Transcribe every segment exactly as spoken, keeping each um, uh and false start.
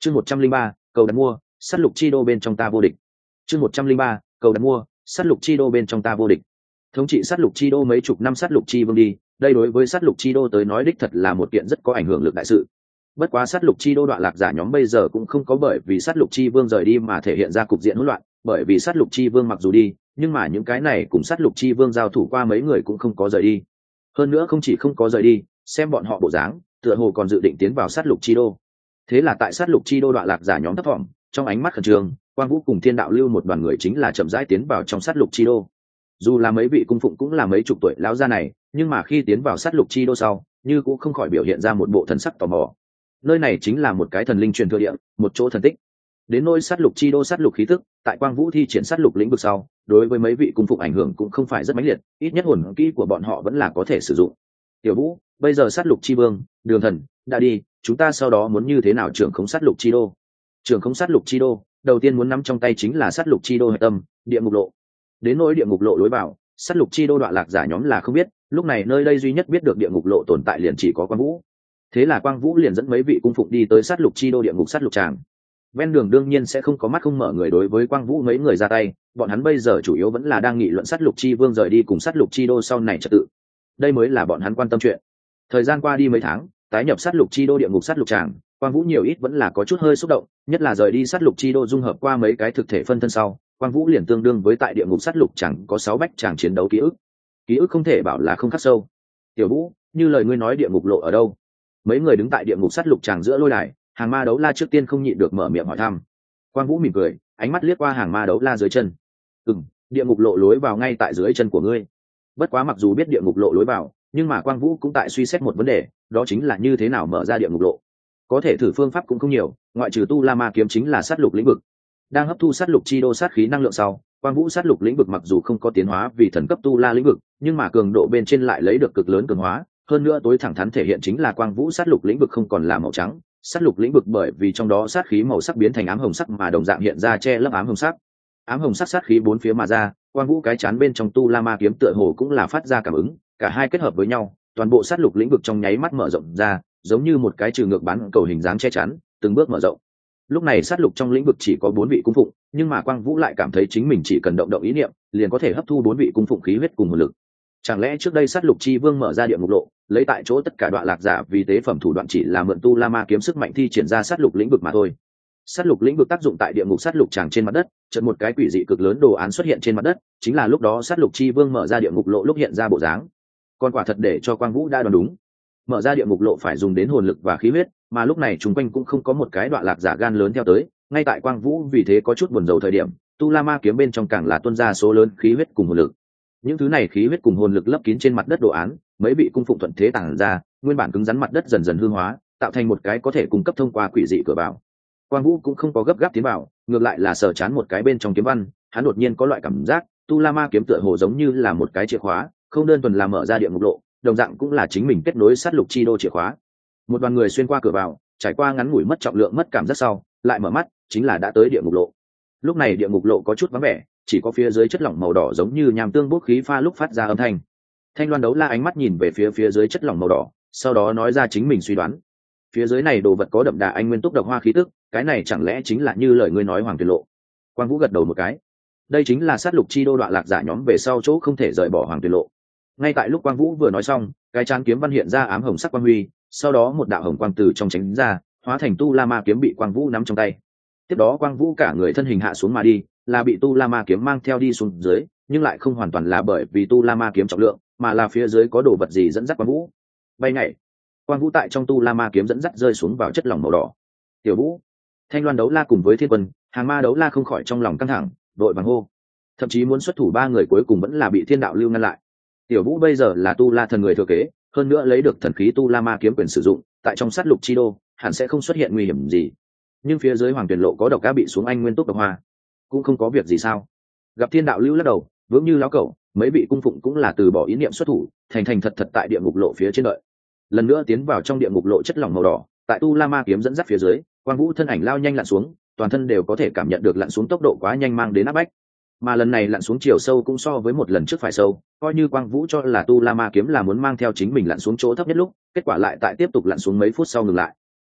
chương một trăm linh ba cầu đặt mua sát lục chi đô bên trong ta vô địch. chương một trăm linh ba cầu đặt mua sát lục chi đô bên trong ta vô địch. Thống trị sát lục chi đô mấy chục năm sát lục chi vương đi, đây đối với sát lục chi đô tới nói đích thật là một kiện rất có ảnh hưởng lực đại sự. Bất quá sát lục chi đô đoạn lạc giả nhóm bây giờ cũng không có bởi vì sát lục chi vương rời đi mà thể hiện ra cục diện hỗn loạn, bởi vì sát lục chi vương mặc dù đi, nhưng mà những cái này cùng sát lục chi vương giao thủ qua mấy người cũng không có rời đi. Hơn nữa không chỉ không có rời đi, xem bọn họ bộ dáng, tựa hồ còn dự định tiến vào sát lục chi đô. Thế là tại sát lục chi đô đoạn lạc giả nhóm thấp thỏm, trong ánh mắt khẩn trương, Quang Vũ cùng Thiên Đạo Lưu một đoàn người chính là chậm rãi tiến vào trong sát lục chi đô. Dù là mấy vị cung phụng cũng là mấy chục tuổi lão gia này, nhưng mà khi tiến vào sát lục chi đô sau, như cũng không khỏi biểu hiện ra một bộ thần sắc tò mò. Nơi này chính là một cái thần linh truyền thừa địa, một chỗ thần tích. Đến nỗi sát lục chi đô sát lục khí tức, tại Quang Vũ thi triển sát lục lĩnh vực sau, đối với mấy vị cung phụng ảnh hưởng cũng không phải rất mãnh liệt, ít nhất hồn kỹ của bọn họ vẫn là có thể sử dụng. Tiểu Vũ, bây giờ sát lục chi vương, Đường Thần đã đi, chúng ta sau đó muốn như thế nào trưởng khống sát lục chi đô? Trưởng khống sát lục chi đô, đầu tiên muốn nắm trong tay chính là sát lục chi đô hệ tâm, địa ngục lộ. Đến nỗi địa ngục lộ lối vào, sát lục chi đô đoạn lạc giả nhóm là không biết, lúc này nơi đây duy nhất biết được địa ngục lộ tồn tại liền chỉ có Quang Vũ. Thế là Quang Vũ liền dẫn mấy vị cung phụng đi tới sát lục chi đô địa ngục sát lục tràng. Ven đường đương nhiên sẽ không có mắt không mở người đối với Quang Vũ mấy người ra tay, bọn hắn bây giờ chủ yếu vẫn là đang nghị luận sát lục chi vương rời đi cùng sát lục chi đô sau này trật tự. Đây mới là bọn hắn quan tâm chuyện. Thời gian qua đi mấy tháng, tái nhập sát lục chi đô địa ngục sát lục tràng, Quang Vũ nhiều ít vẫn là có chút hơi xúc động, nhất là rời đi sát lục chi đô dung hợp qua mấy cái thực thể phân thân sau, Quang Vũ liền tương đương với tại địa ngục sát lục chẳng có sáu bách tràng chiến đấu ký ức. Ký ức không thể bảo là không khắc sâu. Tiểu Vũ, như lời ngươi nói địa ngục lộ ở đâu? Mấy người đứng tại địa ngục sát lục tràng giữa lôi đài, Hàng Ma Đấu La trước tiên không nhịn được mở miệng hỏi thăm. Quang Vũ mỉm cười, ánh mắt liếc qua Hàng Ma Đấu La dưới chân. "Ừm, địa ngục lộ lối vào ngay tại dưới chân của ngươi." Bất quá mặc dù biết địa ngục lộ lối vào, nhưng mà Quang Vũ cũng tại suy xét một vấn đề, đó chính là như thế nào mở ra địa ngục lộ. Có thể thử phương pháp cũng không nhiều, ngoại trừ tu la ma kiếm chính là sát lục lĩnh vực. Đang hấp thu sát lục chi đô sát khí năng lượng sau, Quang Vũ sát lục lĩnh vực mặc dù không có tiến hóa vì thần cấp tu la lĩnh vực, nhưng mà cường độ bên trên lại lấy được cực lớn cường hóa, hơn nữa tối thẳng thắn thể hiện chính là Quang Vũ sát lục lĩnh vực không còn là màu trắng, sát lục lĩnh vực bởi vì trong đó sát khí màu sắc biến thành ám hồng sắc mà đồng dạng hiện ra che lấp ám hồng sắc. Ám hồng sắc sát khí bốn phía mà ra, Quang Vũ cái chán bên trong tu la ma kiếm tựa hồ cũng là phát ra cảm ứng, cả hai kết hợp với nhau, toàn bộ sát lục lĩnh vực trong nháy mắt mở rộng ra, giống như một cái trừ ngược bán cầu hình dáng che chắn, từng bước mở rộng. Lúc này sát lục trong lĩnh vực chỉ có bốn vị cung phụng, nhưng mà Quang Vũ lại cảm thấy chính mình chỉ cần động động ý niệm, liền có thể hấp thu bốn vị cung phụng khí huyết cùng hồn lực. Chẳng lẽ trước đây sát lục chi vương mở ra địa ngục lộ, lấy tại chỗ tất cả đoạn lạc giả vì tế phẩm thủ đoạn chỉ là mượn tu la ma kiếm sức mạnh thi triển ra sát lục lĩnh vực mà thôi. Sát lục lĩnh vực tác dụng tại địa ngục sát lục tràng trên mặt đất, chợt một cái quỷ dị cực lớn đồ án xuất hiện trên mặt đất, chính là lúc đó sát lục chi vương mở ra địa ngục lộ lúc hiện ra bộ dáng. Còn quả thật để cho Quang Vũ đã đoán đúng. Mở ra địa ngục lộ phải dùng đến hồn lực và khí huyết, mà lúc này chúng quanh cũng không có một cái đoạn lạc giả gan lớn theo tới, ngay tại Quang Vũ vì thế có chút buồn rầu thời điểm, tu la ma kiếm bên trong càng là tuôn ra số lớn khí huyết cùng hồn lực. Những thứ này khí huyết cùng hồn lực lấp kín trên mặt đất đồ án, mấy bị cung phụng thuận thế tàng ra, nguyên bản cứng rắn mặt đất dần dần hư hóa, tạo thành một cái có thể cung cấp thông qua quỷ dị cửa vào. Quang Vũ cũng không có gấp gáp tiến vào, ngược lại là sờ chán một cái bên trong kiếm văn, hắn đột nhiên có loại cảm giác, tu la ma kiếm tựa hồ giống như là một cái chìa khóa, không đơn thuần là mở ra địa ngục lộ, đồng dạng cũng là chính mình kết nối sát lục chi đô chìa khóa. Một đoàn người xuyên qua cửa vào, trải qua ngắn ngủi mất trọng lượng mất cảm giác sau, lại mở mắt, chính là đã tới địa ngục lộ. Lúc này địa ngục lộ có chút vắng vẻ, chỉ có phía dưới chất lỏng màu đỏ giống như nham tương bốc khí pha lúc phát ra âm thanh. Thanh Loan Đấu La ánh mắt nhìn về phía phía dưới chất lỏng màu đỏ, sau đó nói ra chính mình suy đoán. Phía dưới này đồ vật có đậm đà anh nguyên túc độc hoa khí tức, cái này chẳng lẽ chính là như lời ngươi nói Hoàng Tuyệt Lộ? Quang Vũ gật đầu một cái. Đây chính là sát lục chi đô đoạn lạc giả nhóm về sau chỗ không thể rời bỏ Hoàng Tuyệt Lộ. Ngay tại lúc Quang Vũ vừa nói xong, cái chán kiếm văn hiện ra ám hồng sắc quang huy, sau đó một đạo hồng quang từ trong tránh ra, hóa thành tu la ma kiếm bị Quang Vũ nắm trong tay. Tiếp đó Quang Vũ cả người thân hình hạ xuống mà đi, là bị tu la ma kiếm mang theo đi xuống dưới, nhưng lại không hoàn toàn là bởi vì tu la ma kiếm trọng lượng, mà là phía dưới có đồ vật gì dẫn dắt Quang Vũ. Bay nhảy, Quang Vũ tại trong tu la ma kiếm dẫn dắt rơi xuống vào chất lỏng màu đỏ. Tiểu Vũ, Thanh Loan Đấu La cùng với Thiên Quân, Hàng Ma Đấu La không khỏi trong lòng căng thẳng, đội vàng hô. Thậm chí muốn xuất thủ ba người cuối cùng vẫn là bị Thiên Đạo Lưu ngăn lại. Tiểu Vũ bây giờ là tu la thần người thừa kế, hơn nữa lấy được thần khí tu la ma kiếm quyền sử dụng, tại trong sát lục chi đô, hẳn sẽ không xuất hiện nguy hiểm gì. Nhưng phía dưới Hoàng Tuyển Lộ có độc cá bị xuống anh nguyên túc độc hoa, cũng không có việc gì sao? Gặp Thiên Đạo Lưu lắc đầu, vững như lão cẩu, mấy vị cung phụng cũng là từ bỏ ý niệm xuất thủ, thành thành thật thật tại địa ngục lộ phía trên đợi. Lần nữa tiến vào trong địa ngục lộ chất lỏng màu đỏ, tại tu la ma kiếm dẫn dắt phía dưới, Quang Vũ thân ảnh lao nhanh lặn xuống, toàn thân đều có thể cảm nhận được lặn xuống tốc độ quá nhanh mang đến áp bách. Mà lần này lặn xuống chiều sâu cũng so với một lần trước phải sâu, coi như Quang Vũ cho là tu la ma kiếm là muốn mang theo chính mình lặn xuống chỗ thấp nhất lúc, kết quả lại tại tiếp tục lặn xuống mấy phút sau ngừng lại.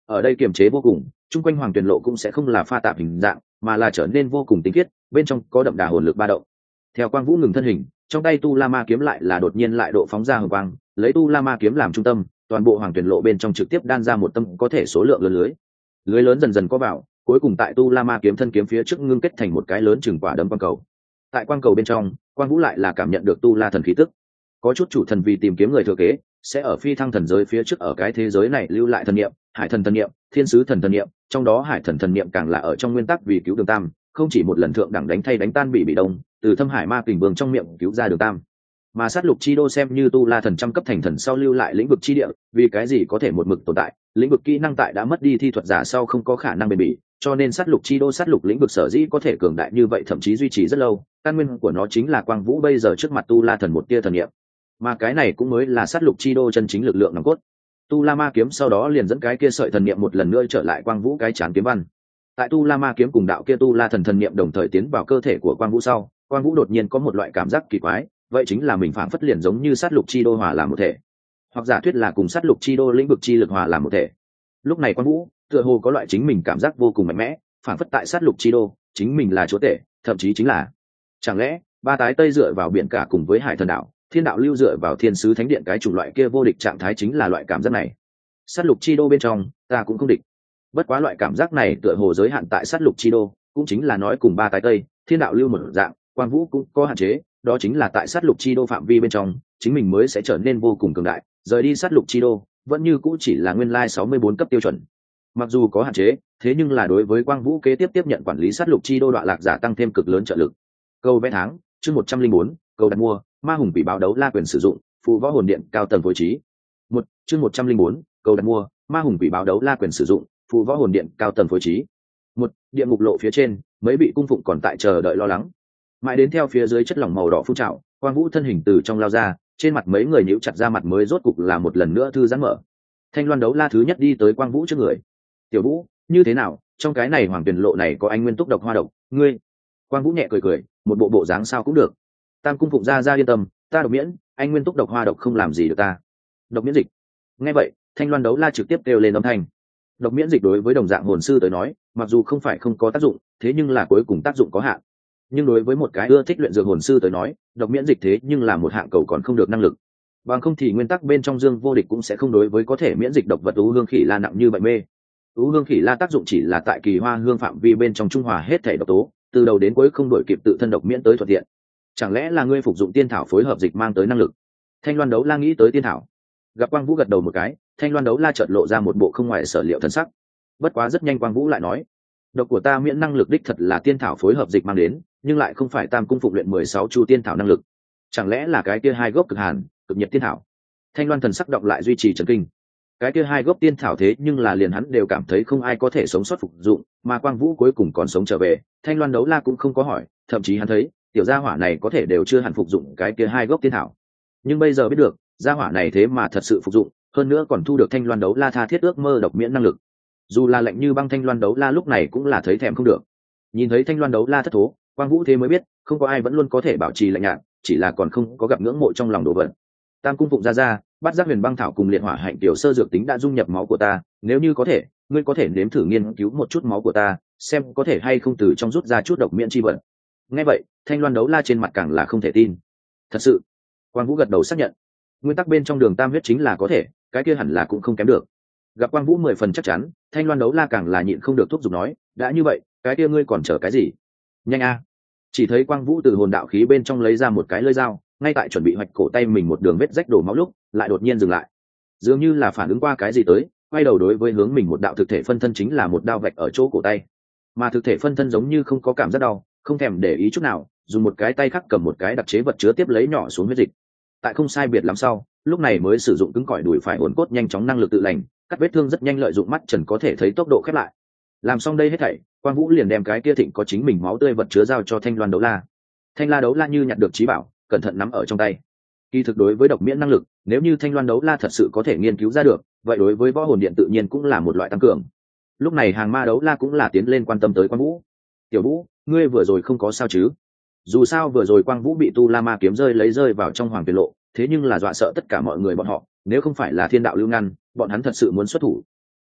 ở đây kiềm chế vô cùng, chung quanh hoàng tuyền lộ cũng sẽ không là pha tạp hình dạng, mà là trở nên vô cùng tinh khiết, bên trong có đậm đà hồn lực ba động. Theo quang vũ ngừng thân hình, trong tay tu la ma kiếm lại là đột nhiên lại độ phóng ra hồng quang, lấy tu la ma kiếm làm trung tâm, toàn bộ hoàng tuyền lộ bên trong trực tiếp đan ra một tâm có thể số lượng lớn lưới. Lưới lớn dần dần có vào, cuối cùng tại tu la ma kiếm thân kiếm phía trước ngưng kết thành một cái lớn chừng quả đấm quang cầu. Tại quang cầu bên trong, quang vũ lại là cảm nhận được tu la thần khí tức. Có chút chủ thần vì tìm kiếm người thừa kế, sẽ ở phi thăng thần giới phía trước ở cái thế giới này lưu lại thần niệm, hải thần thần niệm, thiên sứ thần thần niệm, trong đó hải thần thần niệm càng là ở trong nguyên tắc vì cứu đường tam, không chỉ một lần thượng đẳng đánh thay đánh tan bị bị đông, từ thâm hải ma kình vương trong miệng cứu ra đường tam. Mà sát lục chi đô xem như tu la thần trăm cấp thành thần sau lưu lại lĩnh vực chi địa, vì cái gì có thể một mực tồn tại, lĩnh vực kỹ năng tại đã mất đi thi thuật giả sau không có khả năng bền bỉ, cho nên sát lục chi đô sát lục lĩnh vực sở dĩ có thể cường đại như vậy thậm chí duy trì rất lâu, căn nguyên của nó chính là quang vũ bây giờ trước mặt tu la thần một tia thần niệm. Mà cái này cũng mới là sát lục chi đô chân chính lực lượng nòng cốt. Tu la ma kiếm sau đó liền dẫn cái kia sợi thần niệm một lần nữa trở lại quang vũ cái chán kiếm văn. Tại tu la ma kiếm cùng đạo kia tu la thần thần niệm đồng thời tiến vào cơ thể của quang vũ sau, quang vũ đột nhiên có một loại cảm giác kỳ quái, vậy chính là mình phảng phất liền giống như sát lục chi đô hòa làm một thể, hoặc giả thuyết là cùng sát lục chi đô lĩnh vực chi lực hòa làm một thể. Lúc này quang vũ tựa hồ có loại chính mình cảm giác vô cùng mạnh mẽ, phảng phất tại sát lục chi đô chính mình là chúa tể, thậm chí chính là, chẳng lẽ ba tái tây dựa vào biển cả cùng với hải thần đạo, thiên đạo lưu dựa vào thiên sứ thánh điện cái chủng loại kia vô địch trạng thái chính là loại cảm giác này. Sát lục chi đô bên trong ta cũng không địch, bất quá loại cảm giác này tựa hồ giới hạn tại sát lục chi đô, cũng chính là nói cùng ba tái tây, thiên đạo lưu một dạng, quang vũ cũng có hạn chế, đó chính là tại sát lục chi đô phạm vi bên trong chính mình mới sẽ trở nên vô cùng cường đại, rời đi sát lục chi đô vẫn như cũ chỉ là nguyên lai sáu mươi bốn cấp tiêu chuẩn. Mặc dù có hạn chế, thế nhưng là đối với quang vũ kế tiếp tiếp nhận quản lý sát lục chi đô đoạn lạc giả tăng thêm cực lớn trợ lực. Câu vẽ tháng chương một trăm linh bốn, câu đặt mua ma hùng quỷ báo đấu la quyền sử dụng phụ võ hồn điện cao tầng phối trí. Một chương một trăm linh bốn, câu đặt mua ma hùng quỷ báo đấu la quyền sử dụng phụ võ hồn điện cao tầng phối trí. Một địa ngục lộ phía trên mấy bị cung phụng còn tại chờ đợi lo lắng, mãi đến theo phía dưới chất lỏng màu đỏ phun trào, quang vũ thân hình từ trong lao ra, trên mặt mấy người nhíu chặt ra mặt mới rốt cục là một lần nữa thư giãn mở. Thanh loan đấu la thứ nhất đi tới quang vũ trước người. Tiểu vũ, như thế nào, trong cái này hoàng tuyển lộ này có anh nguyên túc độc hoa độc, ngươi? Quang vũ nhẹ cười cười, một bộ bộ dáng sao cũng được. Tam cung phụng ra ra yên tâm, ta độc miễn, anh nguyên túc độc hoa độc không làm gì được ta. Độc miễn dịch. Nghe vậy, thanh loan đấu la trực tiếp kêu lên âm thanh. Độc miễn dịch đối với đồng dạng hồn sư tới nói, mặc dù không phải không có tác dụng, thế nhưng là cuối cùng tác dụng có hạn. Nhưng đối với một cái ưa thích luyện dược hồn sư tới nói, độc miễn dịch thế nhưng là một hạng cầu còn không được năng lực. Bằng không thì nguyên tắc bên trong dương vô địch cũng sẽ không đối với có thể miễn dịch độc vật ú hương khỉ la nặng như vậy mê. Ú hương khỉ la tác dụng chỉ là tại kỳ hoa hương phạm vi bên trong trung hòa hết thể độc tố, từ đầu đến cuối không đổi kịp tự thân độc miễn tới thuận tiện. Chẳng lẽ là ngươi phục dụng tiên thảo phối hợp dịch mang tới năng lực? Thanh loan đấu la nghĩ tới tiên thảo. Gặp quang vũ gật đầu một cái, thanh loan đấu la chợt lộ ra một bộ không ngoài sở liệu thần sắc. Bất quá rất nhanh quang vũ lại nói, độc của ta miễn năng lực đích thật là tiên thảo phối hợp dịch mang đến, nhưng lại không phải tam cung phụng luyện mười sáu chu tiên thảo năng lực. Chẳng lẽ là cái kia hai gốc cực hàn cực nhiệt tiên thảo? Thanh loan thần sắc động lại duy trì trấn kinh. Cái kia hai gốc tiên thảo thế nhưng là liền hắn đều cảm thấy không ai có thể sống sót phục dụng, mà quang vũ cuối cùng còn sống trở về, thanh loan đấu la cũng không có hỏi, thậm chí hắn thấy tiểu gia hỏa này có thể đều chưa hẳn phục dụng cái kia hai gốc tiên thảo. Nhưng bây giờ biết được gia hỏa này thế mà thật sự phục dụng, hơn nữa còn thu được thanh loan đấu la tha thiết ước mơ độc miễn năng lực. Dù là lạnh như băng thanh loan đấu la lúc này cũng là thấy thèm không được. Nhìn thấy thanh loan đấu la thất thố, quang vũ thế mới biết không có ai vẫn luôn có thể bảo trì lạnh nhạt, chỉ là còn không có gặp ngưỡng mộ trong lòng đồ vật. Tam cung phụng ra ra, bát giác huyền băng thảo cùng liệt hỏa hạnh tiểu sơ dược tính đã dung nhập máu của ta, nếu như có thể ngươi có thể nếm thử nghiên cứu một chút máu của ta, xem có thể hay không từ trong rút ra chút độc miễn chi vật. Nghe vậy thanh loan đấu la trên mặt càng là không thể tin. Thật sự? Quang vũ gật đầu xác nhận. Nguyên tắc bên trong đường tam huyết chính là có thể, cái kia hẳn là cũng không kém được. Gặp quang vũ mười phần chắc chắn, thanh loan đấu la càng là nhịn không được thúc giục nói, đã như vậy cái kia ngươi còn chờ cái gì, nhanh a! Chỉ thấy quang vũ từ hồn đạo khí bên trong lấy ra một cái lưỡi dao, ngay tại chuẩn bị hoạch cổ tay mình một đường vết rách đổ máu lúc lại đột nhiên dừng lại, dường như là phản ứng qua cái gì tới, quay đầu đối với hướng mình một đạo thực thể phân thân chính là một đao vạch ở chỗ cổ tay. Mà thực thể phân thân giống như không có cảm giác đau, không thèm để ý chút nào, dùng một cái tay khác cầm một cái đặc chế vật chứa tiếp lấy nhỏ xuống huyết dịch. Tại không sai biệt lắm sau, lúc này mới sử dụng cứng cỏi đùi phải hồn cốt nhanh chóng năng lực tự lành, cắt vết thương rất nhanh, lợi dụng mắt trần có thể thấy tốc độ khép lại. Làm xong đây hết thảy, quang vũ liền đem cái kia thịnh có chính mình máu tươi vật chứa giao cho thanh loan đấu la. Thanh la đấu la như nhặt được trí bảo, cẩn thận nắm ở trong tay. Kỳ thực đối với độc miễn năng lực, nếu như thanh loan đấu la thật sự có thể nghiên cứu ra được, vậy đối với võ hồn điện tự nhiên cũng là một loại tăng cường. Lúc này hàng ma đấu la cũng là tiến lên quan tâm tới quang vũ. Tiểu vũ, ngươi vừa rồi không có sao chứ? Dù sao vừa rồi quang vũ bị tu la ma kiếm rơi lấy rơi vào trong hoàng tuyệt lộ, thế nhưng là dọa sợ tất cả mọi người bọn họ, nếu không phải là thiên đạo lưu ngăn, bọn hắn thật sự muốn xuất thủ.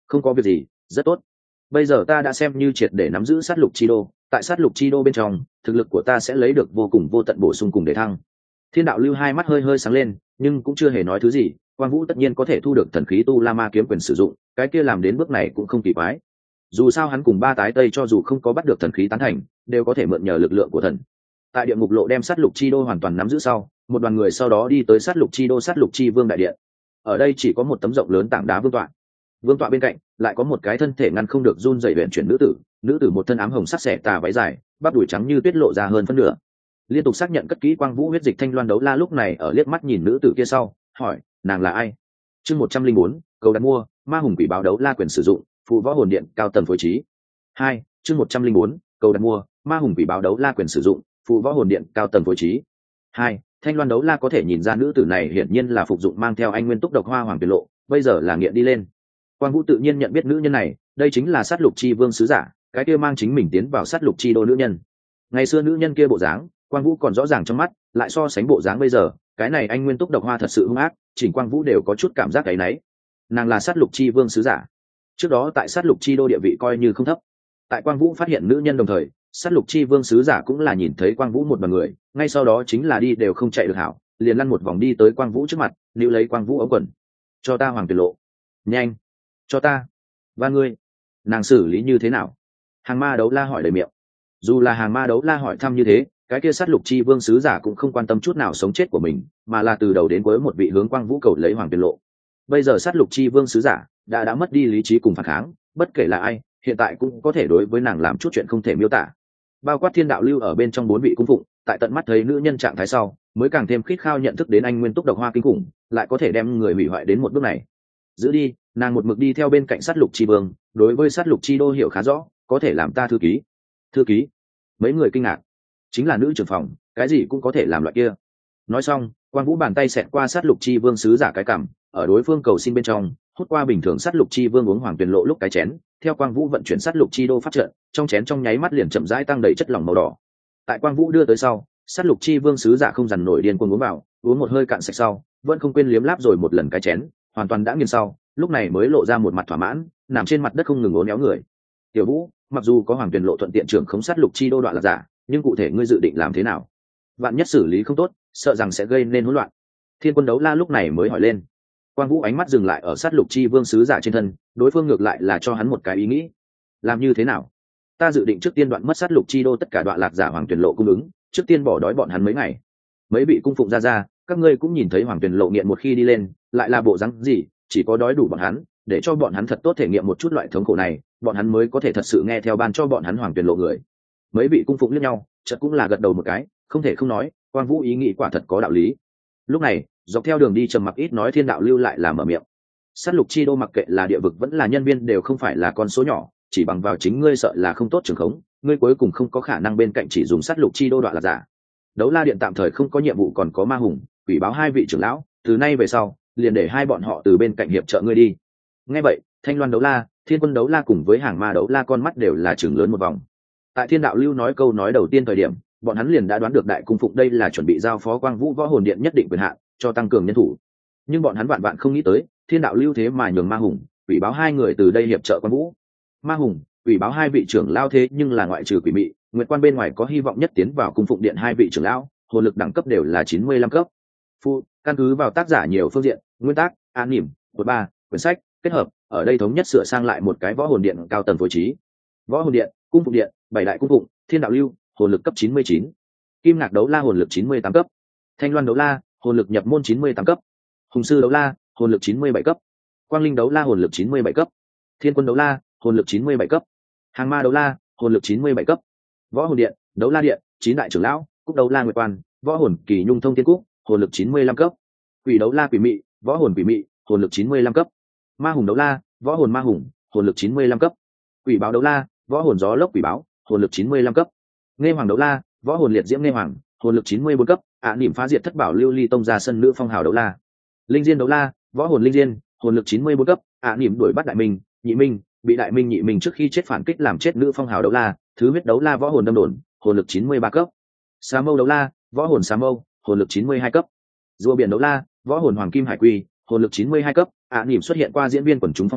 Không có việc gì, rất tốt. Bây giờ ta đã xem như triệt để nắm giữ sát lục chi đô, tại sát lục chi đô bên trong thực lực của ta sẽ lấy được vô cùng vô tận bổ sung cùng để thăng. Thiên đạo lưu hai mắt hơi hơi sáng lên, nhưng cũng chưa hề nói thứ gì. Quang Vũ tất nhiên có thể thu được thần khí tu la ma kiếm quyền sử dụng, cái kia làm đến bước này cũng không kỳ quái. Dù sao hắn cùng ba tái tây cho dù không có bắt được thần khí tán thành, đều có thể mượn nhờ lực lượng của thần. Tại địa ngục lộ đem sát lục chi đô hoàn toàn nắm giữ sau, một đoàn người sau đó đi tới sát lục chi đô sát lục chi vương đại điện. Ở đây chỉ có một tấm rộng lớn tảng đá vương tọa. Vương tọa bên cạnh lại có một cái thân thể ngăn không được run rẩy huyền chuyển nữ tử, nữ tử một thân ám hồng sắc xẻ tà váy dài, bắp đùi trắng như tuyết lộ ra hơn phân nửa. Liên tục xác nhận cất kỹ Quang Vũ huyết dịch Thanh Loan Đấu La lúc này ở liếc mắt nhìn nữ tử kia sau, hỏi, nàng là ai? Chương một trăm linh bốn, cầu đặt mua, ma hùng quỷ báo đấu la quyền sử dụng, phụ võ hồn điện cao tầng phối trí. Hai, chương một trăm linh bốn, cầu đặt mua, ma hùng quỷ báo đấu la quyền sử dụng, phụ võ hồn điện cao tầng phối trí. Hai, Thanh Loan Đấu La có thể nhìn ra nữ tử này hiển nhiên là phục dụng mang theo anh nguyên túc độc hoa hoàng tuyệt lộ, bây giờ là nghiện đi lên. Quang Vũ tự nhiên nhận biết nữ nhân này, đây chính là sát lục chi vương sứ giả, cái kia mang chính mình tiến vào sát lục chi đô nữ nhân. Ngày xưa nữ nhân kia bộ dáng, Quang Vũ còn rõ ràng trong mắt, lại so sánh bộ dáng bây giờ, cái này anh nguyên túc độc hoa thật sự hung ác, chỉnh Quang Vũ đều có chút cảm giác cái nấy. Nàng là sát lục chi vương sứ giả, trước đó tại sát lục chi đô địa vị coi như không thấp. Tại Quang Vũ phát hiện nữ nhân đồng thời, sát lục chi vương sứ giả cũng là nhìn thấy Quang Vũ một đoàn người, ngay sau đó chính là đi đều không chạy được hảo, liền lăn một vòng đi tới Quang Vũ trước mặt, níu lấy Quang Vũ ống quần. Cho ta hoàng tuyệt lộ, nhanh, cho ta. Và ngươi, nàng xử lý như thế nào? Hàng Ma Đấu La hỏi đầy miệng. Dù là Hàng Ma Đấu La hỏi thăm như thế, cái kia sát lục chi vương sứ giả cũng không quan tâm chút nào sống chết của mình, mà là từ đầu đến cuối một vị hướng Quang Vũ cầu lấy hoàng tuyệt lộ. Bây giờ sát lục chi vương sứ giả đã đã mất đi lý trí cùng phản kháng, bất kể là ai, hiện tại cũng có thể đối với nàng làm chút chuyện không thể miêu tả. Bao quát Thiên Đạo lưu ở bên trong bốn vị cung phụng, tại tận mắt thấy nữ nhân trạng thái sau, mới càng thêm khít khao nhận thức đến anh nguyên túc độc hoa kinh khủng, lại có thể đem người hủy hoại đến một bước này. Giữ đi, nàng một mực đi theo bên cạnh sát lục chi vương, đối với sát lục chi đô hiểu khá rõ, có thể làm ta thư ký. Thư ký? Mấy người kinh ngạc. Chính là nữ trưởng phòng, cái gì cũng có thể làm loại kia. Nói xong, Quang Vũ bàn tay xẹt qua sát lục chi vương sứ giả cái cằm, ở đối phương cầu xin bên trong, hút qua bình thường sát lục chi vương uống hoàng tuyền lộ lúc cái chén, theo Quang Vũ vận chuyển sát lục chi đô phát trận, trong chén trong nháy mắt liền chậm rãi tăng đầy chất lỏng màu đỏ. Tại Quang Vũ đưa tới sau, sát lục chi vương sứ giả không dằn nổi điên cuồng uống vào, uống một hơi cạn sạch sau, vẫn không quên liếm láp rồi một lần cái chén, hoàn toàn đã nghiền sau, lúc này mới lộ ra một mặt thỏa mãn, nằm trên mặt đất không ngừng uốn éo người. Tiểu Vũ, mặc dù có hoàng tuyền lộ thuận tiện trưởng khống sát lục chi đô đoạn là giả, nhưng cụ thể ngươi dự định làm thế nào? Vạn nhất xử lý không tốt, sợ rằng sẽ gây nên hỗn loạn. Thiên Quân Đấu La lúc này mới hỏi lên. Quang Vũ ánh mắt dừng lại ở sát lục chi vương sứ giả trên thân, đối phương ngược lại là cho hắn một cái ý nghĩ. Làm như thế nào? Ta dự định trước tiên đoạn mất sát lục chi đô tất cả đoạn lạc giả hoàng tuyển lộ cung ứng, trước tiên bỏ đói bọn hắn mấy ngày. Mấy vị cung phụng ra ra, các ngươi cũng nhìn thấy hoàng tuyển lộ nghiện một khi đi lên, lại là bộ rắn gì, chỉ có đói đủ bọn hắn, để cho bọn hắn thật tốt thể nghiệm một chút loại thống khổ này, bọn hắn mới có thể thật sự nghe theo ban cho bọn hắn hoàng tuyển lộ người. Mấy vị cung phụng liếc nhau, chợt cũng là gật đầu một cái, không thể không nói, Quang Vũ ý nghĩ quả thật có đạo lý. Lúc này, dọc theo đường đi trầm mặc ít nói Thiên Đạo lưu lại là mở miệng. Sát lục chi đô mặc kệ là địa vực vẫn là nhân viên đều không phải là con số nhỏ, chỉ bằng vào chính ngươi sợ là không tốt trường khống, ngươi cuối cùng không có khả năng bên cạnh chỉ dùng sát lục chi đô đoạn là giả. Đấu La điện tạm thời không có nhiệm vụ, còn có ma hùng, quỷ báo hai vị trưởng lão, từ nay về sau, liền để hai bọn họ từ bên cạnh hiệp trợ ngươi đi. Nghe vậy, Thanh Loan Đấu La, Thiên Quân Đấu La cùng với Hàng Ma Đấu La con mắt đều là trừng lớn một vòng. Tại Thiên Đạo lưu nói câu nói đầu tiên thời điểm, bọn hắn liền đã đoán được đại cung phụng đây là chuẩn bị giao phó Quang Vũ võ hồn điện nhất định quyền hạn, cho tăng cường nhân thủ. Nhưng bọn hắn vạn vạn không nghĩ tới, Thiên Đạo lưu thế mà nhường ma hùng, quỷ báo hai người từ đây hiệp trợ Quang Vũ. Ma hùng, quỷ báo hai vị trưởng lao thế nhưng là ngoại trừ quỷ mị, nguyệt quan bên ngoài có hy vọng nhất tiến vào cung phụng điện hai vị trưởng lão, hồn lực đẳng cấp đều là chín mươi lăm cấp. Phu, căn cứ vào tác giả nhiều phương diện, nguyên tác, an nỉm, một ba, quyển sách, kết hợp, ở đây thống nhất sửa sang lại một cái võ hồn điện cao tầng phối trí. Võ hồn điện, cung phụng điện, bảy đại cung phụng, Thiên Đạo lưu, hồn lực cấp chín mươi chín. Kim Ngạc Đấu La hồn lực chín mươi tám cấp. Thanh Loan Đấu La, hồn lực nhập môn chín mươi tám cấp. Hùng Sư Đấu La, hồn lực chín mươi bảy cấp. Quang Linh Đấu La hồn lực chín mươi bảy cấp. Thiên Quân Đấu La, hồn lực chín mươi bảy cấp. Hàng Ma Đấu La, hồn lực chín mươi bảy cấp. Võ hồn điện, Đấu La điện, chín đại trưởng lão, Cúc Đấu La Nguyệt Quan, võ hồn Kỳ Nhung Thông Thiên Cúc, hồn lực chín mươi lăm cấp. Quỷ Đấu La Quỷ Mị, võ hồn Quỷ Mị, hồn lực chín mươi lăm cấp. Ma Hùng Đấu La, võ hồn Ma Hùng, hồn lực chín mươi lăm cấp. Quỷ Báo Đấu La, võ hồn Gió Lốc Quỷ Báo, hồn lực chín mươi lăm cấp. Nghe Hoàng Đấu La, võ hồn Liệt Diễm Nghe Hoàng, hồn lực chín mươi bốn cấp. ạ niệm phá diệt thất bảo lưu ly tông ra sân nữ phong hào Đấu La. Linh Diên Đấu La, võ hồn Linh Diên, hồn lực chín mươi bốn cấp. ạ niệm đuổi bắt đại minh, nhị minh, bị đại minh nhị minh trước khi chết phản kích làm chết nữ phong hào Đấu La. Thứ huyết Đấu La võ hồn đâm đồn, hồn lực chín mươi ba cấp. Sa Mâu Đấu La, võ hồn Sa Mâu, hồn lực chín mươi hai cấp. Rùa biển Đấu La, võ hồn Hoàng Kim Hải Quy, hồn lực chín mươi hai cấp. ạ niệm xuất hiện qua diễn viên quần chúng phong hào,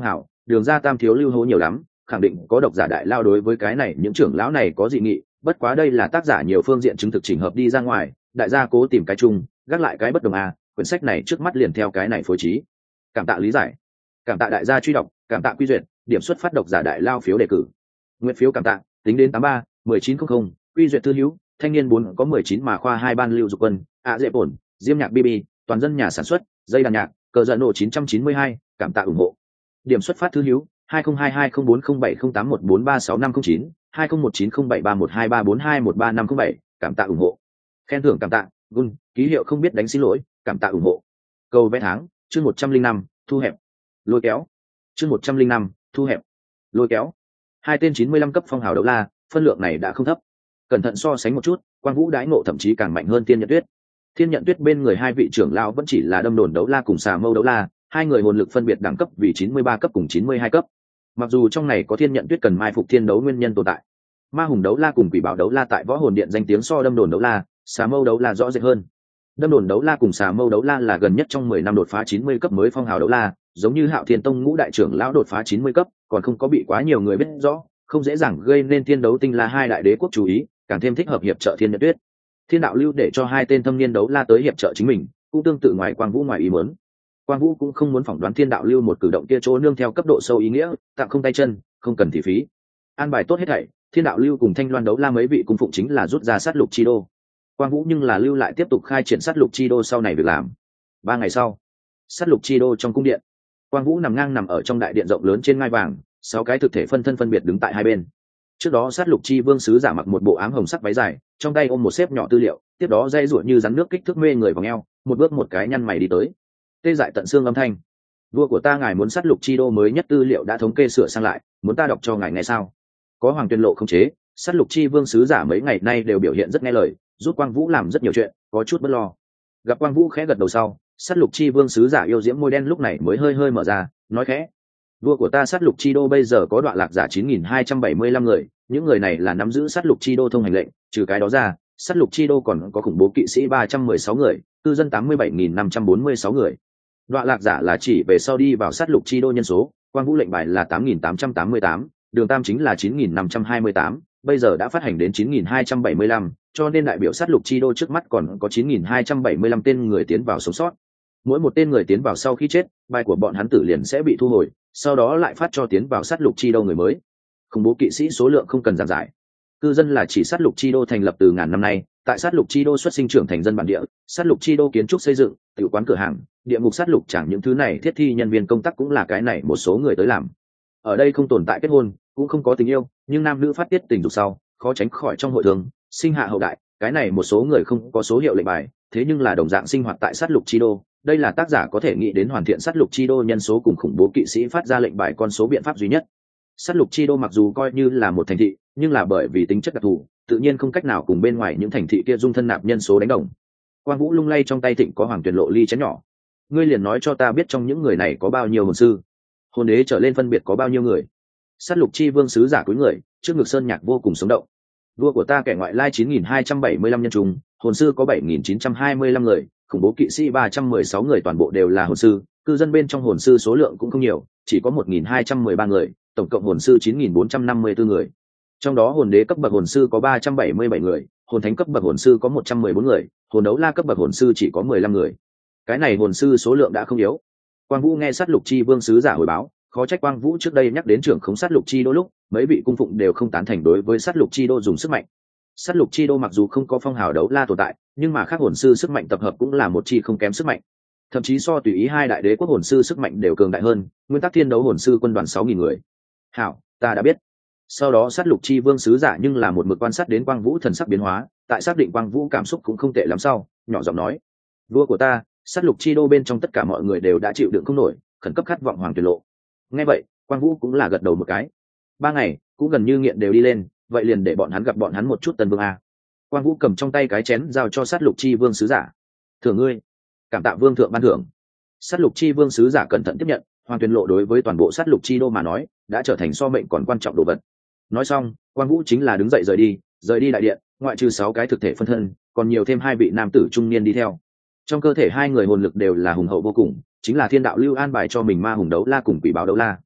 đường ra tam thiếu lưu hố nhiều lắm, khẳng định có độc giả đại lao đối với cái này những trưởng lão này có dị nghị, bất quá đây là tác giả nhiều phương diện chứng thực chỉnh hợp đi ra ngoài, đại gia cố tìm cái chung, gác lại cái bất đồng a, quyển sách này trước mắt liền theo cái này phối trí. Cảm tạ lý giải, cảm tạ đại gia truy đọc, cảm tạ quy duyệt, điểm xuất phát độc giả đại lao phiếu đề cử. Nguyện phiếu cảm tạ, tính đến tám ba mười chín không không, quy duyệt thư hữu, thanh niên bốn có mười chín mà khoa hai ban lưu dục quân, ạ dễ bổn, diêm nhạc bb, toàn dân nhà sản xuất, dây đàn nhạc, cờ giận nổ chín trăm chín mươi hai, cảm tạ ủng hộ. Điểm xuất phát thư hữu, hai không hai hai không bốn không bảy không tám một bốn ba sáu năm không chín, hai không một chín không bảy ba một hai ba bốn hai một ba năm không bảy, cảm tạ ủng hộ. Khen thưởng cảm tạ, gun, ký hiệu không biết đánh xin lỗi, cảm tạ ủng hộ. Cầu vé tháng, chương một trăm linh năm, thu hẹp. Lôi kéo. Chương một trăm linh năm, thu hẹp. Lôi kéo. Hai tên chín mươi lăm cấp phong hào đấu la, phân lượng này đã không thấp. Cẩn thận so sánh một chút, Quang Vũ đãi ngộ thậm chí càng mạnh hơn Thiên Nhận Tuyết. Thiên Nhận Tuyết bên người hai vị trưởng lão vẫn chỉ là đâm đồn đấu la cùng xà mâu đấu la, hai người hồn lực phân biệt đẳng cấp vì chín mươi ba cấp cùng chín mươi hai cấp. Mặc dù trong này có Thiên Nhận Tuyết cần mai phục thiên đấu nguyên nhân tồn tại, ma hùng đấu la cùng quỷ bảo đấu la tại võ hồn điện danh tiếng so đâm đồn đấu la, xà mâu đấu la rõ rệt hơn. Đâm đồn đấu la cùng xà mâu đấu la là gần nhất trong mười năm đột phá chín mươi cấp mới phong hào đấu la, giống như Hạo Thiên Tông ngũ đại trưởng lão đột phá chín mươi cấp, còn không có bị quá nhiều người biết rõ, không dễ dàng gây nên thiên đấu tinh la hai đại đế quốc chú ý, càng thêm thích hợp hiệp trợ Thiên Nhận Tuyết. Thiên đạo lưu để cho hai tên thâm niên đấu la tới hiệp trợ chính mình, cũng tương tự ngoài Quang Vũ ngoài ý muốn. Quang Vũ cũng không muốn phỏng đoán thiên đạo lưu một cử động kia chỗ nương theo cấp độ sâu ý nghĩa, tặng không tay chân, không cần thị phí. An bài tốt hết thảy, thiên đạo lưu cùng thanh loan đấu la mấy vị cung phụng chính là rút ra sát lục chi đô. Quang Vũ nhưng là lưu lại tiếp tục khai triển sát lục chi đô sau này việc làm. Ba ngày sau, sát lục chi đô trong cung điện, Quang Vũ nằm ngang nằm ở trong đại điện rộng lớn trên ngai vàng, sáu cái thực thể phân thân phân biệt đứng tại hai bên. Trước đó sát lục chi vương sứ giả mặc một bộ ám hồng sắc váy dài, trong tay ôm một xếp nhỏ tư liệu, tiếp đó dây ruột như rắn nước kích thước mê người vòng eo, một bước một cái nhăn mày đi tới. Tê dại tận xương âm thanh. Vua của ta ngài muốn sát lục chi đô mới nhất tư liệu đã thống kê sửa sang lại, muốn ta đọc cho ngài nghe sao? Có Hoàng Tuyên Lộ không chế, sát lục chi vương sứ giả mấy ngày nay đều biểu hiện rất nghe lời, giúp Quang Vũ làm rất nhiều chuyện, có chút bất lo. Gặp Quang Vũ khẽ gật đầu sau, sát lục chi vương sứ giả yêu diễm môi đen lúc này mới hơi hơi mở ra, nói khẽ: vua của ta sát lục chi đô bây giờ có đoạn lạc giả chín nghìn hai trăm bảy mươi lăm người, những người này là nắm giữ sát lục chi đô thông hành lệnh, trừ cái đó ra, sát lục chi đô còn có khủng bố kỵ sĩ ba trăm mười sáu người, cư dân tám mươi bảy nghìn năm trăm bốn mươi sáu người. Đoạn lạc giả là chỉ về sau đi vào sát lục chi đô nhân số, Quang Vũ lệnh bài là tám nghìn tám trăm tám mươi tám, đường tam chính là chín nghìn năm trăm hai mươi tám, bây giờ đã phát hành đến chín nghìn hai trăm bảy mươi lăm, cho nên đại biểu sát lục chi đô trước mắt còn có chín nghìn hai trăm bảy mươi lăm tên người tiến vào sống sót. Mỗi một tên người tiến vào sau khi chết, bài của bọn hắn tử liền sẽ bị thu hồi, sau đó lại phát cho tiến vào sát lục chi đô người mới. Khủng bố kỵ sĩ số lượng không cần giảng giải. Cư dân là chỉ sát lục chi đô thành lập từ ngàn năm nay, tại sát lục chi đô xuất sinh trưởng thành dân bản địa, sát lục chi đô kiến trúc xây dựng, tiểu quán cửa hàng, địa ngục sát lục chẳng những thứ này thiết thi nhân viên công tác cũng là cái này một số người tới làm. Ở đây không tồn tại kết hôn, cũng không có tình yêu, nhưng nam nữ phát tiết tình dục sau, khó tránh khỏi trong hội thường sinh hạ hậu đại, cái này một số người không có số hiệu lệnh bài, thế nhưng là đồng dạng sinh hoạt tại sát lục chi đô. Đây là tác giả có thể nghĩ đến hoàn thiện sát lục chi đô nhân số cùng khủng bố kỵ sĩ phát ra lệnh bài con số biện pháp duy nhất. Sát lục chi đô mặc dù coi như là một thành thị, nhưng là bởi vì tính chất đặc thù, tự nhiên không cách nào cùng bên ngoài những thành thị kia dung thân nạp nhân số đánh đồng. Quang Vũ lung lay trong tay thịnh có Hoàng Tuyên Lộ ly chén nhỏ. Ngươi liền nói cho ta biết trong những người này có bao nhiêu hồn sư, hồn đế trở lên phân biệt có bao nhiêu người. Sát lục chi vương sứ giả cúi người, trước ngực sơn nhạc vô cùng sống động. Vua của ta kẻ ngoại lai chín nghìn hai trăm bảy mươi lăm nhân trùng, hồn sư có bảy nghìn chín trăm hai mươi lăm người, khủng bố kỵ sĩ ba trăm mười sáu người, toàn bộ đều là hồn sư, cư dân bên trong hồn sư số lượng cũng không nhiều, chỉ có một nghìn hai trăm mười ba người, tổng cộng hồn sư chín nghìn bốn trăm năm mươi tư người. Trong đó hồn đế cấp bậc hồn sư có ba trăm bảy mươi bảy người, hồn thánh cấp bậc hồn sư có một trăm mười bốn người, hồn đấu la cấp bậc hồn sư chỉ có mười lăm người. Cái này hồn sư số lượng đã không yếu. Quang Vũ nghe sát lục chi vương sứ giả hồi báo, khó trách Quang Vũ trước đây nhắc đến trưởng khống sát lục chi đô lúc, mấy vị cung phụng đều không tán thành đối với sát lục chi đô dùng sức mạnh. Sát lục chi đô mặc dù không có phong hào đấu la tồn tại, nhưng mà khác hồn sư sức mạnh tập hợp cũng là một chi không kém sức mạnh. Thậm chí so tùy ý hai đại đế quốc hồn sư sức mạnh đều cường đại hơn, nguyên tắc thiên đấu hồn sư quân đoàn sáu nghìn người. Hảo, ta đã biết. Sau đó sát lục chi vương sứ giả nhưng là một mực quan sát đến Quang Vũ thần sắc biến hóa, tại xác định Quang Vũ cảm xúc cũng không tệ lắm sau, nhỏ giọng nói: vua của ta, sát lục chi đô bên trong tất cả mọi người đều đã chịu đựng không nổi, khẩn cấp khát vọng Hoàng Tuyên Lộ. Nghe vậy, Quang Vũ cũng là gật đầu một cái. Ba ngày, cũng gần như nghiện đều đi lên, vậy liền để bọn hắn gặp bọn hắn một chút tân vương a. Quang Vũ cầm trong tay cái chén giao cho sát lục chi vương sứ giả. Thưởng ngươi. Cảm tạ vương thượng ban thưởng. Sát lục chi vương sứ giả cẩn thận tiếp nhận, Hoàng Tuyên Lộ đối với toàn bộ sát lục chi đô mà nói, đã trở thành so mệnh còn quan trọng đồ vật. Nói xong, Quang Vũ chính là đứng dậy rời đi, rời đi đại điện, ngoại trừ sáu cái thực thể phân thân, còn nhiều thêm hai vị nam tử trung niên đi theo. Trong cơ thể hai người hồn lực đều là hùng hậu vô cùng, chính là thiên đạo lưu an bài cho mình ma hùng đấu la cùng quỷ báo đấu la.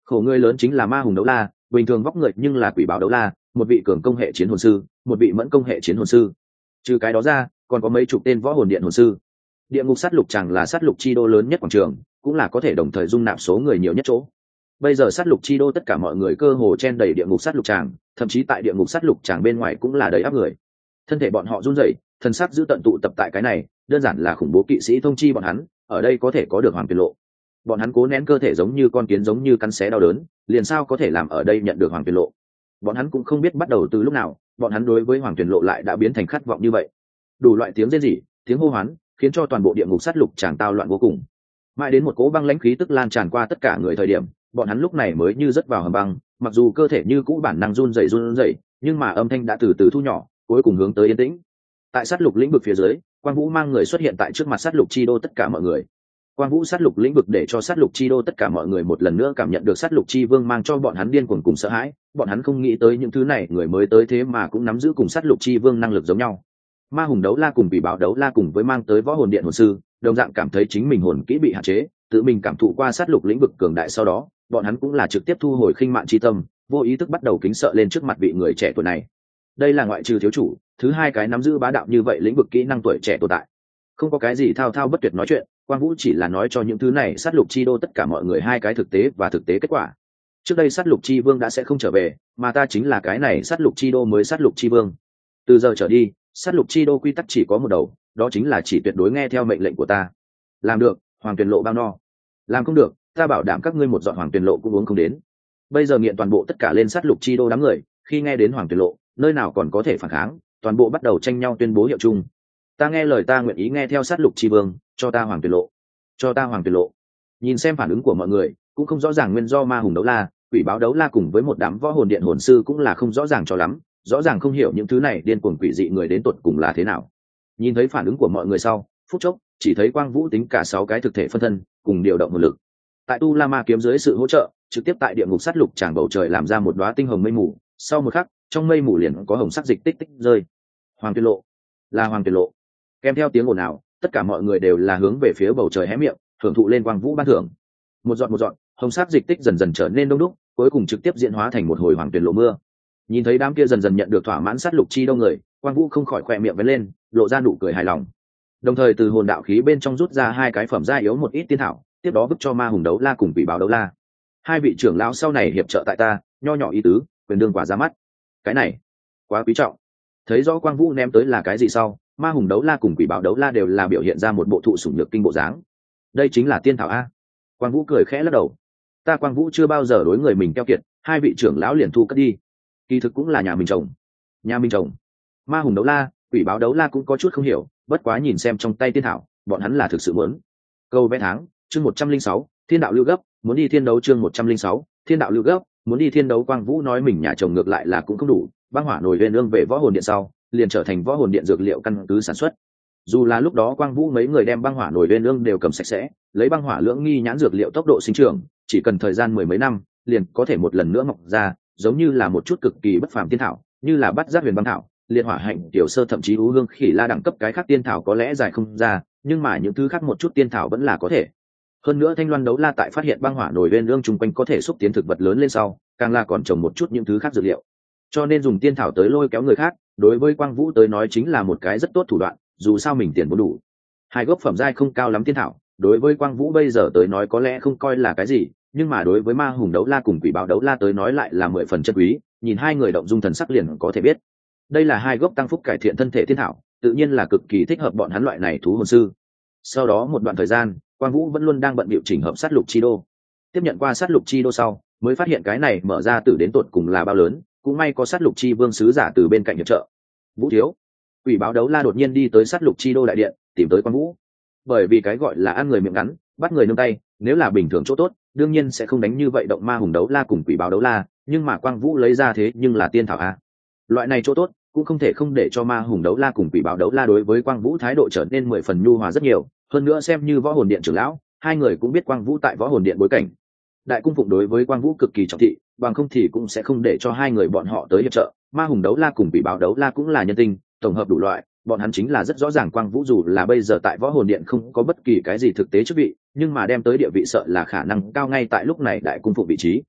Khổ người lớn chính là ma hùng đấu la, bình thường vóc người nhưng là quỷ báo đấu la, một vị cường công hệ chiến hồn sư, một vị mẫn công hệ chiến hồn sư. Trừ cái đó ra, còn có mấy chục tên võ hồn điện hồn sư. Địa ngục sát lục tràng là sát lục chi đô lớn nhất quảng trường, cũng là có thể đồng thời dung nạp số người nhiều nhất chỗ. Bây giờ sát lục chi đô tất cả mọi người cơ hồ chen đầy địa ngục sát lục tràng, thậm chí tại địa ngục sát lục tràng bên ngoài cũng là đầy áp người. Thân thể bọn họ run rẩy, thần sắc giữ tận tụ tập tại cái này, đơn giản là khủng bố kỵ sĩ thông chi bọn hắn, ở đây có thể có được hoàng tuyển lộ. Bọn hắn cố nén cơ thể giống như con kiến giống như cắn xé đau đớn, liền sao có thể làm ở đây nhận được hoàng tuyển lộ. Bọn hắn cũng không biết bắt đầu từ lúc nào, bọn hắn đối với hoàng tuyển lộ lại đã biến thành khát vọng như vậy. Đủ loại tiếng rên rỉ, tiếng hô hoán, khiến cho toàn bộ địa ngục sát lục tràng tao loạn vô cùng. Mãi đến một cỗ băng lãnh khí tức lan tràn qua tất cả người thời điểm, bọn hắn lúc này mới như rớt vào hầm băng, mặc dù cơ thể như cũ bản năng run rẩy run rẩy, nhưng mà âm thanh đã từ từ thu nhỏ, cuối cùng hướng tới yên tĩnh. Tại sát lục lĩnh vực phía dưới, Quang Vũ mang người xuất hiện tại trước mặt sát lục chi đô tất cả mọi người. Quang Vũ sát lục lĩnh vực để cho sát lục chi đô tất cả mọi người một lần nữa cảm nhận được sát lục chi vương mang cho bọn hắn điên cuồng cùng sợ hãi, bọn hắn không nghĩ tới những thứ này người mới tới thế mà cũng nắm giữ cùng sát lục chi vương năng lực giống nhau. Ma hùng đấu la cùng bị báo đấu la cùng với mang tới võ hồn điện hồn sư, đồng dạng cảm thấy chính mình hồn kỹ bị hạn chế, tự mình cảm thụ qua sát lục lĩnh vực cường đại sau đó, bọn hắn cũng là trực tiếp thu hồi khinh mạn chi tâm, vô ý thức bắt đầu kính sợ lên trước mặt vị người trẻ tuổi này. Đây là ngoại trừ thiếu chủ, thứ hai cái nắm giữ bá đạo như vậy lĩnh vực kỹ năng tuổi trẻ tồn tại. Không có cái gì thao thao bất tuyệt nói chuyện, Quang Vũ chỉ là nói cho những thứ này sát lục chi đô tất cả mọi người hai cái thực tế và thực tế kết quả. Trước đây sát lục chi vương đã sẽ không trở về, mà ta chính là cái này sát lục chi đô mới sát lục chi vương. Từ giờ trở đi, sát lục chi đô quy tắc chỉ có một đầu, đó chính là chỉ tuyệt đối nghe theo mệnh lệnh của ta. Làm được, hoàng tuyển lộ bao no. Làm không được, ta bảo đảm các ngươi một giọt hoàng tuyển lộ cũng uống không đến. Bây giờ nghiện toàn bộ tất cả lên sát lục chi đô đám người, khi nghe đến hoàng tuyển lộ, nơi nào còn có thể phản kháng, toàn bộ bắt đầu tranh nhau tuyên bố hiệu chung. Ta nghe lời, ta nguyện ý nghe theo sát lục chi vương, cho ta hoàng tuyển lộ, cho ta hoàng tuyển lộ. Nhìn xem phản ứng của mọi người, cũng không rõ ràng nguyên do ma hùng đấu la, quỷ báo đấu la cùng với một đám võ hồn điện hồn sư cũng là không rõ ràng cho lắm, rõ ràng không hiểu những thứ này điên cuồng quỷ dị người đến tột cùng là thế nào. Nhìn thấy phản ứng của mọi người sau, phút chốc chỉ thấy Quang Vũ tính cả sáu cái thực thể phân thân cùng điều động một lực, tại tu la ma kiếm dưới sự hỗ trợ, trực tiếp tại địa ngục sát lục tràng bầu trời làm ra một đóa tinh hồng mây mù. Sau một khắc, trong mây mù liền có hồng sắc dịch tích tích rơi. Hoàng tuyển lộ, là hoàng tuyển lộ. Kèm theo tiếng ồn ào, tất cả mọi người đều là hướng về phía bầu trời hé miệng, thưởng thụ lên Quang Vũ ban thưởng. Một giọt một giọt, hồng sắc dịch tích dần dần trở nên đông đúc, cuối cùng trực tiếp diễn hóa thành một hồi hoàng tuyển lộ mưa. Nhìn thấy đám kia dần dần nhận được thỏa mãn sát lục chi đông người, Quang Vũ không khỏi khỏe miệng vén lên, lộ ra nụ cười hài lòng. Đồng thời từ hồn đạo khí bên trong rút ra hai cái phẩm gia yếu một ít tiên thảo, tiếp đó vứt cho ma hùng đấu la cùng quỷ báo đấu la. Hai vị trưởng lão sau này hiệp trợ tại ta, nho nhỏ ý tứ, quyền đương quả ra mắt. Cái này quá quý trọng. Thấy rõ Quang Vũ ném tới là cái gì sau, ma hùng đấu la cùng quỷ báo đấu la đều là biểu hiện ra một bộ thụ sủng nhược kinh bộ dáng. Đây chính là tiên thảo a. Quang Vũ cười khẽ lắc đầu. Ta Quang Vũ chưa bao giờ đối người mình keo kiệt, hai vị trưởng lão liền thu cất đi. Kỳ thực cũng là nhà mình trồng. Nhà mình trồng. Ma hùng đấu la, quỷ báo đấu la cũng có chút không hiểu, bất quá nhìn xem trong tay tiên thảo, bọn hắn là thực sự muốn. Câu vẽ tháng, chương một trăm linh sáu, thiên đạo lưu gấp, muốn đi thiên đấu chương một trăm linh sáu, thiên đạo lưu gấp, muốn đi thiên đấu. Quang Vũ nói mình nhà trồng ngược lại là cũng không đủ, băng hỏa nổi lên ương về võ hồn điện sau, liền trở thành võ hồn điện dược liệu căn cứ sản xuất. Dù là lúc đó Quang Vũ mấy người đem băng hỏa nổi lên ương đều cầm sạch sẽ, lấy băng hỏa lưỡng nghi nhãn dược liệu tốc độ sinh trưởng, chỉ cần thời gian mười mấy năm, liền có thể một lần nữa mọc ra, giống như là một chút cực kỳ bất phàm tiên thảo, như là bát giác huyền băng thảo, liệt hỏa hạnh tiểu sơ, thậm chí ú hương khỉ la đẳng cấp cái khác tiên thảo có lẽ dài không ra, nhưng mà những thứ khác một chút tiên thảo vẫn là có thể. Hơn nữa Thanh Loan đấu la tại phát hiện băng hỏa nổi lên ương chung quanh có thể xúc tiến thực vật lớn lên sau, càng là còn trồng một chút những thứ khác dược liệu, cho nên dùng tiên thảo tới lôi kéo người khác, đối với Quang Vũ tới nói chính là một cái rất tốt thủ đoạn, dù sao mình tiền vốn đủ. Hai gốc phẩm giai không cao lắm tiên thảo, đối với Quang Vũ bây giờ tới nói có lẽ không coi là cái gì, nhưng mà đối với ma hùng đấu la cùng quỷ báo đấu la tới nói lại là mười phần chân quý, nhìn hai người động dung thần sắc liền có thể biết. Đây là hai gốc tăng phúc cải thiện thân thể tiên thảo, tự nhiên là cực kỳ thích hợp bọn hắn loại này thú hồn sư. Sau đó một đoạn thời gian, Quang Vũ vẫn luôn đang bận bịu chỉnh hợp sát lục chi đô. Tiếp nhận qua sát lục chi đô sau, mới phát hiện cái này mở ra từ đến tột cùng là bao lớn, cũng may có sát lục chi vương sứ giả từ bên cạnh hiệp trợ. Vũ thiếu, quỷ báo đấu la đột nhiên đi tới sát lục chi đô đại điện, tìm tới Quang Vũ. Bởi vì cái gọi là ăn người miệng ngắn, bắt người nương tay, nếu là bình thường chỗ tốt, đương nhiên sẽ không đánh như vậy động ma hùng đấu la cùng quỷ báo đấu la, nhưng mà Quang Vũ lấy ra thế nhưng là tiên thảo a. Loại này chỗ tốt, cũng không thể không để cho ma hùng đấu la cùng quỷ báo đấu la đối với Quang Vũ thái độ trở nên mười phần nhu hòa rất nhiều, hơn nữa xem như võ hồn điện trưởng lão, hai người cũng biết Quang Vũ tại võ hồn điện bối cảnh. Đại cung phụng đối với Quang Vũ cực kỳ trọng thị, bằng không thì cũng sẽ không để cho hai người bọn họ tới hiệp trợ. Ma hùng đấu la cùng quỷ báo đấu la cũng là nhân tinh, tổng hợp đủ loại, bọn hắn chính là rất rõ ràng Quang Vũ dù là bây giờ tại võ hồn điện không có bất kỳ cái gì thực tế chức vị, nhưng mà đem tới địa vị sợ là khả năng cao ngay tại lúc này đại cung phụng vị trí.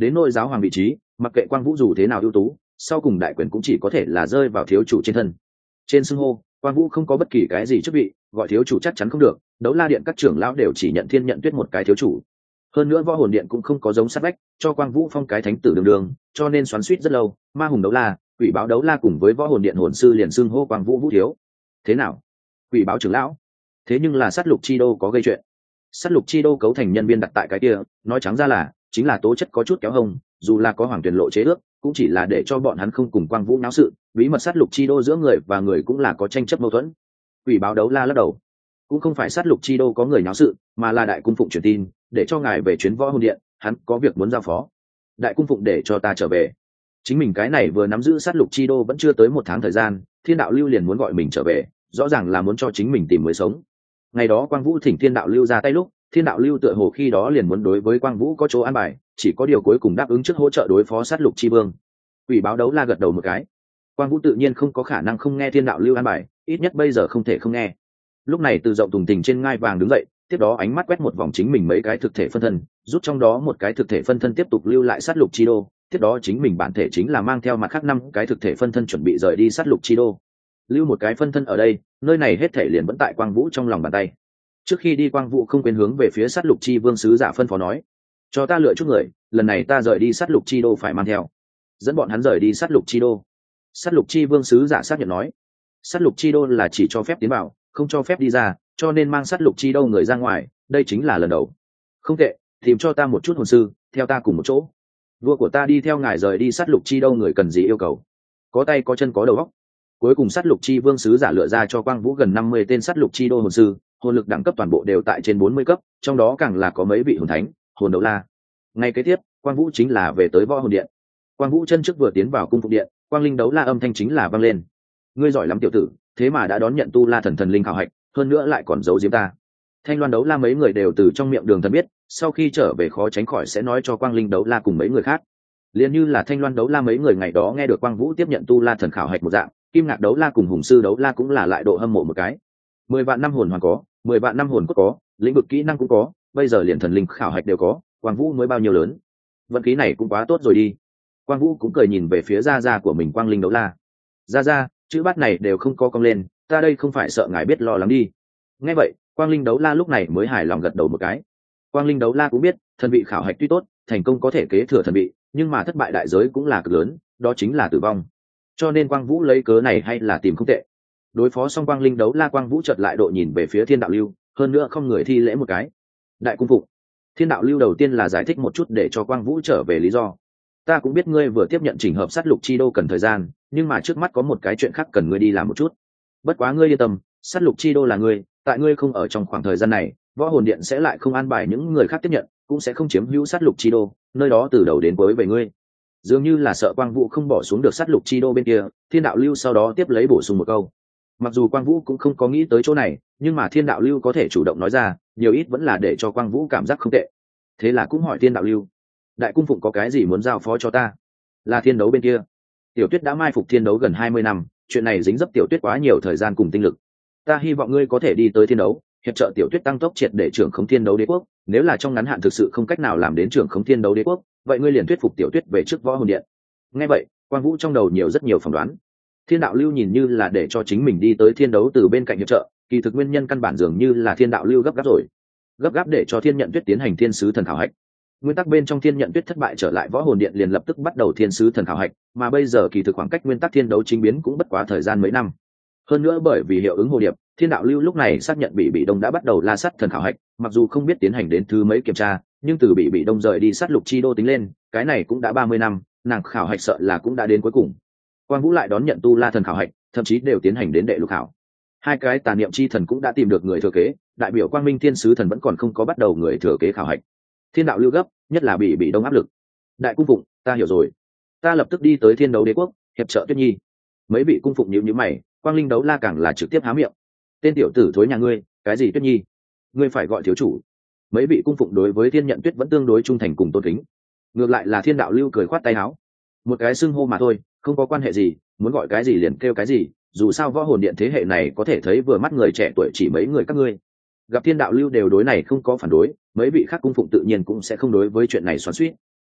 đến nôi giáo hoàng vị trí, mặc kệ quang vũ dù thế nào ưu tú, sau cùng đại quyền cũng chỉ có thể là rơi vào thiếu chủ trên thân. Trên xưng hô, quang vũ không có bất kỳ cái gì chức vị, gọi thiếu chủ chắc chắn không được. Đấu La Điện các trưởng lão đều chỉ nhận thiên nhận tuyết một cái thiếu chủ. Hơn nữa Võ Hồn Điện cũng không có giống sát vách cho quang vũ phong cái thánh tử đường đường, cho nên xoắn xuýt rất lâu. Ma hùng đấu la, quỷ báo đấu la cùng với Võ Hồn Điện hồn sư liền xưng hô quang vũ vũ thiếu. Thế nào? Quỷ báo trưởng lão? Thế nhưng là sát lục chi đô có gây chuyện. Sát lục chi đô cấu thành nhân viên đặt tại cái kia, nói trắng ra là chính là tố chất có chút kéo hông, dù là có hoàng tuyển lộ chế ước, cũng chỉ là để cho bọn hắn không cùng quang vũ náo sự. Bí mật sát lục chi đô giữa người và người cũng là có tranh chấp mâu thuẫn. Quỷ báo đấu la lắc đầu, cũng không phải sát lục chi đô có người náo sự, mà là đại cung phụng truyền tin để cho ngài về chuyến Võ Hồn Điện, hắn có việc muốn giao phó. Đại cung phụng để cho ta trở về. Chính mình cái này vừa nắm giữ sát lục chi đô vẫn chưa tới một tháng thời gian, thiên đạo lưu liền muốn gọi mình trở về, rõ ràng là muốn cho chính mình tìm mới sống. Ngày đó quang vũ thỉnh thiên đạo lưu ra tay lúc, thiên đạo lưu tựa hồ khi đó liền muốn đối với quang vũ có chỗ an bài, chỉ có điều cuối cùng đáp ứng trước hỗ trợ đối phó sát lục chi vương. Quỷ báo đấu la gật đầu một cái. Quang vũ tự nhiên không có khả năng không nghe thiên đạo lưu an bài, ít nhất bây giờ không thể không nghe. Lúc này từ rộng tùng tình trên ngai vàng đứng dậy, tiếp đó ánh mắt quét một vòng chính mình mấy cái thực thể phân thân, rút trong đó một cái thực thể phân thân tiếp tục lưu lại sát lục chi đô. Tiếp đó chính mình bản thể chính là mang theo mặt khác năm cái thực thể phân thân chuẩn bị rời đi sát lục chi đô. Lưu một cái phân thân ở đây, nơi này hết thể liền vẫn tại quang vũ trong lòng bàn tay. Trước khi đi quang vũ không quên hướng về phía sát lục chi vương sứ giả phân phó nói, cho ta lựa chút người, lần này ta rời đi sát lục chi đô phải mang theo, dẫn bọn hắn rời đi sát lục chi đô. Sát lục chi vương sứ giả xác nhận nói, sát lục chi đô là chỉ cho phép tiến vào, không cho phép đi ra, cho nên mang sát lục chi đô người ra ngoài, đây chính là lần đầu. Không tệ, tìm cho ta một chút hồn sư, theo ta cùng một chỗ. Vua của ta đi theo ngài rời đi sát lục chi đô người cần gì yêu cầu, có tay có chân có đầu óc. Cuối cùng sát lục chi vương sứ giả lựa ra cho quang vũ gần năm mươi tên sát lục chi đô hồn sư, hồn lực đẳng cấp toàn bộ đều tại trên bốn mươi cấp, trong đó càng là có mấy vị hồn thánh, hồn đấu la. Ngay kế tiếp, quang vũ chính là về tới Võ Hồn Điện. Quang vũ chân trước vừa tiến vào cung phục điện, quang linh đấu la âm thanh chính là vang lên, ngươi giỏi lắm tiểu tử, thế mà đã đón nhận tu la thần thần linh khảo hạch, hơn nữa lại còn giấu giếm ta. Thanh loan đấu la mấy người đều từ trong miệng đường thần biết, sau khi trở về khó tránh khỏi sẽ nói cho quang linh đấu la cùng mấy người khác. Liên như là thanh loan đấu la mấy người ngày đó nghe được quang vũ tiếp nhận tu la thần khảo hạch một dạng, kim ngạc đấu la cùng hùng sư đấu la cũng là lại độ hâm mộ một cái. Mười vạn năm hồn hoàn có, mười vạn năm hồn cốt có, lĩnh vực kỹ năng cũng có, bây giờ liền thần linh khảo hạch đều có, quang vũ mới bao nhiêu lớn, vận khí này cũng quá tốt rồi đi. Quang vũ cũng cười nhìn về phía gia gia của mình quang linh đấu la. Gia gia, chữ bát này đều không có cong lên, ta đây không phải sợ ngài biết lo lắng đi. Nghe vậy quang linh đấu la lúc này mới hài lòng gật đầu một cái. Quang linh đấu la cũng biết thần vị khảo hạch tuy tốt, thành công có thể kế thừa thần vị, nhưng mà thất bại đại giới cũng là cực lớn, đó chính là tử vong. Cho nên quang vũ lấy cớ này hay là tìm không tệ. Đối phó xong quang linh đấu la, quang vũ chợt lại độ nhìn về phía thiên đạo lưu, hơn nữa không người thi lễ một cái. Đại cung phụng. Thiên đạo lưu đầu tiên là giải thích một chút để cho quang vũ trở về lý do. Ta cũng biết ngươi vừa tiếp nhận chỉnh hợp sát lục chi đô cần thời gian, nhưng mà trước mắt có một cái chuyện khác cần ngươi đi làm một chút. Bất quá ngươi yên tâm, sát lục chi đô là ngươi, tại ngươi không ở trong khoảng thời gian này, Võ Hồn Điện sẽ lại không an bài những người khác tiếp nhận, cũng sẽ không chiếm hữu sát lục chi đô, nơi đó từ đầu đến cuối về ngươi. Dường như là sợ quang vũ không bỏ xuống được sát lục chi đô bên kia, thiên đạo lưu sau đó tiếp lấy bổ sung một câu. Mặc dù quang vũ cũng không có nghĩ tới chỗ này, nhưng mà thiên đạo lưu có thể chủ động nói ra, nhiều ít vẫn là để cho quang vũ cảm giác không tệ. Thế là cũng hỏi thiên đạo lưu, đại cung phụng có cái gì muốn giao phó cho ta? Là thiên đấu bên kia. Tiểu tuyết đã mai phục thiên đấu gần hai mươi năm, chuyện này dính dấp tiểu tuyết quá nhiều thời gian cùng tinh lực. Ta hy vọng ngươi có thể đi tới thiên đấu, hiệp trợ tiểu tuyết tăng tốc triệt để trưởng khống thiên đấu đế quốc. Nếu là trong ngắn hạn thực sự không cách nào làm đến trưởng khống thiên đấu đế quốc, vậy ngươi liền thuyết phục tiểu tuyết về trước Võ Hồn Điện. Nghe vậy quang vũ trong đầu nhiều rất nhiều phỏng đoán. Thiên đạo lưu nhìn như là để cho chính mình đi tới thiên đấu từ bên cạnh hiệp trợ, kỳ thực nguyên nhân căn bản dường như là thiên đạo lưu gấp gáp rồi, gấp gáp để cho thiên nhận tuyết tiến hành thiên sứ thần khảo hạch. Nguyên tắc bên trong thiên nhận tuyết thất bại trở lại Võ Hồn Điện liền lập tức bắt đầu thiên sứ thần khảo hạch, mà bây giờ kỳ thực khoảng cách nguyên tắc thiên đấu chính biến cũng bất quá thời gian mấy năm. Hơn nữa bởi vì hiệu ứng hồ điệp, thiên đạo lưu lúc này xác nhận bị bị đông đã bắt đầu la sát thần khảo hạch, mặc dù không biết tiến hành đến thứ mấy kiểm tra, nhưng từ bị bị đông rời đi sát lục chi đô tính lên, cái này cũng đã ba mươi năm, nàng khảo hạch sợ là cũng đã đến cuối cùng. Quang vũ lại đón nhận tu la thần khảo hạch, thậm chí đều tiến hành đến đệ lục khảo. Hai cái tà niệm chi thần cũng đã tìm được người thừa kế, đại biểu quang minh thiên sứ thần vẫn còn không có bắt đầu người thừa kế khảo hạch. Thiên đạo lưu gấp, nhất là bị bị đông áp lực. Đại cung phụng, ta hiểu rồi, ta lập tức đi tới thiên đấu đế quốc hiệp trợ tuyết nhi. Mấy vị cung phụng nhíu nhíu mày, quang linh đấu la càng là trực tiếp há miệng. Tên tiểu tử thối nhà ngươi, cái gì tuyết nhi? Ngươi phải gọi thiếu chủ. Mấy vị cung phụng đối với thiên nhận tuyết vẫn tương đối trung thành cùng tôn kính. Ngược lại là thiên đạo lưu cười khoát tay áo, một cái xưng hô mà thôi, không có quan hệ gì, muốn gọi cái gì liền kêu cái gì, dù sao Võ Hồn Điện thế hệ này có thể thấy vừa mắt người trẻ tuổi chỉ mấy người các ngươi. Gặp thiên đạo lưu đều đối này không có phản đối, mấy vị khác cung phụng tự nhiên cũng sẽ không đối với chuyện này xoắn xuýt.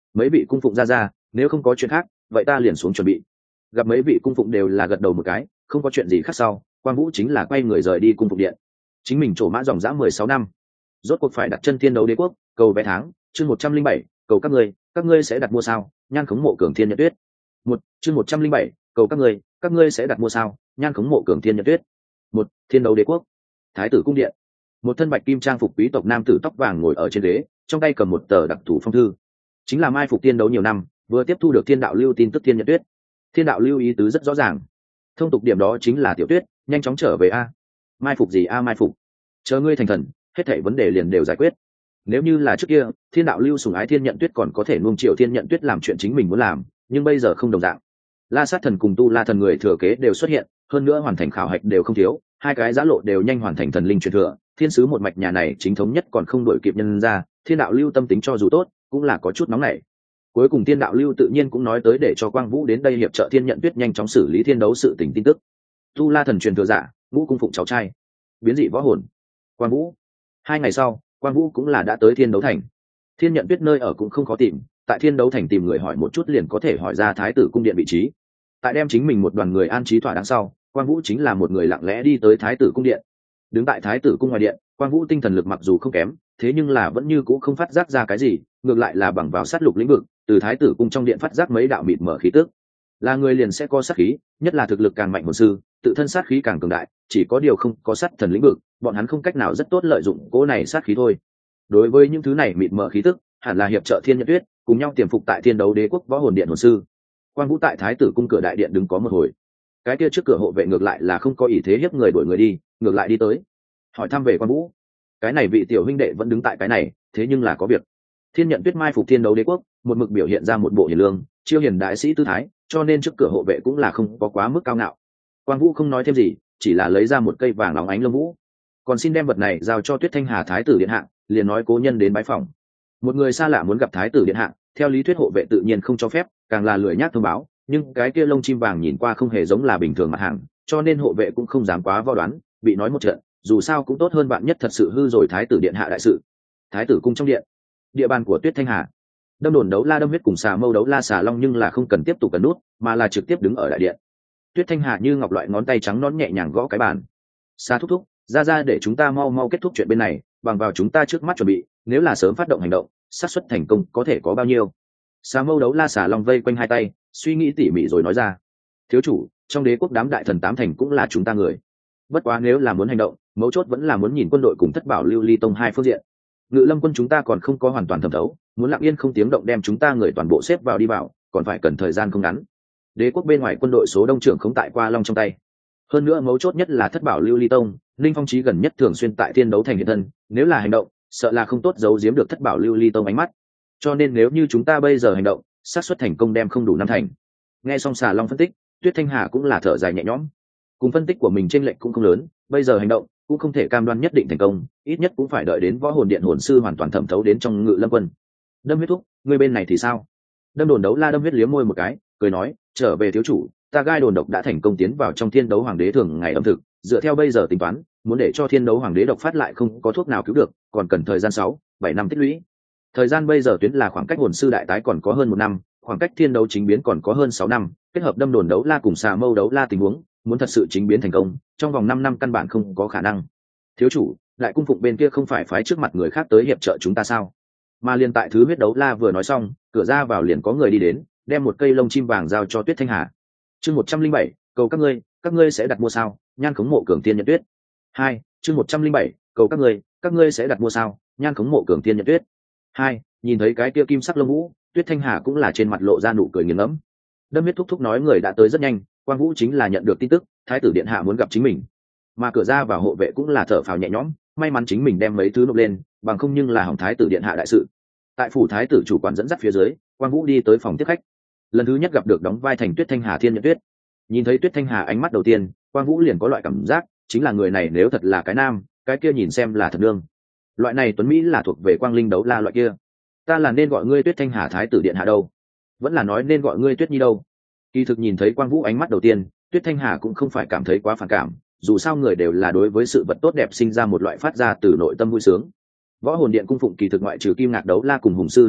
mấy vị cung phụng ra ra, nếu không có chuyện khác vậy ta liền xuống chuẩn bị. Gặp mấy vị cung phụng đều là gật đầu một cái, không có chuyện gì khác sau, Quang Vũ chính là quay người rời đi cung phụng điện. Chính mình trổ mã dòng dã mười sáu năm, rốt cuộc phải đặt chân Thiên Đấu Đế Quốc. Cầu vé tháng chương một trăm linh bảy, cầu các ngươi các ngươi sẽ đặt mua sao? Nhan khống mộ cường thiên nhật tuyết. Một chương một trăm linh bảy, cầu các ngươi các ngươi sẽ đặt mua sao? Nhan khống mộ cường thiên nhật tuyết. Một Thiên Đấu Đế Quốc, Thái tử cung điện. Một thân bạch kim trang phục quý tộc nam tử tóc vàng ngồi ở trên ghế, trong tay cầm một tờ đặc thù phong thư. Chính là mai phục tiên đấu nhiều năm, vừa tiếp thu được Thiên Đạo Lưu tin tức Thiên Nhật Tuyết. Thiên Đạo Lưu ý tứ rất rõ ràng, thông tục điểm đó chính là tiểu tuyết nhanh chóng trở về a. Mai phục gì a mai phục, chờ ngươi thành thần, hết thảy vấn đề liền đều giải quyết. Nếu như là trước kia, Thiên Đạo Lưu sủng ái Thiên Nhận Tuyết còn có thể nuông chiều Thiên Nhận Tuyết làm chuyện chính mình muốn làm, nhưng bây giờ không đồng dạng. La Sát Thần cùng Tu La Thần người thừa kế đều xuất hiện, hơn nữa hoàn thành khảo hạch đều không thiếu, hai cái giã lộ đều nhanh hoàn thành thần linh truyền thừa, thiên sứ một mạch nhà này chính thống nhất còn không đổi kịp nhân ra. Thiên Đạo Lưu tâm tính cho dù tốt, cũng là có chút nóng nảy. Cuối cùng Thiên Đạo Lưu tự nhiên cũng nói tới để cho Quang Vũ đến đây hiệp trợ Thiên Nhận Tuyết nhanh chóng xử lý thiên đấu sự tình tin tức. Tu La Thần truyền thừa giả, Ngũ cung phụng cháu trai, biến dị võ hồn, Quang Vũ. Hai ngày sau, Quang Vũ cũng là đã tới Thiên Đấu Thành. Thiên Nhận Tuyết nơi ở cũng không khó tìm, tại Thiên Đấu Thành tìm người hỏi một chút liền có thể hỏi ra Thái tử cung điện vị trí. Tại đem chính mình một đoàn người an trí thỏa đáng sau, Quang Vũ chính là một người lặng lẽ đi tới Thái tử cung điện. Đứng tại Thái tử cung ngoài điện, Quang Vũ tinh thần lực mặc dù không kém, thế nhưng là vẫn như cũ không phát giác ra cái gì, ngược lại là bằng vào sát lục lĩnh vực, từ Thái tử cung trong điện phát giác mấy đạo mịt mở khí tức. Là người liền sẽ có sát khí, nhất là thực lực càng mạnh hồn sư, tự thân sát khí càng cường đại, chỉ có điều không có sát thần lĩnh vực, bọn hắn không cách nào rất tốt lợi dụng cỗ này sát khí thôi. Đối với những thứ này mịt mở khí tức, hẳn là hiệp trợ Thiên Nhật Tuyết, cùng nhau tiềm phục tại Thiên Đấu Đế Quốc võ hồn điện hồn sư. Quang Vũ tại Thái tử cung cửa đại điện đứng có một hồi, cái kia trước cửa hộ vệ ngược lại là không có ý thế hiếp người đuổi người đi, ngược lại đi tới hỏi thăm về Quang Vũ. Cái này vị tiểu huynh đệ vẫn đứng tại cái này, thế nhưng là có việc. Thiên Nhận Tuyết mai phục Thiên Đấu Đế Quốc, một mực biểu hiện ra một bộ hiền lương, chiêu hiền đại sĩ tư thái, cho nên trước cửa hộ vệ cũng là không có quá mức cao ngạo. Quang Vũ không nói thêm gì, chỉ là lấy ra một cây vàng óng ánh lông vũ, còn xin đem vật này giao cho Tuyết Thanh Hà Thái tử điện hạ, liền nói cố nhân đến bái phòng. Một người xa lạ muốn gặp Thái tử điện hạ, theo lý thuyết hộ vệ tự nhiên không cho phép, càng là lười nhác thông báo, nhưng cái kia lông chim vàng nhìn qua không hề giống là bình thường mặt hàng, cho nên hộ vệ cũng không dám quá vo đoán, bị nói một trận, dù sao cũng tốt hơn bạn nhất thật sự hư rồi Thái tử điện hạ đại sự. Thái tử cung trong điện, địa bàn của Tuyết Thanh Hà. Đâm đồn đấu la đâm huyết cùng xà mâu đấu la xà long nhưng là không cần tiếp tục cần nút, mà là trực tiếp đứng ở đại điện. Tuyết Thanh Hà như ngọc loại ngón tay trắng nón nhẹ nhàng gõ cái bàn. Xà thúc thúc, ra ra để chúng ta mau mau kết thúc chuyện bên này, bằng vào chúng ta trước mắt chuẩn bị, nếu là sớm phát động hành động, xác suất thành công có thể có bao nhiêu? Xà mâu đấu la xà long vây quanh hai tay, suy nghĩ tỉ mỉ rồi nói ra. Thiếu chủ, trong đế quốc đám đại thần tám thành cũng là chúng ta người. Bất quá nếu là muốn hành động, mấu chốt vẫn là muốn nhìn quân đội cùng thất bảo lưu ly tông hai phương diện. Ngự lâm quân chúng ta còn không có hoàn toàn thẩm thấu, muốn lặng yên không tiếng động đem chúng ta người toàn bộ xếp vào đi vào, còn phải cần thời gian không ngắn. Đế quốc bên ngoài quân đội số đông trưởng không tại qua long trong tay. Hơn nữa mấu chốt nhất là thất bảo lưu ly tông, Linh Phong Chí gần nhất thường xuyên tại Thiên Đấu Thành hiện thân, nếu là hành động, sợ là không tốt giấu giếm được thất bảo lưu ly tông ánh mắt. Cho nên nếu như chúng ta bây giờ hành động, xác suất thành công đem không đủ năm thành. Nghe xong xà long phân tích, Tuyết Thanh Hà cũng là thở dài nhẹ nhõm. Cùng phân tích của mình chênh lệch cũng không lớn, bây giờ hành động cũng không thể cam đoan nhất định thành công, ít nhất cũng phải đợi đến võ hồn điện hồn sư hoàn toàn thẩm thấu đến trong ngự lâm quân. Đâm huyết thúc, người bên này thì sao? Đâm đồn đấu la đâm huyết liếm môi một cái, cười nói, trở về thiếu chủ, ta gai đồn độc đã thành công tiến vào trong Thiên Đấu Hoàng đế thường ngày ẩm thực, dựa theo bây giờ tính toán, muốn để cho Thiên Đấu Hoàng đế độc phát lại không có thuốc nào cứu được, còn cần thời gian sáu, bảy năm tích lũy. Thời gian bây giờ tuyến là khoảng cách hồn sư đại tái còn có hơn một năm, khoảng cách thiên đấu chính biến còn có hơn sáu năm, kết hợp đâm đồn đấu la cùng xà mâu đấu la tình huống, muốn thật sự chính biến thành công, trong vòng năm năm căn bản không có khả năng. Thiếu chủ, đại cung phụng bên kia không phải phái trước mặt người khác tới hiệp trợ chúng ta sao? Mà liền tại thứ huyết đấu la vừa nói xong, cửa ra vào liền có người đi đến, đem một cây lông chim vàng giao cho Tuyết Thanh Hà. Chương một trăm linh bảy, cầu các ngươi, các ngươi sẽ đặt mua sao? Nhan khống mộ cường tiên nhận tuyết. Hai, chương một trăm linh bảy, cầu các ngươi, các ngươi sẽ đặt mua sao? Nhan khống mộ cường tiên nhận tuyết. Hai, nhìn thấy cái kia kim sắc lông vũ, Tuyết Thanh Hà cũng là trên mặt lộ ra nụ cười nghiền ngẫm. Đâm huyết thúc thúc nói người đã tới rất nhanh, Quang Vũ chính là nhận được tin tức, Thái tử điện hạ muốn gặp chính mình. Mà cửa ra vào hộ vệ cũng là thở phào nhẹ nhõm, may mắn chính mình đem mấy thứ nộp lên, bằng không nhưng là hỏng Thái tử điện hạ đại sự. Tại phủ Thái tử chủ quản dẫn dắt phía dưới, Quang Vũ đi tới phòng tiếp khách. Lần thứ nhất gặp được đóng vai thành Tuyết Thanh Hà Thiên Nhận Tuyết. Nhìn thấy Tuyết Thanh Hà ánh mắt đầu tiên, Quang Vũ liền có loại cảm giác, chính là người này nếu thật là cái nam, cái kia nhìn xem là thật đương. Loại này tuấn mỹ là thuộc về Quang Linh đấu la loại kia. Ta là nên gọi ngươi Tuyết Thanh Hà Thái tử điện hạ đâu, vẫn là nói nên gọi ngươi Tuyết Nhi đâu? Kỳ thực nhìn thấy Quang Vũ ánh mắt đầu tiên, Tuyết Thanh Hà cũng không phải cảm thấy quá phản cảm, dù sao người đều là đối với sự vật tốt đẹp sinh ra một loại phát ra từ nội tâm vui sướng. Võ hồn điện cung phụng kỳ thực ngoại trừ Kim Ngạc đấu la cùng Hùng sư đấu la,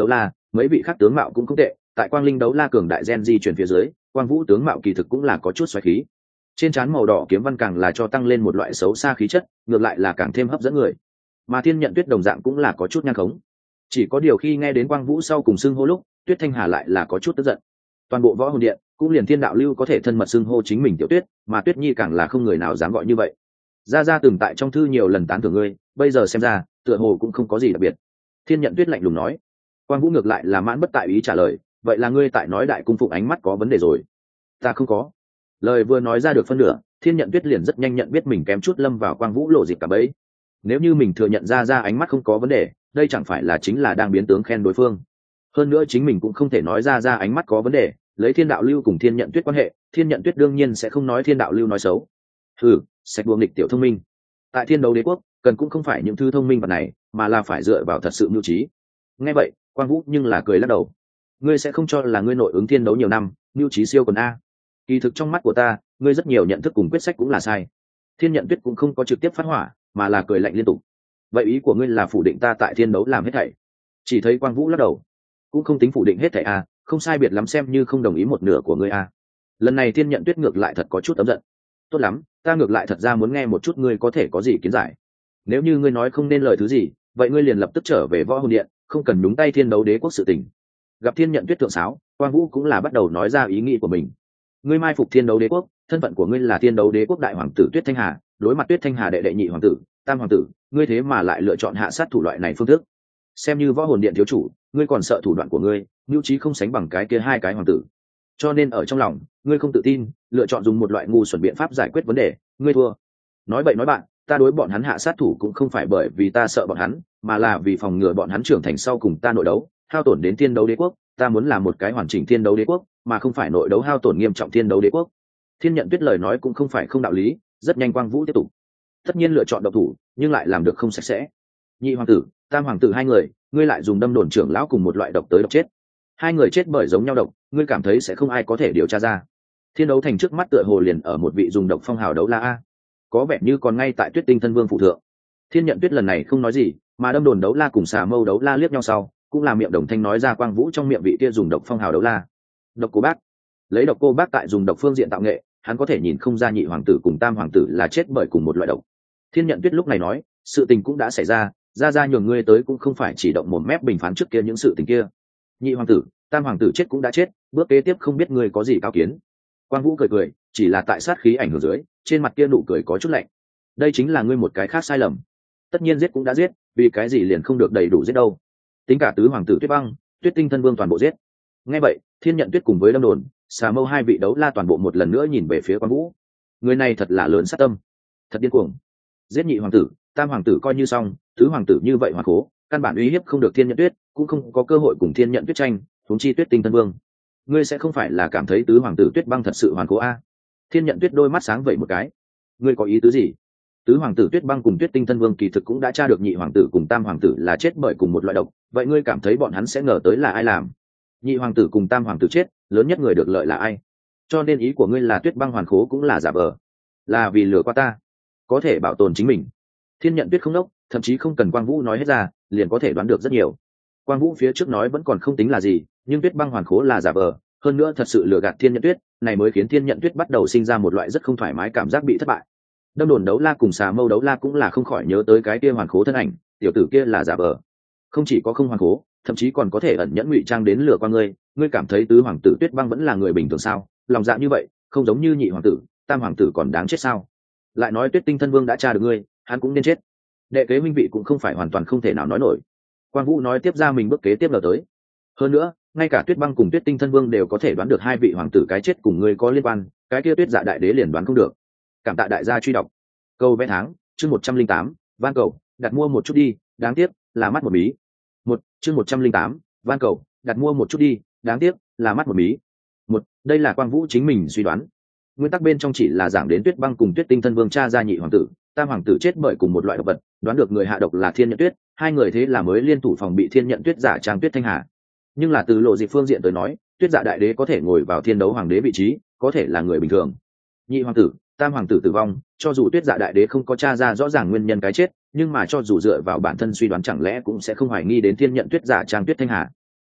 mấy vị khác tướng mạo cũng không tệ, tại quang linh đấu la cường đại gen di chuyển phía dưới, quang vũ tướng mạo kỳ thực cũng là có chút xoáy khí. Trên trán màu đỏ kiếm văn càng là cho tăng lên một loại xấu xa khí chất, ngược lại là càng thêm hấp dẫn người. Mà Thiên Nhận Tuyết đồng dạng cũng là có chút nhan khống. Chỉ có điều khi nghe đến quang vũ sau cùng xưng hô lúc, Tuyết Thanh Hà lại là có chút tức giận. Toàn bộ võ hồn điện cũng liền Thiên Đạo Lưu có thể thân mật xưng hô chính mình tiểu Tuyết, mà Tuyết Nhi càng là không người nào dám gọi như vậy. Gia Gia từng tại trong thư nhiều lần tán thưởng ngươi, bây giờ xem ra tựa hồ cũng không có gì đặc biệt. Thiên Nhận Tuyết lạnh lùng nói. Quang vũ ngược lại là mãn bất tại ý trả lời, vậy là ngươi tại nói đại cung phụng ánh mắt có vấn đề rồi. Ta không có. Lời vừa nói ra được phân nửa, Thiên Nhận Tuyết liền rất nhanh nhận biết mình kém chút lâm vào quang vũ lộ dịp cả bấy. Nếu như mình thừa nhận ra ra ánh mắt không có vấn đề, đây chẳng phải là chính là đang biến tướng khen đối phương. Hơn nữa chính mình cũng không thể nói ra ra ánh mắt có vấn đề, lấy Thiên Đạo Lưu cùng Thiên Nhận Tuyết quan hệ, Thiên Nhận Tuyết đương nhiên sẽ không nói Thiên Đạo Lưu nói xấu. Ừ, sạch buông nghịch tiểu thông minh. Tại Thiên Đấu Đế quốc, cần cũng không phải những thứ thông minh vật này, mà là phải dựa vào thật sự mưu trí. Nghe vậy, Quang Vũ nhưng là cười lắc đầu. Ngươi sẽ không cho là ngươi nội ứng thiên đấu nhiều năm, mưu trí siêu quần a. Kỳ thực trong mắt của ta, ngươi rất nhiều nhận thức cùng quyết sách cũng là sai. Thiên Nhận Tuyết cũng không có trực tiếp phát hỏa, mà là cười lạnh liên tục. Vậy ý của ngươi là phủ định ta tại thiên đấu làm hết thảy? Chỉ thấy Quang Vũ lắc đầu. Cũng không tính phủ định hết thảy a, không sai biệt lắm xem như không đồng ý một nửa của ngươi a. Lần này Thiên Nhận Tuyết ngược lại thật có chút tấm giận. Tốt lắm, ta ngược lại thật ra muốn nghe một chút ngươi có thể có gì kiến giải. Nếu như ngươi nói không nên lời thứ gì, vậy ngươi liền lập tức trở về võ hồn điện, không cần nhúng tay thiên đấu đế quốc sự tình. Gặp Thiên Nhận Tuyết thượng sáo, Quang Vũ cũng là bắt đầu nói ra ý nghĩ của mình. Ngươi mai phục thiên đấu đế quốc, thân phận của ngươi là thiên đấu đế quốc đại hoàng tử Tuyết Thanh Hà, đối mặt Tuyết Thanh Hà đệ đệ nhị hoàng tử, tam hoàng tử, ngươi thế mà lại lựa chọn hạ sát thủ loại này phương thức. Xem như võ hồn điện thiếu chủ, ngươi còn sợ thủ đoạn của ngươi, mưu trí không sánh bằng cái kia hai cái hoàng tử. Cho nên ở trong lòng, ngươi không tự tin, lựa chọn dùng một loại ngu xuẩn biện pháp giải quyết vấn đề, ngươi thua. Nói bậy nói bạn, ta đối bọn hắn hạ sát thủ cũng không phải bởi vì ta sợ bọn hắn, mà là vì phòng ngừa bọn hắn trưởng thành sau cùng ta nội đấu, hao tổn đến thiên đấu đế quốc. Ta muốn làm một cái hoàn chỉnh thiên đấu đế quốc, mà không phải nội đấu hao tổn nghiêm trọng thiên đấu đế quốc. Thiên Nhận Tuyết lời nói cũng không phải không đạo lý, rất nhanh Quang Vũ tiếp tục. Tất nhiên lựa chọn độc thủ, nhưng lại làm được không sạch sẽ. Nhị hoàng tử, tam hoàng tử hai người, ngươi lại dùng đâm đồn trưởng lão cùng một loại độc tới độc chết. Hai người chết bởi giống nhau độc, ngươi cảm thấy sẽ không ai có thể điều tra ra. Thiên đấu thành trước mắt tựa hồ liền ở một vị dùng độc phong hào đấu la a, có vẻ như còn ngay tại Tuyết Tinh thân vương phụ thượng. Thiên Nhận Tuyết lần này không nói gì, mà đâm đồn đấu la cùng xà mâu đấu la liếc nhau sau, cũng là miệng đồng thanh nói ra Quang Vũ trong miệng vị kia dùng độc phong hào đấu la. Độc cô bác, lấy độc cô bác tại dùng độc phương diện tạo nghệ, hắn có thể nhìn không ra nhị hoàng tử cùng tam hoàng tử là chết bởi cùng một loại độc. Thiên Nhận Tuyết lúc này nói, sự tình cũng đã xảy ra, ra ra nhường ngươi tới cũng không phải chỉ động một mép bình phán trước kia những sự tình kia. Nhị hoàng tử, tam hoàng tử chết cũng đã chết, bước kế tiếp không biết ngươi có gì cao kiến. Quang Vũ cười cười, chỉ là tại sát khí ảnh hưởng dưới, trên mặt kia nụ cười có chút lạnh. Đây chính là ngươi một cái khác sai lầm. Tất nhiên giết cũng đã giết, vì cái gì liền không được đầy đủ giết đâu? Tính cả tứ hoàng tử Tuyết Băng, Tuyết Tinh thân vương toàn bộ giết. Nghe vậy, Thiên Nhận Tuyết cùng với Lâm Đồn, xà mâu hai vị đấu la toàn bộ một lần nữa nhìn về phía Quang Vũ. Người này thật là lớn sát tâm, thật điên cuồng. Giết nhị hoàng tử, tam hoàng tử coi như xong, tứ hoàng tử như vậy hoàn cố, căn bản uy hiếp không được Thiên Nhận Tuyết, cũng không có cơ hội cùng Thiên Nhận Tuyết tranh, huống chi Tuyết Tinh thân vương. Ngươi sẽ không phải là cảm thấy tứ hoàng tử Tuyết Băng thật sự hoàn cố a? Thiên Nhận Tuyết đôi mắt sáng vậy một cái. Ngươi có ý tứ gì? Tứ hoàng tử Tuyết Băng cùng Tuyết Tinh thân vương kỳ thực cũng đã tra được nhị hoàng tử cùng tam hoàng tử là chết bởi cùng một loại độc, vậy ngươi cảm thấy bọn hắn sẽ ngờ tới là ai làm? Nhị hoàng tử cùng tam hoàng tử chết, lớn nhất người được lợi là ai? Cho nên ý của ngươi là Tuyết Băng hoàn khố cũng là giả vờ, là vì lừa qua ta, có thể bảo tồn chính mình. Thiên Nhận Tuyết không nốc, thậm chí không cần Quang Vũ nói hết ra, liền có thể đoán được rất nhiều. Quang Vũ phía trước nói vẫn còn không tính là gì, nhưng Tuyết Băng hoàn khố là giả vờ, hơn nữa thật sự lừa gạt Thiên Nhận Tuyết, này mới khiến Thiên Nhận Tuyết bắt đầu sinh ra một loại rất không thoải mái cảm giác bị thất bại. Đâm đồn đấu la cùng xà mâu đấu la cũng là không khỏi nhớ tới cái kia hoàn khố thân ảnh, tiểu tử kia là giả vờ, không chỉ có không hoàn khố, thậm chí còn có thể ẩn nhẫn ngụy trang đến lừa qua ngươi. Ngươi cảm thấy tứ hoàng tử Tuyết Băng vẫn là người bình thường sao? Lòng dạ như vậy, không giống như nhị hoàng tử, tam hoàng tử còn đáng chết sao? Lại nói Tuyết Tinh thân vương đã tra được ngươi, hắn cũng nên chết. Đệ kế minh vị cũng không phải hoàn toàn không thể nào nói nổi. Quang Vũ nói tiếp ra mình bước kế tiếp là tới. Hơn nữa, ngay cả Tuyết Băng cùng Tuyết Tinh thân vương đều có thể đoán được hai vị hoàng tử cái chết cùng ngươi có liên quan, cái kia Tuyết Dạ đại đế liền đoán không được. Cảm tạ đại gia truy đọc. Câu vẽ tháng, chương một trăm linh tám, van cầu, đặt mua một chút đi, đáng tiếc là mắt một mí. Một, chương một trăm linh tám, van cầu, đặt mua một chút đi, đáng tiếc là mắt một mí. Một, đây là Quang Vũ chính mình suy đoán. Nguyên tắc bên trong chỉ là giảng đến Tuyết Băng cùng Tuyết Tinh thân vương cha ra nhị hoàng tử, tam hoàng tử chết bởi cùng một loại độc vật, đoán được người hạ độc là Thiên Nhận Tuyết, hai người thế là mới liên thủ phòng bị Thiên Nhận Tuyết giả trang Tuyết Thanh Hà. Nhưng là từ lộ dị phương diện tới nói, Tuyết Dạ đại đế có thể ngồi vào thiên đấu hoàng đế vị trí, có thể là người bình thường. Nhị hoàng tử, tam hoàng tử tử vong, cho dù Tuyết Dạ đại đế không có tra ra rõ ràng nguyên nhân cái chết, nhưng mà cho dù dựa vào bản thân suy đoán chẳng lẽ cũng sẽ không hoài nghi đến Thiên Nhận Tuyết giả trang Tuyết Thanh Hà.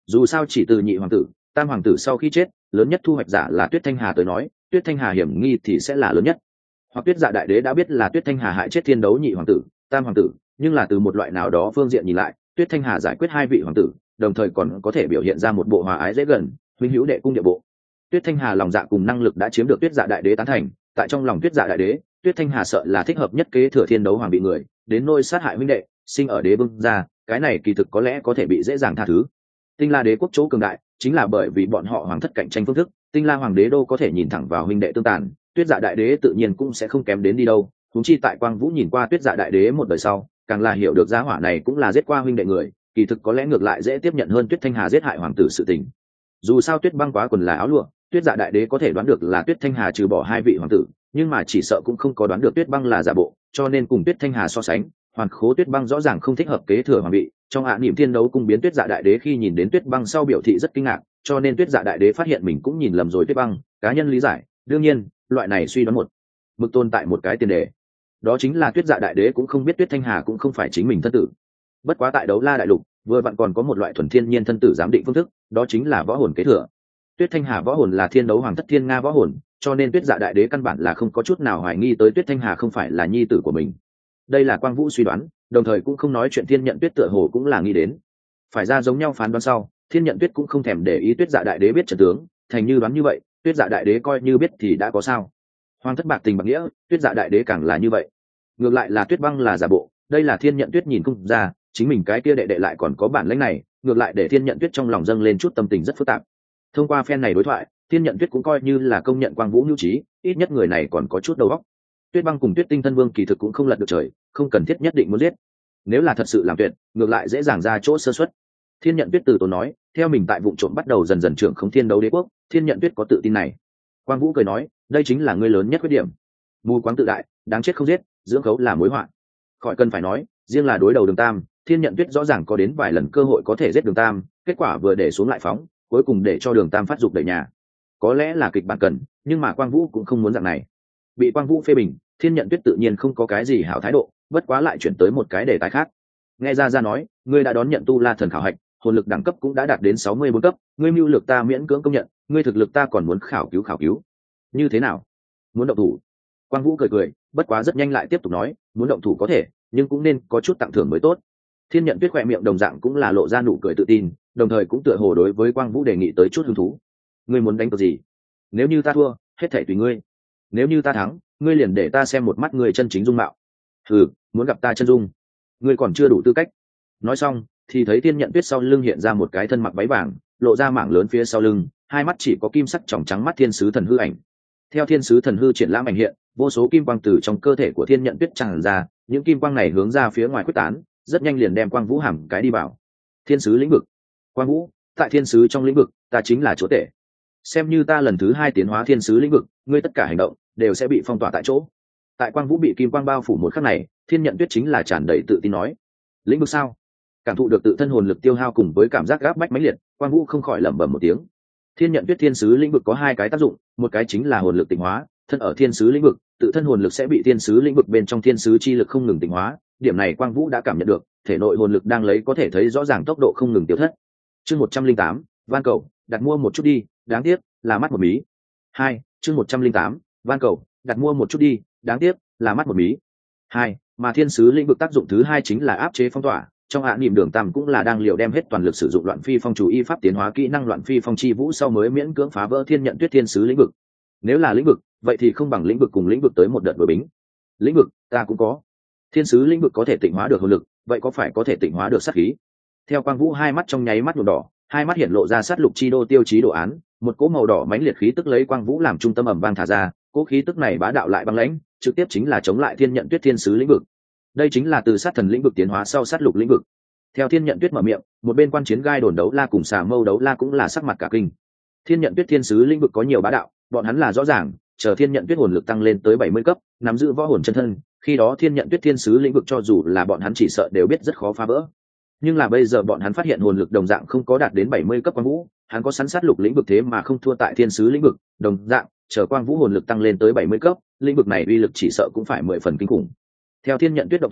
dù sao chỉ từ nhị hoàng tử tam hoàng tử sau khi chết, lớn nhất thu hoạch giả là Tuyết Thanh Hà tới nói, Tuyết Thanh Hà hiểm nghi thì sẽ là lớn nhất. Hoặc Tuyết Dạ đại đế đã biết là Tuyết Thanh Hà hại chết thiên đấu nhị hoàng tử tam hoàng tử, nhưng là từ một loại nào đó phương diện nhìn lại, Tuyết Thanh Hà giải quyết hai vị hoàng tử, đồng thời còn có thể biểu hiện ra một bộ hòa ái dễ gần, huynh hữu đệ cung địa bộ. Tuyết Thanh Hà lòng dạ cùng năng lực đã chiếm được Tuyết Dạ đại đế tán thành, tại trong lòng Tuyết Dạ đại đế, Tuyết Thanh Hà sợ là thích hợp nhất kế thừa thiên đấu hoàng bị người đến nôi sát hại huynh đệ, sinh ở đế vương gia, cái này kỳ thực có lẽ có thể bị dễ dàng tha thứ. Tinh La đế quốc chỗ cường đại chính là bởi vì bọn họ hoàng thất cạnh tranh phương thức, Tinh La hoàng đế đô có thể nhìn thẳng vào huynh đệ tương tàn, Tuyết Dạ đại đế tự nhiên cũng sẽ không kém đến đi đâu. Huống chi tại Quang Vũ nhìn qua Tuyết Dạ đại đế một đời sau, càng là hiểu được giá hỏa này cũng là giết qua huynh đệ người, kỳ thực có lẽ ngược lại dễ tiếp nhận hơn Tuyết Thanh Hà giết hại hoàng tử sự tình. Dù sao Tuyết Băng quá quần là áo lụa, Tuyết Dạ đại đế có thể đoán được là Tuyết Thanh Hà trừ bỏ hai vị hoàng tử, nhưng mà chỉ sợ cũng không có đoán được Tuyết Băng là giả bộ, cho nên cùng Tuyết Thanh Hà so sánh, Hoàn Khố Tuyết Băng rõ ràng không thích hợp kế thừa hoàng vị. Trong hạ niệm thiên đấu cung biến Tuyết Dạ đại đế khi nhìn đến Tuyết Băng sau biểu thị rất kinh ngạc, cho nên Tuyết Dạ đại đế phát hiện mình cũng nhìn lầm rồi Tuyết Băng, cá nhân lý giải, đương nhiên, loại này suy đoán một mực tồn tại một cái tiền đề, đó chính là Tuyết Dạ đại đế cũng không biết Tuyết Thanh Hà cũng không phải chính mình thân tử. Bất quá tại Đấu La đại lục, vừa vặn còn có một loại thuần thiên nhiên thân tử giám định phương thức, đó chính là võ hồn kế thừa. Tuyết Thanh Hà võ hồn là thiên đấu hoàng thất thiên nga võ hồn, cho nên Tuyết Dạ đại đế căn bản là không có chút nào hoài nghi tới Tuyết Thanh Hà không phải là nhi tử của mình. Đây là Quang Vũ suy đoán, đồng thời cũng không nói chuyện Thiên Nhận Tuyết tựa hồ cũng là nghĩ đến. Phải ra giống nhau phán đoán sau, Thiên Nhận Tuyết cũng không thèm để ý Tuyết Dạ đại đế biết trận tướng, thành như đoán như vậy, Tuyết Dạ đại đế coi như biết thì đã có sao. Hoàng thất bạc tình bạc nghĩa, Tuyết Dạ đại đế càng là như vậy. Ngược lại là Tuyết Băng là giả bộ, đây là Thiên Nhận Tuyết nhìn không ra, chính mình cái kia đệ đệ lại còn có bản lĩnh này, ngược lại để Thiên Nhận Tuyết trong lòng dâng lên chút tâm tình rất phức tạp. Thông qua phen này đối thoại, Thiên Nhận Tuyết cũng coi như là công nhận Quang Vũ nhu trí, ít nhất người này còn có chút đầu óc. Tuyết Băng cùng Tuyết Tinh thân vương kỳ thực cũng không lật được trời, không cần thiết nhất định muốn giết. Nếu là thật sự làm tuyệt, ngược lại dễ dàng ra chỗ sơ suất. Thiên Nhận Tuyết từ tốn nói, theo mình tại vụ trộm bắt đầu dần dần trưởng không thiên đấu đế quốc, Thiên Nhận Tuyết có tự tin này. Quang Vũ cười nói, đây chính là ngươi lớn nhất khuyết điểm. Mù quáng tự đại, đáng chết không giết, dưỡng khấu là mối họa. Khỏi cần phải nói, riêng là đối đầu Đường Tam, Thiên Nhận Tuyết rõ ràng có đến vài lần cơ hội có thể giết Đường Tam, kết quả vừa để xuống lại phóng, cuối cùng để cho Đường Tam phát dục đẩy nhà. Có lẽ là kịch bản cần, nhưng mà Quang Vũ cũng không muốn dạng này. Bị Quang Vũ phê bình, Thiên Nhận Tuyết tự nhiên không có cái gì hảo thái độ, bất quá lại chuyển tới một cái đề tài khác. Nghe ra ra nói, ngươi đã đón nhận tu la thần khảo hạch, hồn lực đẳng cấp cũng đã đạt đến sáu mươi bốn cấp, ngươi mưu lược ta miễn cưỡng công nhận, ngươi thực lực ta còn muốn khảo cứu khảo cứu. Như thế nào? Muốn động thủ? Quang Vũ cười cười, bất quá rất nhanh lại tiếp tục nói, muốn động thủ có thể, nhưng cũng nên có chút tặng thưởng mới tốt. Thiên Nhận Tuyết khỏe miệng đồng dạng cũng là lộ ra nụ cười tự tin, đồng thời cũng tựa hồ đối với Quang Vũ đề nghị tới chút hứng thú. Ngươi muốn đánh cược gì? Nếu như ta thua, hết thảy tùy ngươi. Nếu như ta thắng, ngươi liền để ta xem một mắt ngươi chân chính dung mạo. Ừ, muốn gặp ta chân dung, ngươi còn chưa đủ tư cách. Nói xong, thì thấy Thiên Nhận Tuyết sau lưng hiện ra một cái thân mặc váy vàng, lộ ra mảng lớn phía sau lưng, hai mắt chỉ có kim sắc tròng trắng mắt thiên sứ thần hư ảnh. Theo thiên sứ thần hư triển lãm ảnh hiện, vô số kim quang từ trong cơ thể của Thiên Nhận Tuyết tràn ra, những kim quang này hướng ra phía ngoài quyết tán, rất nhanh liền đem Quang Vũ hàm cái đi vào. Thiên sứ lĩnh vực. Quang Vũ, tại thiên sứ trong lĩnh vực, ta chính là chúa tể. Xem như ta lần thứ hai tiến hóa thiên sứ lĩnh vực, ngươi tất cả hành động đều sẽ bị phong tỏa tại chỗ. Tại Quang Vũ bị kim quang bao phủ một khắc này, Thiên Nhận Tuyết chính là tràn đầy tự tin nói, lĩnh vực sao? Cảm thụ được tự thân hồn lực tiêu hao cùng với cảm giác gáp bách mãnh liệt, Quang Vũ không khỏi lẩm bẩm một tiếng. Thiên Nhận Tuyết thiên sứ lĩnh vực có hai cái tác dụng, một cái chính là hồn lực tịnh hóa, thân ở thiên sứ lĩnh vực, tự thân hồn lực sẽ bị thiên sứ lĩnh vực bên trong thiên sứ chi lực không ngừng tịnh hóa, điểm này Quang Vũ đã cảm nhận được, thể nội hồn lực đang lấy có thể thấy rõ ràng tốc độ không ngừng tiêu thất. Chương một trăm linh tám, van cầu, đặt mua một chút đi, đáng tiếc là mắt một mí. Hai, chương một trăm linh tám, van cầu, đặt mua một chút đi, đáng tiếc là mắt một mí. Hai, mà thiên sứ lĩnh vực tác dụng thứ hai chính là áp chế phong tỏa, trong hạ niệm Đường Tam cũng là đang liều đem hết toàn lực sử dụng loạn phi phong chủ y pháp tiến hóa kỹ năng loạn phi phong chi vũ sau mới miễn cưỡng phá vỡ Thiên Nhận Tuyết thiên sứ lĩnh vực. Nếu là lĩnh vực, vậy thì không bằng lĩnh vực cùng lĩnh vực tới một đợt đối bính. Lĩnh vực, ta cũng có. Thiên sứ lĩnh vực có thể tịnh hóa được hồn lực, vậy có phải có thể tịnh hóa được sát khí? Theo Quang Vũ hai mắt trong nháy mắt nhuộm đỏ, hai mắt hiện lộ ra sát lục chi đô tiêu chí đồ án, một cỗ màu đỏ mãnh liệt khí tức lấy Quang Vũ làm trung tâm ầm vang thả ra, cỗ khí tức này bá đạo lại băng lãnh, trực tiếp chính là chống lại Thiên Nhận Tuyết thiên sứ lĩnh vực. Đây chính là từ sát thần lĩnh vực tiến hóa sau sát lục lĩnh vực. Theo Thiên Nhận Tuyết mở miệng, một bên quan chiến gai đồn đấu la cùng xà mâu đấu la cũng là sắc mặt cả kinh. Thiên Nhận Tuyết thiên sứ lĩnh vực có nhiều bá đạo, bọn hắn là rõ ràng, chờ Thiên Nhận Tuyết hồn lực tăng lên tới bảy mươi cấp, nắm giữ võ hồn chân thân, khi đó Thiên Nhận Tuyết thiên sứ lĩnh vực cho dù là bọn hắn chỉ sợ đều biết rất khó phá vỡ. Nhưng là bây giờ bọn hắn phát hiện hồn lực đồng dạng không có đạt đến bảy mươi cấp Quang Vũ, hắn có sẵn sát lục lĩnh vực thế mà không thua tại thiên sứ lĩnh vực, đồng dạng, chờ Quang Vũ hồn lực tăng lên tới bảy mươi cấp, lĩnh vực này uy lực chỉ sợ cũng phải mười phần kinh khủng. Theo Thiên Nhận Tuyết độc thủ,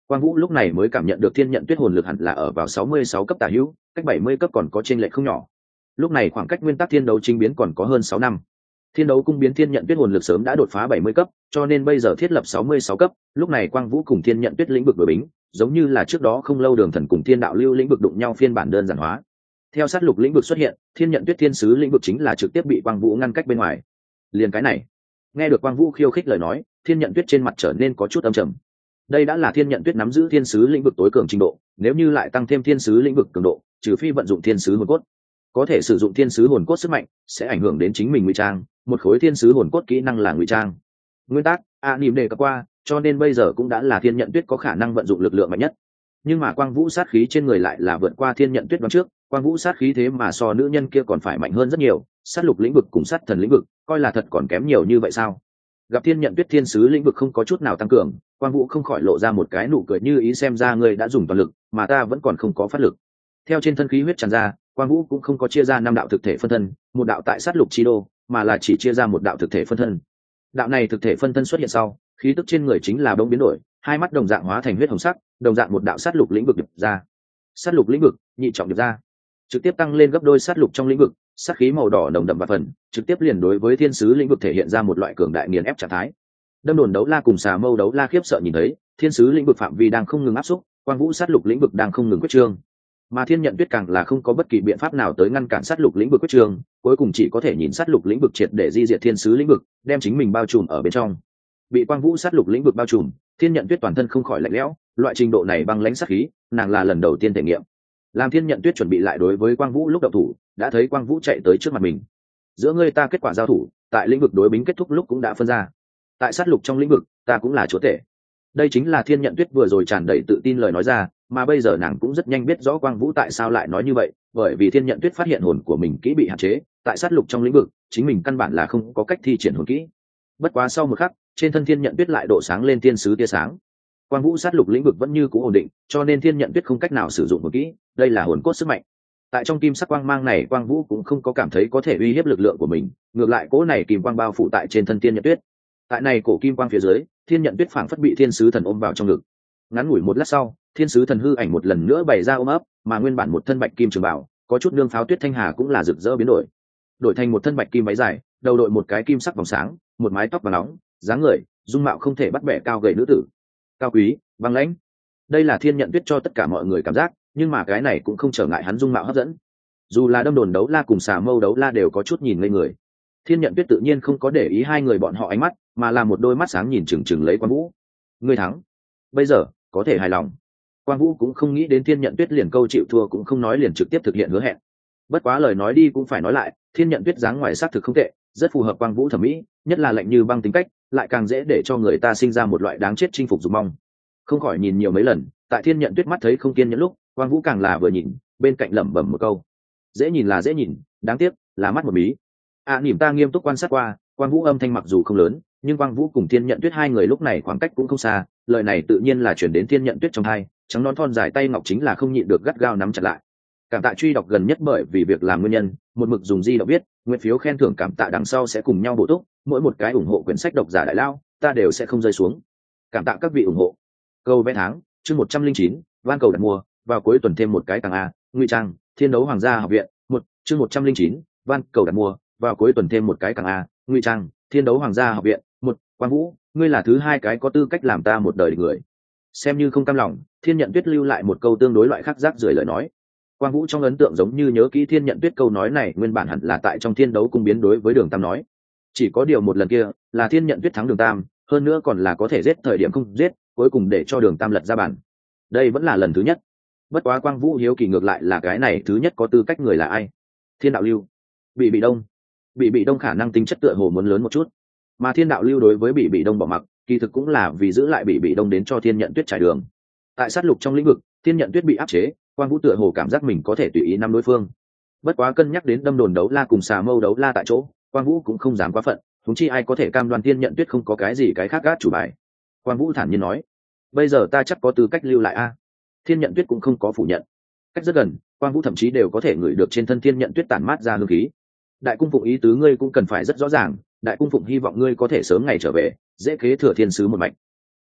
Quang Vũ lúc này mới cảm nhận được thiên nhận tuyết hồn lực hẳn là ở vào sáu mươi sáu cấp tả hữu, cách bảy mươi cấp còn có chênh lệch không nhỏ. Lúc này khoảng cách nguyên tắc thiên đấu chính biến còn có hơn sáu năm. Thiên đấu cung biến thiên nhận tuyết hồn lực sớm đã đột phá bảy mươi cấp, cho nên bây giờ thiết lập sáu mươi sáu cấp, lúc này Quang Vũ cùng thiên nhận tuyết lĩnh vực đối bính, giống như là trước đó không lâu Đường Thần cùng Thiên Đạo Lưu lĩnh vực đụng nhau phiên bản đơn giản hóa. Theo sát lục lĩnh vực xuất hiện, thiên nhận tuyết thiên sứ lĩnh vực chính là trực tiếp bị Quang Vũ ngăn cách bên ngoài. Liền cái này, nghe được Quang Vũ khiêu khích lời nói, thiên nhận tuyết trên mặt trở nên có chút âm trầm. Đây đã là thiên nhận tuyết nắm giữ thiên sứ lĩnh vực tối cường trình độ, nếu như lại tăng thêm thiên sứ lĩnh vực cường độ, trừ phi vận dụng thiên sứ hồn cốt, có thể sử dụng thiên sứ hồn cốt sức mạnh sẽ ảnh hưởng đến chính mình ngụy trang. Một khối thiên sứ hồn cốt kỹ năng là ngụy trang nguyên tắc a nỉm đề cập qua, cho nên bây giờ cũng đã là thiên nhận tuyết có khả năng vận dụng lực lượng mạnh nhất. Nhưng mà Quang Vũ sát khí trên người lại là vượt qua thiên nhận tuyết đoán trước. Quang Vũ sát khí thế mà so nữ nhân kia còn phải mạnh hơn rất nhiều, sát lục lĩnh vực cùng sát thần lĩnh vực coi là thật còn kém nhiều như vậy sao? Gặp thiên nhận tuyết thiên sứ lĩnh vực không có chút nào tăng cường, Quang Vũ không khỏi lộ ra một cái nụ cười như ý, xem ra ngươi đã dùng toàn lực mà ta vẫn còn không có phát lực. Theo trên thân khí huyết tràn ra, Quang Vũ cũng không có chia ra năm đạo thực thể phân thân, một đạo tại sát lục chi đô, mà là chỉ chia ra một đạo thực thể phân thân. Đạo này thực thể phân thân xuất hiện sau, khí tức trên người chính là bỗng biến đổi, hai mắt đồng dạng hóa thành huyết hồng sắc, đồng dạng một đạo sát lục lĩnh vực điệp ra. Sát lục lĩnh vực nhị trọng điệp ra, trực tiếp tăng lên gấp đôi sát lục trong lĩnh vực, sát khí màu đỏ nồng đậm và phần, trực tiếp liền đối với thiên sứ lĩnh vực thể hiện ra một loại cường đại nghiền ép trạng thái. Đâm đồn đấu la cùng xà mâu đấu la khiếp sợ nhìn thấy, thiên sứ lĩnh vực phạm vi đang không ngừng áp xúc, Quang Vũ sát lục lĩnh vực đang không ngừng quyết trương. Mà thiên nhận tuyết càng là không có bất kỳ biện pháp nào tới ngăn cản sát lục lĩnh vực quyết trương, cuối cùng chỉ có thể nhìn sát lục lĩnh vực triệt để di diệt thiên sứ lĩnh vực, đem chính mình bao trùm ở bên trong. Bị Quang Vũ sát lục lĩnh vực bao trùm, thiên nhận tuyết toàn thân không khỏi lạnh lẽo, loại trình độ này băng lãnh sát khí, nàng là lần đầu tiên thể nghiệm. Làm thiên nhận tuyết chuẩn bị lại đối với Quang Vũ lúc động thủ, đã thấy Quang Vũ chạy tới trước mặt mình. Giữa ngươi ta kết quả giao thủ, tại lĩnh vực đối bính kết thúc lúc cũng đã phân ra. Tại sát lục trong lĩnh vực, ta cũng là chúa tể. Đây chính là thiên nhận tuyết vừa rồi tràn đầy tự tin lời nói ra, mà bây giờ nàng cũng rất nhanh biết rõ Quang Vũ tại sao lại nói như vậy, bởi vì thiên nhận tuyết phát hiện hồn của mình kỹ bị hạn chế, tại sát lục trong lĩnh vực, chính mình căn bản là không có cách thi triển hồn kỹ. Bất quá sau một khắc, trên thân thiên nhận tuyết lại độ sáng lên thiên sứ tia sáng. Quang Vũ sát lục lĩnh vực vẫn như cũ ổn định, cho nên thiên nhận tuyết không cách nào sử dụng hồn kỹ, đây là hồn cốt sức mạnh. Tại trong kim sắc quang mang này, Quang Vũ cũng không có cảm thấy có thể uy hiếp lực lượng của mình, ngược lại cỗ này kim quang bao phủ tại trên thân thiên nhận tuyết. Tại này cổ kim quang phía dưới, thiên nhận tuyết phảng phất bị thiên sứ thần ôm vào trong ngực. Ngắn ngủi một lát sau, thiên sứ thần hư ảnh một lần nữa bày ra ôm ấp, mà nguyên bản một thân bạch kim trường bảo, có chút nương pháo tuyết thanh hà cũng là rực rỡ biến đổi, đổi thành một thân bạch kim váy dài, đầu đội một cái kim sắc vòng sáng, một mái tóc vàng nóng, dáng người, dung mạo không thể bắt bẻ cao gầy nữ tử, cao quý, băng lãnh. Đây là thiên nhận tuyết cho tất cả mọi người cảm giác, nhưng mà cái này cũng không trở ngại hắn dung mạo hấp dẫn. Dù là đâm đồn đấu la cùng xà mâu đấu la đều có chút nhìn ngây người. Thiên nhận tuyết tự nhiên không có để ý hai người bọn họ ánh mắt, mà là một đôi mắt sáng nhìn chừng chừng lấy Quang Vũ. Ngươi thắng, bây giờ có thể hài lòng. Quang Vũ cũng không nghĩ đến thiên nhận tuyết liền câu chịu thua cũng không nói, liền trực tiếp thực hiện hứa hẹn. Bất quá lời nói đi cũng phải nói lại, thiên nhận tuyết dáng ngoài xác thực không tệ, rất phù hợp Quang Vũ thẩm mỹ, nhất là lạnh như băng tính cách, lại càng dễ để cho người ta sinh ra một loại đáng chết chinh phục dục mong. Không khỏi nhìn nhiều mấy lần, tại thiên nhận tuyết mắt thấy không kiên nhẫn lúc, Quang Vũ càng là vừa nhìn, bên cạnh lẩm bẩm một câu: dễ nhìn là dễ nhìn, đáng tiếc là mắt một mí. À, niệm ta nghiêm túc quan sát qua, Quang Vũ âm thanh mặc dù không lớn, nhưng Quang Vũ cùng thiên nhận tuyết hai người lúc này khoảng cách cũng không xa, lời này tự nhiên là chuyển đến thiên nhận tuyết trong tai, trắng non thon dài tay ngọc chính là không nhịn được gắt gao nắm chặt lại. Cảm tạ truy đọc gần nhất bởi vì việc làm nguyên nhân, một mực dùng di động viết, nguyện phiếu khen thưởng cảm tạ đằng sau sẽ cùng nhau bổ túc, mỗi một cái ủng hộ quyển sách độc giả đại lao, ta đều sẽ không rơi xuống. Cảm tạ các vị ủng hộ. Câu vẽ tháng, chương một trăm linh chín, van cầu đặt mua, vào cuối tuần thêm một cái càng a, ngụy trang, thiên đấu hoàng gia học viện, một, chương một trăm linh chín, van cầu đặt mua, vào cuối tuần thêm một cái càng a, ngụy trang, thiên đấu hoàng gia học viện, một, Quang Vũ, ngươi là thứ hai cái có tư cách làm ta một đời người. Xem như không cam lòng, thiên nhận tuyết lưu lại một câu tương đối loại khác rác rưởi lời nói. Quang Vũ trong ấn tượng giống như nhớ kỹ thiên nhận tuyết câu nói này nguyên bản hẳn là tại trong thiên đấu cung biến đối với Đường Tam nói. Chỉ có điều một lần kia là thiên nhận tuyết thắng Đường Tam, hơn nữa còn là có thể giết thời điểm không giết, cuối cùng để cho Đường Tam lật ra bàn. Đây vẫn là lần thứ nhất. Bất quá Quang Vũ hiếu kỳ ngược lại là cái này thứ nhất có tư cách người là ai? Thiên đạo lưu, bị bị đông. Bị bị đông khả năng tính chất tựa hồ muốn lớn một chút, mà thiên đạo lưu đối với bị bị đông bỏ mặc, kỳ thực cũng là vì giữ lại bị bị đông đến cho thiên nhận tuyết trải đường. Tại sát lục trong lĩnh vực, thiên nhận tuyết bị áp chế, Quang Vũ tựa hồ cảm giác mình có thể tùy ý nắm đối phương. Bất quá cân nhắc đến đâm đồn đấu la cùng xà mâu đấu la tại chỗ, Quang Vũ cũng không dám quá phận, huống chi ai có thể cam đoan thiên nhận tuyết không có cái gì cái khác gác chủ bài. Quang Vũ thản nhiên nói: bây giờ ta chắc có tư cách lưu lại a. Thiên nhận tuyết cũng không có phủ nhận. Cách rất gần, Quang Vũ thậm chí đều có thể ngửi được trên thân thiên nhận tuyết tản mát ra hương khí. Đại cung phụng ý tứ ngươi cũng cần phải rất rõ ràng, đại cung phụng hy vọng ngươi có thể sớm ngày trở về, dễ kế thừa thiên sứ một mạch.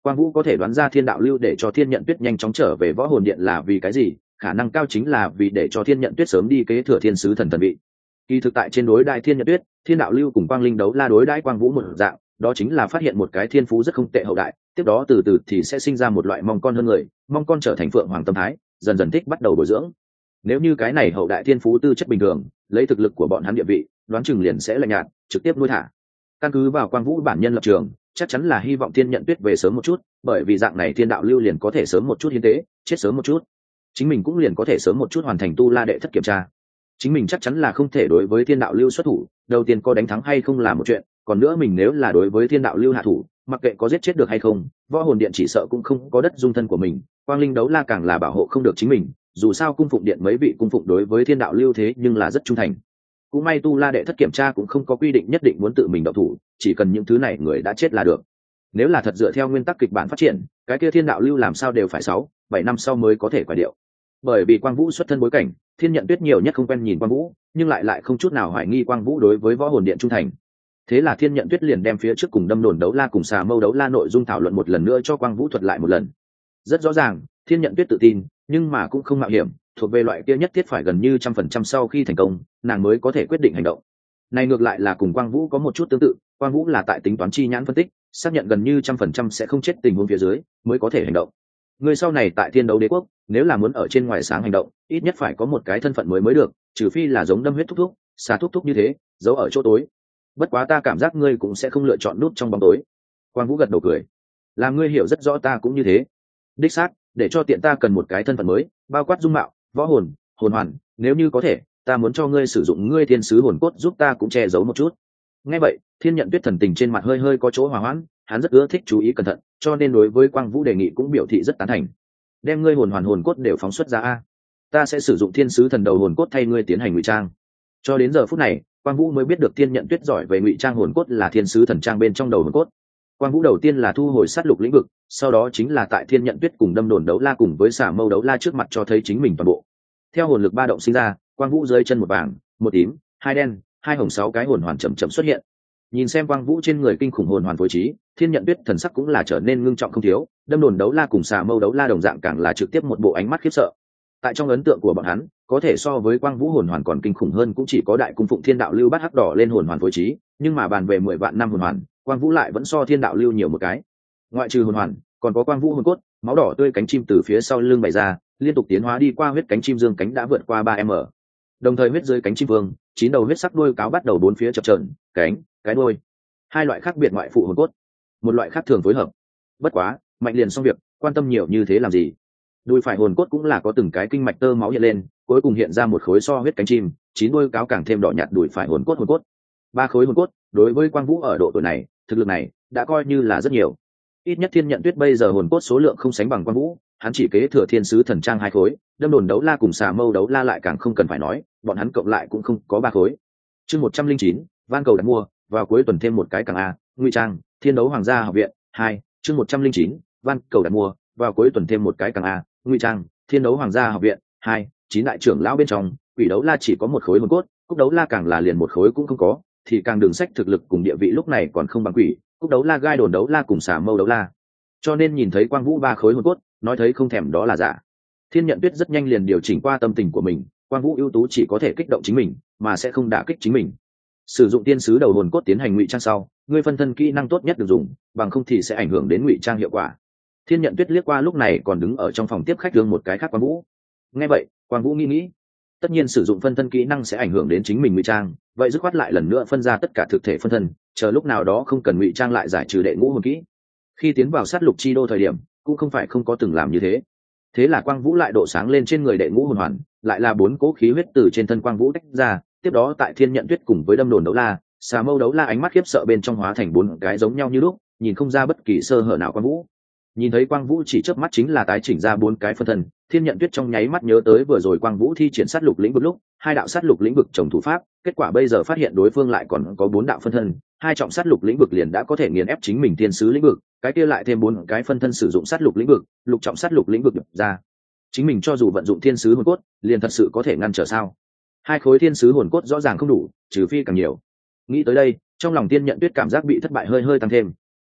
Quang Vũ có thể đoán ra Thiên Đạo Lưu để cho Thiên Nhận Tuyết nhanh chóng trở về Võ Hồn Điện là vì cái gì, khả năng cao chính là vì để cho Thiên Nhận Tuyết sớm đi kế thừa Thiên Sứ Thần thần vị. Kỳ thực tại trên đối đại Thiên Nhận Tuyết, Thiên Đạo Lưu cùng Quang Linh Đấu La đối đãi Quang Vũ một dạng, đó chính là phát hiện một cái thiên phú rất không tệ hậu đại, tiếp đó từ từ thì sẽ sinh ra một loại mong con hơn người, mong con trở thành phượng hoàng tâm thái, dần dần thích bắt đầu bồi dưỡng. Nếu như cái này hậu đại thiên phú tư chất bình thường, lấy thực lực của bọn hắn địa vị, đoán chừng liền sẽ lạnh nhạt, trực tiếp nuôi thả. Căn cứ vào Quang Vũ bản nhân lập trường, chắc chắn là hy vọng Thiên Nhận Tuyết về sớm một chút, bởi vì dạng này Thiên Đạo Lưu liền có thể sớm một chút hiến tế, chết sớm một chút. Chính mình cũng liền có thể sớm một chút hoàn thành tu la đệ thất kiểm tra. Chính mình chắc chắn là không thể đối với Thiên Đạo Lưu xuất thủ, đầu tiên có đánh thắng hay không là một chuyện, còn nữa mình nếu là đối với Thiên Đạo Lưu hạ thủ, mặc kệ có giết chết được hay không, Võ Hồn Điện chỉ sợ cũng không có đất dung thân của mình, Quang Linh Đấu La càng là bảo hộ không được chính mình, dù sao cung phụng điện mấy vị cung phụng đối với Thiên Đạo Lưu thế nhưng là rất trung thành. Cũng may tu la đệ thất kiểm tra cũng không có quy định nhất định muốn tự mình động thủ, chỉ cần những thứ này người đã chết là được. Nếu là thật dựa theo nguyên tắc kịch bản phát triển, cái kia Thiên Đạo Lưu làm sao đều phải sáu, bảy năm sau mới có thể quay điệu. Bởi vì Quang Vũ xuất thân bối cảnh, Thiên Nhận Tuyết nhiều nhất không quen nhìn Quang Vũ, nhưng lại lại không chút nào hoài nghi Quang Vũ đối với Võ Hồn Điện trung thành. Thế là Thiên Nhận Tuyết liền đem phía trước cùng Đâm Đồn Đấu La cùng Xà Mâu Đấu La nội dung thảo luận một lần nữa cho Quang Vũ thuật lại một lần. Rất rõ ràng, Thiên Nhận Tuyết tự tin, nhưng mà cũng không mạo hiểm, thuộc về loại kia nhất thiết phải gần như trăm phần trăm sau khi thành công, nàng mới có thể quyết định hành động. Này ngược lại là cùng Quang Vũ có một chút tương tự, Quang Vũ là tại tính toán chi nhãn phân tích, xác nhận gần như trăm phần trăm sẽ không chết tình huống phía dưới, mới có thể hành động. Người sau này tại Thiên Đấu Đế Quốc, nếu là muốn ở trên ngoài sáng hành động, ít nhất phải có một cái thân phận mới mới được, trừ phi là giống Đâm Huyết thúc thúc, Xà thúc thúc như thế, giấu ở chỗ tối. Bất quá ta cảm giác ngươi cũng sẽ không lựa chọn nút trong bóng tối. Quang Vũ gật đầu cười, làm ngươi hiểu rất rõ ta cũng như thế. Đích xác, để cho tiện ta cần một cái thân phận mới, bao quát dung mạo, võ hồn, hồn hoàn, nếu như có thể, ta muốn cho ngươi sử dụng ngươi thiên sứ hồn cốt giúp ta cũng che giấu một chút. Nghe vậy, Thiên Nhận Tuyết thần tình trên mặt hơi hơi có chỗ hòa hoãn, hắn rất ưa thích chú ý cẩn thận, cho nên đối với Quang Vũ đề nghị cũng biểu thị rất tán thành. Đem ngươi hồn hoàn hồn cốt đều phóng xuất ra a, ta sẽ sử dụng thiên sứ thần đầu hồn cốt thay ngươi tiến hành ngụy trang. Cho đến giờ phút này, Quang Vũ mới biết được Thiên Nhận Tuyết giỏi về ngụy trang hồn cốt là thiên sứ thần trang bên trong đầu hồn cốt. Quang Vũ đầu tiên là thu hồi sát lục lĩnh vực, sau đó chính là tại Thiên Nhận Tuyết cùng Đâm Đồn Đấu La cùng với Xà Mâu Đấu La trước mặt cho thấy chính mình toàn bộ. Theo hồn lực ba động sinh ra, Quang Vũ dưới chân một vàng, một tím, hai đen, hai hồng sáu cái hồn hoàn chậm chậm xuất hiện. Nhìn xem Quang Vũ trên người kinh khủng hồn hoàn phối trí, Thiên Nhận Tuyết thần sắc cũng là trở nên ngưng trọng không thiếu, Đâm Đồn Đấu La cùng Xà Mâu Đấu La đồng dạng càng là trực tiếp một bộ ánh mắt khiếp sợ. Tại trong ấn tượng của bọn hắn, có thể so với Quang Vũ hồn hoàn còn kinh khủng hơn cũng chỉ có Đại Cung Phụng Thiên Đạo Lưu bắt hắc đỏ lên hồn hoàn phối trí, nhưng mà bàn về mười vạn năm hồn hoàn, Quang Vũ lại vẫn so Thiên Đạo Lưu nhiều một cái. Ngoại trừ hồn hoàn, còn có Quang Vũ hồn cốt, máu đỏ tươi cánh chim từ phía sau lưng bày ra, liên tục tiến hóa đi qua huyết cánh chim dương cánh đã vượt qua ba mét. Đồng thời huyết dưới cánh chim vương, chín đầu huyết sắc đuôi cáo bắt đầu bốn phía chập chờn, cánh, cái đuôi. Hai loại khác biệt ngoại phụ hồn cốt, một loại khác thường phối hợp. Bất quá, mạnh liền xong việc, quan tâm nhiều như thế làm gì? Đuôi phải hồn cốt cũng là có từng cái kinh mạch tơ máu hiện lên, cuối cùng hiện ra một khối so huyết cánh chim, chín đuôi cáo càng thêm đỏ nhạt đuôi phải hồn cốt hồn cốt. Ba khối hồn cốt, đối với Quang Vũ ở độ tuổi này, thực lực này đã coi như là rất nhiều. Ít nhất Thiên Nhận Tuyết bây giờ hồn cốt số lượng không sánh bằng Quang Vũ, hắn chỉ kế thừa thiên sứ thần trang hai khối, Đâm Đồn Đấu La cùng Xà Mâu Đấu La lại càng không cần phải nói, bọn hắn cộng lại cũng không có ba khối. Chương một trăm linh chín, van cầu đặt mua, vào cuối tuần thêm một cái càng a, ngụy trang, Thiên Đấu Hoàng gia học viện hai. Chương một trăm linh chín, van cầu đặt mua, vào cuối tuần thêm một cái càng a, ngụy trang, Thiên Đấu Hoàng gia học viện hai. Chín đại trưởng lão bên trong, Quỷ Đấu La chỉ có một khối hồn cốt, Cúc Đấu La càng là liền một khối cũng không có, thì càng đường sách thực lực cùng địa vị lúc này còn không bằng Quỷ, Cúc Đấu La, Gai Đồn Đấu La cùng Xà Mâu Đấu La. Cho nên nhìn thấy Quang Vũ ba khối hồn cốt, nói thấy không thèm đó là giả. Thiên Nhận Tuyết rất nhanh liền điều chỉnh qua tâm tình của mình, Quang Vũ ưu tú chỉ có thể kích động chính mình, mà sẽ không đả kích chính mình. Sử dụng tiên sứ đầu hồn cốt tiến hành ngụy trang sau, ngươi phân thân kỹ năng tốt nhất được dùng, bằng không thì sẽ ảnh hưởng đến ngụy trang hiệu quả. Thiên Nhận Tuyết liếc qua lúc này còn đứng ở trong phòng tiếp khách đương một cái khác Quang Vũ. Nghe vậy, Quang Vũ nghĩ nghĩ, tất nhiên sử dụng phân thân kỹ năng sẽ ảnh hưởng đến chính mình ngụy trang, vậy dứt khoát lại lần nữa phân ra tất cả thực thể phân thân, chờ lúc nào đó không cần ngụy trang lại giải trừ đệ ngũ hồn kỹ. Khi tiến vào sát lục chi đô thời điểm, cũng không phải không có từng làm như thế. Thế là Quang Vũ lại độ sáng lên trên người đệ ngũ hồn hoàn, lại là bốn cỗ khí huyết từ trên thân Quang Vũ tách ra, tiếp đó tại Thiên Nhận Tuyết cùng với Đâm Đồn Đấu La, Xà Mâu Đấu La ánh mắt khiếp sợ bên trong hóa thành bốn cái giống nhau như lúc, nhìn không ra bất kỳ sơ hở nào. Quang Vũ nhìn thấy Quang Vũ chỉ chớp mắt chính là tái chỉnh ra bốn cái phân thân, Thiên Nhận Tuyết trong nháy mắt nhớ tới vừa rồi Quang Vũ thi triển sát lục lĩnh vực lúc, hai đạo sát lục lĩnh vực chồng thủ pháp, kết quả bây giờ phát hiện đối phương lại còn có bốn đạo phân thân, hai trọng sát lục lĩnh vực liền đã có thể nghiền ép chính mình thiên sứ lĩnh vực, cái kia lại thêm bốn cái phân thân sử dụng sát lục lĩnh vực, lục trọng sát lục lĩnh vực được ra. Chính mình cho dù vận dụng thiên sứ hồn cốt, liền thật sự có thể ngăn trở sao? Hai khối thiên sứ hồn cốt rõ ràng không đủ, trừ phi càng nhiều. Nghĩ tới đây, trong lòng Thiên Nhận Tuyết cảm giác bị thất bại hơi hơi tăng thêm.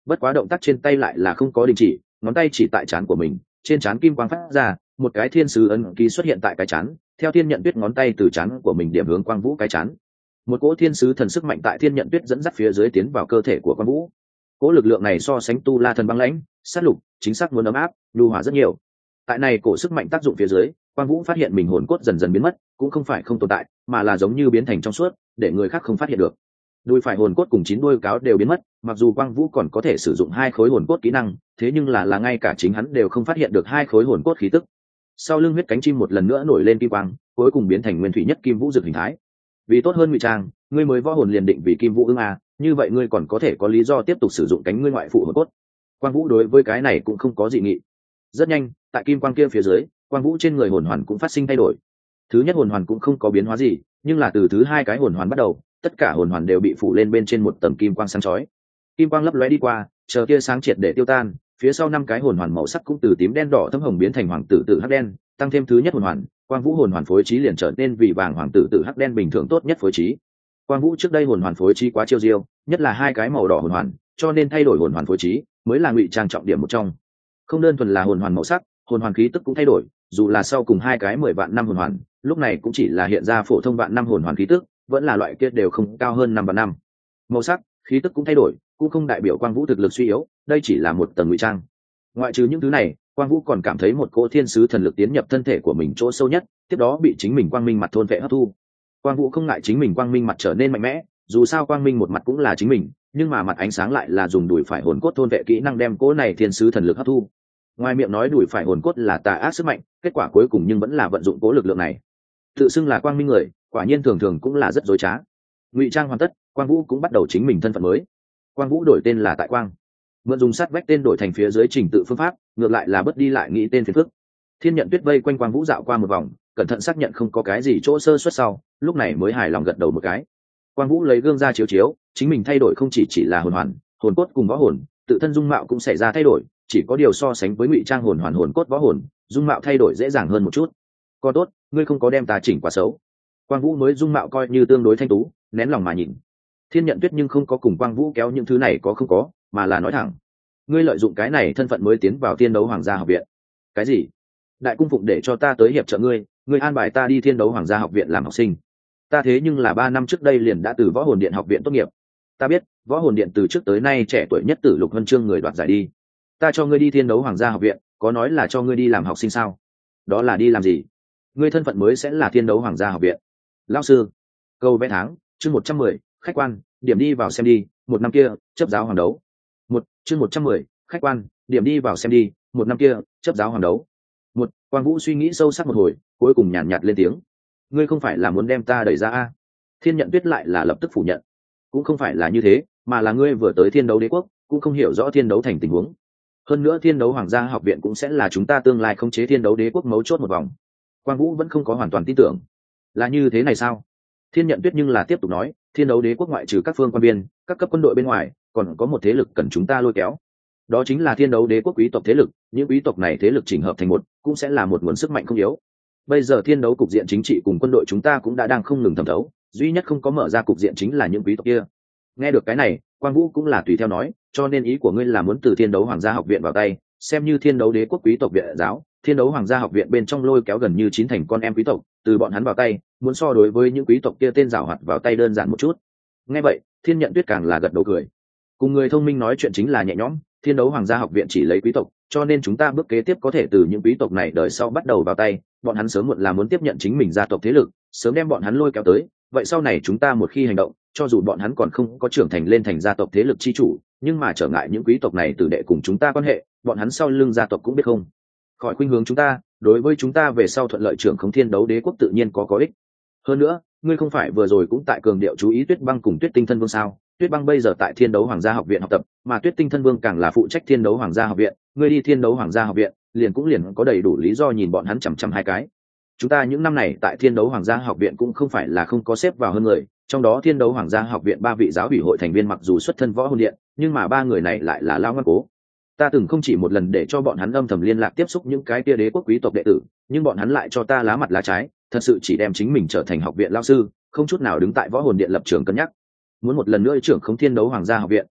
bất quá động tác trên tay lại là không có đình chỉ, ngón tay chỉ tại trán của mình, trên trán kim quang phát ra, một cái thiên sứ ấn ký xuất hiện tại cái trán, theo Thiên Nhận Tuyết ngón tay từ trán của mình điểm hướng Quang Vũ cái trán. Một cỗ thiên sứ thần sức mạnh tại Thiên Nhận Tuyết dẫn dắt phía dưới tiến vào cơ thể của Quang Vũ. Cỗ lực lượng này so sánh tu la thần băng lãnh, sát lục, chính xác muốn ấm áp, nhu hòa rất nhiều. Tại này cổ sức mạnh tác dụng phía dưới, Quang Vũ phát hiện mình hồn cốt dần dần biến mất, cũng không phải không tồn tại, mà là giống như biến thành trong suốt, để người khác không phát hiện được. Đuôi phải hồn cốt cùng chín đuôi cáo đều biến mất, mặc dù Quang Vũ còn có thể sử dụng hai khối hồn cốt kỹ năng, thế nhưng là là ngay cả chính hắn đều không phát hiện được hai khối hồn cốt khí tức. Sau lưng huyết cánh chim một lần nữa nổi lên kim quang, cuối cùng biến thành nguyên thủy nhất kim vũ dược hình thái. Vì tốt hơn ngụy trang, ngươi mới võ hồn liền định vì kim vũ ưng a, như vậy ngươi còn có thể có lý do tiếp tục sử dụng cánh ngươi ngoại phụ hồn cốt. Quang Vũ đối với cái này cũng không có dị nghị. Rất nhanh, tại kim quang kia phía dưới, Quang Vũ trên người hồn hoàn cũng phát sinh thay đổi. Thứ nhất hồn hoàn cũng không có biến hóa gì, nhưng là từ thứ hai cái hồn hoàn bắt đầu, tất cả hồn hoàn đều bị phủ lên bên trên một tầng kim quang sáng chói. Kim quang lấp lóe đi qua, chờ kia sáng triệt để tiêu tan, phía sau năm cái hồn hoàn màu sắc cũng từ tím đen đỏ thâm hồng biến thành hoàng tử tử hắc đen, tăng thêm thứ nhất hồn hoàn, Quang Vũ hồn hoàn phối trí liền trở nên vì vàng hoàng tử tử hắc đen bình thường tốt nhất phối trí. Quang Vũ trước đây hồn hoàn phối trí quá chiêu diêu, nhất là hai cái màu đỏ hồn hoàn, cho nên thay đổi hồn hoàn phối trí mới là ngụy trang trọng điểm một trong. Không đơn thuần là hồn hoàn màu sắc, hồn hoàn khí tức cũng thay đổi, dù là sau cùng hai cái mười vạn năm hồn hoàn, lúc này cũng chỉ là hiện ra phổ thông vạn năm hồn hoàn khí tức, vẫn là loại kia đều không cao hơn năm vạn năm. Màu sắc, khí tức cũng thay đổi, cũng không đại biểu Quang Vũ thực lực suy yếu, đây chỉ là một tầng ngụy trang. Ngoại trừ những thứ này, Quang Vũ còn cảm thấy một cỗ thiên sứ thần lực tiến nhập thân thể của mình chỗ sâu nhất, tiếp đó bị chính mình quang minh mặt thôn vệ hấp thu. Quang Vũ không ngại chính mình quang minh mặt trở nên mạnh mẽ, dù sao quang minh một mặt cũng là chính mình, nhưng mà mặt ánh sáng lại là dùng đùi phải hồn cốt thôn vệ kỹ năng đem cỗ này thiên sứ thần lực hấp thu. Ngoài miệng nói đùi phải hồn cốt là tà ác sức mạnh, kết quả cuối cùng nhưng vẫn là vận dụng cỗ lực lượng này. Tự xưng là quang minh người, quả nhiên thường thường cũng là rất dối trá. Ngụy trang hoàn tất, Quang Vũ cũng bắt đầu chính mình thân phận mới. Quang Vũ đổi tên là Tại Quang, mượn dùng sát vách tên đổi thành phía dưới trình tự phương pháp, ngược lại là bất đi lại nghĩ tên phiền phức. Thiên Nhận Tuyết vây quanh Quang Vũ dạo qua một vòng, cẩn thận xác nhận không có cái gì chỗ sơ suất sau, lúc này mới hài lòng gật đầu một cái. Quang Vũ lấy gương ra chiếu chiếu, chính mình thay đổi không chỉ chỉ là hồn hoàn, hồn cốt cùng võ hồn, tự thân dung mạo cũng xảy ra thay đổi, chỉ có điều so sánh với ngụy trang hồn hoàn hồn cốt võ hồn, dung mạo thay đổi dễ dàng hơn một chút. Còn tốt, ngươi không có đem ta chỉnh quá xấu. Quang Vũ mới dung mạo coi như tương đối thanh tú, nén lòng mà nhìn. Thiên Nhận Tuyết nhưng không có cùng Quang Vũ kéo những thứ này có không có, mà là nói thẳng: ngươi lợi dụng cái này thân phận mới tiến vào Thiên Đấu Hoàng gia học viện. Cái gì? Đại cung phụng để cho ta tới hiệp trợ ngươi, ngươi an bài ta đi Thiên Đấu Hoàng gia học viện làm học sinh. Ta thế nhưng là ba năm trước đây liền đã từ Võ Hồn Điện học viện tốt nghiệp. Ta biết, Võ Hồn Điện từ trước tới nay trẻ tuổi nhất tử lục huân chương người đoạt giải đi. Ta cho ngươi đi Thiên Đấu Hoàng gia học viện, có nói là cho ngươi đi làm học sinh sao? Đó là đi làm gì? Ngươi thân phận mới sẽ là Thiên Đấu Hoàng gia học viện. Lão sư, câu vẽ tháng, chương một trăm mười, khách quan, điểm đi vào xem đi, một năm kia, chấp giáo hoàng đấu. Một, chương một trăm mười, khách quan, điểm đi vào xem đi, một năm kia, chấp giáo hoàng đấu. Một, Quang Vũ suy nghĩ sâu sắc một hồi, cuối cùng nhàn nhạt, nhạt lên tiếng: ngươi không phải là muốn đem ta đẩy ra a? Thiên Nhận Tuyết lại là lập tức phủ nhận: cũng không phải là như thế, mà là ngươi vừa tới Thiên Đấu Đế quốc, cũng không hiểu rõ Thiên Đấu thành tình huống. Hơn nữa Thiên Đấu Hoàng gia học viện cũng sẽ là chúng ta tương lai khống chế Thiên Đấu Đế quốc mấu chốt một vòng. Quang Vũ vẫn không có hoàn toàn tin tưởng. Là như thế này sao? Thiên Nhận Tuyết nhưng là tiếp tục nói: Thiên Đấu Đế quốc ngoại trừ các phương quan biên, các cấp quân đội bên ngoài, còn có một thế lực cần chúng ta lôi kéo. Đó chính là Thiên Đấu Đế quốc quý tộc thế lực, những quý tộc này thế lực chỉnh hợp thành một, cũng sẽ là một nguồn sức mạnh không yếu. Bây giờ Thiên Đấu cục diện chính trị cùng quân đội chúng ta cũng đã đang không ngừng thẩm thấu, duy nhất không có mở ra cục diện chính là những quý tộc kia. Nghe được cái này, Quang Vũ cũng là tùy theo nói: cho nên ý của ngươi là muốn từ Thiên Đấu Hoàng gia học viện vào tay, xem như Thiên Đấu Đế quốc quý tộc viện giáo, Thiên Đấu Hoàng gia học viện bên trong lôi kéo gần như chín thành con em quý tộc, từ bọn hắn vào tay, muốn so đối với những quý tộc kia tên giàu hoạt vào tay đơn giản một chút. Nghe vậy, Thiên Nhận Tuyết càng là gật đầu cười. Cùng người thông minh nói chuyện chính là nhẹ nhõm, Thiên Đấu Hoàng gia học viện chỉ lấy quý tộc, cho nên chúng ta bước kế tiếp có thể từ những quý tộc này đời sau bắt đầu vào tay, bọn hắn sớm muộn là muốn tiếp nhận chính mình gia tộc thế lực, sớm đem bọn hắn lôi kéo tới, vậy sau này chúng ta một khi hành động, cho dù bọn hắn còn không có trưởng thành lên thành gia tộc thế lực chi chủ, nhưng mà trở ngại những quý tộc này tử đệ cùng chúng ta quan hệ, bọn hắn sau lưng gia tộc cũng biết không khỏi khuynh hướng chúng ta, đối với chúng ta về sau thuận lợi trưởng không Thiên Đấu Đế quốc tự nhiên có có ích. Hơn nữa, ngươi không phải vừa rồi cũng tại cường điệu chú ý Tuyết Băng cùng Tuyết Tinh Thân Vương sao? Tuyết Băng bây giờ tại Thiên Đấu Hoàng gia học viện học tập, mà Tuyết Tinh Thân Vương càng là phụ trách Thiên Đấu Hoàng gia học viện, ngươi đi Thiên Đấu Hoàng gia học viện, liền cũng liền có đầy đủ lý do nhìn bọn hắn chằm chằm hai cái. Chúng ta những năm này tại Thiên Đấu Hoàng gia học viện cũng không phải là không có xếp vào hơn người, trong đó Thiên Đấu Hoàng gia học viện ba vị giáo ủy hội thành viên mặc dù xuất thân Võ Hồn Điện, nhưng mà ba người này lại là lao ngoan cố. Ta từng không chỉ một lần để cho bọn hắn âm thầm liên lạc tiếp xúc những cái kia đế quốc quý tộc đệ tử, nhưng bọn hắn lại cho ta lá mặt lá trái, thật sự chỉ đem chính mình trở thành học viện lao sư, không chút nào đứng tại Võ Hồn Điện lập trường cân nhắc. Muốn một lần nữa trưởng không Thiên Đấu Hoàng gia học viện,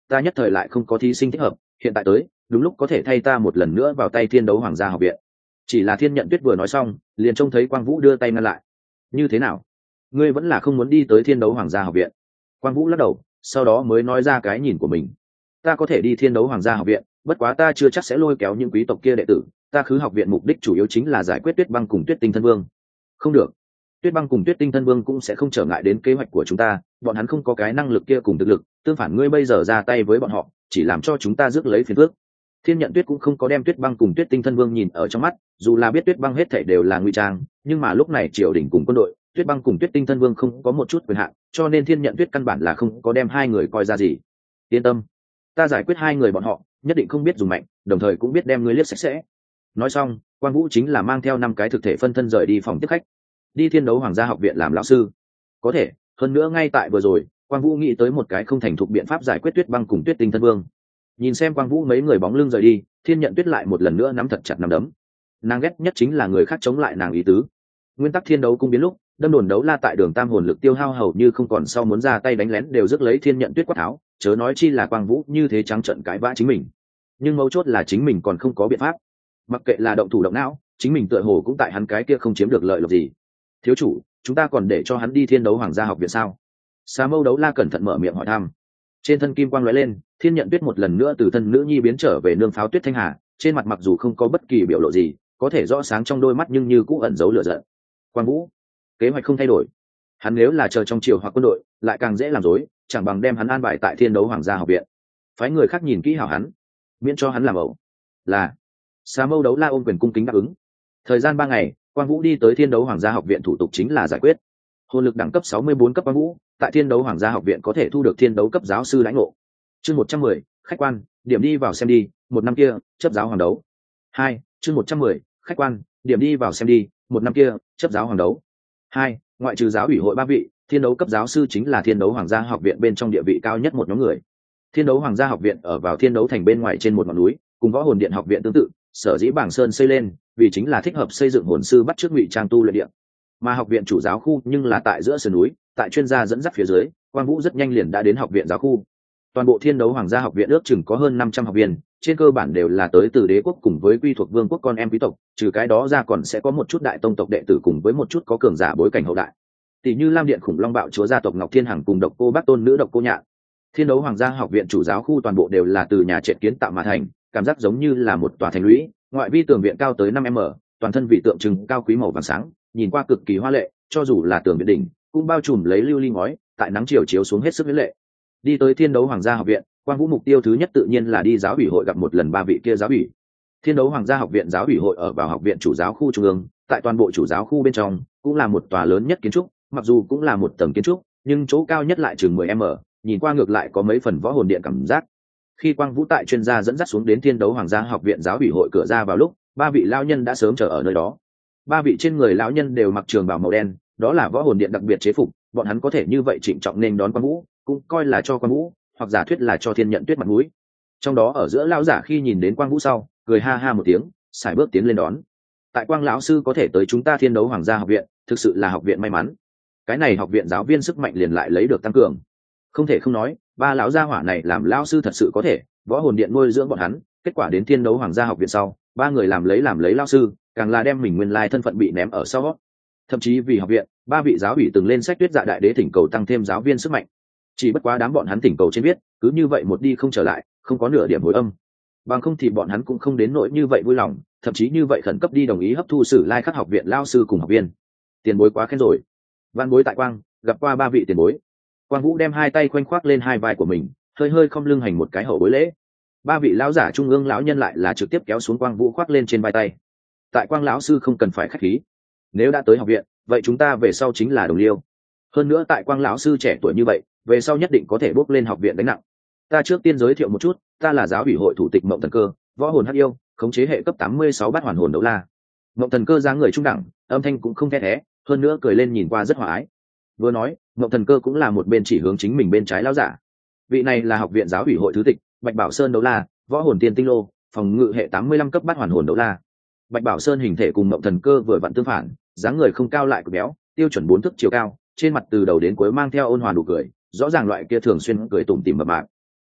ta nhất thời lại không có thí sinh thích hợp, hiện tại tới đúng lúc có thể thay ta một lần nữa vào tay thiên đấu hoàng gia học viện. Chỉ là Thiên Nhận Tuyết vừa nói xong, liền trông thấy Quang Vũ đưa tay ngăn lại. Như thế nào, ngươi vẫn là không muốn đi tới thiên đấu hoàng gia học viện? Quang Vũ lắc đầu, sau đó mới nói ra cái nhìn của mình. Ta có thể đi thiên đấu hoàng gia học viện, bất quá ta chưa chắc sẽ lôi kéo những quý tộc kia đệ tử. Ta khứ học viện mục đích chủ yếu chính là giải quyết Tuyết Băng cùng Tuyết Tinh Thân Vương. Không được, Tuyết Băng cùng Tuyết Tinh Thân Vương cũng sẽ không trở ngại đến kế hoạch của chúng ta, bọn hắn không có cái năng lực kia cùng thực lực, tương phản ngươi bây giờ ra tay với bọn họ chỉ làm cho chúng ta rước lấy phiền phức. Thiên Nhận Tuyết cũng không có đem Tuyết Băng cùng Tuyết Tinh Thân Vương nhìn ở trong mắt, dù là biết Tuyết Băng hết thảy đều là ngụy trang, nhưng mà lúc này triều đình cùng quân đội, Tuyết Băng cùng Tuyết Tinh Thân Vương không có một chút quyền hạn, cho nên Thiên Nhận Tuyết căn bản là không có đem hai người coi ra gì. Yên tâm, ta giải quyết hai người bọn họ, nhất định không biết dùng mạnh, đồng thời cũng biết đem ngươi liếc sạch sẽ. Nói xong, Quang Vũ chính là mang theo năm cái thực thể phân thân rời đi phòng tiếp khách, đi Thiên Đấu Hoàng gia học viện làm lão sư. Có thể, hơn nữa ngay tại vừa rồi, Quang Vũ nghĩ tới một cái không thành thục biện pháp giải quyết Tuyết Băng cùng Tuyết Tinh Thân Vương. Nhìn xem Quang Vũ mấy người bóng lưng rời đi, Thiên Nhận Tuyết lại một lần nữa nắm thật chặt nắm đấm. Nàng ghét nhất chính là người khác chống lại nàng ý tứ. Nguyên tắc thiên đấu cung biến lúc, đâm đồn đấu la tại đường tam hồn lực tiêu hao hầu như không còn, sau muốn ra tay đánh lén đều rước lấy Thiên Nhận Tuyết quát tháo, chớ nói chi là Quang Vũ như thế trắng trợn cãi vã chính mình. Nhưng mấu chốt là chính mình còn không có biện pháp. Mặc kệ là động thủ động não, chính mình tựa hồ cũng tại hắn cái kia không chiếm được lợi lộc gì. Thiếu chủ, chúng ta còn để cho hắn đi thiên đấu hoàng gia học viện sao? Sa Mâu đấu la cẩn thận mở miệng hỏi thăm. Trên thân kim quang lóe lên, Thiên Nhận Tuyết một lần nữa từ thân nữ nhi biến trở về nương pháo Tuyết Thanh Hà, trên mặt mặc dù không có bất kỳ biểu lộ gì, có thể rõ sáng trong đôi mắt nhưng như cũng ẩn giấu lửa giận. Quang Vũ, kế hoạch không thay đổi. Hắn nếu là chờ trong triều hoặc quân đội, lại càng dễ làm rối, chẳng bằng đem hắn an bài tại thiên đấu hoàng gia học viện. Phái người khác nhìn kỹ hảo hắn, miễn cho hắn làm ẩu. Là. Sa Mâu đấu la ôm quyền cung kính đáp ứng. Thời gian ba ngày, Quang Vũ đi tới thiên đấu hoàng gia học viện, thủ tục chính là giải quyết hồn lực đẳng cấp sáu mươi bốn cấp. Quang Vũ tại thiên đấu hoàng gia học viện có thể thu được thiên đấu cấp giáo sư lãnh ngộ. Chương một trăm mười, khách quan, điểm đi vào xem đi, một năm kia chấp giáo hoàng đấu. Hai, chương một trăm mười, khách quan, điểm đi vào xem đi, một năm kia chấp giáo hoàng đấu. Hai, ngoại trừ giáo ủy hội ba vị, thiên đấu cấp giáo sư chính là thiên đấu hoàng gia học viện bên trong địa vị cao nhất một nhóm người. Thiên đấu hoàng gia học viện ở vào thiên đấu thành bên ngoài trên một ngọn núi, cùng võ hồn điện học viện tương tự, sở dĩ bảng sơn xây lên vì chính là thích hợp xây dựng hồn sư bắt chước ngụy trang tu luyện điện. Mà học viện chủ giáo khu nhưng là tại giữa sườn núi, tại chuyên gia dẫn dắt phía dưới, Quang Vũ rất nhanh liền đã đến học viện giáo khu. Toàn bộ thiên đấu hoàng gia học viện ước chừng có hơn năm trăm học viên, trên cơ bản đều là tới từ đế quốc cùng với quy thuộc vương quốc con em quý tộc, trừ cái đó ra còn sẽ có một chút đại tông tộc đệ tử cùng với một chút có cường giả bối cảnh hậu đại, tỷ như Lam Điện khủng long bạo chúa gia tộc Ngọc Thiên Hằng cùng độc cô bác tôn nữ độc cô nhạn. Thiên đấu hoàng gia học viện chủ giáo khu toàn bộ đều là từ nhà trệt kiến tạo mà thành, cảm giác giống như là một tòa thành lũy, ngoại vi tường viện cao tới năm m, toàn thân vị tượng trưng cao quý màu vàng sáng, nhìn qua cực kỳ hoa lệ, cho dù là tường viện đỉnh cũng bao trùm lấy lưu ly ngói, tại nắng chiều chiếu xuống hết sức mỹ lệ. Đi tới thiên đấu hoàng gia học viện, Quang Vũ mục tiêu thứ nhất tự nhiên là đi giáo ủy hội gặp một lần ba vị kia giáo ủy. Thiên đấu hoàng gia học viện giáo ủy hội ở vào học viện chủ giáo khu trung ương, tại toàn bộ chủ giáo khu bên trong cũng là một tòa lớn nhất kiến trúc, mặc dù cũng là một tầng kiến trúc, nhưng chỗ cao nhất lại chừng mười m, nhìn qua ngược lại có mấy phần võ hồn điện cảm giác. Khi Quang Vũ tại chuyên gia dẫn dắt xuống đến thiên đấu hoàng gia học viện giáo ủy hội cửa ra vào lúc, ba vị lão nhân đã sớm chờ ở nơi đó. Ba vị trên người lão nhân đều mặc trường bào màu đen, đó là võ hồn điện đặc biệt chế phục, bọn hắn có thể như vậy trịnh trọng nên đón Quang Vũ, cũng coi là cho Quang Vũ, hoặc giả thuyết là cho Thiên Nhận Tuyết mặt mũi. Trong đó ở giữa lão giả khi nhìn đến Quang Vũ sau, cười ha ha một tiếng, sải bước tiến lên đón. Tại Quang lão sư có thể tới chúng ta thiên đấu hoàng gia học viện, thực sự là học viện may mắn. Cái này học viện giáo viên sức mạnh liền lại lấy được tăng cường. Không thể không nói, ba lão gia hỏa này làm lão sư thật sự có thể, võ hồn điện nuôi dưỡng bọn hắn, kết quả đến thiên đấu hoàng gia học viện sau, ba người làm lấy làm lấy lão sư, càng là đem mình nguyên lai thân phận bị ném ở sau. Thậm chí vì học viện, ba vị giáo ủy từng lên sách tuyết dạ đại đế thỉnh cầu tăng thêm giáo viên sức mạnh. Chỉ bất quá đám bọn hắn thỉnh cầu trên viết, cứ như vậy một đi không trở lại, không có nửa điểm hồi âm. Bằng không thì bọn hắn cũng không đến nỗi như vậy vui lòng, thậm chí như vậy khẩn cấp đi đồng ý hấp thu Sử Lai Khắc học viện lao sư cùng học viên. Tiền bối quá khen rồi. Văn bối tại Quang, gặp qua ba vị tiền bối. Quang Vũ đem hai tay khoanh khoác lên hai vai của mình, hơi hơi không lưng hành một cái hậu bối lễ. Ba vị lão giả trung ương lão nhân lại là trực tiếp kéo xuống Quang Vũ khoác lên trên vai tay. Tại Quang lão sư không cần phải khách khí, nếu đã tới học viện, vậy chúng ta về sau chính là đồng liêu. Hơn nữa tại Quang lão sư trẻ tuổi như vậy, về sau nhất định có thể bốc lên học viện đánh nặng. Ta trước tiên giới thiệu một chút, ta là giáo ủy hội thủ tịch Mộng Thần Cơ, võ hồn hắc yêu, khống chế hệ cấp tám mươi sáu bát hoàn hồn đấu la. Mộng Thần Cơ dáng người trung đẳng, âm thanh cũng không the thé, hơn nữa cười lên nhìn qua rất hòa ái. Vừa nói, Mộng Thần Cơ cũng là một bên chỉ hướng chính mình bên trái lão giả. Vị này là học viện giáo ủy hội thứ tịch, Bạch Bảo Sơn đấu la, võ hồn tiên tinh lô, phòng ngự hệ tám mươi lăm cấp bát hoàn hồn đấu la. Bạch Bảo Sơn hình thể cùng Mộng Thần Cơ vừa vặn tương phản, dáng người không cao lại cực béo, tiêu chuẩn bốn thước chiều cao, trên mặt từ đầu đến cuối mang theo ôn hòa nụ cười, rõ ràng loại kia thường xuyên cười tủm tỉm mập mạp.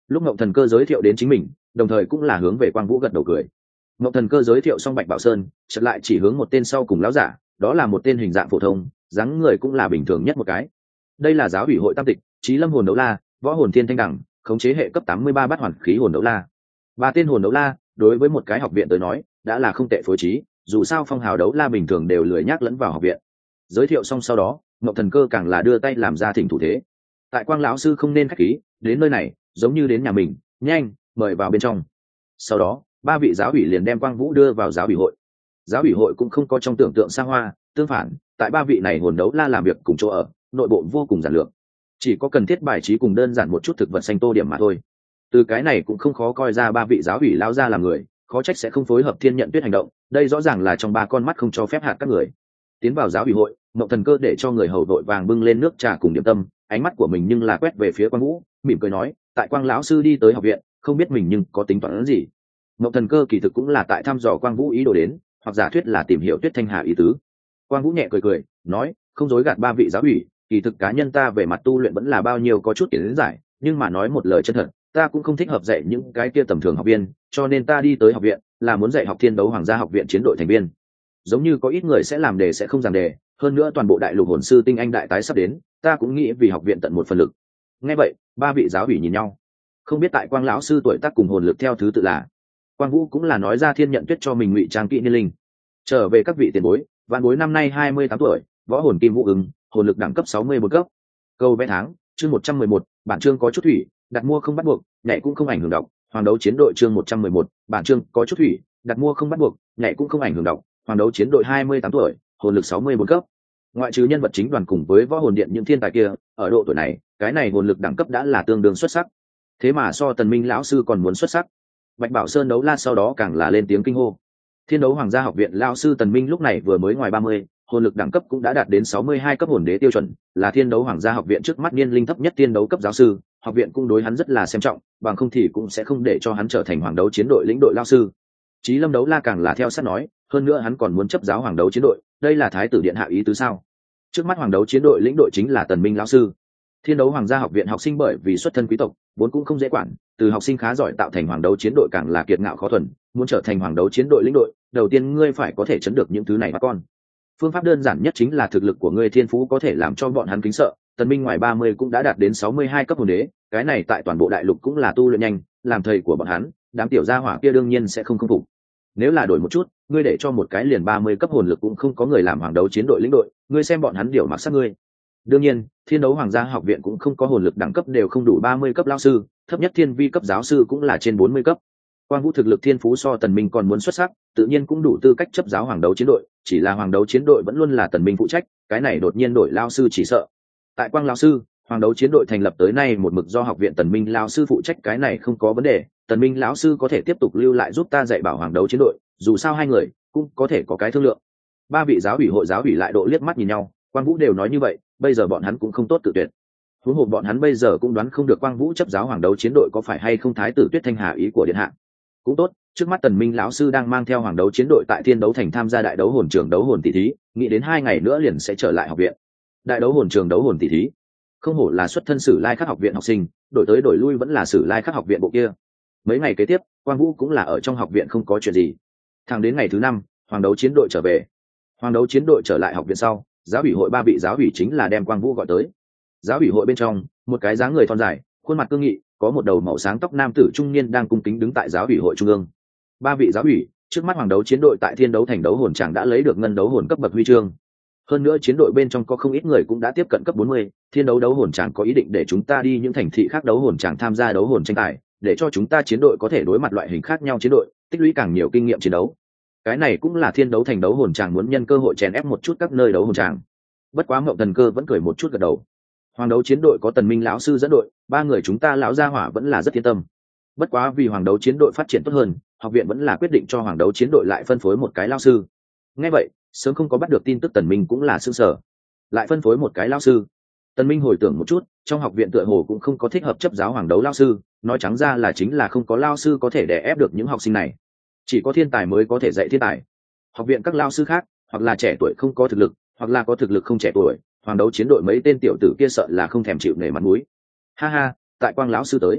Lúc Ngộng Thần Cơ giới thiệu đến chính mình, đồng thời cũng là hướng về Quang Vũ gật đầu cười. Ngộng Thần Cơ giới thiệu xong Bạch Bảo Sơn, chợt lại chỉ hướng một tên sau cùng lão giả, đó là một tên hình dạng phổ thông, dáng người cũng là bình thường nhất một cái. Đây là giáo ủy hội tam tịch, Chí Lâm hồn đấu la, Võ hồn thiên thanh đẳng, khống chế hệ cấp tám mươi ba bát hoàn khí hồn đấu la. Ba tên hồn đấu la, đối với một cái học viện tới nói, đã là không tệ phối trí, dù sao phong hào đấu la bình thường đều lười nhác lẫn vào học viện. Giới thiệu xong sau đó, Ngộng Thần Cơ càng là đưa tay làm ra thỉnh thủ thế. Tại Quang lão sư không nên khách khí, đến nơi này giống như đến nhà mình, nhanh mời vào bên trong. Sau đó ba vị giáo ủy liền đem Quang Vũ đưa vào giáo ủy hội. Giáo ủy hội cũng không có trong tưởng tượng xa hoa, tương phản, tại ba vị này hồn đấu la làm việc cùng chỗ ở, nội bộ vô cùng giản lược, chỉ có cần thiết bài trí cùng đơn giản một chút thực vật xanh tô điểm mà thôi. Từ cái này cũng không khó coi ra ba vị giáo ủy lao ra làm người, khó trách sẽ không phối hợp Thiên Nhận Tuyết hành động, đây rõ ràng là trong ba con mắt không cho phép hạt các người. Tiến vào giáo ủy hội, Ngộng Thần Cơ để cho người hầu đội vàng bưng lên nước trà cùng điểm tâm, ánh mắt của mình nhưng là quét về phía Quang Vũ, mỉm cười nói, tại Quang lão sư đi tới học viện, không biết mình nhưng có tính toán gì. Ngộng Thần Cơ kỳ thực cũng là tại thăm dò Quang Vũ ý đồ đến, hoặc giả thuyết là tìm hiểu Tuyết Thanh Hà ý tứ. Quang Vũ nhẹ cười cười, nói, không dối gạt ba vị giáo ủy, kỳ thực cá nhân ta về mặt tu luyện vẫn là bao nhiêu có chút kiến giải, nhưng mà nói một lời chân thật, ta cũng không thích hợp dạy những cái kia tầm thường học viên, cho nên ta đi tới học viện là muốn dạy học Thiên Đấu Hoàng gia học viện chiến đội thành viên. Giống như có ít người sẽ làm đề sẽ không giảng đề, hơn nữa toàn bộ đại lục hồn sư tinh anh đại tái sắp đến, ta cũng nghĩ vì học viện tận một phần lực. Nghe vậy, ba vị giáo ủy nhìn nhau, không biết tại Quang lão sư tuổi tác cùng hồn lực theo thứ tự là. Quang Vũ cũng là nói ra Thiên Nhận Tuyết cho mình ngụy trang kỹ niên linh. Trở về các vị tiền bối, vạn bối năm nay hai mươi tám tuổi, võ hồn kim vũ ứng, hồn lực đẳng cấp sáu mươi bốn cấp. Câu vẽ tháng, chương một trăm mười một, bản chương có chút thủy, đặt mua không bắt buộc, nhảy cũng không ảnh hưởng đọc. Hoàng đấu chiến đội chương một trăm mười một, bản chương có chút thủy, đặt mua không bắt buộc, nhảy cũng không ảnh hưởng đọc. Hoàng đấu chiến đội hai mươi tám tuổi, hồn lực sáu mươi bốn cấp. Ngoại trừ nhân vật chính đoàn cùng với võ hồn điện những thiên tài kia, ở độ tuổi này, cái này hồn lực đẳng cấp đã là tương đương xuất sắc. Thế mà so Tần Minh lão sư còn muốn xuất sắc. Bạch Bảo Sơn đấu la sau đó càng là lên tiếng kinh hô. Thiên Đấu Hoàng gia học viện lão sư Tần Minh lúc này vừa mới ngoài ba mươi, hồn lực đẳng cấp cũng đã đạt đến sáu mươi hai cấp hồn đế tiêu chuẩn, là Thiên Đấu Hoàng gia học viện trước mắt niên linh thấp nhất thiên đấu cấp giáo sư, học viện cũng đối hắn rất là xem trọng, bằng không thì cũng sẽ không để cho hắn trở thành hoàng đấu chiến đội lĩnh đội lão sư. Chí Lâm đấu la càng là theo sát nói, hơn nữa hắn còn muốn chấp giáo hoàng đấu chiến đội, đây là thái tử điện hạ ý tứ sao? Trước mắt hoàng đấu chiến đội lĩnh đội chính là Tần Minh lão sư. Thiên Đấu Hoàng gia học viện học sinh bởi vì xuất thân quý tộc, vốn cũng không dễ quản, từ học sinh khá giỏi tạo thành hoàng đấu chiến đội càng là kiệt ngạo khó thuần, muốn trở thành hoàng đấu chiến đội lĩnh đội, đầu tiên ngươi phải có thể chấn được những thứ này các con. Phương pháp đơn giản nhất chính là thực lực của ngươi thiên phú có thể làm cho bọn hắn kính sợ. Tần Minh ngoài ba mươi cũng đã đạt đến sáu mươi hai cấp hồn đế, cái này tại toàn bộ đại lục cũng là tu luyện nhanh, làm thầy của bọn hắn, đám tiểu gia hỏa kia đương nhiên sẽ không công phục. Nếu là đổi một chút, ngươi để cho một cái liền ba mươi cấp hồn lực cũng không có người làm hoàng đấu chiến đội lĩnh đội, ngươi xem bọn hắn điều mặc sát ngươi. Đương nhiên, Thiên Đấu Hoàng gia học viện cũng không có hồn lực đẳng cấp đều không đủ ba mươi cấp lão sư, thấp nhất thiên vi cấp giáo sư cũng là trên bốn mươi cấp. Quang Vũ thực lực thiên phú so Tần Minh còn muốn xuất sắc, tự nhiên cũng đủ tư cách chấp giáo hoàng đấu chiến đội, chỉ là hoàng đấu chiến đội vẫn luôn là Tần Minh phụ trách, cái này đột nhiên đổi lão sư chỉ sợ. Tại Quang lão sư, hoàng đấu chiến đội thành lập tới nay một mực do học viện Tần Minh lão sư phụ trách, cái này không có vấn đề, Tần Minh lão sư có thể tiếp tục lưu lại giúp ta dạy bảo hoàng đấu chiến đội, dù sao hai người cũng có thể có cái thương lượng. Ba vị giáo ủy hội giáo ủy lại độ liếc mắt nhìn nhau, Quang Vũ đều nói như vậy, bây giờ bọn hắn cũng không tốt tự tuyệt. Huống hồ bọn hắn bây giờ cũng đoán không được Quang Vũ chấp giáo hoàng đấu chiến đội có phải hay không thái tử Tuyết Thanh Hà ý của điện hạ. Cũng tốt, trước mắt Tần Minh lão sư đang mang theo hoàng đấu chiến đội tại Thiên Đấu Thành tham gia đại đấu hồn trường đấu hồn tỷ thí, nghĩ đến hai ngày nữa liền sẽ trở lại học viện. Đại đấu hồn trường đấu hồn tỷ thí, không hổ là xuất thân Sử Lai Khắc học viện học sinh, đổi tới đổi lui vẫn là Sử Lai Khắc học viện bộ kia. Mấy ngày kế tiếp, Quang Vũ cũng là ở trong học viện không có chuyện gì. Thẳng đến ngày thứ năm, hoàng đấu chiến đội trở về. Hoàng đấu chiến đội trở lại học viện sau, giáo ủy hội ba vị giáo ủy chính là đem Quang Vũ gọi tới. Giáo ủy hội bên trong, một cái dáng người thon dài, khuôn mặt cương nghị, có một đầu màu sáng tóc nam tử trung niên đang cung kính đứng tại giáo ủy hội trung ương. Ba vị giáo ủy, trước mắt hoàng đấu chiến đội tại Thiên Đấu Thành đấu hồn tràng đã lấy được ngân đấu hồn cấp bậc huy chương. Hơn nữa chiến đội bên trong có không ít người cũng đã tiếp cận cấp bốn mươi, Thiên Đấu đấu hồn tràng có ý định để chúng ta đi những thành thị khác đấu hồn tràng tham gia đấu hồn tranh tài, để cho chúng ta chiến đội có thể đối mặt loại hình khác nhau chiến đội, tích lũy càng nhiều kinh nghiệm chiến đấu. Cái này cũng là Thiên Đấu Thành đấu hồn tràng muốn nhân cơ hội chèn ép một chút các nơi đấu hồn tràng. Bất quá Ngộng Thần Cơ vẫn cười một chút gật đầu. Hoàng đấu chiến đội có Tần Minh lão sư dẫn đội, ba người chúng ta lão gia hỏa vẫn là rất yên tâm. Bất quá vì hoàng đấu chiến đội phát triển tốt hơn, học viện vẫn là quyết định cho hoàng đấu chiến đội lại phân phối một cái lão sư. Nghe vậy, sớm không có bắt được tin tức Tần Minh cũng là sửng sở. Lại phân phối một cái lão sư. Tần Minh hồi tưởng một chút, trong học viện tựa hồ cũng không có thích hợp chấp giáo hoàng đấu lão sư, nói trắng ra là chính là không có lão sư có thể đè ép được những học sinh này. Chỉ có thiên tài mới có thể dạy thiên tài. Học viện các lão sư khác, hoặc là trẻ tuổi không có thực lực, hoặc là có thực lực không trẻ tuổi, hoàng đấu chiến đội mấy tên tiểu tử kia sợ là không thèm chịu nể mặt mũi. Ha ha, tại Quang lão sư tới.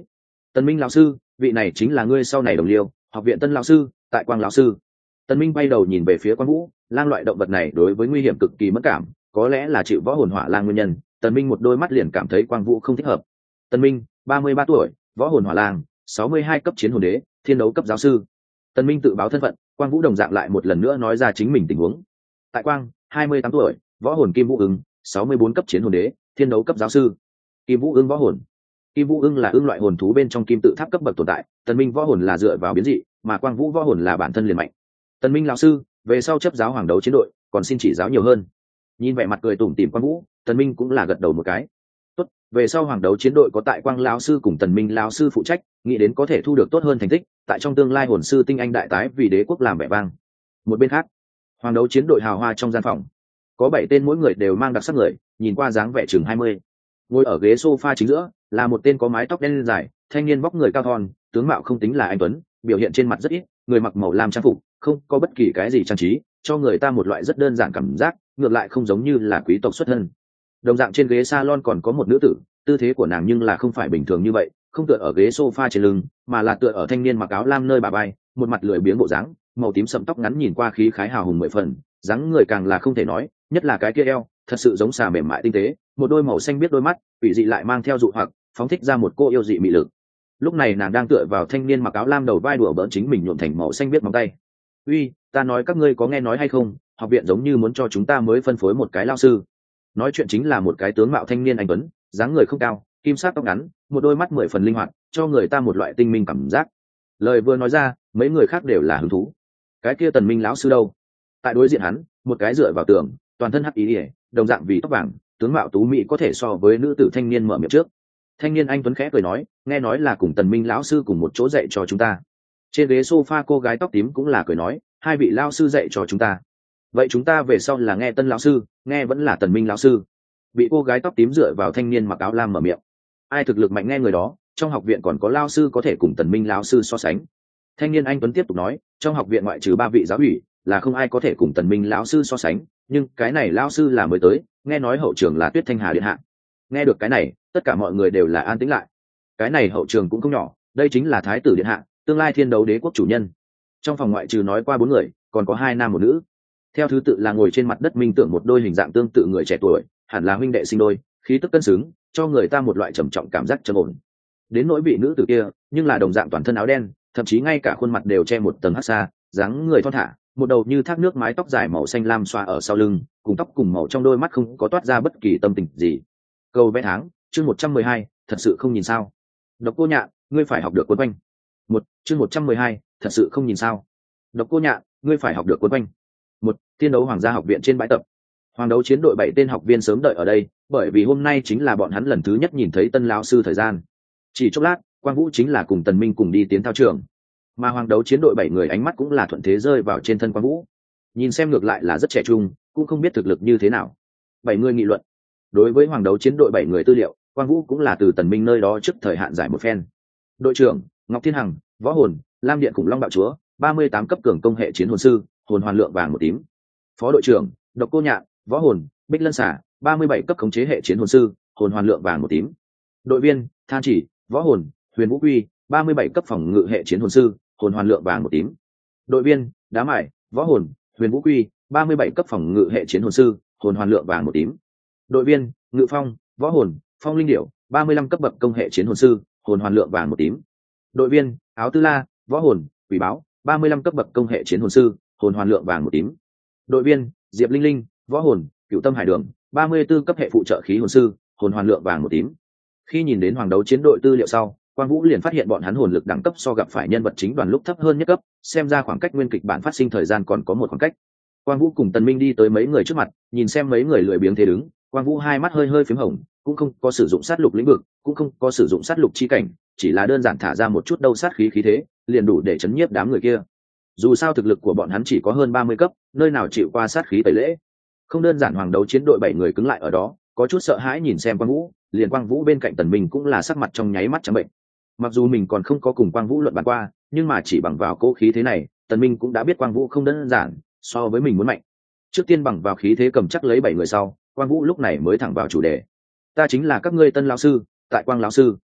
Tần Minh lão sư, vị này chính là ngươi sau này đồng liêu, học viện Tân lão sư, tại Quang lão sư. Tần Minh bay đầu nhìn về phía Quang Vũ, lang loại động vật này đối với nguy hiểm cực kỳ mất cảm, có lẽ là chịu võ hồn hỏa lang nguyên nhân. Tần Minh một đôi mắt liền cảm thấy Quang Vũ không thích hợp. Tần Minh, ba mươi ba tuổi, võ hồn hỏa lang, sáu mươi hai cấp chiến hồn đế, thiên đấu cấp giáo sư. Tần Minh tự báo thân phận, Quang Vũ đồng dạng lại một lần nữa nói ra chính mình tình huống. Tại Quang, hai mươi tám tuổi, võ hồn kim vũ ứng, sáu mươi bốn cấp chiến hồn đế, thiên đấu cấp giáo sư. Kim vũ ưng võ hồn. Kim vũ ưng là ưng loại hồn thú bên trong kim tự tháp cấp bậc tồn tại, Tần Minh võ hồn là dựa vào biến dị, mà Quang Vũ võ hồn là bản thân liền mạnh. Tần Minh lão sư, về sau chấp giáo hoàng đấu chiến đội, còn xin chỉ giáo nhiều hơn. Nhìn vẻ mặt cười tủm tỉm Quang Vũ, Tần Minh cũng là gật đầu một cái. Tốt, về sau hoàng đấu chiến đội có tại Quang lão sư cùng Tần Minh lão sư phụ trách, nghĩ đến có thể thu được tốt hơn thành tích, tại trong tương lai hồn sư tinh anh đại tái vì đế quốc làm vẻ vang. Một bên khác, hoàng đấu chiến đội hào hoa trong gian phòng, có bảy tên mỗi người đều mang đặc sắc người, nhìn qua dáng vẻ chừng hai mươi. Ngồi ở ghế sofa chính giữa là một tên có mái tóc đen dài, thanh niên vóc người cao thon, tướng mạo không tính là anh tuấn, biểu hiện trên mặt rất ít, người mặc màu lam trang phục, không có bất kỳ cái gì trang trí, cho người ta một loại rất đơn giản cảm giác, ngược lại không giống như là quý tộc xuất thân. Đồng dạng trên ghế salon còn có một nữ tử, tư thế của nàng nhưng là không phải bình thường như vậy, không tựa ở ghế sofa trên lưng, mà là tựa ở thanh niên mặc áo lam nơi bà vai, một mặt lười biếng bộ dáng, màu tím sẫm tóc ngắn nhìn qua khí khái hào hùng mười phần, dáng người càng là không thể nói, nhất là cái kia eo, thật sự giống xà mềm mại tinh tế, một đôi màu xanh biết đôi mắt, ủy dị lại mang theo dụ hoặc, phóng thích ra một cô yêu dị mị lực. Lúc này nàng đang tựa vào thanh niên mặc áo lam đầu vai đùa bỡn chính mình nhuộm thành màu xanh biết móng tay. Uy, ta nói các ngươi có nghe nói hay không, học viện giống như muốn cho chúng ta mới phân phối một cái lao sư. Nói chuyện chính là một cái tướng mạo thanh niên anh tuấn, dáng người không cao, kim sắc tóc ngắn, một đôi mắt mười phần linh hoạt, cho người ta một loại tinh minh cảm giác. Lời vừa nói ra, mấy người khác đều là hứng thú. Cái kia Tần Minh lão sư đâu? Tại đối diện hắn, một cái dựa vào tường, toàn thân hắc ý ỉa, đồng dạng vì tóc vàng, tướng mạo tú mỹ có thể so với nữ tử thanh niên mở miệng trước. Thanh niên anh tuấn khẽ cười nói, nghe nói là cùng Tần Minh lão sư cùng một chỗ dạy cho chúng ta. Trên ghế sofa cô gái tóc tím cũng là cười nói, hai vị lão sư dạy cho chúng ta. Vậy chúng ta về sau là nghe Tân lão sư, nghe vẫn là Tần Minh lão sư. Bị cô gái tóc tím dựa vào thanh niên mặc áo lam mở miệng. Ai thực lực mạnh nghe người đó, trong học viện còn có lão sư có thể cùng Tần Minh lão sư so sánh. Thanh niên anh tuấn tiếp tục nói, trong học viện ngoại trừ ba vị giáo ủy, là không ai có thể cùng Tần Minh lão sư so sánh, nhưng cái này lão sư là mới tới, nghe nói hậu trường là Tuyết Thanh Hà điện hạ. Nghe được cái này, tất cả mọi người đều là an tĩnh lại. Cái này hậu trường cũng không nhỏ, đây chính là thái tử điện hạ, tương lai thiên đấu đế quốc chủ nhân. Trong phòng ngoại trừ nói qua bốn người, còn có hai nam một nữ. Theo thứ tự là ngồi trên mặt đất minh tưởng một đôi hình dạng tương tự người trẻ tuổi, hẳn là huynh đệ sinh đôi, khí tức cân xứng, cho người ta một loại trầm trọng cảm giác trầm ổn. Đến nỗi vị nữ tử kia, nhưng là đồng dạng toàn thân áo đen, thậm chí ngay cả khuôn mặt đều che một tầng hắc xa, dáng người thon thả, một đầu như thác nước mái tóc dài màu xanh lam xoa ở sau lưng, cùng tóc cùng màu trong đôi mắt không có toát ra bất kỳ tâm tình gì. Câu vẽ tháng, chương một trăm mười hai, thật sự không nhìn sao. Độc Cô Nhạn, ngươi phải học được quấn quanh. Một, chương một trăm mười hai, thật sự không nhìn sao. Độc Cô Nhạn, ngươi phải học được quấn quanh. Một, thiên đấu hoàng gia học viện trên bãi tập. Hoàng đấu chiến đội bảy tên học viên sớm đợi ở đây, bởi vì hôm nay chính là bọn hắn lần thứ nhất nhìn thấy Tân lão sư thời gian. Chỉ chốc lát, Quang Vũ chính là cùng Tần Minh cùng đi tiến thao trường, mà hoàng đấu chiến đội bảy người ánh mắt cũng là thuận thế rơi vào trên thân Quang Vũ. Nhìn xem ngược lại là rất trẻ trung, cũng không biết thực lực như thế nào. Bảy người nghị luận. Đối với hoàng đấu chiến đội bảy người tư liệu, Quang Vũ cũng là từ Tần Minh nơi đó trước thời hạn giải một phen. Đội trưởng Ngọc Thiên Hằng, võ hồn, Lam Điện Khủng Long Bạo Chúa, ba mươi tám cấp cường công hệ chiến hồn sư, hồn hoàn lượng vàng một tím. Phó đội trưởng Độc Cô Nhạn, võ hồn, Bích Lân Xà, ba mươi bảy cấp khống chế hệ chiến hồn sư, hồn hoàn lượng vàng một tím. Đội viên Than Chỉ, võ hồn, Huyền Vũ Quy, ba mươi bảy cấp phòng ngự hệ chiến hồn sư, hồn hoàn lượng vàng một tím. Đội viên Đá Mải, võ hồn, Huyền Vũ Quy, ba mươi bảy cấp phòng ngự hệ chiến hồn sư, hồn hoàn lượng vàng một tím. Đội viên Ngự Phong, võ hồn, Phong Linh Điểu, ba mươi lăm cấp bậc công hệ chiến hồn sư, hồn hoàn lượng vàng một tím. Đội viên Áo Tư La, võ hồn, Quỷ Báo, ba mươi lăm cấp bậc công hệ chiến hồn sư, hồn hoàn lượng vàng một tím. Đội viên Diệp Linh Linh, võ hồn, Cửu Tâm Hải Đường, ba mươi tư cấp hệ phụ trợ khí hồn sư, hồn hoàn lượng vàng một tím. Khi nhìn đến hoàng đấu chiến đội tư liệu sau, Quang Vũ liền phát hiện bọn hắn hồn lực đẳng cấp so gặp phải nhân vật chính đoàn lúc thấp hơn nhất cấp, xem ra khoảng cách nguyên kịch bản phát sinh thời gian còn có một khoảng cách. Quang Vũ cùng Tần Minh đi tới mấy người trước mặt, nhìn xem mấy người lười biếng thế đứng, Quang Vũ hai mắt hơi hơi phím hồng, cũng không có sử dụng sát lục lĩnh vực, cũng không có sử dụng sát lục chi cảnh, chỉ là đơn giản thả ra một chút đâu sát khí khí thế, liền đủ để chấn nhiếp đám người kia. Dù sao thực lực của bọn hắn chỉ có hơn ba mươi cấp, nơi nào chịu qua sát khí tẩy lễ. Không đơn giản hoàng đấu chiến đội bảy người cứng lại ở đó, có chút sợ hãi nhìn xem Quang Vũ, liền Quang Vũ bên cạnh Tần Minh cũng là sắc mặt trong nháy mắt trắng bệnh. Mặc dù mình còn không có cùng Quang Vũ luận bàn qua, nhưng mà chỉ bằng vào cố khí thế này, Tần Minh cũng đã biết Quang Vũ không đơn giản, so với mình muốn mạnh. Trước tiên bằng vào khí thế cầm chắc lấy bảy người sau, Quang Vũ lúc này mới thẳng vào chủ đề. Ta chính là các ngươi Tân lão sư, tại Quang lão sư.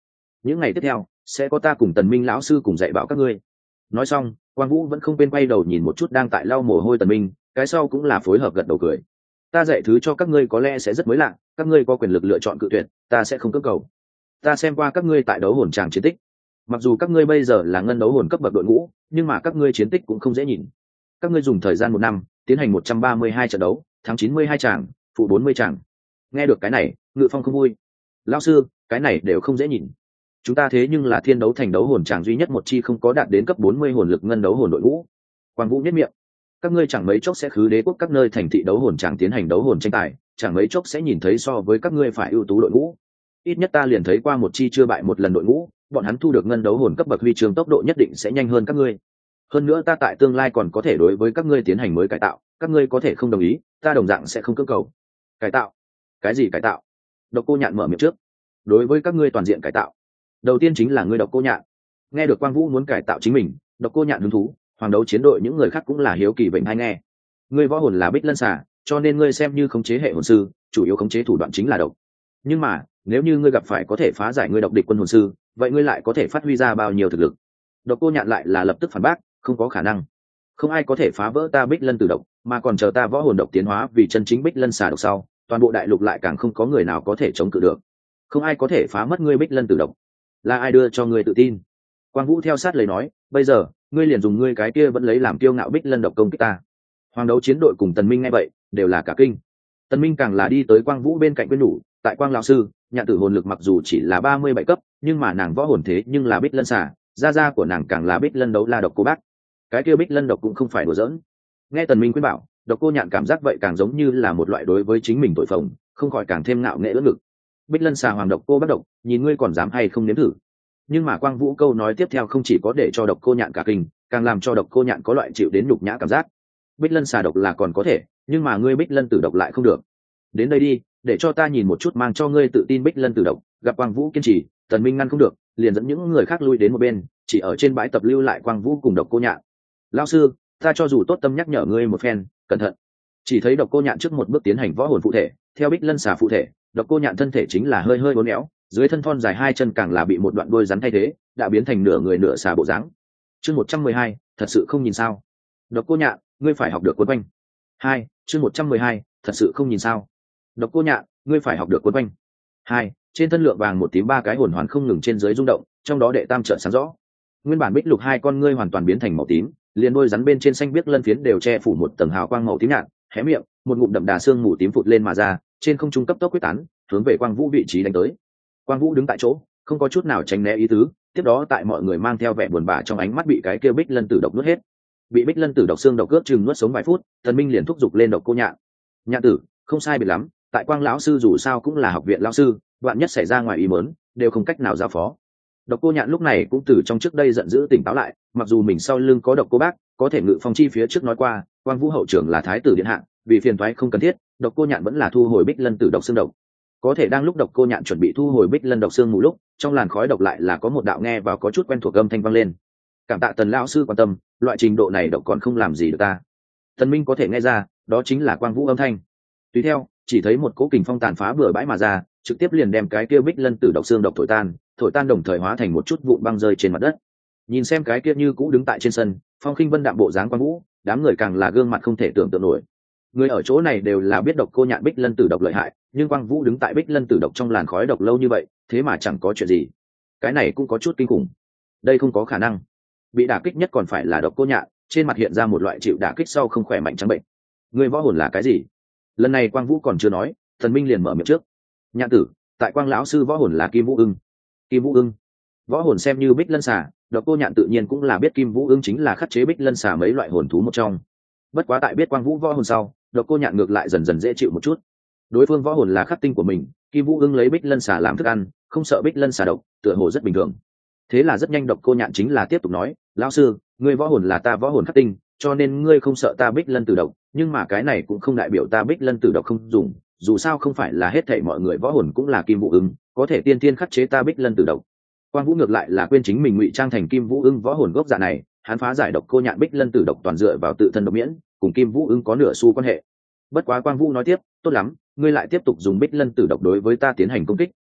những ngày tiếp theo sẽ có ta cùng Tần Minh lão sư cùng dạy bảo các ngươi. Nói xong, Quang Vũ vẫn không quên quay đầu nhìn một chút đang tại lau mồ hôi Tần Minh, cái sau cũng là phối hợp gật đầu cười. Ta dạy thứ cho các ngươi có lẽ sẽ rất mới lạ, các ngươi có quyền lực lựa chọn cự tuyệt, ta sẽ không cưỡng cầu. Ta xem qua các ngươi tại đấu hồn tràng chiến tích, mặc dù các ngươi bây giờ là ngân đấu hồn cấp bậc đội ngũ, nhưng mà các ngươi chiến tích cũng không dễ nhìn. Các ngươi dùng thời gian một năm tiến hành một trăm ba mươi hai trận đấu, thắng chín mươi hai tràng, phụ bốn mươi tràng. Nghe được cái này, Ngự Phong không vui. Lão sư, cái này đều không dễ nhìn. Chúng ta thế nhưng là thiên đấu thành đấu hồn tràng duy nhất một chi không có đạt đến cấp bốn mươi hồn lực ngân đấu hồn đội ngũ. Quang Vũ nhất miệng. Các ngươi chẳng mấy chốc sẽ khứ đế quốc các nơi thành thị đấu hồn tràng tiến hành đấu hồn tranh tài, chẳng mấy chốc sẽ nhìn thấy so với các ngươi phải ưu tú đội ngũ. Ít nhất ta liền thấy qua một chi chưa bại một lần đội ngũ, bọn hắn thu được ngân đấu hồn cấp bậc huy chương tốc độ nhất định sẽ nhanh hơn các ngươi. Hơn nữa ta tại tương lai còn có thể đối với các ngươi tiến hành mới cải tạo, các ngươi có thể không đồng ý, ta đồng dạng sẽ không cưỡng cầu. Cải tạo? Cái gì cải tạo? Độc Cô Nhạn mở miệng trước. Đối với các ngươi toàn diện cải tạo. Đầu tiên chính là ngươi Độc Cô Nhạn. Nghe được Quang Vũ muốn cải tạo chính mình, Độc Cô Nhạn hứng thú, hoàng đấu chiến đội những người khác cũng là hiếu kỳ bệnh hay nghe. Ngươi võ hồn là Bích Lân Xà, cho nên ngươi xem như khống chế hệ hồn sư, chủ yếu khống chế thủ đoạn chính là độc. Nhưng mà, nếu như ngươi gặp phải có thể phá giải ngươi độc địch quân hồn sư, vậy ngươi lại có thể phát huy ra bao nhiêu thực lực? Độc Cô Nhạn lại là lập tức phản bác, không có khả năng. Không ai có thể phá vỡ ta Bích Lân Tử độc, mà còn chờ ta võ hồn độc tiến hóa vì chân chính Bích Lân Xà độc sau, toàn bộ đại lục lại càng không có người nào có thể chống cự được. Không ai có thể phá mất ngươi Bích Lân Tử độc. Là ai đưa cho ngươi tự tin? Quang Vũ theo sát lời nói, bây giờ, ngươi liền dùng ngươi cái kia vẫn lấy làm kiêu ngạo Bích Lân độc công kích ta. Hoàng đấu chiến đội cùng Tần Minh nghe vậy, đều là cả kinh. Tần Minh càng là đi tới Quang Vũ bên cạnh quyên nhủ, tại Quang lão sư, Nhạn tử hồn lực mặc dù chỉ là ba mươi bảy cấp, nhưng mà nàng võ hồn thế nhưng là Bích Lân Xà, gia gia của nàng càng là Bích Lân đấu la độc cô bác. Cái kia Bích Lân độc cũng không phải đùa giỡn. Nghe Tần Minh khuyên bảo, Độc Cô Nhạn cảm giác vậy càng giống như là một loại đối với chính mình tội phồng, không khỏi càng thêm ngạo nghễ ưỡn ngực. Bích Lân Xà hoàng độc cô bắt độc, nhìn ngươi còn dám hay không nếm thử. Nhưng mà Quang Vũ câu nói tiếp theo không chỉ có để cho Độc Cô Nhạn cả kinh, càng làm cho Độc Cô Nhạn có loại chịu đến nhục nhã cảm giác. Bích Lân Xà độc là còn có thể, nhưng mà ngươi Bích Lân Tử độc lại không được. Đến đây đi, để cho ta nhìn một chút mang cho ngươi tự tin Bích Lân Tử độc. Gặp Quang Vũ kiên trì, Tần Minh ngăn không được, liền dẫn những người khác lui đến một bên, chỉ ở trên bãi tập lưu lại Quang Vũ cùng Độc Cô Nhạn. Lão sư, ta cho dù tốt tâm nhắc nhở ngươi một phen, cẩn thận. Chỉ thấy Độc Cô Nhạn trước một bước tiến hành võ hồn phụ thể, theo Bích Lân Xà phụ thể, Độc Cô Nhạn thân thể chính là hơi hơi uốn éo, dưới thân thon dài hai chân càng là bị một đoạn đuôi rắn thay thế, đã biến thành nửa người nửa xà bộ dáng. Chương một trăm mười hai, thật sự không nhìn sao. Độc Cô Nhạn, ngươi phải học được quấn quanh. Hai, chương một trăm mười hai, thật sự không nhìn sao. Độc Cô Nhạn, ngươi phải học được quấn quanh. Hai, trên thân lượng vàng một tím ba cái hồn hoàn không ngừng trên dưới rung động, trong đó đệ tam trợn sáng rõ. Nguyên bản bích lục hai con ngươi hoàn toàn biến thành màu tím, liền đôi rắn bên trên xanh biếc lân phiến đều che phủ một tầng hào quang màu tím nhạt, hé miệng, một ngụm đậm đà xương mù tím phụt lên mà ra, trên không trung cấp tốc quyết tán, hướng về Quang Vũ vị trí đánh tới. Quang Vũ đứng tại chỗ, không có chút nào tránh né ý tứ, tiếp đó tại mọi người mang theo vẻ buồn bã trong ánh mắt bị cái kia Bích Lân Tử độc nuốt hết. Bị Bích Lân Tử độc xương độc cướp chừng nuốt sống vài phút, Tần Minh liền thúc giục lên Độc Cô Nhạn. Nhạn tử, không sai biệt lắm, tại Quang lão sư dù sao cũng là học viện lão sư, đoạn nhất xảy ra ngoài ý muốn, đều không cách nào giao phó. Độc Cô Nhạn lúc này cũng từ trong trước đây giận dữ tỉnh táo lại, mặc dù mình sau lưng có Độc Cô bác, có thể Ngự Phong chi phía trước nói qua, Quang Vũ hậu trưởng là thái tử điện hạ, vì phiền toái không cần thiết, Độc Cô Nhạn vẫn là thu hồi Bích Lân Tử độc xương độc. Có thể đang lúc Độc Cô Nhạn chuẩn bị thu hồi Bích Lân độc xương mù lúc, trong làn khói độc lại là có một đạo nghe vào có chút quen thuộc âm thanh vang lên. Cảm tạ Tần lão sư quan tâm, loại trình độ này độc còn không làm gì được ta. Tần Minh có thể nghe ra, đó chính là Quang Vũ âm thanh. Tùy theo, chỉ thấy một cỗ kình phong tàn phá bừa bãi mà ra, trực tiếp liền đem cái kia Bích Lân Tử độc xương độc thổi tan, thổi tan đồng thời hóa thành một chút vụn băng rơi trên mặt đất. Nhìn xem cái kia như cũ đứng tại trên sân, phong khinh vân đạm bộ dáng Quang Vũ, đám người càng là gương mặt không thể tưởng tượng nổi. Người ở chỗ này đều là biết Độc Cô Nhạn Bích Lân Tử độc lợi hại, nhưng Quang Vũ đứng tại Bích Lân Tử độc trong làn khói độc lâu như vậy, thế mà chẳng có chuyện gì. Cái này cũng có chút kinh khủng. Đây không có khả năng. Bị đả kích nhất còn phải là Độc Cô Nhạn, trên mặt hiện ra một loại chịu đả kích sau không khỏe mạnh trắng bệnh. Người võ hồn là cái gì? Lần này Quang Vũ còn chưa nói, Thần Minh liền mở miệng trước. Nhạn tử, tại Quang lão sư võ hồn là Kim Vũ Ưng. Kim Vũ Ưng. Võ hồn xem như Bích Lân Xà, Độc Cô Nhạn tự nhiên cũng là biết Kim Vũ Ưng chính là khắc chế Bích Lân Xà mấy loại hồn thú một trong. Bất quá tại biết Quang Vũ võ hồn sau, Độc Cô Nhạn ngược lại dần dần dễ chịu một chút. Đối phương võ hồn là khắc tinh của mình, Kim Vũ Ưng lấy Bích Lân Xà làm thức ăn, không sợ Bích Lân Xà độc, tựa hồ rất bình thường. Thế là rất nhanh Độc Cô Nhạn chính là tiếp tục nói, lão sư, ngươi võ hồn là ta võ hồn khắc tinh, cho nên ngươi không sợ ta Bích Lân Tử độc, nhưng mà cái này cũng không đại biểu ta Bích Lân Tử độc không dùng, dù sao không phải là hết thảy mọi người võ hồn cũng là Kim Vũ Ưng, có thể tiên tiên khắc chế ta Bích Lân Tử độc. Quang Vũ ngược lại là quên chính mình ngụy trang thành Kim Vũ Ưng võ hồn gốc dạ này, hắn phá giải Độc Cô Nhạn Bích Lân Tử độc toàn dựa vào tự thân độc miễn, cùng Kim Vũ Ưng có nửa xu quan hệ. Bất quá Quang Vũ nói tiếp, tốt lắm, ngươi lại tiếp tục dùng Bích Lân Tử độc đối với ta tiến hành công kích,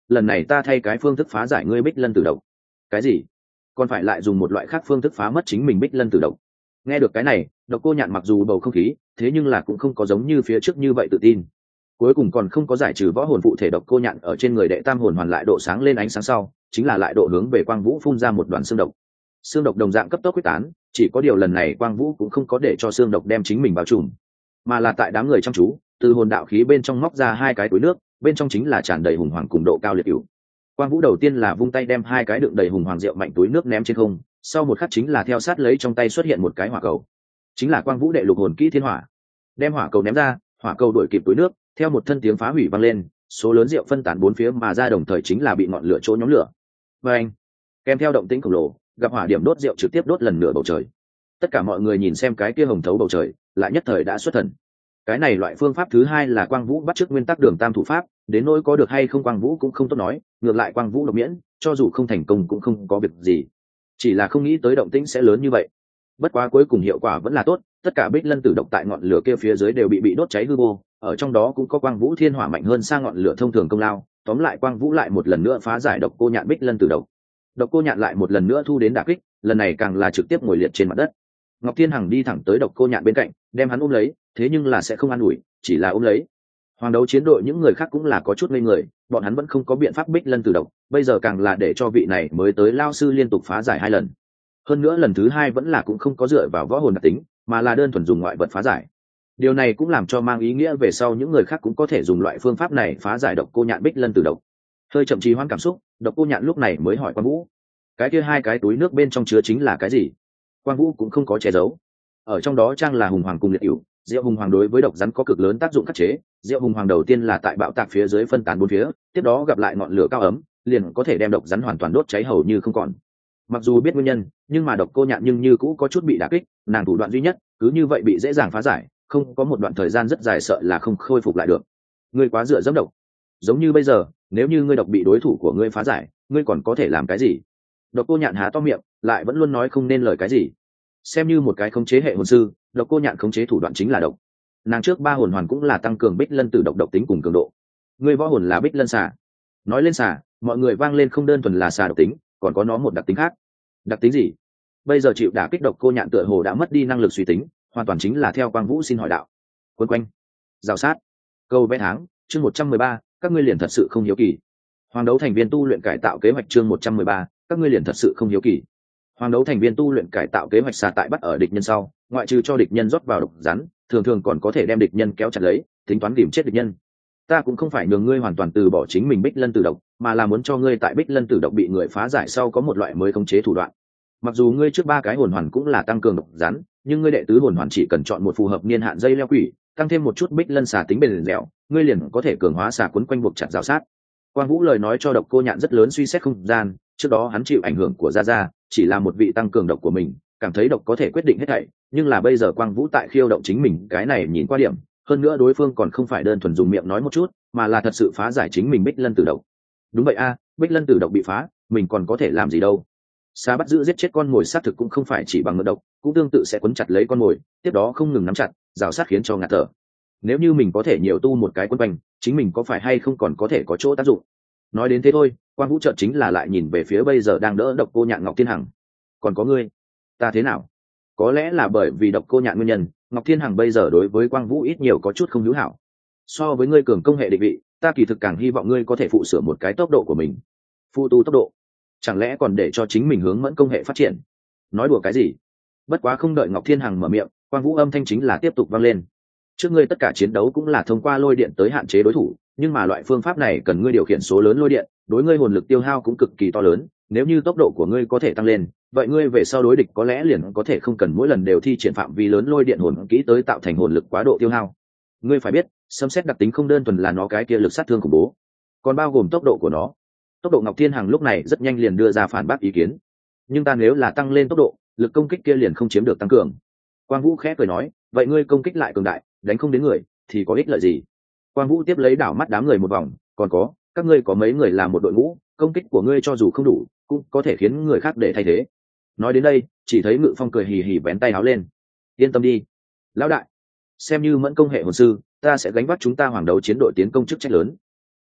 lần này ta thay cái phương thức phá giải ngươi bích lân tử độc. Cái gì? Còn phải lại dùng một loại khác phương thức phá mất chính mình bích lân tử độc? Nghe được cái này, Độc Cô Nhạn mặc dù bầu không khí, thế nhưng là cũng không có giống như phía trước như vậy tự tin. Cuối cùng còn không có giải trừ võ hồn phụ thể Độc Cô Nhạn ở trên người đệ tam hồn hoàn lại độ sáng lên ánh sáng sau, chính là lại độ hướng về Quang Vũ phun ra một đoàn xương độc. Xương độc đồng dạng cấp tốc quyết tán, chỉ có điều lần này Quang Vũ cũng không có để cho xương độc đem chính mình bao trùm, mà là tại đám người chăm chú, từ hồn đạo khí bên trong móc ra hai cái túi nước, bên trong chính là tràn đầy hùng hoàng cùng độ cao liệt cửu. Quang Vũ đầu tiên là vung tay đem hai cái đựng đầy hùng hoàng rượu mạnh túi nước ném trên không, sau một khắc chính là theo sát lấy trong tay xuất hiện một cái hỏa cầu, chính là Quang Vũ đệ lục hồn kỹ thiên hỏa. Đem hỏa cầu ném ra, hỏa cầu đuổi kịp túi nước, theo một thân tiếng phá hủy vang lên, số lớn rượu phân tán bốn phía mà ra, đồng thời chính là bị ngọn lửa chỗ nhóm lửa. Và anh, kèm theo động tĩnh khổng lồ, gặp hỏa điểm đốt rượu trực tiếp đốt lần nửa bầu trời. Tất cả mọi người nhìn xem cái kia hồng thấu bầu trời, lại nhất thời đã xuất thần. Cái này loại phương pháp thứ hai là Quang Vũ bắt chước nguyên tắc đường tam thủ pháp, đến nỗi có được hay không Quang Vũ cũng không tốt nói, ngược lại Quang Vũ độc miễn, cho dù không thành công cũng không có việc gì. Chỉ là không nghĩ tới động tĩnh sẽ lớn như vậy. Bất quá cuối cùng hiệu quả vẫn là tốt, tất cả bích lân tử độc tại ngọn lửa kia phía dưới đều bị bị đốt cháy hư vô, ở trong đó cũng có Quang Vũ thiên hỏa mạnh hơn sang ngọn lửa thông thường công lao. Tóm lại Quang Vũ lại một lần nữa phá giải Độc Cô Nhạn bích lân tử độc. Độc Cô Nhạn lại một lần nữa thu đến đả kích, lần này càng là trực tiếp ngồi liệt trên mặt đất. Ngọc Thiên Hằng đi thẳng tới Độc Cô Nhạn bên cạnh, đem hắn ôm lấy, thế nhưng là sẽ không an ủi, chỉ là ôm lấy. Hoàng đấu chiến đội những người khác cũng là có chút ngây người, bọn hắn vẫn không có biện pháp bích lân tử độc, bây giờ càng là để cho vị này mới tới lao sư liên tục phá giải hai lần. Hơn nữa lần thứ hai vẫn là cũng không có dựa vào võ hồn đặc tính, mà là đơn thuần dùng ngoại vật phá giải. Điều này cũng làm cho mang ý nghĩa về sau những người khác cũng có thể dùng loại phương pháp này phá giải Độc Cô Nhạn bích lân tử độc. Hơi chậm trì hoãn cảm xúc, Độc Cô Nhạn lúc này mới hỏi Quang Vũ, cái kia hai cái túi nước bên trong chứa chính là cái gì? Quang Vũ cũng không có che giấu, ở trong đó trang là hùng hoàng cùng liệt cửu. Rượu hùng hoàng đối với độc rắn có cực lớn tác dụng khắc chế, rượu hùng hoàng đầu tiên là tại bạo tạc phía dưới phân tán bốn phía, tiếp đó gặp lại ngọn lửa cao ấm, liền có thể đem độc rắn hoàn toàn đốt cháy hầu như không còn. Mặc dù biết nguyên nhân, nhưng mà Độc Cô Nhạn nhưng như cũ có chút bị đả kích, nàng thủ đoạn duy nhất, cứ như vậy bị dễ dàng phá giải, không có một đoạn thời gian rất dài sợ là không khôi phục lại được. Ngươi quá dựa dẫm độc. Giống như bây giờ, nếu như ngươi độc bị đối thủ của ngươi phá giải, ngươi còn có thể làm cái gì? Độc Cô Nhạn há to miệng, lại vẫn luôn nói không nên lời cái gì. Xem như một cái khống chế hệ hồn sư, Độc Cô Nhạn khống chế thủ đoạn chính là độc. Nàng trước ba hồn hoàn cũng là tăng cường bích lân tử độc độc tính cùng cường độ. Ngươi võ hồn là bích lân xà. Nói lên xà, mọi người vang lên không đơn thuần là xà độc tính, còn có nó một đặc tính khác. Đặc tính gì? Bây giờ chịu đả kích Độc Cô Nhạn tựa hồ đã mất đi năng lực suy tính, hoàn toàn chính là theo Quang Vũ xin hỏi đạo. Quấn quanh, rào sát, câu vẽ tháng, chương một trăm mười ba, các ngươi liền thật sự không hiếu kỳ. Hoàng đấu thành viên tu luyện cải tạo kế hoạch chương một trăm mười ba, các ngươi liền thật sự không hiếu kỳ. Hoàng đấu thành viên tu luyện cải tạo kế hoạch xà tại bắt ở địch nhân sau, ngoại trừ cho địch nhân rót vào độc rắn, thường thường còn có thể đem địch nhân kéo chặt lấy, tính toán điểm chết địch nhân. Ta cũng không phải nhường ngươi hoàn toàn từ bỏ chính mình bích lân tử độc, mà là muốn cho ngươi tại bích lân tử độc bị người phá giải sau có một loại mới khống chế thủ đoạn. Mặc dù ngươi trước ba cái hồn hoàn cũng là tăng cường độc rắn, nhưng ngươi đệ tứ hồn hoàn chỉ cần chọn một phù hợp niên hạn dây leo quỷ, tăng thêm một chút bích lân xà tính bền dẻo, ngươi liền có thể cường hóa xà quấn quanh buộc chặt rào sát. Quang Vũ lời nói cho Độc Cô Nhạn rất lớn suy xét không gian, trước đó hắn chịu ảnh hưởng của Gia Gia, chỉ là một vị tăng cường độc của mình, cảm thấy độc có thể quyết định hết thảy, nhưng là bây giờ Quang Vũ tại khiêu động chính mình, cái này nhìn qua điểm, hơn nữa đối phương còn không phải đơn thuần dùng miệng nói một chút, mà là thật sự phá giải chính mình bích lân tử độc. Đúng vậy a, bích lân tử độc bị phá, mình còn có thể làm gì đâu? Xà bắt giữ giết chết con mồi sát thực cũng không phải chỉ bằng ngựa độc, cũng tương tự sẽ quấn chặt lấy con mồi, tiếp đó không ngừng nắm chặt, rào sát khiến cho ngạt thở. Nếu như mình có thể nhiều tu một cái quân quanh, chính mình có phải hay không còn có thể có chỗ tác dụng. Nói đến thế thôi, Quang Vũ chợt chính là lại nhìn về phía bây giờ đang đỡ Độc Cô Nhạn Ngọc Thiên Hằng. Còn có ngươi, ta thế nào? Có lẽ là bởi vì Độc Cô Nhạn nguyên nhân, Ngọc Thiên Hằng bây giờ đối với Quang Vũ ít nhiều có chút không hữu hảo. So với ngươi cường công hệ định vị, ta kỳ thực càng hy vọng ngươi có thể phụ sửa một cái tốc độ của mình. Phụ tu tốc độ? Chẳng lẽ còn để cho chính mình hướng mẫn công hệ phát triển? Nói đùa cái gì? Bất quá không đợi Ngọc Thiên Hằng mở miệng, Quang Vũ âm thanh chính là tiếp tục vang lên. Trước ngươi tất cả chiến đấu cũng là thông qua lôi điện tới hạn chế đối thủ, nhưng mà loại phương pháp này cần ngươi điều khiển số lớn lôi điện, đối ngươi hồn lực tiêu hao cũng cực kỳ to lớn. Nếu như tốc độ của ngươi có thể tăng lên, vậy ngươi về sau đối địch có lẽ liền có thể không cần mỗi lần đều thi triển phạm vi lớn lôi điện hồn kỹ tới tạo thành hồn lực quá độ tiêu hao. Ngươi phải biết, sấm sét đặc tính không đơn thuần là nó cái kia lực sát thương khủng bố, còn bao gồm tốc độ của nó. Tốc độ Ngọc Thiên Hằng lúc này rất nhanh liền đưa ra phản bác ý kiến. Nhưng ta nếu là tăng lên tốc độ, lực công kích kia liền không chiếm được tăng cường. Quang Vũ khẽ cười nói, vậy ngươi công kích lại cường đại, đánh không đến người thì có ích lợi gì? Quang Vũ tiếp lấy đảo mắt đám người một vòng, còn có, các ngươi có mấy người làm một đội ngũ, công kích của ngươi cho dù không đủ, cũng có thể khiến người khác để thay thế. Nói đến đây, chỉ thấy Ngự Phong cười hì hì vén tay áo lên. Yên tâm đi, lão đại, xem như mẫn công hệ hồn sư, ta sẽ gánh vác chúng ta hoàng đấu chiến đội tiến công chức trách lớn.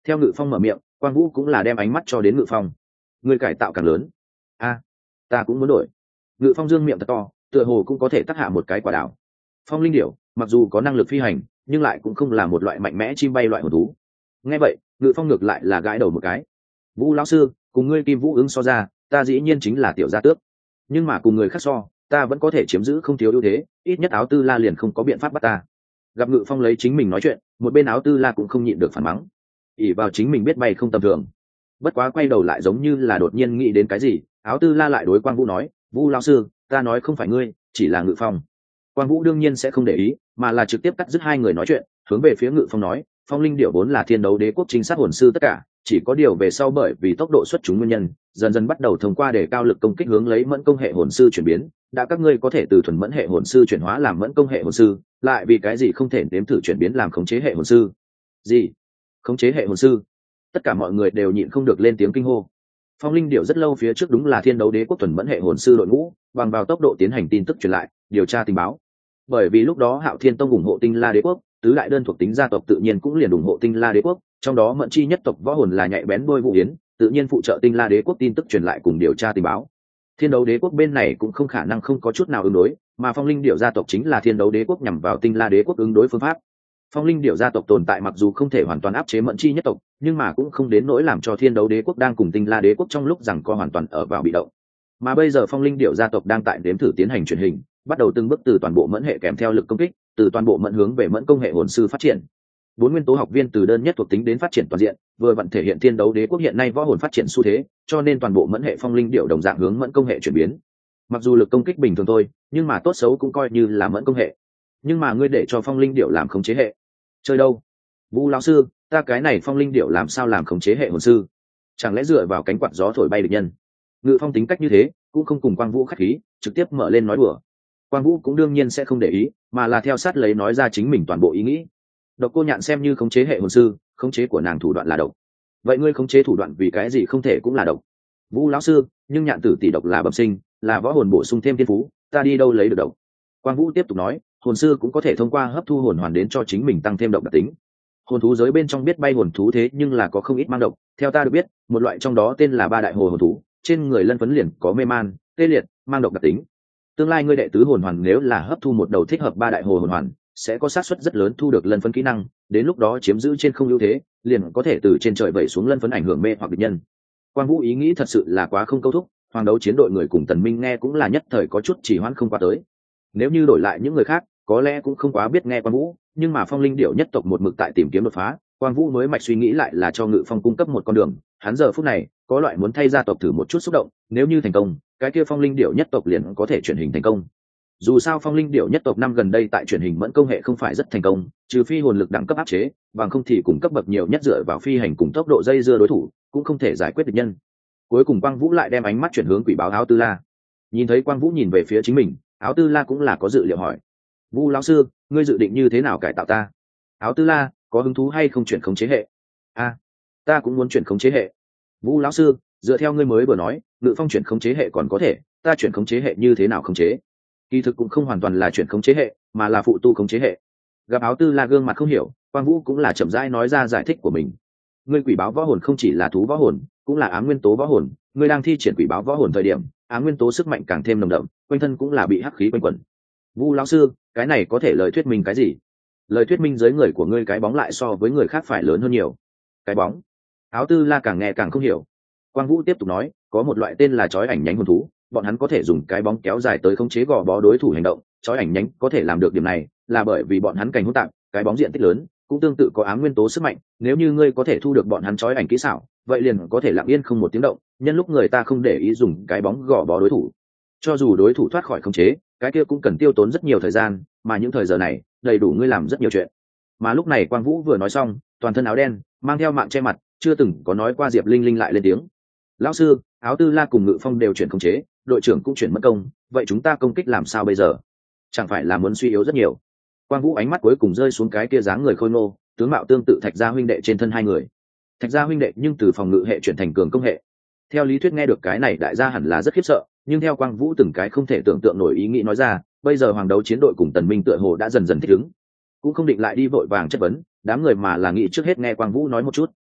Theo Ngự Phong mở miệng, Quang Vũ cũng là đem ánh mắt cho đến Ngự Phong. Người cải tạo càng lớn. A, ta cũng muốn đổi. Ngự Phong dương miệng thật to, tựa hồ cũng có thể tác hạ một cái quả đảo. Phong linh điểu mặc dù có năng lực phi hành, nhưng lại cũng không là một loại mạnh mẽ chim bay loại hồn thú. Nghe vậy, Ngự Phong ngược lại là gãi đầu một cái. Vũ lão sư, cùng ngươi Kim Vũ ứng so ra, ta dĩ nhiên chính là tiểu gia tước, nhưng mà cùng người khác so, ta vẫn có thể chiếm giữ không thiếu ưu thế, ít nhất Áo Tư La liền không có biện pháp bắt ta. Gặp Ngự Phong lấy chính mình nói chuyện, một bên Áo Tư La cũng không nhịn được phản mắng, ỷ vào chính mình biết bay không tầm thường. Bất quá quay đầu lại giống như là đột nhiên nghĩ đến cái gì, Áo Tư La lại đối Quang Vũ nói, Vũ lão sư, ta nói không phải ngươi, chỉ là Ngự Phong. Quang Vũ đương nhiên sẽ không để ý, mà là trực tiếp cắt dứt hai người nói chuyện, hướng về phía Ngự Phong nói, Phong linh điểu vốn là thiên đấu đế quốc chính sát hồn sư tất cả, chỉ có điều về sau bởi vì tốc độ xuất chúng nguyên nhân, dần dần bắt đầu thông qua để cao lực công kích hướng lấy mẫn công hệ hồn sư chuyển biến. Đã các ngươi có thể từ thuần mẫn hệ hồn sư chuyển hóa làm mẫn công hệ hồn sư, lại vì cái gì không thể nếm thử chuyển biến làm khống chế hệ hồn sư? Gì? Khống chế hệ hồn sư? Tất cả mọi người đều nhịn không được lên tiếng kinh hô. Phong linh điểu rất lâu phía trước đúng là thiên đấu đế quốc thuần mẫn hệ hồn sư đội ngũ, bằng vào tốc độ tiến hành tin tức truyền lại, điều tra tình báo. Bởi vì lúc đó Hạo Thiên Tông ủng hộ Tinh La đế quốc, tứ đại đơn thuộc tính gia tộc tự nhiên cũng liền ủng hộ Tinh La đế quốc, trong đó mẫn chi nhất tộc võ hồn là nhạy bén đôi Vũ Yến, tự nhiên phụ trợ Tinh La đế quốc tin tức truyền lại cùng điều tra tình báo. Thiên đấu đế quốc bên này cũng không khả năng không có chút nào ứng đối, mà Phong linh điểu gia tộc chính là thiên đấu đế quốc nhằm vào Tinh La đế quốc ứng đối phương pháp. Phong linh điểu gia tộc tồn tại mặc dù không thể hoàn toàn áp chế mẫn chi nhất tộc, nhưng mà cũng không đến nỗi làm cho thiên đấu đế quốc đang cùng Tinh La đế quốc trong lúc rằng co hoàn toàn ở vào bị động. Mà bây giờ Phong linh điểu gia tộc đang tại đếm thử tiến hành truyền hình, bắt đầu từng bước từ toàn bộ mẫn hệ kèm theo lực công kích, từ toàn bộ mẫn hướng về mẫn công hệ hồn sư phát triển. Bốn nguyên tố học viên từ đơn nhất thuộc tính đến phát triển toàn diện, vừa vặn thể hiện thiên đấu đế quốc hiện nay võ hồn phát triển xu thế, cho nên toàn bộ mẫn hệ phong linh điệu đồng dạng hướng mẫn công hệ chuyển biến. Mặc dù lực công kích bình thường thôi, nhưng mà tốt xấu cũng coi như là mẫn công hệ. Nhưng mà ngươi để cho phong linh điệu làm khống chế hệ, chơi đâu? Vũ lão sư, ta cái này phong linh điệu làm sao làm khống chế hệ hồn sư? Chẳng lẽ dựa vào cánh quạt gió thổi bay địch nhân? Ngự Phong tính cách như thế, cũng không cùng Quang Vũ khách khí, trực tiếp mở lên nói đùa. Quang Vũ cũng đương nhiên sẽ không để ý, mà là theo sát lấy nói ra chính mình toàn bộ ý nghĩ. Độc Cô Nhạn xem như khống chế hệ hồn sư, khống chế của nàng thủ đoạn là độc. Vậy ngươi khống chế thủ đoạn vì cái gì không thể cũng là độc? Vũ lão sư, nhưng Nhạn tử tỷ độc là bẩm sinh, là võ hồn bổ sung thêm thiên phú, ta đi đâu lấy được độc? Quang Vũ tiếp tục nói, hồn sư cũng có thể thông qua hấp thu hồn hoàn đến cho chính mình tăng thêm độc đặc tính. Hồn thú giới bên trong biết bay hồn thú thế nhưng là có không ít mang độc, theo ta được biết, một loại trong đó tên là ba đại hồ hồn thú, trên người lân phấn liền có mê man, tê liệt, mang độc đặc tính. Tương lai ngươi đệ tứ hồn hoàn nếu là hấp thu một đầu thích hợp ba đại hồ hồn hoàn, sẽ có xác suất rất lớn thu được lân phấn kỹ năng, đến lúc đó chiếm giữ trên không ưu thế, liền có thể từ trên trời vẩy xuống lân phấn ảnh hưởng mê hoặc địch nhân. Quang Vũ ý nghĩ thật sự là quá không câu thúc, hoàng đấu chiến đội người cùng Tần Minh nghe cũng là nhất thời có chút chỉ hoãn không qua tới. Nếu như đổi lại những người khác, có lẽ cũng không quá biết nghe Quang Vũ, nhưng mà Phong Linh điểu nhất tộc một mực tại tìm kiếm đột phá, Quang Vũ mới mạch suy nghĩ lại là cho Ngự Phong cung cấp một con đường, hắn giờ phút này có loại muốn thay gia tộc thử một chút xúc động, nếu như thành công, cái kia Phong Linh điểu nhất tộc liền có thể chuyển hình thành công. Dù sao Phong Linh điểu nhất tộc năm gần đây tại truyền hình mẫn công hệ không phải rất thành công, trừ phi hồn lực đẳng cấp áp chế, bằng không thì cùng cấp bậc nhiều nhất dựa vào phi hành cùng tốc độ dây dưa đối thủ, cũng không thể giải quyết địch nhân. Cuối cùng Quang Vũ lại đem ánh mắt chuyển hướng Quỷ Báo Áo Tư La. Nhìn thấy Quang Vũ nhìn về phía chính mình, Áo Tư La cũng là có dự liệu hỏi: "Vũ lão sư, ngươi dự định như thế nào cải tạo ta?" Áo Tư La, có hứng thú hay không chuyển khống chế hệ? A, à, ta cũng muốn chuyển khống chế hệ. Vũ lão sư, dựa theo ngươi mới vừa nói, Ngự Phong chuyển khống chế hệ còn có thể, ta chuyển khống chế hệ như thế nào khống chế? Kỳ thực cũng không hoàn toàn là chuyển khống chế hệ, mà là phụ tu khống chế hệ. Gặp Áo Tư La gương mặt không hiểu, Quang Vũ cũng là chậm rãi nói ra giải thích của mình. Ngươi quỷ báo võ hồn không chỉ là thú võ hồn, cũng là ám nguyên tố võ hồn, ngươi đang thi triển quỷ báo võ hồn thời điểm, ám nguyên tố sức mạnh càng thêm nồng đậm, quanh thân cũng là bị hắc khí quanh quẩn. Vũ lão sư, cái này có thể lời thuyết minh cái gì? Lời thuyết minh dưới người của ngươi cái bóng lại so với người khác phải lớn hơn nhiều. Cái bóng? Áo Tư La càng nghe càng không hiểu. Quang Vũ tiếp tục nói, có một loại tên là chói ảnh nhánh hồn thú, bọn hắn có thể dùng cái bóng kéo dài tới khống chế gò bó đối thủ hành động. Chói ảnh nhánh có thể làm được điểm này, là bởi vì bọn hắn cành hỗn tạp, cái bóng diện tích lớn, cũng tương tự có ám nguyên tố sức mạnh. Nếu như ngươi có thể thu được bọn hắn chói ảnh kỹ xảo, vậy liền có thể lặng yên không một tiếng động, nhân lúc người ta không để ý dùng cái bóng gò bó đối thủ. Cho dù đối thủ thoát khỏi khống chế, cái kia cũng cần tiêu tốn rất nhiều thời gian, mà những thời giờ này đầy đủ ngươi làm rất nhiều chuyện. Mà lúc này Quang Vũ vừa nói xong, toàn thân áo đen, mang theo mạng che mặt, chưa từng có nói qua Diệp Linh Linh lại lên tiếng: "Lão sư, Áo Tư La cùng Ngự Phong đều chuyển khống chế, đội trưởng cũng chuyển mất công, vậy chúng ta công kích làm sao bây giờ? Chẳng phải là muốn suy yếu rất nhiều?" Quang Vũ ánh mắt cuối cùng rơi xuống cái kia dáng người khôi ngô, tướng mạo tương tự Thạch Gia huynh đệ trên thân hai người. Thạch Gia huynh đệ nhưng từ phòng ngự hệ chuyển thành cường công hệ. Theo lý thuyết nghe được cái này đại gia hẳn là rất khiếp sợ, nhưng theo Quang Vũ từng cái không thể tưởng tượng nổi ý nghĩ nói ra, bây giờ hoàng đấu chiến đội cùng Tần Minh tựa hồ đã dần dần thích ứng, cũng không định lại đi vội vàng chất vấn đám người, mà là nghĩ trước hết nghe Quang Vũ nói một chút.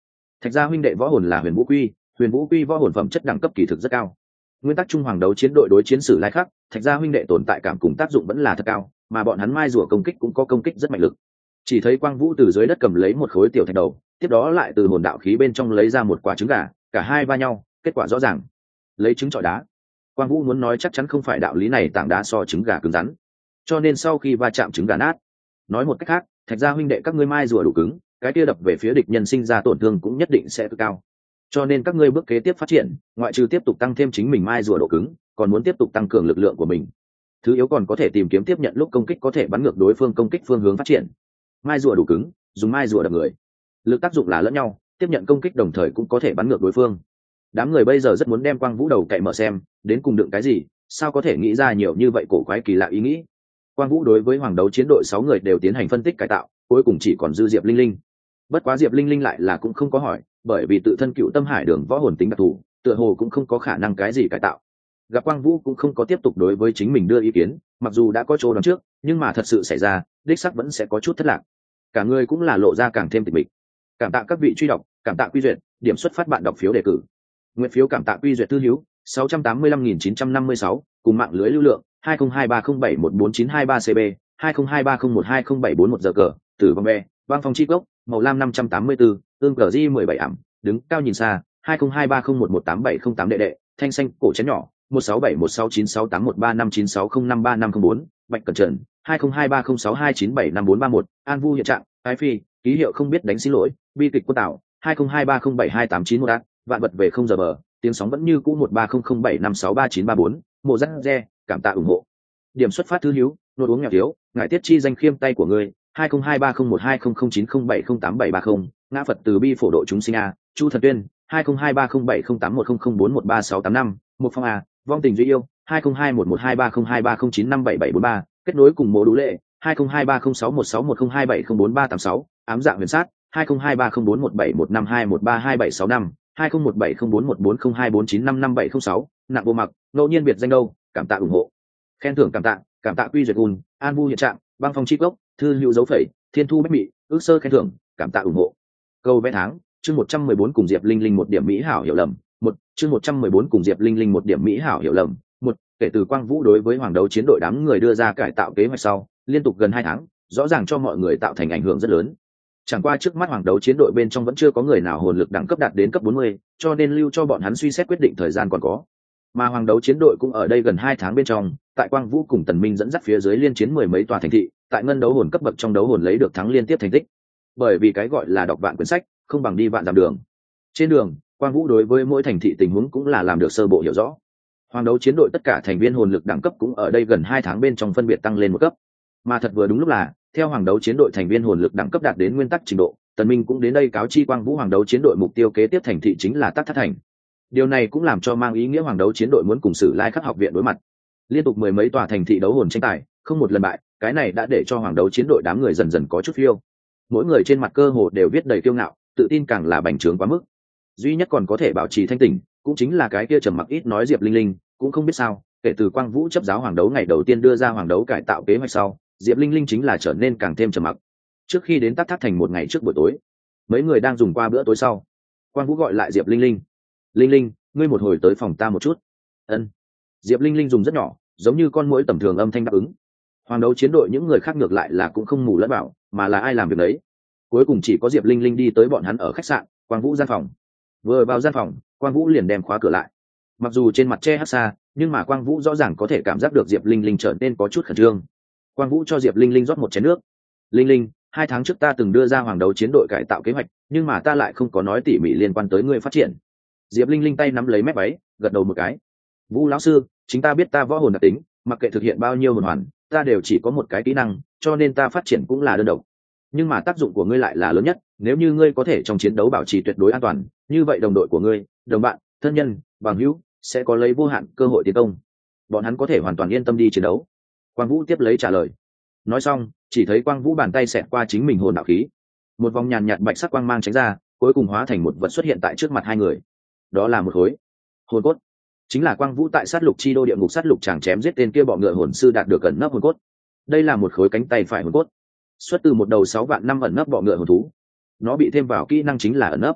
Thạch gia huynh đệ võ hồn là huyền vũ quy, huyền vũ quy võ hồn phẩm chất đẳng cấp kỳ thực rất cao. Nguyên tắc trung hoàng đấu chiến đội đối chiến sử lai khắc, thạch gia huynh đệ tồn tại cảm cùng tác dụng vẫn là thật cao, mà bọn hắn mai rùa công kích cũng có công kích rất mạnh lực. Chỉ thấy Quang Vũ từ dưới đất cầm lấy một khối tiểu thạch đầu, tiếp đó lại từ hồn đạo khí bên trong lấy ra một quả trứng gà, cả hai va nhau, kết quả rõ ràng. Lấy trứng chọi đá. Quang Vũ muốn nói chắc chắn không phải đạo lý này, tảng đá so trứng gà cứng rắn, cho nên sau khi va chạm trứng gà nát. Nói một cách khác, thạch gia huynh đệ các ngươi mai rùa đủ cứng, cái kia đập về phía địch nhân sinh ra tổn thương cũng nhất định sẽ cực cao. Cho nên các ngươi bước kế tiếp phát triển, ngoại trừ tiếp tục tăng thêm chính mình mai rùa độ cứng, còn muốn tiếp tục tăng cường lực lượng của mình. Thứ yếu còn có thể tìm kiếm tiếp nhận lúc công kích có thể bắn ngược đối phương công kích phương hướng phát triển. Mai rùa đủ cứng, dùng mai rùa đập người, lực tác dụng là lẫn nhau, tiếp nhận công kích đồng thời cũng có thể bắn ngược đối phương. Đám người bây giờ rất muốn đem Quang Vũ đầu cậy mở xem, đến cùng đựng cái gì, sao có thể nghĩ ra nhiều như vậy cổ quái kỳ lạ ý nghĩ. Quang Vũ đối với hoàng đấu chiến đội sáu người đều tiến hành phân tích cải tạo, cuối cùng chỉ còn dư Diệp Linh Linh. Bất quá Diệp Linh Linh lại là cũng không có hỏi, bởi vì tự thân Cựu Tâm Hải Đường võ hồn tính đặc thù, tựa hồ cũng không có khả năng cái gì cải tạo. Gặp Quang Vũ cũng không có tiếp tục đối với chính mình đưa ý kiến, mặc dù đã có chỗ đoán trước, nhưng mà thật sự xảy ra, đích xác vẫn sẽ có chút thất lạc. Cả người cũng là lộ ra càng thêm tịch mịch. Cảm tạ các vị truy đọc, cảm tạ quy duyệt, điểm xuất phát bạn đọc phiếu đề cử. Nguyện phiếu cảm tạ quy duyệt thư hiếu, sáu trăm tám mươi lăm nghìn chín trăm năm mươi sáu, cùng mạng lưới lưu lượng, hai không hai ba không bảy một bốn chín hai ba C B, hai không hai ba không một hai không bảy bốn một giờ cờ, tử vong be, băng phong chi cốc, màu lam năm trăm tám mươi tư, tương cờ di mười bảy ảm, đứng cao nhìn xa, hai không hai ba không một một tám bảy không tám đệ đệ, thanh xanh, cổ chén nhỏ, một sáu bảy một sáu chín sáu tám một ba năm chín sáu không năm ba năm không bốn, bạch cẩn trần, hai không hai ba không sáu hai chín bảy năm bốn ba một, an vu hiện trạng, ái phi, ký hiệu không biết đánh xin lỗi, bi kịch quân tảo, hai không hai ba không bảy hai tám chín một ác, vạn vật về không giờ bờ, tiếng sóng vẫn như cũ một ba không không bảy năm sáu ba chín ba bốn, mộ rắc re, cảm tạ ủng hộ. Điểm xuất phát thư hiếu, nốt uống nghèo thiếu, ngại tiết chi danh khiêm tay của ngươi, hai không hai ba không một hai không không chín không bảy không tám bảy ba không, ngã Phật từ bi phổ độ chúng sinh a, Chu Thần Tuyên, hai không hai ba không bảy không tám một không không bốn một ba sáu tám năm, một phong a, vong tình duy yêu, hai không hai một một hai ba không hai ba không chín năm bảy bảy bốn ba, kết nối cùng mộ đủ lệ, hai không hai ba không sáu một sáu một không hai bảy không bốn ba tám sáu, ám dạng huyền sát, hai không hai ba không bốn một bảy một năm hai một ba hai bảy sáu năm, hai không một bảy không bốn một bốn không hai bốn chín năm năm bảy không sáu, nặng vô mặc, ngẫu nhiên biệt danh đâu, cảm tạ ủng hộ. Khen thưởng cảm tạ, cảm tạ quy duyệt gùn, an vu hiện trạng, băng phong chi cốc, thư hữu dấu phẩy, thiên thu bách mị, ước sơ khen thưởng, cảm tạ ủng hộ. Câu vẽ tháng, chương một trăm mười bốn cùng Diệp Linh Linh một điểm mỹ hảo hiểu lầm, một, chương một trăm mười bốn cùng Diệp Linh Linh một điểm mỹ hảo hiểu lầm, một, kể từ Quang Vũ đối với hoàng đấu chiến đội đám người đưa ra cải tạo kế hoạch sau, liên tục gần hai tháng, rõ ràng cho mọi người tạo thành ảnh hưởng rất lớn. Chẳng qua trước mắt hoàng đấu chiến đội bên trong vẫn chưa có người nào hồn lực đẳng cấp đạt đến cấp bốn mươi, cho nên lưu cho bọn hắn suy xét quyết định thời gian còn có. Mà hoàng đấu chiến đội cũng ở đây gần hai tháng bên trong, tại Quang Vũ cùng Tần Minh dẫn dắt phía dưới liên chiến mười mấy tòa thành thị, tại ngân đấu hồn cấp bậc trong đấu hồn lấy được thắng liên tiếp thành tích. Bởi vì cái gọi là đọc vạn quyển sách, không bằng đi vạn dặm đường. Trên đường, Quang Vũ đối với mỗi thành thị tình huống cũng là làm được sơ bộ hiểu rõ. Hoàng đấu chiến đội tất cả thành viên hồn lực đẳng cấp cũng ở đây gần hai tháng bên trong phân biệt tăng lên một cấp. Mà thật vừa đúng lúc là, theo hoàng đấu chiến đội thành viên hồn lực đẳng cấp đạt đến nguyên tắc trình độ, Tần Minh cũng đến đây cáo chi Quang Vũ hoàng đấu chiến đội mục tiêu kế tiếp thành thị chính là Tắc Thất Thành. Điều này cũng làm cho mang ý nghĩa hoàng đấu chiến đội muốn cùng Sử Lai Khắc học viện đối mặt. Liên tục mười mấy tòa thành thị đấu hồn tranh tài, không một lần bại, cái này đã để cho hoàng đấu chiến đội đám người dần dần có chút phiêu. Mỗi người trên mặt cơ hồ đều viết đầy kiêu ngạo, tự tin càng là bành trướng quá mức. Duy nhất còn có thể bảo trì thanh tỉnh, cũng chính là cái kia trầm mặc ít nói Diệp Linh Linh, cũng không biết sao, kể từ Quang Vũ chấp giáo hoàng đấu ngày đầu tiên đưa ra hoàng đấu cải tạo kế hoạch sau, Diệp Linh Linh chính là trở nên càng thêm trầm mặc. Trước khi đến Tắc Thác Thành một ngày trước buổi tối, mấy người đang dùng qua bữa tối sau, Quang Vũ gọi lại Diệp Linh Linh. "Linh Linh, ngươi một hồi tới phòng ta một chút." "Ân." Diệp Linh Linh dùng rất nhỏ, giống như con muỗi tầm thường âm thanh đáp ứng. Hoàng đấu chiến đội những người khác ngược lại là cũng không mù lẫn bảo, mà là ai làm việc đấy. Cuối cùng chỉ có Diệp Linh Linh đi tới bọn hắn ở khách sạn, Quang Vũ gian phòng. Vừa vào gian phòng, Quang Vũ liền đem khóa cửa lại. Mặc dù trên mặt che hắt xa, nhưng mà Quang Vũ rõ ràng có thể cảm giác được Diệp Linh Linh trở nên có chút khẩn trương. Quang Vũ cho Diệp Linh Linh rót một chén nước. "Linh Linh, hai tháng trước ta từng đưa ra hoàng đấu chiến đội cải tạo kế hoạch, nhưng mà ta lại không có nói tỉ mỉ liên quan tới ngươi phát triển." Diệp Linh Linh tay nắm lấy mép váy, gật đầu một cái. "Vũ lão sư, chính ta biết ta võ hồn đặc tính, mặc kệ thực hiện bao nhiêu hồn hoàn, ta đều chỉ có một cái kỹ năng, cho nên ta phát triển cũng là đơn độc. Nhưng mà tác dụng của ngươi lại là lớn nhất, nếu như ngươi có thể trong chiến đấu bảo trì tuyệt đối an toàn, như vậy đồng đội của ngươi, đồng bạn, thân nhân, bằng hữu sẽ có lấy vô hạn cơ hội tiến công. Bọn hắn có thể hoàn toàn yên tâm đi chiến đấu." Quang Vũ tiếp lấy trả lời. Nói xong, chỉ thấy Quang Vũ bàn tay xẹt qua chính mình hồn đạo khí, một vòng nhàn nhạt bạch sắc quang mang tránh ra, cuối cùng hóa thành một vật xuất hiện tại trước mặt hai người. Đó là một khối hồn cốt, chính là Quang Vũ tại sát lục chi đô địa ngục sát lục chàng chém giết tên kia bọ ngựa hồn sư đạt được ẩn nấp hồn cốt. Đây là một khối cánh tay phải hồn cốt, xuất từ một đầu sáu vạn năm ẩn nấp bọ ngựa hồn thú. Nó bị thêm vào kỹ năng chính là ẩn nấp.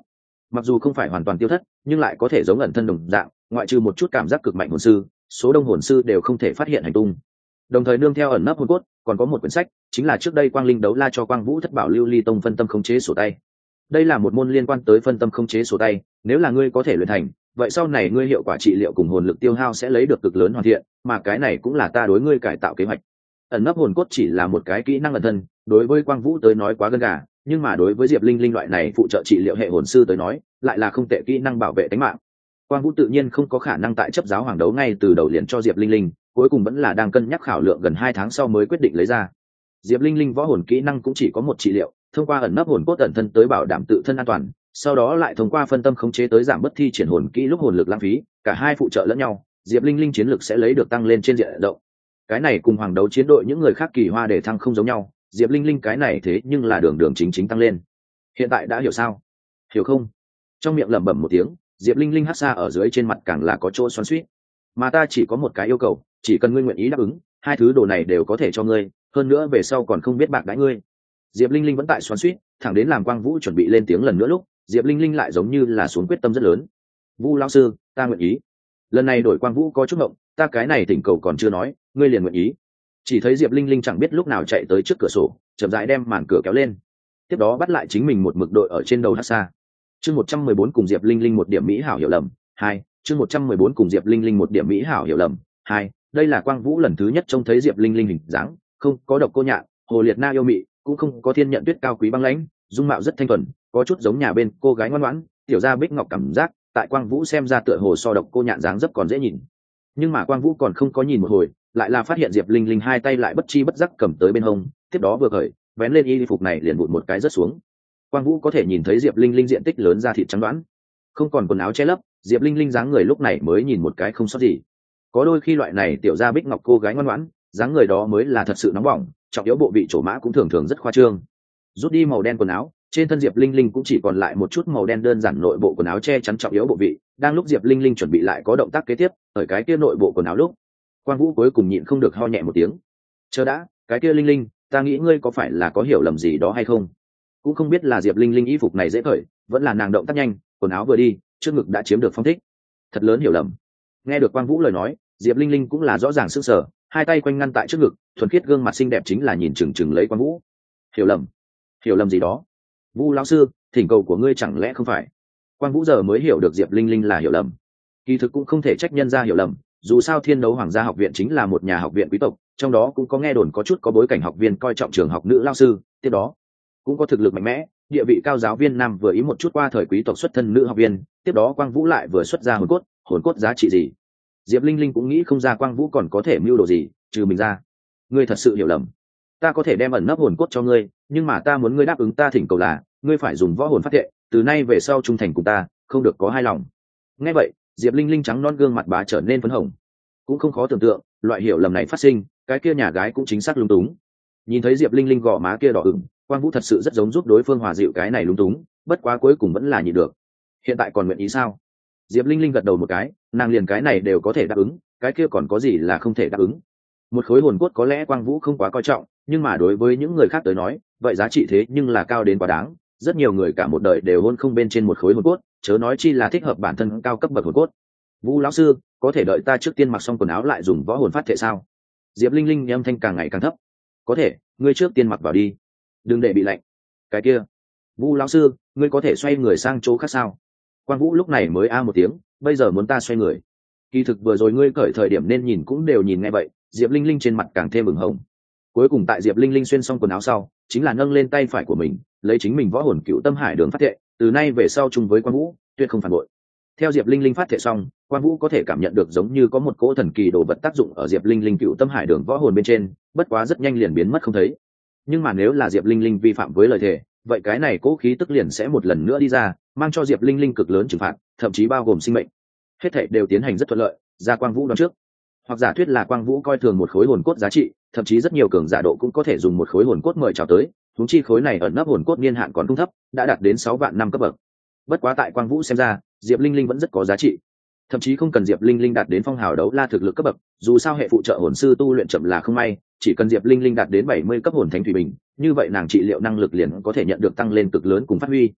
mặc dù không phải hoàn toàn tiêu thất nhưng lại có thể giống ẩn thân đồng dạng, ngoại trừ một chút cảm giác cực mạnh hồn sư, số đông hồn sư đều không thể phát hiện hành tung. Đồng thời nương theo ẩn nấp hồn cốt còn có một quyển sách, chính là trước đây Quang Linh đấu la cho Quang Vũ thất bảo lưu ly tông phân tâm khống chế sổ tay. Đây là một môn liên quan tới phân tâm khống chế sổ tay, nếu là ngươi có thể luyện thành, vậy sau này ngươi hiệu quả trị liệu cùng hồn lực tiêu hao sẽ lấy được cực lớn hoàn thiện, mà cái này cũng là ta đối ngươi cải tạo kế hoạch. Ẩn nấp hồn cốt chỉ là một cái kỹ năng ẩn thân, đối với Quang Vũ tới nói quá gân gà, nhưng mà đối với Diệp Linh Linh loại này phụ trợ trị liệu hệ hồn sư tới nói, lại là không tệ kỹ năng bảo vệ tính mạng. Quang Vũ tự nhiên không có khả năng tại chấp giáo hoàng đấu ngay từ đầu liền cho Diệp Linh Linh, cuối cùng vẫn là đang cân nhắc khảo lượng gần hai tháng sau mới quyết định lấy ra. Diệp Linh Linh võ hồn kỹ năng cũng chỉ có một trị liệu, thông qua ẩn nấp hồn cốt ẩn thân tới bảo đảm tự thân an toàn, sau đó lại thông qua phân tâm khống chế tới giảm bất thi triển hồn kỹ lúc hồn lực lãng phí, cả hai phụ trợ lẫn nhau, Diệp Linh Linh chiến lực sẽ lấy được tăng lên trên diện rộng. Cái này cùng hoàng đấu chiến đội những người khác kỳ hoa để thăng không giống nhau, Diệp Linh Linh cái này thế nhưng là đường đường chính chính tăng lên. Hiện tại đã hiểu sao? Hiểu không? Trong miệng lẩm bẩm một tiếng, Diệp Linh Linh hát xa ở dưới trên mặt càng là có chỗ xoắn xuýt. Mà ta chỉ có một cái yêu cầu, chỉ cần ngươi nguyện ý đáp ứng, hai thứ đồ này đều có thể cho ngươi, hơn nữa về sau còn không biết bạc đãi ngươi. Diệp Linh Linh vẫn tại xoắn xuýt, thẳng đến làm Quang Vũ chuẩn bị lên tiếng lần nữa lúc, Diệp Linh Linh lại giống như là xuống quyết tâm rất lớn. Vu lão sư, ta nguyện ý. Lần này đổi Quang Vũ có chút ngộng, ta cái này thỉnh cầu còn chưa nói, ngươi liền nguyện ý. Chỉ thấy Diệp Linh Linh chẳng biết lúc nào chạy tới trước cửa sổ, chậm rãi đem màn cửa kéo lên, tiếp đó bắt lại chính mình một mực đội ở trên đầu hát xa. Chương một trăm mười bốn cùng Diệp Linh Linh một điểm mỹ hảo hiểu lầm hai. Chương một trăm mười bốn cùng Diệp Linh Linh một điểm mỹ hảo hiểu lầm hai. Đây là Quang Vũ lần thứ nhất trông thấy Diệp Linh Linh hình dáng, không có độc cô nhạn, hồ liệt na yêu mị, cũng không có thiên nhận tuyết cao quý băng lãnh, dung mạo rất thanh thuần, có chút giống nhà bên cô gái ngoan ngoãn, tiểu gia bích ngọc cảm giác, tại Quang Vũ xem ra tựa hồ so độc cô nhạn dáng dấp còn dễ nhìn. Nhưng mà Quang Vũ còn không có nhìn một hồi, lại là phát hiện Diệp Linh Linh hai tay lại bất chi bất giác cầm tới bên hông, tiếp đó vừa cởi, vén lên y phục này liền vụt một cái rớt xuống. Quang Vũ có thể nhìn thấy Diệp Linh Linh diện tích lớn da thịt trắng đoán, không còn quần áo che lấp, Diệp Linh Linh dáng người lúc này mới nhìn một cái không sót gì. Có đôi khi loại này tiểu gia bích ngọc cô gái ngoan ngoãn, dáng người đó mới là thật sự nóng bỏng, trọng yếu bộ vị chỗ mã cũng thường thường rất khoa trương. Rút đi màu đen quần áo, trên thân Diệp Linh Linh cũng chỉ còn lại một chút màu đen đơn giản nội bộ quần áo che chắn trọng yếu bộ vị. Đang lúc Diệp Linh Linh chuẩn bị lại có động tác kế tiếp, ở cái kia nội bộ quần áo lúc, Quang Vũ cuối cùng nhịn không được ho nhẹ một tiếng. Chờ đã, cái kia Linh Linh, ta nghĩ ngươi có phải là có hiểu lầm gì đó hay không? Cũng không biết là Diệp Linh Linh y phục này dễ cởi, vẫn là nàng động tác nhanh, quần áo vừa đi, trước ngực đã chiếm được phong thích. Thật lớn hiểu lầm. Nghe được Quang Vũ lời nói, Diệp Linh Linh cũng là rõ ràng sững sờ, hai tay quanh ngăn tại trước ngực, thuần khiết gương mặt xinh đẹp chính là nhìn chừng chừng lấy Quang Vũ. Hiểu lầm? Hiểu lầm gì đó? Vu lão sư, thỉnh cầu của ngươi chẳng lẽ không phải? Quang Vũ giờ mới hiểu được Diệp Linh Linh là hiểu lầm. Kỳ thực cũng không thể trách nhân ra hiểu lầm, dù sao Thiên Đấu Hoàng gia học viện chính là một nhà học viện quý tộc, trong đó cũng có nghe đồn có chút có bối cảnh học viên coi trọng trường học nữ lao sư, tiếp đó cũng có thực lực mạnh mẽ, địa vị cao giáo viên nam vừa ý một chút qua thời quý tộc xuất thân nữ học viên, tiếp đó Quang Vũ lại vừa xuất ra hồn cốt, hồn cốt giá trị gì? Diệp Linh Linh cũng nghĩ không ra Quang Vũ còn có thể mưu đồ gì, trừ mình ra. Ngươi thật sự hiểu lầm. Ta có thể đem ẩn nấp hồn cốt cho ngươi, nhưng mà ta muốn ngươi đáp ứng ta thỉnh cầu là, ngươi phải dùng võ hồn phát thệ, từ nay về sau trung thành cùng ta, không được có hai lòng. Nghe vậy, Diệp Linh Linh trắng non gương mặt bá trở nên phấn hồng. Cũng không khó tưởng tượng, loại hiểu lầm này phát sinh, cái kia nhà gái cũng chính xác lung túng. Nhìn thấy Diệp Linh Linh gò má kia đỏ ửng, Quang Vũ thật sự rất giống giúp đối phương hòa dịu cái này lung túng, bất quá cuối cùng vẫn là nhịn được. Hiện tại còn nguyện ý sao? Diệp Linh Linh gật đầu một cái, nàng liền cái này đều có thể đáp ứng, cái kia còn có gì là không thể đáp ứng. Một khối hồn cốt có lẽ Quang Vũ không quá coi trọng, nhưng mà đối với những người khác tới nói, vậy giá trị thế nhưng là cao đến quá đáng. Rất nhiều người cả một đời đều hôn không bên trên một khối hồn cốt, chớ nói chi là thích hợp bản thân cao cấp bậc hồn cốt. Vũ lão sư, có thể đợi ta trước tiên mặc xong quần áo lại dùng võ hồn phát thể sao? Diệp Linh Linh âm thanh càng ngày càng thấp. Có thể, ngươi trước tiên mặc vào đi, đừng để bị lạnh. Cái kia, Vũ lão sư, ngươi có thể xoay người sang chỗ khác sao? Quang Vũ lúc này mới a một tiếng, bây giờ muốn ta xoay người? Kỳ thực vừa rồi ngươi cởi thời điểm nên nhìn cũng đều nhìn ngay vậy. Diệp Linh Linh trên mặt càng thêm ửng hồng. Cuối cùng tại Diệp Linh Linh xuyên xong quần áo sau, chính là nâng lên tay phải của mình, lấy chính mình võ hồn cựu tâm hải đường phát thệ, từ nay về sau chung với Quang Vũ, tuyệt không phản bội. Theo Diệp Linh Linh phát thệ xong, Quang Vũ có thể cảm nhận được giống như có một cỗ thần kỳ đồ vật tác dụng ở Diệp Linh Linh cựu tâm hải đường võ hồn bên trên, bất quá rất nhanh liền biến mất không thấy. Nhưng mà nếu là Diệp Linh Linh vi phạm với lời thề, vậy cái này cỗ khí tức liền sẽ một lần nữa đi ra, mang cho Diệp Linh Linh cực lớn trừng phạt, thậm chí bao gồm sinh mệnh. Hết thảy đều tiến hành rất thuận lợi, ra Quang Vũ đoán trước. Hoặc giả thuyết là Quang Vũ coi thường một khối hồn cốt giá trị, thậm chí rất nhiều cường giả độ cũng có thể dùng một khối hồn cốt mời chào tới, huống chi khối này ẩn nấp hồn cốt niên hạn còn không thấp, đã đạt đến sáu vạn năm cấp bậc. Bất quá tại Quang Vũ xem ra, Diệp Linh Linh vẫn rất có giá trị. Thậm chí không cần Diệp Linh Linh đạt đến phong hào đấu la thực lực cấp bậc, dù sao hệ phụ trợ hồn sư tu luyện chậm là không may, chỉ cần Diệp Linh Linh đạt đến bảy mươi cấp hồn thánh thủy bình, như vậy nàng trị liệu năng lực liền có thể nhận được tăng lên cực lớn cùng phát huy.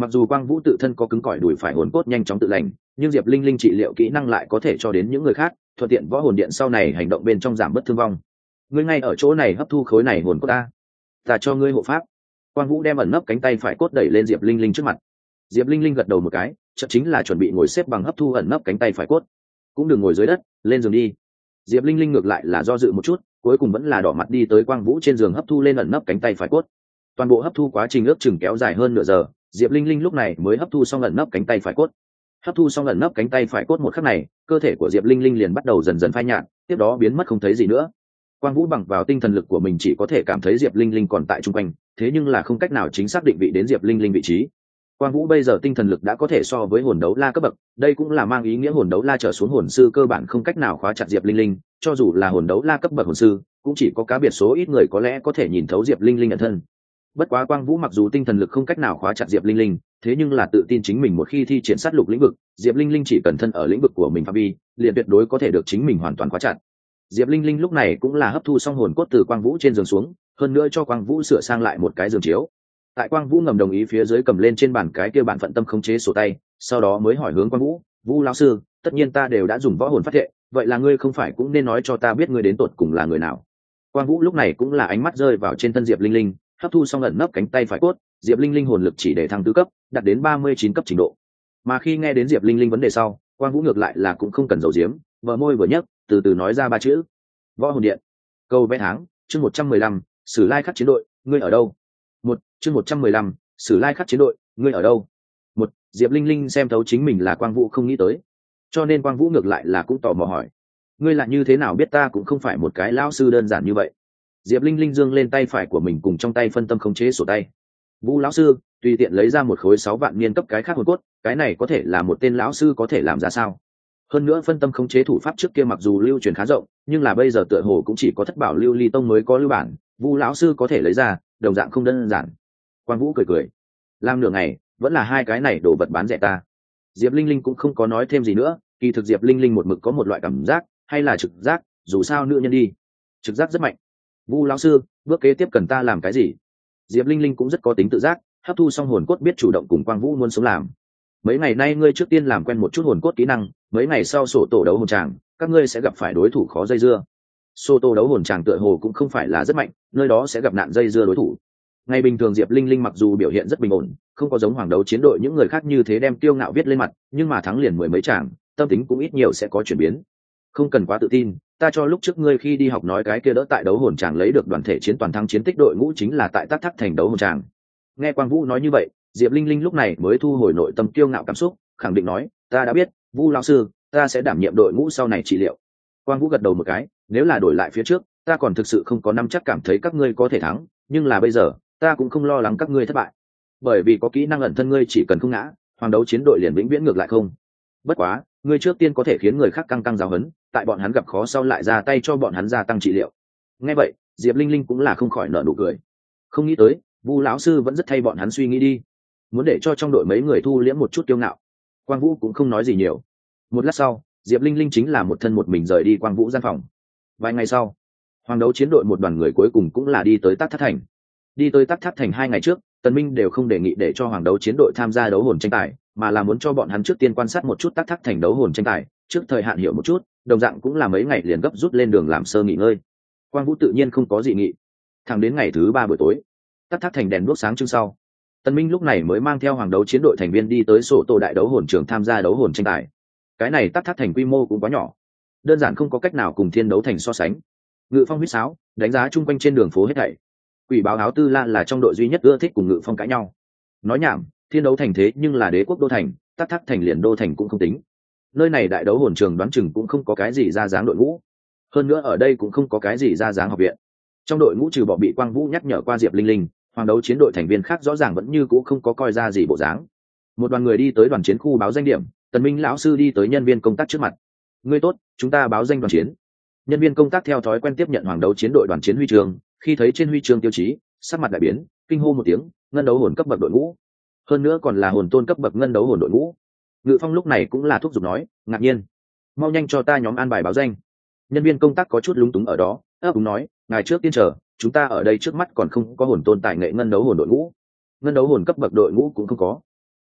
Mặc dù Quang Vũ tự thân có cứng cỏi đùi phải hồn cốt nhanh chóng tự lành, nhưng Diệp Linh Linh trị liệu kỹ năng lại có thể cho đến những người khác, thuận tiện võ hồn điện sau này hành động bên trong giảm bớt thương vong. Ngươi ngay ở chỗ này hấp thu khối này hồn cốt ta, ta cho ngươi hộ pháp. Quang Vũ đem ẩn nấp cánh tay phải cốt đẩy lên Diệp Linh Linh trước mặt. Diệp Linh Linh gật đầu một cái, chợt chính là chuẩn bị ngồi xếp bằng hấp thu ẩn nấp cánh tay phải cốt. Cũng đừng ngồi dưới đất, lên giường đi. Diệp Linh Linh ngược lại là do dự một chút, cuối cùng vẫn là đỏ mặt đi tới Quang Vũ trên giường hấp thu lên ẩn nấp cánh tay phải cốt. Toàn bộ hấp thu quá trình ước chừng kéo dài hơn nửa giờ, Diệp Linh Linh lúc này mới hấp thu xong ẩn nấp cánh tay phải cốt. Hấp thu xong ẩn nấp cánh tay phải cốt một khắc này, cơ thể của Diệp Linh Linh liền bắt đầu dần dần phai nhạt, tiếp đó biến mất không thấy gì nữa. Quang Vũ bằng vào tinh thần lực của mình chỉ có thể cảm thấy Diệp Linh Linh còn tại trung quanh, thế nhưng là không cách nào chính xác định vị đến Diệp Linh Linh vị trí. Quang Vũ bây giờ tinh thần lực đã có thể so với hồn đấu la cấp bậc, đây cũng là mang ý nghĩa hồn đấu la trở xuống hồn sư cơ bản không cách nào khóa chặt Diệp Linh Linh, cho dù là hồn đấu la cấp bậc hồn sư, cũng chỉ có cá biệt số ít người có lẽ có thể nhìn thấu Diệp Linh Linh ẩn thân. Bất quá Quang Vũ mặc dù tinh thần lực không cách nào khóa chặt Diệp Linh Linh, thế nhưng là tự tin chính mình một khi thi triển sát lục lĩnh vực, Diệp Linh Linh chỉ cần thân ở lĩnh vực của mình phạm vi, liền tuyệt đối có thể được chính mình hoàn toàn khóa chặt. Diệp Linh Linh lúc này cũng là hấp thu xong hồn cốt từ Quang Vũ trên giường xuống, hơn nữa cho Quang Vũ sửa sang lại một cái giường chiếu. Tại Quang Vũ ngầm đồng ý phía dưới cầm lên trên bàn cái kia bản phận tâm khống chế sổ tay, sau đó mới hỏi hướng Quang Vũ, "Vũ lão sư, tất nhiên ta đều đã dùng võ hồn phát thệ, vậy là ngươi không phải cũng nên nói cho ta biết ngươi đến tột cùng là người nào?" Quang Vũ lúc này cũng là ánh mắt rơi vào trên thân Diệp Linh Linh, hấp thu xong ẩn nấp cánh tay phải cốt, Diệp Linh Linh hồn lực chỉ để thăng tứ cấp, đạt đến ba mươi chín cấp trình độ. Mà khi nghe đến Diệp Linh Linh vấn đề sau, Quang Vũ ngược lại là cũng không cần giấu giếm, vợ môi vừa nhấc, từ từ nói ra ba chữ: "Võ hồn điện." Câu vẽ tháng, chương một trăm mười lăm, Sử Lai Khắc chiến đội, ngươi ở đâu? Một, chương một trăm mười lăm, Sử Lai Khắc chiến đội, ngươi ở đâu? Một, Diệp Linh Linh xem thấu chính mình là Quang Vũ không nghĩ tới, cho nên Quang Vũ ngược lại là cũng tò mò hỏi: "Ngươi là như thế nào biết ta cũng không phải một cái lão sư đơn giản như vậy?" Diệp Linh Linh giương lên tay phải của mình cùng trong tay phân tâm khống chế sổ tay. "Vũ lão sư, tùy tiện lấy ra một khối sáu vạn niên cấp cái khác hồn cốt, cái này có thể là một tên lão sư có thể làm ra sao? Hơn nữa phân tâm khống chế thủ pháp trước kia mặc dù lưu truyền khá rộng, nhưng là bây giờ tựa hồ cũng chỉ có thất bảo lưu ly tông mới có lưu bản, Vũ lão sư có thể lấy ra, đồng dạng không đơn giản." Quang Vũ cười cười, làm nửa ngày vẫn là hai cái này đồ vật bán rẻ ta. Diệp Linh Linh cũng không có nói thêm gì nữa, kỳ thực Diệp Linh Linh một mực có một loại cảm giác, hay là trực giác, dù sao nữ nhân đi, trực giác rất mạnh. "Vu lão sư, bước kế tiếp cần ta làm cái gì?" Diệp Linh Linh cũng rất có tính tự giác, hấp thu xong hồn cốt biết chủ động cùng Quang Vũ muốn sống làm. "Mấy ngày nay ngươi trước tiên làm quen một chút hồn cốt kỹ năng, mấy ngày sau sổ tổ đấu hồn tràng, các ngươi sẽ gặp phải đối thủ khó dây dưa." Sổ tổ đấu hồn tràng tựa hồ cũng không phải là rất mạnh, nơi đó sẽ gặp nạn dây dưa đối thủ. Ngày bình thường Diệp Linh Linh mặc dù biểu hiện rất bình ổn, không có giống hoàng đấu chiến đội những người khác như thế đem kiêu ngạo viết lên mặt, nhưng mà thắng liền mười mấy tràng, tâm tính cũng ít nhiều sẽ có chuyển biến. "Không cần quá tự tin, ta cho lúc trước ngươi khi đi học nói cái kia đỡ tại đấu hồn tràng lấy được đoàn thể chiến toàn thắng chiến tích đội ngũ chính là tại Tắc Thác thành đấu hồn tràng." Nghe Quang Vũ nói như vậy, Diệp Linh Linh lúc này mới thu hồi nội tâm kiêu ngạo cảm xúc, khẳng định nói: "Ta đã biết, Vu lão sư, ta sẽ đảm nhiệm đội ngũ sau này trị liệu." Quang Vũ gật đầu một cái, nếu là đổi lại phía trước, ta còn thực sự không có nắm chắc cảm thấy các ngươi có thể thắng, nhưng là bây giờ, ta cũng không lo lắng các ngươi thất bại. Bởi vì có kỹ năng ẩn thân ngươi chỉ cần không ngã, hoàng đấu chiến đội liền vĩnh viễn ngược lại không. Bất quá, ngươi trước tiên có thể khiến người khác căng căng giáo hấn, tại bọn hắn gặp khó sau lại ra tay cho bọn hắn gia tăng trị liệu. Nghe vậy, Diệp Linh Linh cũng là không khỏi nở nụ cười. Không nghĩ tới, Vu lão sư vẫn rất thay bọn hắn suy nghĩ đi, muốn để cho trong đội mấy người thu liễm một chút kiêu ngạo. Quang Vũ cũng không nói gì nhiều. Một lát sau, Diệp Linh Linh chính là một thân một mình rời đi Quang Vũ gian phòng. Vài ngày sau, hoàng đấu chiến đội một đoàn người cuối cùng cũng là đi tới Tắc Thác thành. Đi tới Tắc Thác thành hai ngày trước, Tần Minh đều không đề nghị để cho hoàng đấu chiến đội tham gia đấu hồn tranh tài, mà là muốn cho bọn hắn trước tiên quan sát một chút Tắc Thác thành đấu hồn tranh tài, trước thời hạn hiểu một chút, đồng dạng cũng là mấy ngày liền gấp rút lên đường làm sơ nghỉ ngơi. Quang Vũ tự nhiên không có dị nghị. Thẳng đến ngày thứ ba buổi tối, Tắc Thác thành đèn đuốc sáng trưng sau, Tần Minh lúc này mới mang theo hoàng đấu chiến đội thành viên đi tới sổ tổ đại đấu hồn trường tham gia đấu hồn tranh tài. Cái này Tắc Thác thành quy mô cũng quá nhỏ, đơn giản không có cách nào cùng Thiên Đấu thành so sánh. Ngự Phong huýt sáo, đánh giá chung quanh trên đường phố hết thảy. Quỷ báo áo tư la là trong đội duy nhất ưa thích cùng Ngự Phong cãi nhau. Nói nhảm, Thiên Đấu thành thế nhưng là đế quốc đô thành, Tắc Thác thành liền đô thành cũng không tính. Nơi này đại đấu hồn trường đoán chừng cũng không có cái gì ra dáng đội ngũ. Hơn nữa ở đây cũng không có cái gì ra dáng học viện. Trong đội ngũ trừ bỏ bị Quang Vũ nhắc nhở qua Diệp Linh Linh, hoàng đấu chiến đội thành viên khác rõ ràng vẫn như cũ không có coi ra gì bộ dáng. Một đoàn người đi tới đoàn chiến khu báo danh điểm, Tần Minh lão sư đi tới nhân viên công tác trước mặt. "Ngươi tốt, chúng ta báo danh đoàn chiến." Nhân viên công tác theo thói quen tiếp nhận hoàng đấu chiến đội đoàn chiến huy chương, khi thấy trên huy chương tiêu chí, sắc mặt đại biến, kinh hô một tiếng, ngân đấu hồn cấp bậc đội ngũ, hơn nữa còn là hồn tôn cấp bậc ngân đấu hồn đội ngũ. Ngự Phong lúc này cũng là thúc giục nói, ngạc nhiên, mau nhanh cho ta nhóm an bài báo danh. Nhân viên công tác có chút lúng túng ở đó, ấp úng nói, ngài trước tiên chờ, chúng ta ở đây trước mắt còn không có hồn tôn tài nghệ ngân đấu hồn đội ngũ, ngân đấu hồn cấp bậc đội ngũ cũng không có.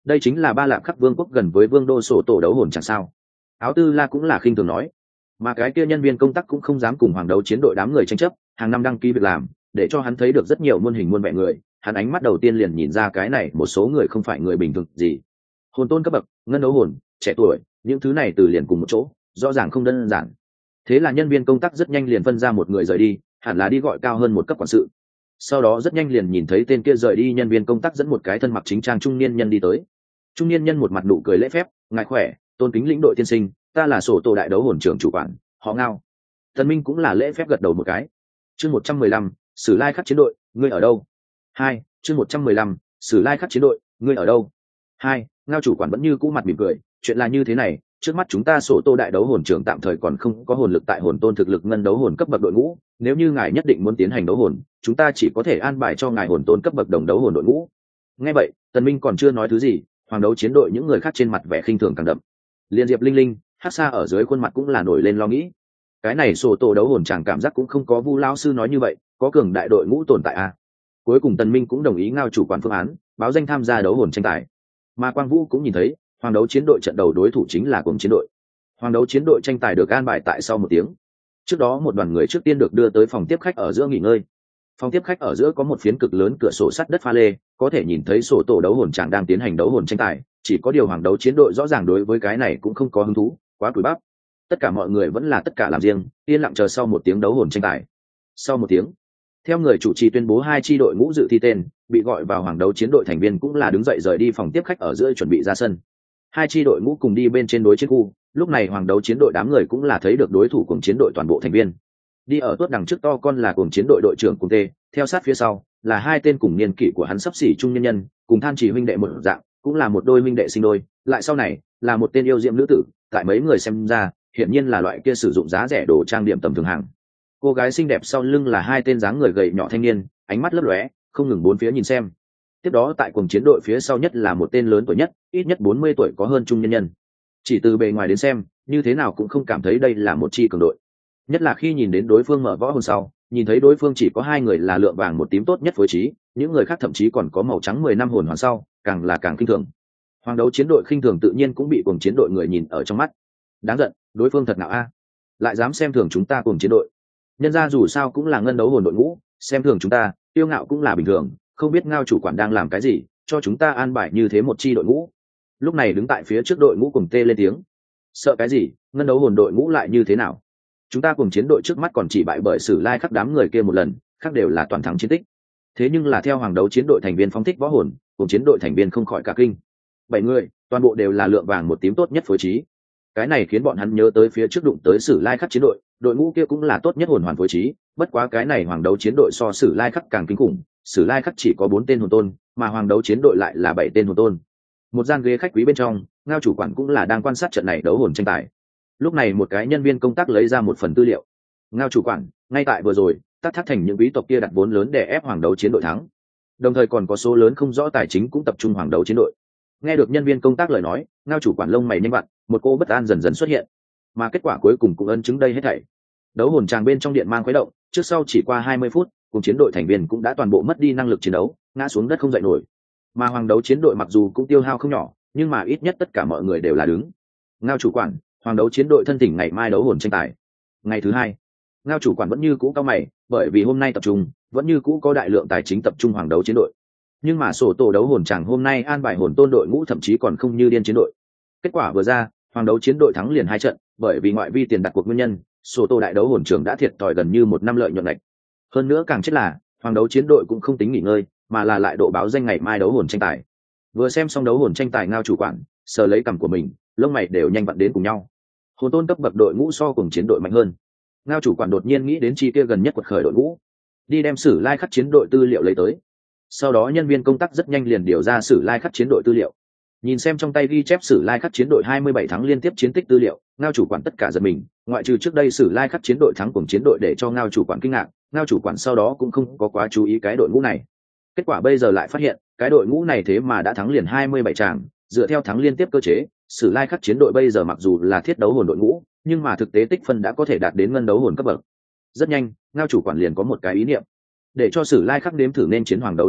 đây chính là ba lạp khắc vương quốc gần với vương đô sổ tổ đấu hồn chẳng sao. Áo tư la cũng là khinh thường nói, mà cái kia nhân viên công tác cũng không dám cùng hoàng đấu chiến đội đám người tranh chấp, hàng năm đăng ký việc làm để cho hắn thấy được rất nhiều muôn hình muôn vẻ người. Hắn ánh mắt đầu tiên liền nhìn ra cái này một số người không phải người bình thường gì, hồn tôn cấp bậc, ngân đấu hồn, trẻ tuổi, những thứ này từ liền cùng một chỗ, rõ ràng không đơn giản. Thế là nhân viên công tác rất nhanh liền phân ra một người rời đi, hẳn là đi gọi cao hơn một cấp quản sự. Sau đó rất nhanh liền nhìn thấy tên kia rời đi, nhân viên công tác dẫn một cái thân mặc chính trang trung niên nhân đi tới. Trung niên nhân một mặt nụ cười lễ phép, ngài khỏe, tôn kính lĩnh đội tiên sinh, ta là sổ tổ đại đấu hồn trưởng chủ quản, họ Ngao. Tần Minh cũng là lễ phép gật đầu một cái. Chương một trăm mười lăm, Sử Lai Khắc chiến đội, ngươi ở đâu? Hai, chương một trăm mười lăm, Sử Lai Khắc chiến đội, ngươi ở đâu? Hai, Ngao chủ quản vẫn như cũ mặt mỉm cười, chuyện là như thế này, trước mắt chúng ta sổ tô đại đấu hồn trưởng tạm thời còn không có hồn lực tại hồn tôn thực lực ngân đấu hồn cấp bậc đội ngũ, nếu như ngài nhất định muốn tiến hành đấu hồn, chúng ta chỉ có thể an bài cho ngài hồn tôn cấp bậc đồng đấu hồn đội ngũ. Nghe vậy, Tần Minh còn chưa nói thứ gì, hoàng đấu chiến đội những người khác trên mặt vẻ khinh thường càng đậm. Liên Diệp Linh Linh, Hắc Sa ở dưới khuôn mặt cũng là nổi lên lo nghĩ. Cái này sổ tô đấu hồn chẳng cảm giác cũng không có Vu lão sư nói như vậy, có cường đại đội ngũ tồn tại à? Cuối cùng Tần Minh cũng đồng ý Ngao chủ quản phương án, báo danh tham gia đấu hồn tranh tài. Mà Quang Vũ cũng nhìn thấy, hoàng đấu chiến đội trận đầu đối thủ chính là Cuồng chiến đội. Hoàng đấu chiến đội tranh tài được an bài tại sau một tiếng. Trước đó một đoàn người trước tiên được đưa tới phòng tiếp khách ở giữa nghỉ ngơi. Phòng tiếp khách ở giữa có một phiến cực lớn cửa sổ sắt đất pha lê, có thể nhìn thấy sổ tổ đấu hồn chàng đang tiến hành đấu hồn tranh tài. Chỉ có điều hoàng đấu chiến đội rõ ràng đối với cái này cũng không có hứng thú, quá cùi bắp. Tất cả mọi người vẫn là tất cả làm riêng, yên lặng chờ sau một tiếng đấu hồn tranh tài. Sau một tiếng, theo người chủ trì tuyên bố hai chi đội ngũ dự thi tên, bị gọi vào hoàng đấu chiến đội thành viên cũng là đứng dậy rời đi phòng tiếp khách ở giữa chuẩn bị ra sân. Hai chi đội ngũ cùng đi bên trên đối chiến khu, lúc này hoàng đấu chiến đội đám người cũng là thấy được đối thủ cùng chiến đội toàn bộ thành viên. Đi ở tuốt đằng trước to con là cùng chiến đội đội trưởng cùng tê, theo sát phía sau là hai tên cùng niên kỷ của hắn sắp xỉ trung nhân nhân, cùng than chỉ huynh đệ một dạng, cũng là một đôi huynh đệ sinh đôi, lại sau này là một tên yêu diệm nữ tử, tại mấy người xem ra, hiển nhiên là loại kia sử dụng giá rẻ đồ trang điểm tầm thường hàng. Cô gái xinh đẹp sau lưng là hai tên dáng người gầy nhỏ thanh niên, ánh mắt lấp lóe, không ngừng bốn phía nhìn xem. Tiếp đó tại cùng chiến đội phía sau nhất là một tên lớn tuổi nhất, ít nhất bốn mươi tuổi có hơn trung nhân nhân. Chỉ từ bề ngoài đến xem, như thế nào cũng không cảm thấy đây là một chi cường đội. Nhất là khi nhìn đến đối phương mở võ hồn sau, nhìn thấy đối phương chỉ có hai người là lượng vàng một tím tốt nhất phối trí, những người khác thậm chí còn có màu trắng mười năm hồn hoàn sau, càng là càng khinh thường. Hoàng đấu chiến đội khinh thường tự nhiên cũng bị cùng chiến đội người nhìn ở trong mắt. Đáng giận, đối phương thật nào a, lại dám xem thường chúng ta cùng chiến đội. Nhân ra dù sao cũng là ngân đấu hồn đội ngũ, xem thường chúng ta, tiêu ngạo cũng là bình thường, không biết Ngao chủ quản đang làm cái gì, cho chúng ta an bài như thế một chi đội ngũ. Lúc này đứng tại phía trước đội ngũ cùng tê lên tiếng. Sợ cái gì, ngân đấu hồn đội ngũ lại như thế nào? Chúng ta cùng chiến đội trước mắt còn chỉ bại bởi Sử Lai Khắc đám người kia một lần, khác đều là toàn thắng chiến tích. Thế nhưng là theo hoàng đấu chiến đội thành viên phóng thích võ hồn, cùng chiến đội thành viên không khỏi cả kinh. Bảy người, toàn bộ đều là lượng vàng một tím tốt nhất phối trí. Cái này khiến bọn hắn nhớ tới phía trước đụng tới Sử Lai Khắc chiến đội, đội ngũ kia cũng là tốt nhất hồn hoàn phối trí, bất quá cái này hoàng đấu chiến đội so Sử Lai Khắc càng kinh khủng, Sử Lai Khắc chỉ có bốn tên hồn tôn, mà hoàng đấu chiến đội lại là bảy tên hồn tôn. Một gian ghế khách quý bên trong, Ngao chủ quản cũng là đang quan sát trận này đấu hồn tranh tài. Lúc này một cái nhân viên công tác lấy ra một phần tư liệu. Ngao chủ quản, ngay tại vừa rồi, Tắc Thác thành những quý tộc kia đặt vốn lớn để ép hoàng đấu chiến đội thắng, đồng thời còn có số lớn không rõ tài chính cũng tập trung hoàng đấu chiến đội. Nghe được nhân viên công tác lời nói, Ngao chủ quản lông mày nhanh vặn, một cô bất an dần dần xuất hiện, mà kết quả cuối cùng cũng ấn chứng đây hết thảy. Đấu hồn tràng bên trong điện mang khuấy động, trước sau chỉ qua hai mươi phút, cùng chiến đội thành viên cũng đã toàn bộ mất đi năng lực chiến đấu, ngã xuống đất không dậy nổi. Mà hoàng đấu chiến đội mặc dù cũng tiêu hao không nhỏ, nhưng mà ít nhất tất cả mọi người đều là đứng. Ngao chủ quản, hoàng đấu chiến đội thân tỉnh ngày mai đấu hồn tranh tài. Ngày thứ hai, Ngao chủ quản vẫn như cũ cao mày, bởi vì hôm nay tập trung, vẫn như cũ có đại lượng tài chính tập trung hoàng đấu chiến đội. Nhưng mà sổ tổ đấu hồn tràng hôm nay an bài hồn tôn đội ngũ thậm chí còn không như điên chiến đội. Kết quả vừa ra, hoàng đấu chiến đội thắng liền hai trận, bởi vì ngoại vi tiền đặt cuộc nguyên nhân, sổ tổ đại đấu hồn trường đã thiệt thòi gần như một năm lợi nhuận lệch. Hơn nữa càng chết là, hoàng đấu chiến đội cũng không tính nghỉ ngơi, mà là lại độ báo danh ngày mai đấu hồn tranh tài. Vừa xem xong đấu hồn tranh tài, Ngao chủ quản sờ lấy cằm của mình, lông mày đều nhanh vặn đến cùng nhau. Hồn tôn cấp bậc đội ngũ so cùng chiến đội mạnh hơn. Ngao chủ quản đột nhiên nghĩ đến chi kia gần nhất quật khởi đội ngũ, đi đem Sử Lai Khắc chiến đội tư liệu lấy tới. Sau đó nhân viên công tác rất nhanh liền điều ra Sử Lai Khắc chiến đội tư liệu. Nhìn xem trong tay ghi chép Sử Lai Khắc chiến đội hai mươi bảy tháng liên tiếp chiến tích tư liệu, Ngao chủ quản tất cả giật mình, ngoại trừ trước đây Sử Lai Khắc chiến đội thắng cùng chiến đội để cho Ngao chủ quản kinh ngạc, Ngao chủ quản sau đó cũng không có quá chú ý cái đội ngũ này. Kết quả bây giờ lại phát hiện, cái đội ngũ này thế mà đã thắng liền hai mươi bảy tràng, dựa theo thắng liên tiếp cơ chế, Sử Lai Khắc chiến đội bây giờ mặc dù là thiết đấu hồn đội ngũ, nhưng mà thực tế tích phân đã có thể đạt đến ngân đấu hồn cấp bậc. Rất nhanh, Ngao chủ quản liền có một cái ý niệm, để cho Sử Lai Khắc đếm thử nên chiến hoàng đấu chiến đội,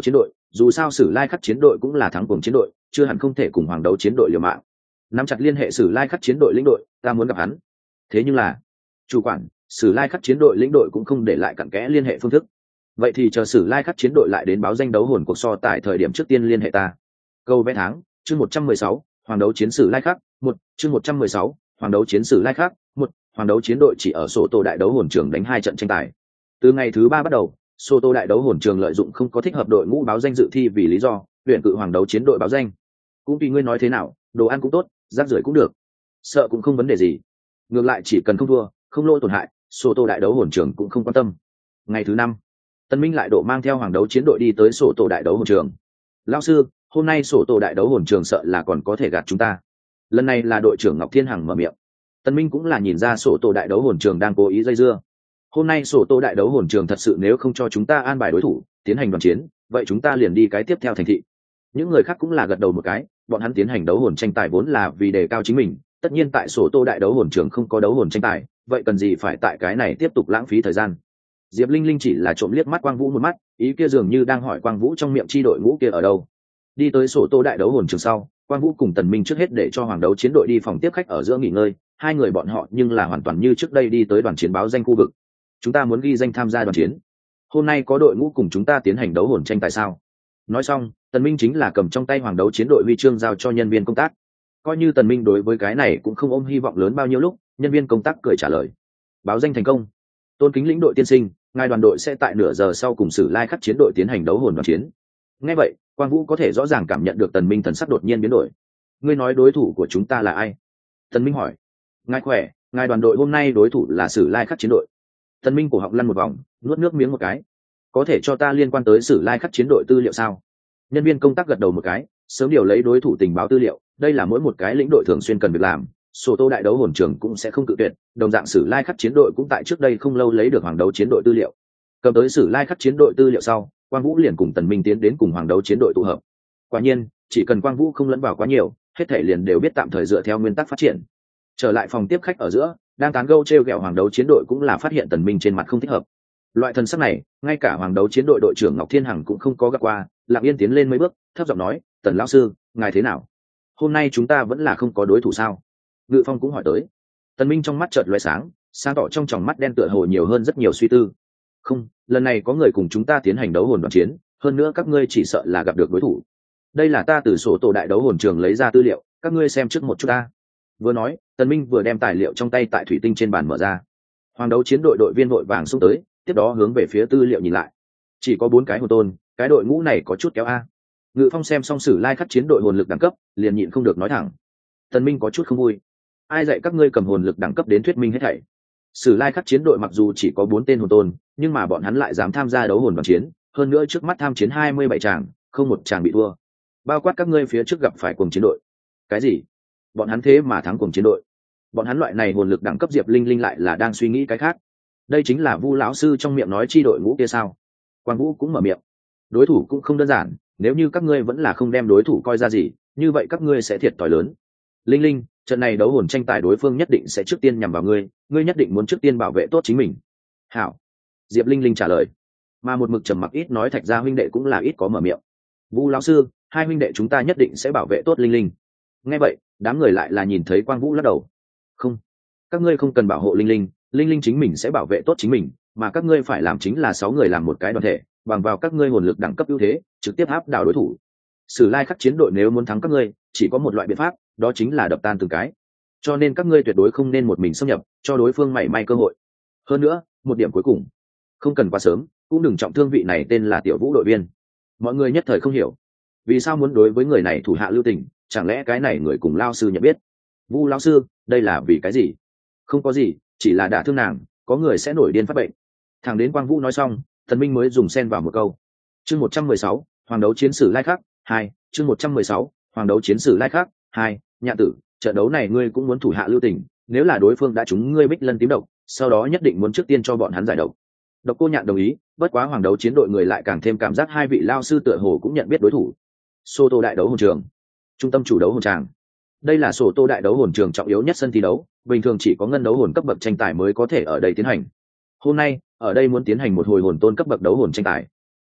dù sao sử lai khắc chiến đội cũng là thắng cùng chiến đội, chưa hẳn không thể cùng hoàng đấu chiến đội liều mạng. Nắm chặt liên hệ sử lai khắc chiến đội lĩnh đội, ta muốn gặp hắn. Thế nhưng là chủ quản, sử lai khắc chiến đội lĩnh đội cũng không để lại cặn kẽ liên hệ phương thức. Vậy thì chờ sử lai khắc chiến đội lại đến báo danh đấu hồn cuộc so tại thời điểm trước tiên liên hệ ta. Câu vẽ tháng, chương một trăm mười sáu, hoàng đấu chiến sử lai khắc một, chương một trăm mười sáu, hoàng đấu chiến sử lai khắc một, hoàng đấu chiến đội chỉ ở sổ tô đại đấu hồn trường đánh hai trận tranh tài. Từ ngày thứ ba bắt đầu, sổ tô đại đấu hồn trường lợi dụng không có thích hợp đội ngũ báo danh dự thi vì lý do huyện cự hoàng đấu chiến đội báo danh. Cũng vì ngươi nói thế nào, đồ ăn cũng tốt, rác rưởi cũng được, sợ cũng không vấn đề gì, ngược lại chỉ cần không thua, không lỗ tổn hại, sổ tô đại đấu hồn trường cũng không quan tâm. Ngày thứ năm, Tân Minh lại độ mang theo hoàng đấu chiến đội đi tới sổ tô đại đấu hồn trường. Lão sư, hôm nay sổ tô đại đấu hồn trường sợ là còn có thể gạt chúng ta. Lần này là đội trưởng Ngọc Thiên Hằng mở miệng. Tân Minh cũng là nhìn ra sổ tô đại đấu hồn trường đang cố ý dây dưa. Hôm nay sổ tô đại đấu hồn trường thật sự nếu không cho chúng ta an bài đối thủ tiến hành đoàn chiến, vậy chúng ta liền đi cái tiếp theo thành thị. Những người khác cũng là gật đầu một cái, bọn hắn tiến hành đấu hồn tranh tài vốn là vì đề cao chính mình, tất nhiên tại sổ tô đại đấu hồn trường không có đấu hồn tranh tài, vậy cần gì phải tại cái này tiếp tục lãng phí thời gian. Diệp Linh Linh chỉ là trộm liếc mắt Quang Vũ một mắt, ý kia dường như đang hỏi Quang Vũ trong miệng chi đội ngũ kia ở đâu. Đi tới sổ tô đại đấu hồn trường sau, Quang Vũ cùng Tần Minh trước hết để cho hoàng đấu chiến đội đi phòng tiếp khách ở giữa nghỉ ngơi, hai người bọn họ nhưng là hoàn toàn như trước đây đi tới đoàn chiến báo danh khu vực. Chúng ta muốn ghi danh tham gia đoàn chiến. Hôm nay có đội ngũ cùng chúng ta tiến hành đấu hồn tranh tài sao? Nói xong, Tần Minh chính là cầm trong tay hoàng đấu chiến đội huy chương giao cho nhân viên công tác. Coi như Tần Minh đối với cái này cũng không ôm hy vọng lớn bao nhiêu lúc, nhân viên công tác cười trả lời. Báo danh thành công. Tôn kính lĩnh đội tiên sinh, ngài đoàn đội sẽ tại nửa giờ sau cùng sử lai khắc chiến đội tiến hành đấu hồn đoàn chiến. Nghe vậy, Quang Vũ có thể rõ ràng cảm nhận được Tần Minh thần sắc đột nhiên biến đổi. Ngươi nói đối thủ của chúng ta là ai? Tần Minh hỏi. Ngài khỏe, ngài đoàn đội hôm nay đối thủ là sử lai khắc chiến đội. Tần Minh cổ họng lăn một vòng, nuốt nước miếng một cái. Có thể cho ta liên quan tới sử lai khắc chiến đội tư liệu sao? Nhân viên công tác gật đầu một cái, sớm điều lấy đối thủ tình báo tư liệu, đây là mỗi một cái lĩnh đội thường xuyên cần việc làm, sổ tô đại đấu hồn trường cũng sẽ không cự tuyệt, đồng dạng sử lai khắc chiến đội cũng tại trước đây không lâu lấy được hoàng đấu chiến đội tư liệu. Cầm tới sử lai khắc chiến đội tư liệu sau, Quang Vũ liền cùng Tần Minh tiến đến cùng hoàng đấu chiến đội tụ hợp. Quả nhiên, chỉ cần Quang Vũ không lẫn vào quá nhiều, hết thảy liền đều biết tạm thời dựa theo nguyên tắc phát triển. Trở lại phòng tiếp khách ở giữa, đang tán gẫu trêu ghẹo hoàng đấu chiến đội cũng là phát hiện Tần Minh trên mặt không thích hợp. Loại thần sắc này, ngay cả hoàng đấu chiến đội đội trưởng Ngọc Thiên Hằng cũng không có gặp qua, Lặng Yên tiến lên mấy bước, thấp giọng nói, "Tần lão sư, ngài thế nào? Hôm nay chúng ta vẫn là không có đối thủ sao?" Ngự Phong cũng hỏi tới. Tần Minh trong mắt chợt lóe sáng, sáng tỏ trong tròng mắt đen tựa hồ nhiều hơn rất nhiều suy tư. "Không, lần này có người cùng chúng ta tiến hành đấu hồn đoàn chiến, hơn nữa các ngươi chỉ sợ là gặp được đối thủ. Đây là ta từ sổ tổ đại đấu hồn trường lấy ra tư liệu, các ngươi xem trước một chút ta." Vừa nói, Tần Minh vừa đem tài liệu trong tay tại thủy tinh trên bàn mở ra. Hoàng đấu chiến đội đội viên vội vàng xông tới, tiếp đó hướng về phía tư liệu nhìn lại. Chỉ có bốn cái hồn tôn, cái đội ngũ này có chút kéo a. Ngự Phong xem xong sử lai khắc chiến đội hồn lực đẳng cấp, liền nhịn không được nói thẳng. Tần Minh có chút không vui. Ai dạy các ngươi cầm hồn lực đẳng cấp đến thuyết minh hết thảy? Sử lai khắc chiến đội mặc dù chỉ có bốn tên hồn tôn, nhưng mà bọn hắn lại dám tham gia đấu hồn đoàn chiến, hơn nữa trước mắt tham chiến hai mươi bảy tràng, không một tràng bị thua. Bao quát các ngươi phía trước gặp phải cùng chiến đội. Cái gì? Bọn hắn thế mà thắng cùng chiến đội? Bọn hắn loại này hồn lực đẳng cấp Diệp Linh Linh lại là đang suy nghĩ cái khác. Đây chính là Vu lão sư trong miệng nói chi đội ngũ kia sao? Quang Vũ cũng mở miệng. Đối thủ cũng không đơn giản, nếu như các ngươi vẫn là không đem đối thủ coi ra gì, như vậy các ngươi sẽ thiệt thòi lớn. Linh Linh, trận này đấu hồn tranh tài đối phương nhất định sẽ trước tiên nhằm vào ngươi, ngươi nhất định muốn trước tiên bảo vệ tốt chính mình. Hảo. Diệp Linh Linh trả lời. Mà một mực trầm mặc ít nói Thạch gia huynh đệ cũng là ít có mở miệng. Vu lão sư, hai huynh đệ chúng ta nhất định sẽ bảo vệ tốt Linh Linh. Nghe vậy, đám người lại là nhìn thấy Quang Vũ lắc đầu. Không, các ngươi không cần bảo hộ Linh Linh, Linh Linh chính mình sẽ bảo vệ tốt chính mình, mà các ngươi phải làm chính là sáu người làm một cái đoàn thể, bằng vào các ngươi hồn lực đẳng cấp ưu thế, trực tiếp áp đảo đối thủ. Sử lai khắc chiến đội nếu muốn thắng các ngươi, chỉ có một loại biện pháp, đó chính là đập tan từng cái. Cho nên các ngươi tuyệt đối không nên một mình xâm nhập, cho đối phương mảy may cơ hội. Hơn nữa, một điểm cuối cùng, không cần quá sớm, cũng đừng trọng thương vị này tên là Tiểu Vũ đội viên. Mọi người nhất thời không hiểu, vì sao muốn đối với người này thủ hạ lưu tình, chẳng lẽ cái này người cùng lao sư nhận biết? Vu lão sư, đây là vì cái gì? Không có gì, chỉ là đả thương nàng, có người sẽ nổi điên phát bệnh. Thằng đến Quang Vũ nói xong, Thần Minh mới dùng xen vào một câu. Chương một trăm mười sáu, Hoàng đấu chiến sử lai khắc hai, chương một trăm mười sáu, Hoàng đấu chiến sử lai khắc hai, Nhạn tử, trận đấu này ngươi cũng muốn thủ hạ lưu tình, nếu là đối phương đã trúng ngươi Bích Lân tím độc, sau đó nhất định muốn trước tiên cho bọn hắn giải độc. Độc Cô Nhạn đồng ý, bất quá Hoàng đấu chiến đội người lại càng thêm cảm giác hai vị lao sư tựa hồ cũng nhận biết đối thủ. Sô Tô đại đấu hồn trường, trung tâm chủ đấu hồn tràng. Đây là Sô Tô đại đấu hồn trường trọng yếu nhất sân thi đấu, bình thường chỉ có ngân đấu hồn cấp bậc tranh tài mới có thể ở đây tiến hành. Hôm nay, ở đây muốn tiến hành một hồi hồn tôn cấp bậc đấu hồn tranh tài.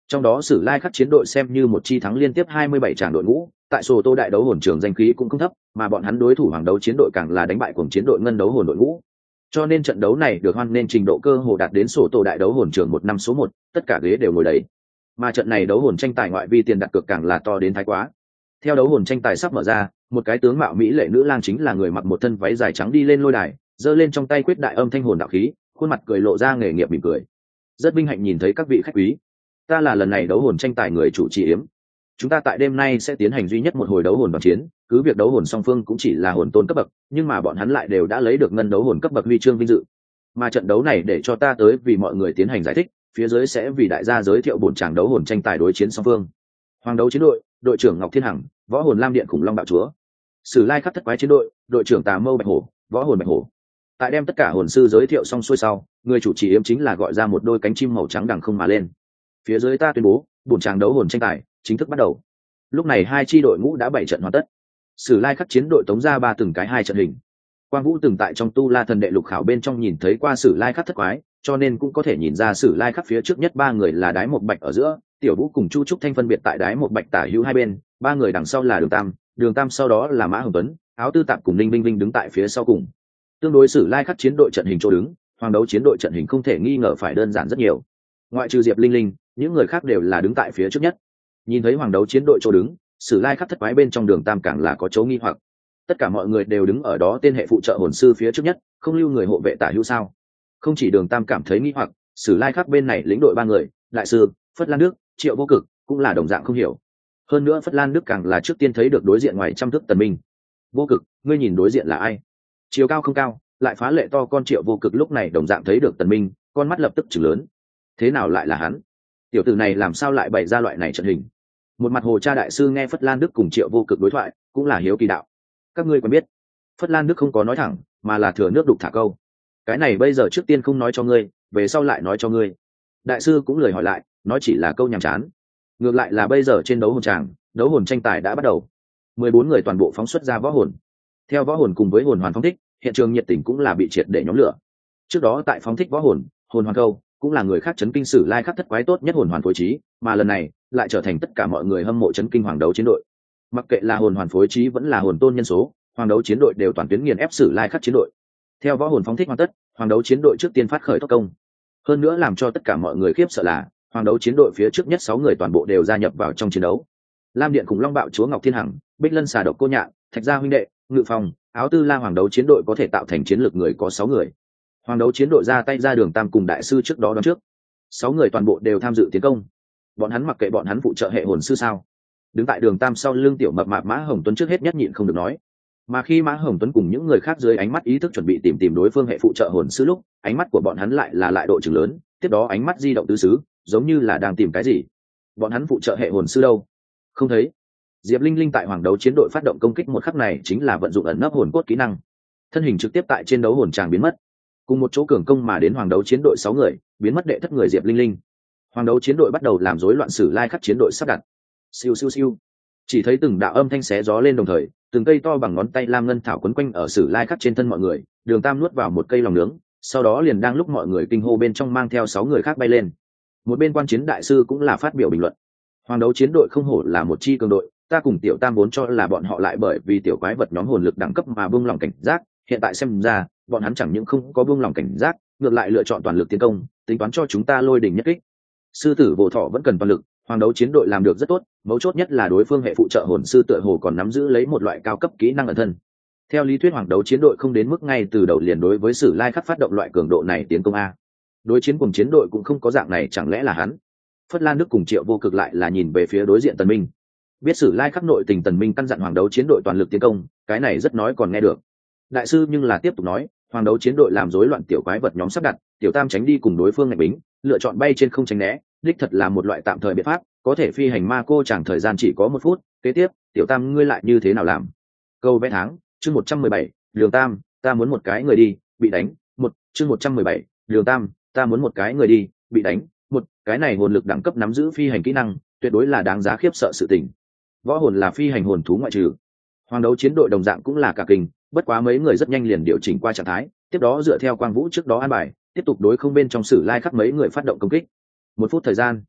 Trong đó Sử Lai Khắc chiến đội xem như một chi thắng liên tiếp hai mươi bảy tràng đội ngũ, tại sổ tô đại đấu hồn trường danh khí cũng không thấp, mà bọn hắn đối thủ hoàng đấu chiến đội càng là đánh bại cùng chiến đội ngân đấu hồn đội ngũ. Cho nên trận đấu này được hoan nên trình độ cơ hồ đạt đến sổ tô đại đấu hồn trường một năm số một, tất cả ghế đều ngồi đầy. Mà trận này đấu hồn tranh tài ngoại vi tiền đặt cược càng là to đến thái quá. Theo đấu hồn tranh tài sắp mở ra, một cái tướng mạo mỹ lệ nữ lang chính là người mặc một thân váy dài trắng đi lên lôi đài, giơ lên trong tay quyết đại âm thanh hồn đạo khí, khuôn mặt cười lộ ra nghề nghiệp mỉm cười. Rất vinh hạnh nhìn thấy các vị khách quý. Ta là lần này đấu hồn tranh tài người chủ trì yếm. Chúng ta tại đêm nay sẽ tiến hành duy nhất một hồi đấu hồn đoàn chiến, cứ việc đấu hồn song phương cũng chỉ là hồn tôn cấp bậc, nhưng mà bọn hắn lại đều đã lấy được ngân đấu hồn cấp bậc huy chương vinh dự. Mà trận đấu này để cho ta tới vì mọi người tiến hành giải thích, phía dưới sẽ vì đại gia giới thiệu bốn tràng đấu hồn tranh tài đối chiến song phương. Hoàng đấu chiến đội, đội trưởng Ngọc Thiên Hằng, võ hồn lam điện khủng long bạo chúa. Sử Lai Khắc thất quái chiến đội, đội trưởng Tà Mâu Bạch Hổ, võ hồn Bạch Hổ. Tại đem tất cả hồn sư giới thiệu xong xuôi sau, người chủ trì yếm chính là gọi ra một đôi cánh chim màu trắng đằng không mà lên. Phía dưới ta tuyên bố, bốn tràng đấu hồn tranh tài chính thức bắt đầu. Lúc này hai chi đội ngũ đã bảy trận hoàn tất. Sử Lai Khắc chiến đội tống ra ba từng cái hai trận hình. Quang Vũ từng tại trong Tu La Thần Đệ lục khảo bên trong nhìn thấy qua Sử Lai Khắc thất quái, cho nên cũng có thể nhìn ra Sử Lai Khắc phía trước nhất ba người là Đái Một Bạch ở giữa, Tiểu Vũ cùng Chu Trúc Thanh phân biệt tại Đái Một Bạch tả hữu hai bên, ba người đằng sau là Đường Tam, Đường Tam sau đó là Mã Hồng Tuấn, Áo Tư Tạp cùng Ninh Vinh Vinh đứng tại phía sau cùng. Tương đối Sử Lai Khắc chiến đội trận hình chỗ đứng, Hoàng đấu chiến đội trận hình không thể nghi ngờ phải đơn giản rất nhiều. Ngoại trừ Diệp Linh Linh, những người khác đều là đứng tại phía trước nhất. Nhìn thấy Hoàng đấu chiến đội chỗ đứng, Sử Lai Khắc thất quái bên trong Đường Tam càng là có chỗ nghi hoặc. Tất cả mọi người đều đứng ở đó tên hệ phụ trợ hồn sư phía trước nhất, không lưu người hộ vệ tả hữu sao? Không chỉ Đường Tam cảm thấy nghi hoặc, Sử Lai Khắc bên này lĩnh đội ba người, Đại sư, Phất Lan Đức, Triệu Vô Cực cũng là đồng dạng không hiểu. Hơn nữa Phất Lan Đức càng là trước tiên thấy được đối diện ngoài trăm thước Tần Minh. Vô Cực, ngươi nhìn đối diện là ai? Chiều cao không cao, lại phá lệ to con Triệu Vô Cực lúc này đồng dạng thấy được Tần Minh, con mắt lập tức trừng lớn. Thế nào lại là hắn? Tiểu tử này làm sao lại bày ra loại này trận hình? Một mặt Hồ Cha đại sư nghe Phất Lan Đức cùng Triệu Vô Cực đối thoại, cũng là hiếu kỳ đạo. Các ngươi quen biết? Phất Lan Đức không có nói thẳng, mà là thừa nước đục thả câu. Cái này bây giờ trước tiên không nói cho ngươi, về sau lại nói cho ngươi. Đại sư cũng lời hỏi lại, nói chỉ là câu nhàm chán. Ngược lại là bây giờ trên đấu hồn tràng, đấu hồn tranh tài đã bắt đầu. mười bốn người toàn bộ phóng xuất ra võ hồn. Theo võ hồn cùng với hồn hoàn phóng thích, hiện trường nhiệt tình cũng là bị triệt để nhóm lửa. Trước đó tại phóng thích võ hồn, hồn hoàn câu cũng là người khác chấn kinh Sử Lai Khắc thất quái tốt nhất hồn hoàn phối trí, mà lần này lại trở thành tất cả mọi người hâm mộ chấn kinh hoàng đấu chiến đội. Mặc kệ là hồn hoàn phối trí vẫn là hồn tôn nhân số, hoàng đấu chiến đội đều toàn tuyến nghiền ép Sử Lai Khắc chiến đội. Theo võ hồn phóng thích hoàn tất, hoàng đấu chiến đội trước tiên phát khởi tốc công. Hơn nữa làm cho tất cả mọi người khiếp sợ là, hoàng đấu chiến đội phía trước nhất sáu người toàn bộ đều gia nhập vào trong chiến đấu. Lam điện khủng long bạo chúa Ngọc Thiên Hằng, Bích Lân xà độc cô nhạn, Thạch gia huynh đệ, Ngự Phòng, Áo Tư La hoàng đấu chiến đội có thể tạo thành chiến lược người có sáu người. Hoàng đấu chiến đội ra tay ra Đường Tam cùng đại sư trước đó đón trước. Sáu người toàn bộ đều tham dự tiến công. Bọn hắn mặc kệ bọn hắn phụ trợ hệ hồn sư sao? Đứng tại Đường Tam sau lưng tiểu mập mạp Mã Hồng Tuấn trước hết nhất nhịn không được nói. Mà khi Mã Hồng Tuấn cùng những người khác dưới ánh mắt ý thức chuẩn bị tìm tìm đối phương hệ phụ trợ hồn sư lúc, ánh mắt của bọn hắn lại là lại độ chừng lớn, tiếp đó ánh mắt di động tứ xứ, giống như là đang tìm cái gì. Bọn hắn phụ trợ hệ hồn sư đâu? Không thấy. Diệp Linh Linh tại hoàng đấu chiến đội phát động công kích một khắc này chính là vận dụng ẩn nấp hồn cốt kỹ năng, thân hình trực tiếp tại trên đấu hồn tràng biến mất. Cùng một chỗ cường công mà đến hoàng đấu chiến đội sáu người, biến mất đệ thất người Diệp Linh Linh. Hoàng đấu chiến đội bắt đầu làm rối loạn Sử Lai Khắc chiến đội sắp đặt. Siêu siêu siêu. Chỉ thấy từng đạo âm thanh xé gió lên đồng thời, từng cây to bằng ngón tay lam ngân thảo quấn quanh ở Sử Lai Khắc trên thân mọi người, Đường Tam nuốt vào một cây lòng nướng, sau đó liền đang lúc mọi người kinh hô bên trong mang theo sáu người khác bay lên. Một bên quan chiến đại sư cũng là phát biểu bình luận. Hoàng đấu chiến đội không hổ là một chi cường đội, ta cùng tiểu Tam vốn cho là bọn họ lại bởi vì tiểu quái vật nhóm hồn lực đẳng cấp mà buông lòng cảnh giác, hiện tại xem ra, bọn hắn chẳng những không có buông lòng cảnh giác, ngược lại lựa chọn toàn lực tiến công, tính toán cho chúng ta lôi đỉnh nhất kích. Sư tử Vô Thọ vẫn cần toàn lực, hoàng đấu chiến đội làm được rất tốt, mấu chốt nhất là đối phương hệ phụ trợ hồn sư tựa hồ còn nắm giữ lấy một loại cao cấp kỹ năng ẩn thân. Theo lý thuyết hoàng đấu chiến đội không đến mức ngay từ đầu liền đối với Sử Lai Khắc phát động loại cường độ này tiến công a. Đối chiến cùng chiến đội cũng không có dạng này, chẳng lẽ là hắn? Phất Lan Đức cùng Triệu Vô Cực lại là nhìn về phía đối diện Tần Minh. Biết Sử Lai Khắc nội tình, Tần Minh căn dặn hoàng đấu chiến đội toàn lực tiến công, cái này rất nói còn nghe được. Đại sư nhưng là tiếp tục nói, hoàng đấu chiến đội làm rối loạn tiểu quái vật nhóm sắp đặt, tiểu Tam tránh đi cùng đối phương ngạch bính, lựa chọn bay trên không tránh né, đích thật là một loại tạm thời biện pháp, có thể phi hành ma cô chẳng thời gian chỉ có một phút. Kế tiếp, tiểu Tam ngươi lại như thế nào làm? Câu vẽ tháng, chương một trăm mười bảy, Đường Tam, ta muốn một cái người đi, bị đánh. Một, chương một trăm mười bảy, Đường Tam, ta muốn một cái người đi, bị đánh. Một, cái này hồn lực đẳng cấp nắm giữ phi hành kỹ năng, tuyệt đối là đáng giá khiếp sợ sự tình. Võ hồn là phi hành hồn thú ngoại trừ. Hoàng đấu chiến đội đồng dạng cũng là cả kinh, bất quá mấy người rất nhanh liền điều chỉnh qua trạng thái, tiếp đó dựa theo Quang Vũ trước đó an bài, tiếp tục đối không bên trong Sử Lai Khắc mấy người phát động công kích. Một phút thời gian,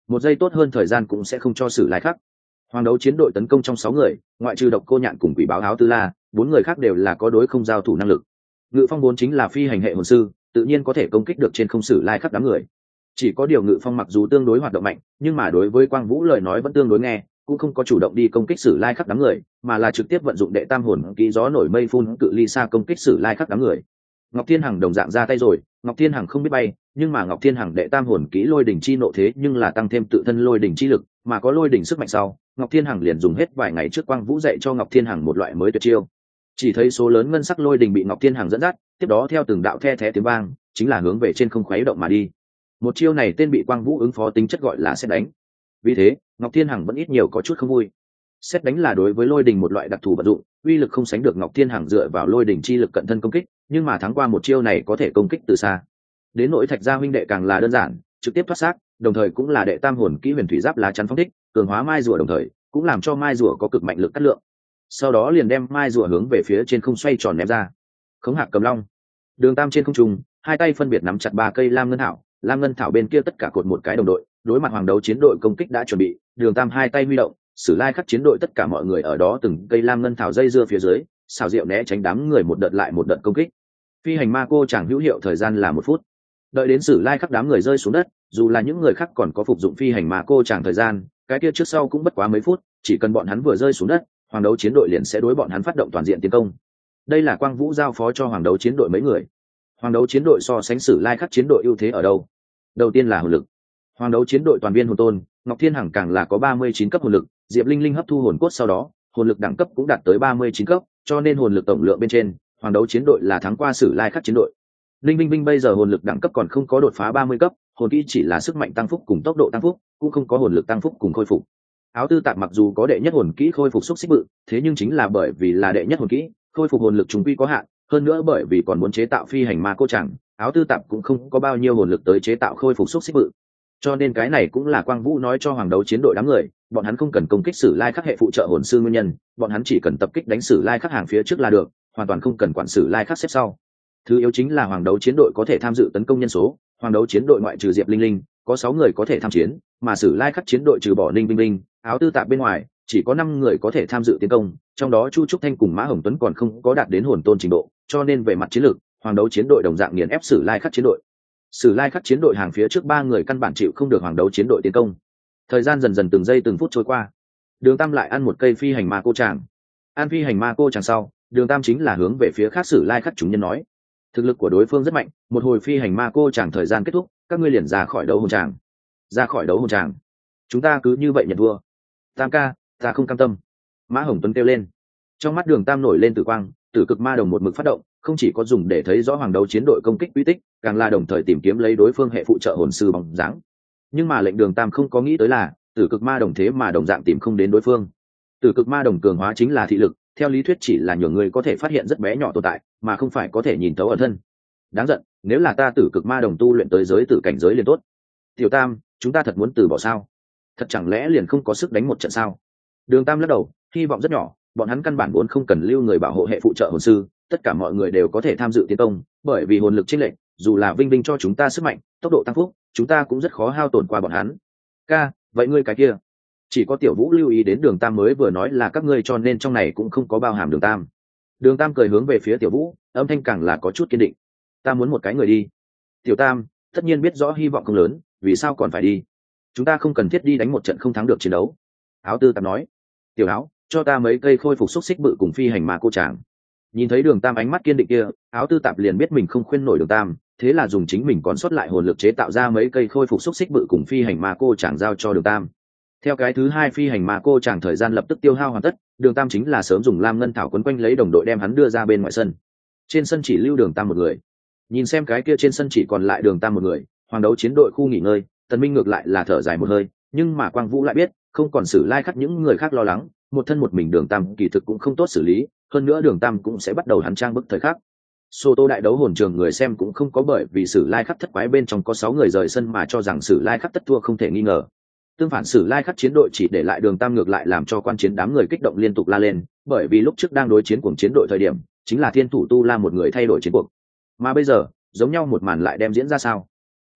một giây tốt hơn thời gian cũng sẽ không cho sử lai khắc. Hoàng đấu chiến đội tấn công trong sáu người, ngoại trừ độc cô nhạn cùng quỷ báo áo tư la, bốn người khác đều là có đối không giao thủ năng lực. Ngự phong vốn chính là phi hành hệ hồn sư, tự nhiên có thể công kích được trên không sử lai khắc đám người. Chỉ có điều Ngự phong mặc dù tương đối hoạt động mạnh, nhưng mà đối với Quang Vũ lời nói vẫn tương đối nghe, cũng không có chủ động đi công kích sử lai khắc đám người, mà là trực tiếp vận dụng đệ tam hồn kỹ gió nổi mây phun cự ly xa công kích sử lai khắc đám người. Ngọc Thiên Hằng đồng dạng ra tay rồi, Ngọc Thiên Hằng không biết bay, nhưng mà Ngọc Thiên Hằng đệ tam hồn kỹ lôi đỉnh chi nộ thế nhưng là tăng thêm tự thân lôi đỉnh chi lực, mà có lôi đỉnh sức mạnh sau, Ngọc Thiên Hằng liền dùng hết vài ngày trước Quang Vũ dạy cho Ngọc Thiên Hằng một loại mới tuyệt chiêu. Chỉ thấy số lớn ngân sắc lôi đỉnh bị Ngọc Thiên Hằng dẫn dắt, tiếp đó theo từng đạo the thé tiếng vang, chính là hướng về trên không khuấy động mà đi. Một chiêu này tên bị Quang Vũ ứng phó tính chất gọi là sét đánh. Vì thế, Ngọc Thiên Hằng vẫn ít nhiều có chút không vui. Sét đánh là đối với lôi đỉnh một loại đặc thù vận dụng, uy lực không sánh được Ngọc Thiên Hằng dựa vào lôi đỉnh chi lực cận thân công kích, nhưng mà thắng qua một chiêu này có thể công kích từ xa. Đến nỗi Thạch gia huynh đệ càng là đơn giản, trực tiếp thoát xác, đồng thời cũng là đệ tam hồn kỹ huyền thủy giáp lá chắn phong thích, cường hóa mai rùa đồng thời cũng làm cho mai rùa có cực mạnh lực cắt lượng. Sau đó liền đem mai rùa hướng về phía trên không xoay tròn ném ra. Khống hạc cầm long, Đường Tam trên không trung, hai tay phân biệt nắm chặt ba cây lam ngân thảo, lam ngân thảo bên kia tất cả cột một cái đồng đội, đối mặt hoàng đấu chiến đội công kích đã chuẩn bị, Đường Tam hai tay huy động, sử lai khắc chiến đội tất cả mọi người ở đó từng cây lam ngân thảo dây dưa phía dưới, xào rượu né tránh đám người một đợt lại một đợt công kích. Phi hành ma cô chẳng hữu hiệu thời gian là một phút. Đợi đến sử lai khắc đám người rơi xuống đất, dù là những người khác còn có phục dụng phi hành ma cô chẳng thời gian, cái kia trước sau cũng bất quá mấy phút, chỉ cần bọn hắn vừa rơi xuống đất, hoàng đấu chiến đội liền sẽ đối bọn hắn phát động toàn diện tiến công. Đây là Quang Vũ giao phó cho hoàng đấu chiến đội mấy người. Hoàng đấu chiến đội so sánh sử lai khắc chiến đội ưu thế ở đâu? Đầu tiên là hồn lực. Hoàng đấu chiến đội toàn viên hồn tôn, Ngọc Thiên Hằng càng là có ba mươi chín cấp hồn lực, Diệp Linh Linh hấp thu hồn cốt sau đó, hồn lực đẳng cấp cũng đạt tới ba mươi chín cấp, cho nên hồn lực tổng lượng bên trên, hoàng đấu chiến đội là thắng qua sử lai khắc chiến đội. Linh Binh Binh bây giờ hồn lực đẳng cấp còn không có đột phá ba mươi cấp, hồn kỹ chỉ là sức mạnh tăng phúc cùng tốc độ tăng phúc, cũng không có hồn lực tăng phúc cùng khôi phục. Áo tư tạp mặc dù có đệ nhất hồn kỹ khôi phục xúc xích bự, thế nhưng chính là bởi vì là đệ nhất hồn kỹ, khôi phục hồn lực chúng quy có hạn, hơn nữa bởi vì còn muốn chế tạo phi hành ma cô chẳng, áo tư tạp cũng không có bao nhiêu hồn lực tới chế tạo khôi phục xúc xích bự. Cho nên cái này cũng là Quang Vũ nói cho hoàng đấu chiến đội đám người, bọn hắn không cần công kích sử lai khắc hệ phụ trợ hồn sư nguyên nhân, bọn hắn chỉ cần tập kích đánh sử lai khắc hàng phía trước là được, hoàn toàn không cần quản sử lai khắc xếp sau. Thứ yếu chính là hoàng đấu chiến đội có thể tham dự tấn công nhân số, hoàng đấu chiến đội ngoại trừ Diệp Linh Linh, có sáu người có thể tham chiến, mà sử lai khắc chiến đội trừ bỏ Ninh Binh Binh, áo tư tạp bên ngoài, chỉ có năm người có thể tham dự tiến công, trong đó Chu Trúc Thanh cùng Mã Hồng Tuấn còn không có đạt đến hồn tôn trình độ, cho nên về mặt chiến lược, hoàng đấu chiến đội đồng dạng nghiền ép sử lai khắc chiến đội. Sử lai khắc chiến đội hàng phía trước ba người căn bản chịu không được hoàng đấu chiến đội tiến công. Thời gian dần dần từng giây từng phút trôi qua, Đường Tam lại ăn một cây phi hành ma cô tràng. Ăn phi hành ma cô tràng sau, Đường Tam chính là hướng về phía khác sử lai khắc chúng nhân nói: thực lực của đối phương rất mạnh, một hồi phi hành ma cô tràng thời gian kết thúc, các ngươi liền ra khỏi đấu hồn tràng. Ra khỏi đấu hồn tràng, chúng ta cứ như vậy nhận thua. Tam ca, ta không cam tâm. Mã Hồng Tuấn kêu lên. Trong mắt Đường Tam nổi lên tử quang, tử cực ma đồng một mực phát động, không chỉ có dùng để thấy rõ hoàng đấu chiến đội công kích quy tích, càng là đồng thời tìm kiếm lấy đối phương hệ phụ trợ hồn sư bóng dáng. Nhưng mà lệnh Đường Tam không có nghĩ tới là, tử cực ma đồng thế mà đồng dạng tìm không đến đối phương. Tử cực ma đồng cường hóa chính là thị lực, theo lý thuyết chỉ là nhiều người có thể phát hiện rất bé nhỏ tồn tại, mà không phải có thể nhìn thấu ẩn thân. Đáng giận, nếu là ta tử cực ma đồng tu luyện tới giới tử cảnh giới liền tốt. Tiểu Tam, chúng ta thật muốn từ bỏ sao? Thật chẳng lẽ liền không có sức đánh một trận sao? Đường Tam lắc đầu, hy vọng rất nhỏ, bọn hắn căn bản vốn không cần lưu người bảo hộ hệ phụ trợ hồn sư, tất cả mọi người đều có thể tham dự tiến công, bởi vì hồn lực chênh lệch, dù là Vinh Vinh cho chúng ta sức mạnh, tốc độ tăng phúc, chúng ta cũng rất khó hao tổn qua bọn hắn. Ca, vậy ngươi cái kia? Chỉ có Tiểu Vũ lưu ý đến Đường Tam mới vừa nói là các ngươi, cho nên trong này cũng không có bao hàm Đường Tam. Đường Tam cười hướng về phía Tiểu Vũ, âm thanh càng là có chút kiên định. Ta muốn một cái người đi. Tiểu Tam, tất nhiên biết rõ hy vọng không lớn, vì sao còn phải đi? Chúng ta không cần thiết đi đánh một trận không thắng được chiến đấu. Áo Tư Tạp nói. Tiểu Áo, cho ta mấy cây khôi phục xúc xích bự cùng phi hành ma cô tràng. Nhìn thấy Đường Tam ánh mắt kiên định kia, Áo Tư Tạp liền biết mình không khuyên nổi Đường Tam, thế là dùng chính mình còn sót lại hồn lực chế tạo ra mấy cây khôi phục xúc xích bự cùng phi hành ma cô tràng giao cho Đường Tam. Theo cái thứ hai phi hành ma cô tràng thời gian lập tức tiêu hao hoàn tất, Đường Tam chính là sớm dùng lam ngân thảo quấn quanh lấy đồng đội đem hắn đưa ra bên ngoài sân. Trên sân chỉ lưu Đường Tam một người. Nhìn xem cái kia trên sân chỉ còn lại Đường Tam một người, hoàng đấu chiến đội khu nghỉ ngơi, Tần Minh ngược lại là thở dài một hơi, nhưng mà Quang Vũ lại biết, không còn xử lai khắc những người khác lo lắng, một thân một mình Đường Tam kỳ thực cũng không tốt xử lý, hơn nữa Đường Tam cũng sẽ bắt đầu hắn trang bức thời khắc. Sô tô đại đấu hồn trường người xem cũng không có bởi vì sử lai khắc thất quái bên trong có sáu người rời sân mà cho rằng sử lai khắc tất thua không thể nghi ngờ. Tương phản sử lai khắc chiến đội chỉ để lại Đường Tam ngược lại làm cho quan chiến đám người kích động liên tục la lên, bởi vì lúc trước đang đối chiến cùng chiến đội thời điểm, chính là thiên thủ tu la một người thay đổi chiến cuộc, mà bây giờ giống nhau một màn lại đem diễn ra sao?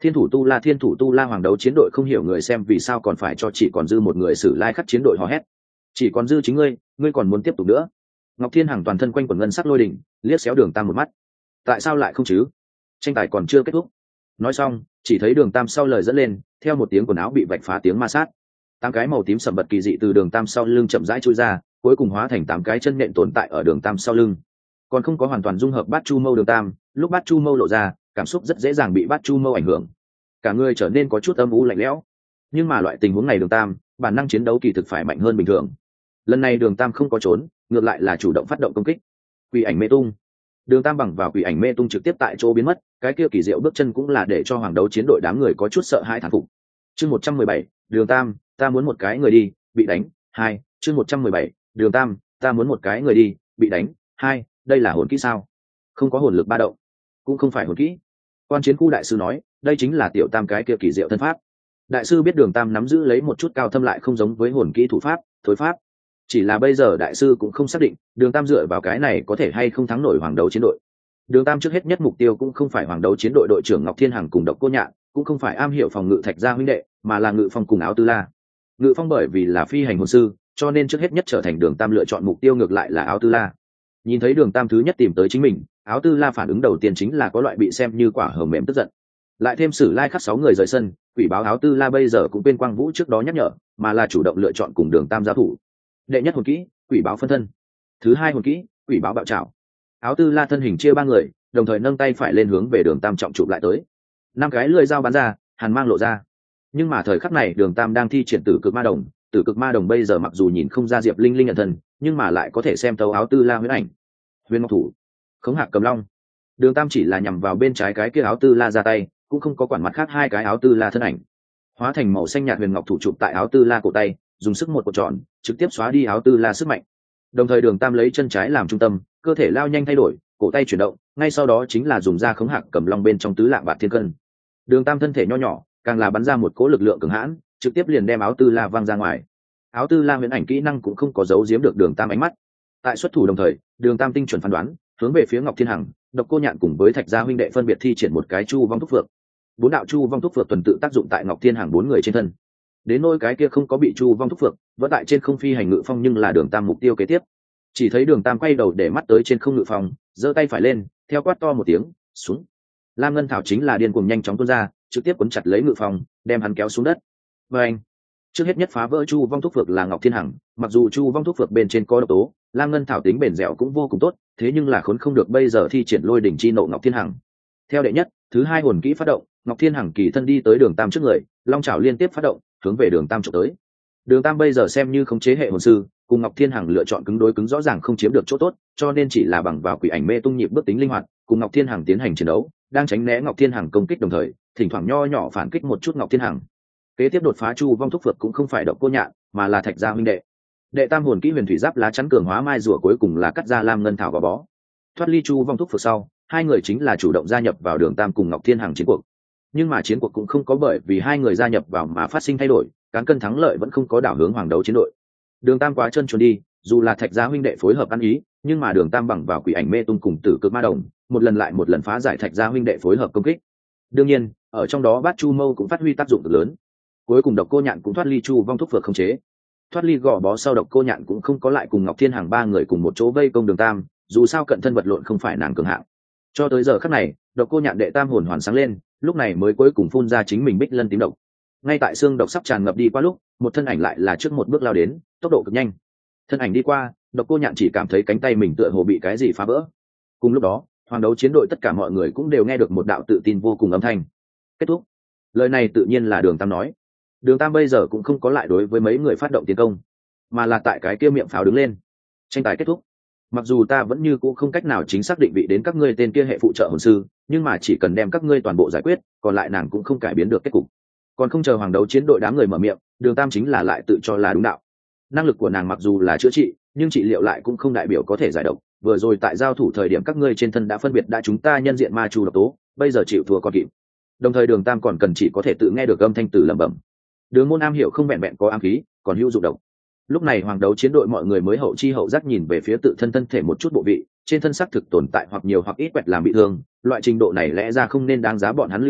Thiên thủ tu la, thiên thủ tu la, hoàng đấu chiến đội không hiểu người xem vì sao còn phải cho chỉ còn dư một người sử lai khắc chiến đội hò hét. Chỉ còn dư chính ngươi, ngươi còn muốn tiếp tục nữa? Ngọc Thiên Hằng toàn thân quanh quần ngân sắc lôi đỉnh, liếc xéo Đường Tam một mắt. Tại sao lại không chứ? Tranh tài còn chưa kết thúc. Nói xong, chỉ thấy Đường Tam sau lời dẫn lên, theo một tiếng quần áo bị vạch phá tiếng ma sát. Tám cái màu tím sầm bật kỳ dị từ Đường Tam sau lưng chậm rãi chui ra, cuối cùng hóa thành tám cái chân nện tồn tại ở Đường Tam sau lưng. Còn không có hoàn toàn dung hợp Bát Chu Mâu Đường Tam, lúc Bát Chu Mâu lộ ra, cảm xúc rất dễ dàng bị Bát Chu Mâu ảnh hưởng. Cả người trở nên có chút âm u lạnh lẽo. Nhưng mà loại tình huống này Đường Tam, bản năng chiến đấu kỳ thực phải mạnh hơn bình thường. Lần này Đường Tam không có trốn, ngược lại là chủ động phát động công kích. Quỷ ảnh mê tung. Đường Tam bằng vào quỷ ảnh mê tung trực tiếp tại chỗ biến mất, cái kia kỳ diệu bước chân cũng là để cho hoàng đấu chiến đội đám người có chút sợ hãi thán phục. Chương một trăm mười bảy, Đường Tam, ta muốn một cái người đi, bị đánh. Hai, chương một trăm mười bảy, Đường Tam, ta muốn một cái người đi, bị đánh. Hai, đây là hồn kỹ sao? Không có hồn lực ba động, cũng không phải hồn kỹ. Quan chiến khu đại sư nói, đây chính là tiểu tam cái kia kỳ diệu thân pháp. Đại sư biết Đường Tam nắm giữ lấy một chút cao thâm lại không giống với hồn kỹ thủ pháp, thối pháp. Chỉ là bây giờ đại sư cũng không xác định Đường Tam dựa vào cái này có thể hay không thắng nổi hoàng đấu chiến đội. Đường Tam trước hết nhất mục tiêu cũng không phải hoàng đấu chiến đội đội trưởng Ngọc Thiên Hằng cùng Độc Cô Nhạn, cũng không phải am hiểu phòng ngự Thạch Gia huynh đệ, mà là Ngự Phong cùng Áo Tư La. Ngự Phong bởi vì là phi hành hồn sư, cho nên trước hết nhất trở thành Đường Tam lựa chọn mục tiêu, ngược lại là Áo Tư La. Nhìn thấy Đường Tam thứ nhất tìm tới chính mình, Áo Tư La phản ứng đầu tiên chính là có loại bị xem như quả hờ mềm tức giận. Lại thêm Sử Lai Khắc sáu người rời sân, quỷ báo Áo Tư La bây giờ cũng quên Quang Vũ trước đó nhắc nhở, mà là chủ động lựa chọn cùng Đường Tam giao thủ. Đệ nhất hồn kỹ, quỷ báo phân thân. Thứ hai hồn kỹ, quỷ báo bạo trảo. Áo Tư La thân hình chia ba người, đồng thời nâng tay phải lên hướng về Đường Tam trọng chụp lại tới. Năm cái lưỡi dao bắn ra, hàn mang lộ ra. Nhưng mà thời khắc này Đường Tam đang thi triển Tử Cực Ma Đồng, Tử Cực Ma Đồng bây giờ mặc dù nhìn không ra Diệp Linh Linh nhận thần, nhưng mà lại có thể xem thấu Áo Tư La huyễn ảnh. Huyền Ngọc Thủ, Khống Hạc Cầm Long. Đường Tam chỉ là nhằm vào bên trái cái kia Áo Tư La ra tay, cũng không có quản mặt khác hai cái Áo Tư La thân ảnh. Hóa thành màu xanh nhạt Huyền Ngọc Thủ chụp tại Áo Tư La cổ tay, dùng sức một cột tròn, trực tiếp xóa đi Áo Tư La sức mạnh. Đồng thời Đường Tam lấy chân trái làm trung tâm, cơ thể lao nhanh thay đổi, cổ tay chuyển động, ngay sau đó chính là dùng ra Khống Hạc Cầm Long bên trong tứ lạng bạc thiên cân. Đường Tam thân thể nho nhỏ, càng là bắn ra một cỗ lực lượng cường hãn, trực tiếp liền đem Áo Tư La văng ra ngoài. Áo Tư La huyễn ảnh kỹ năng cũng không có giấu giếm được Đường Tam ánh mắt. Tại xuất thủ đồng thời, Đường Tam tinh chuẩn phán đoán, hướng về phía Ngọc Thiên Hằng, Độc Cô Nhạn cùng với Thạch Gia huynh đệ phân biệt thi triển một cái Chu Vong Thúc Phượng. Bốn đạo Chu Vong Thúc Phượng tuần tự tác dụng tại Ngọc Thiên Hằng bốn người trên thân. Đến nỗi cái kia không có bị Chu Vong Thúc Phượng, vẫn tại trên không phi hành ngự phong, nhưng là Đường Tam mục tiêu kế tiếp. Chỉ thấy Đường Tam quay đầu để mắt tới trên không ngự phong, giơ tay phải lên, theo quát to một tiếng, xuống. Lam Ngân Thảo chính là điên cuồng nhanh chóng tuôn ra, trực tiếp cuốn chặt lấy ngự phong, đem hắn kéo xuống đất. Và anh, trước hết nhất phá vỡ Chu Vong Thúc Phượng là Ngọc Thiên Hằng, mặc dù Chu Vong Thúc Phượng bên trên có độc tố, Lam Ngân Thảo tính bền dẻo cũng vô cùng tốt, thế nhưng là khốn không được bây giờ thi triển Lôi Đỉnh Chi Nộ Ngọc Thiên Hằng. Theo đệ nhất, thứ hai hồn kỹ phát động, Ngọc Thiên Hằng kỳ thân đi tới Đường Tam trước người, long chảo liên tiếp phát động, hướng về Đường Tam chụp tới. Đường Tam bây giờ xem như khống chế hệ hồn sư, cùng Ngọc Thiên Hằng lựa chọn cứng đối cứng rõ ràng không chiếm được chỗ tốt, cho nên chỉ là bằng vào quỷ ảnh mê tung nhịp bước tính linh hoạt, cùng Ngọc Thiên Hằng tiến hành chiến đấu, đang tránh né Ngọc Thiên Hằng công kích đồng thời, thỉnh thoảng nho nhỏ phản kích một chút Ngọc Thiên Hằng. Kế tiếp đột phá Chu Vong Thúc Phượng cũng không phải Độc Cô Nhạn, mà là Thạch Gia huynh đệ. Đệ tam hồn kỹ Huyền Thủy Giáp lá chắn cường hóa mai rùa cuối cùng là cắt ra Lam Ngân Thảo gò bó. Thoát ly Chu Vong Thúc Phượng sau, hai người chính là chủ động gia nhập vào Đường Tam cùng Ngọc Thiên Hằng chiến cuộc. Nhưng mà chiến cuộc cũng không có bởi vì hai người gia nhập vào mà phát sinh thay đổi, cán cân thắng lợi vẫn không có đảo hướng hoàng đấu chiến đội. Đường Tam quá chân chuồn đi, dù là Thạch Gia huynh đệ phối hợp ăn ý, nhưng mà Đường Tam bằng vào quỷ ảnh mê tung cùng Tử Cực Ma Đồng, một lần lại một lần phá giải Thạch Gia huynh đệ phối hợp công kích. Đương nhiên, ở trong đó Bát Chu Mâu cũng phát huy tác dụng cực lớn. Cuối cùng Độc Cô Nhạn cũng thoát ly Chu Vong Thúc Phượng khống chế. Thoát ly gò bó sau Độc Cô Nhạn cũng không có lại cùng Ngọc Thiên Hằng ba người cùng một chỗ vây công Đường Tam, dù sao cận thân vật lộn không phải nàng cường hạng. Cho tới giờ khắc này, Độc Cô Nhạn đệ tam hồn hoàn sáng lên, lúc này mới cuối cùng phun ra chính mình Bích Lân tím độc. Ngay tại xương độc sắp tràn ngập đi qua lúc, một thân ảnh lại là trước một bước lao đến, tốc độ cực nhanh. Thân ảnh đi qua, Độc Cô Nhạn chỉ cảm thấy cánh tay mình tựa hồ bị cái gì phá vỡ. Cùng lúc đó, hoàng đấu chiến đội tất cả mọi người cũng đều nghe được một đạo tự tin vô cùng âm thanh. Kết thúc. Lời này tự nhiên là Đường Tam nói. Đường Tam bây giờ cũng không có lại đối với mấy người phát động tiến công, mà là tại cái kia miệng pháo đứng lên. Tranh tài kết thúc. Mặc dù ta vẫn như cũ không cách nào chính xác định vị đến các ngươi tên kia hệ phụ trợ hồn sư, nhưng mà chỉ cần đem các ngươi toàn bộ giải quyết, còn lại nàng cũng không cải biến được kết cục. Còn không chờ hoàng đấu chiến đội đám người mở miệng, Đường Tam chính là lại tự cho là đúng đạo. Năng lực của nàng mặc dù là chữa trị, nhưng trị liệu lại cũng không đại biểu có thể giải độc. Vừa rồi tại giao thủ thời điểm các ngươi trên thân đã phân biệt đã chúng ta nhân diện ma chu độc tố, bây giờ chịu thua còn kịp. Đồng thời Đường Tam còn cần chỉ có thể tự nghe được âm thanh từ lẩm bẩm. Đường môn am hiểu không vẹn vẹn có ám khí, còn hữu dụng độc. Lúc này hoàng đấu chiến đội mọi người mới hậu chi hậu giác nhìn về phía tự thân thân thể một chút bộ vị, trên thân xác thực tồn tại hoặc nhiều hoặc ít quẹt làm bị thương, loại trình độ này lẽ ra không nên đáng giá bọn hắn lưu ý,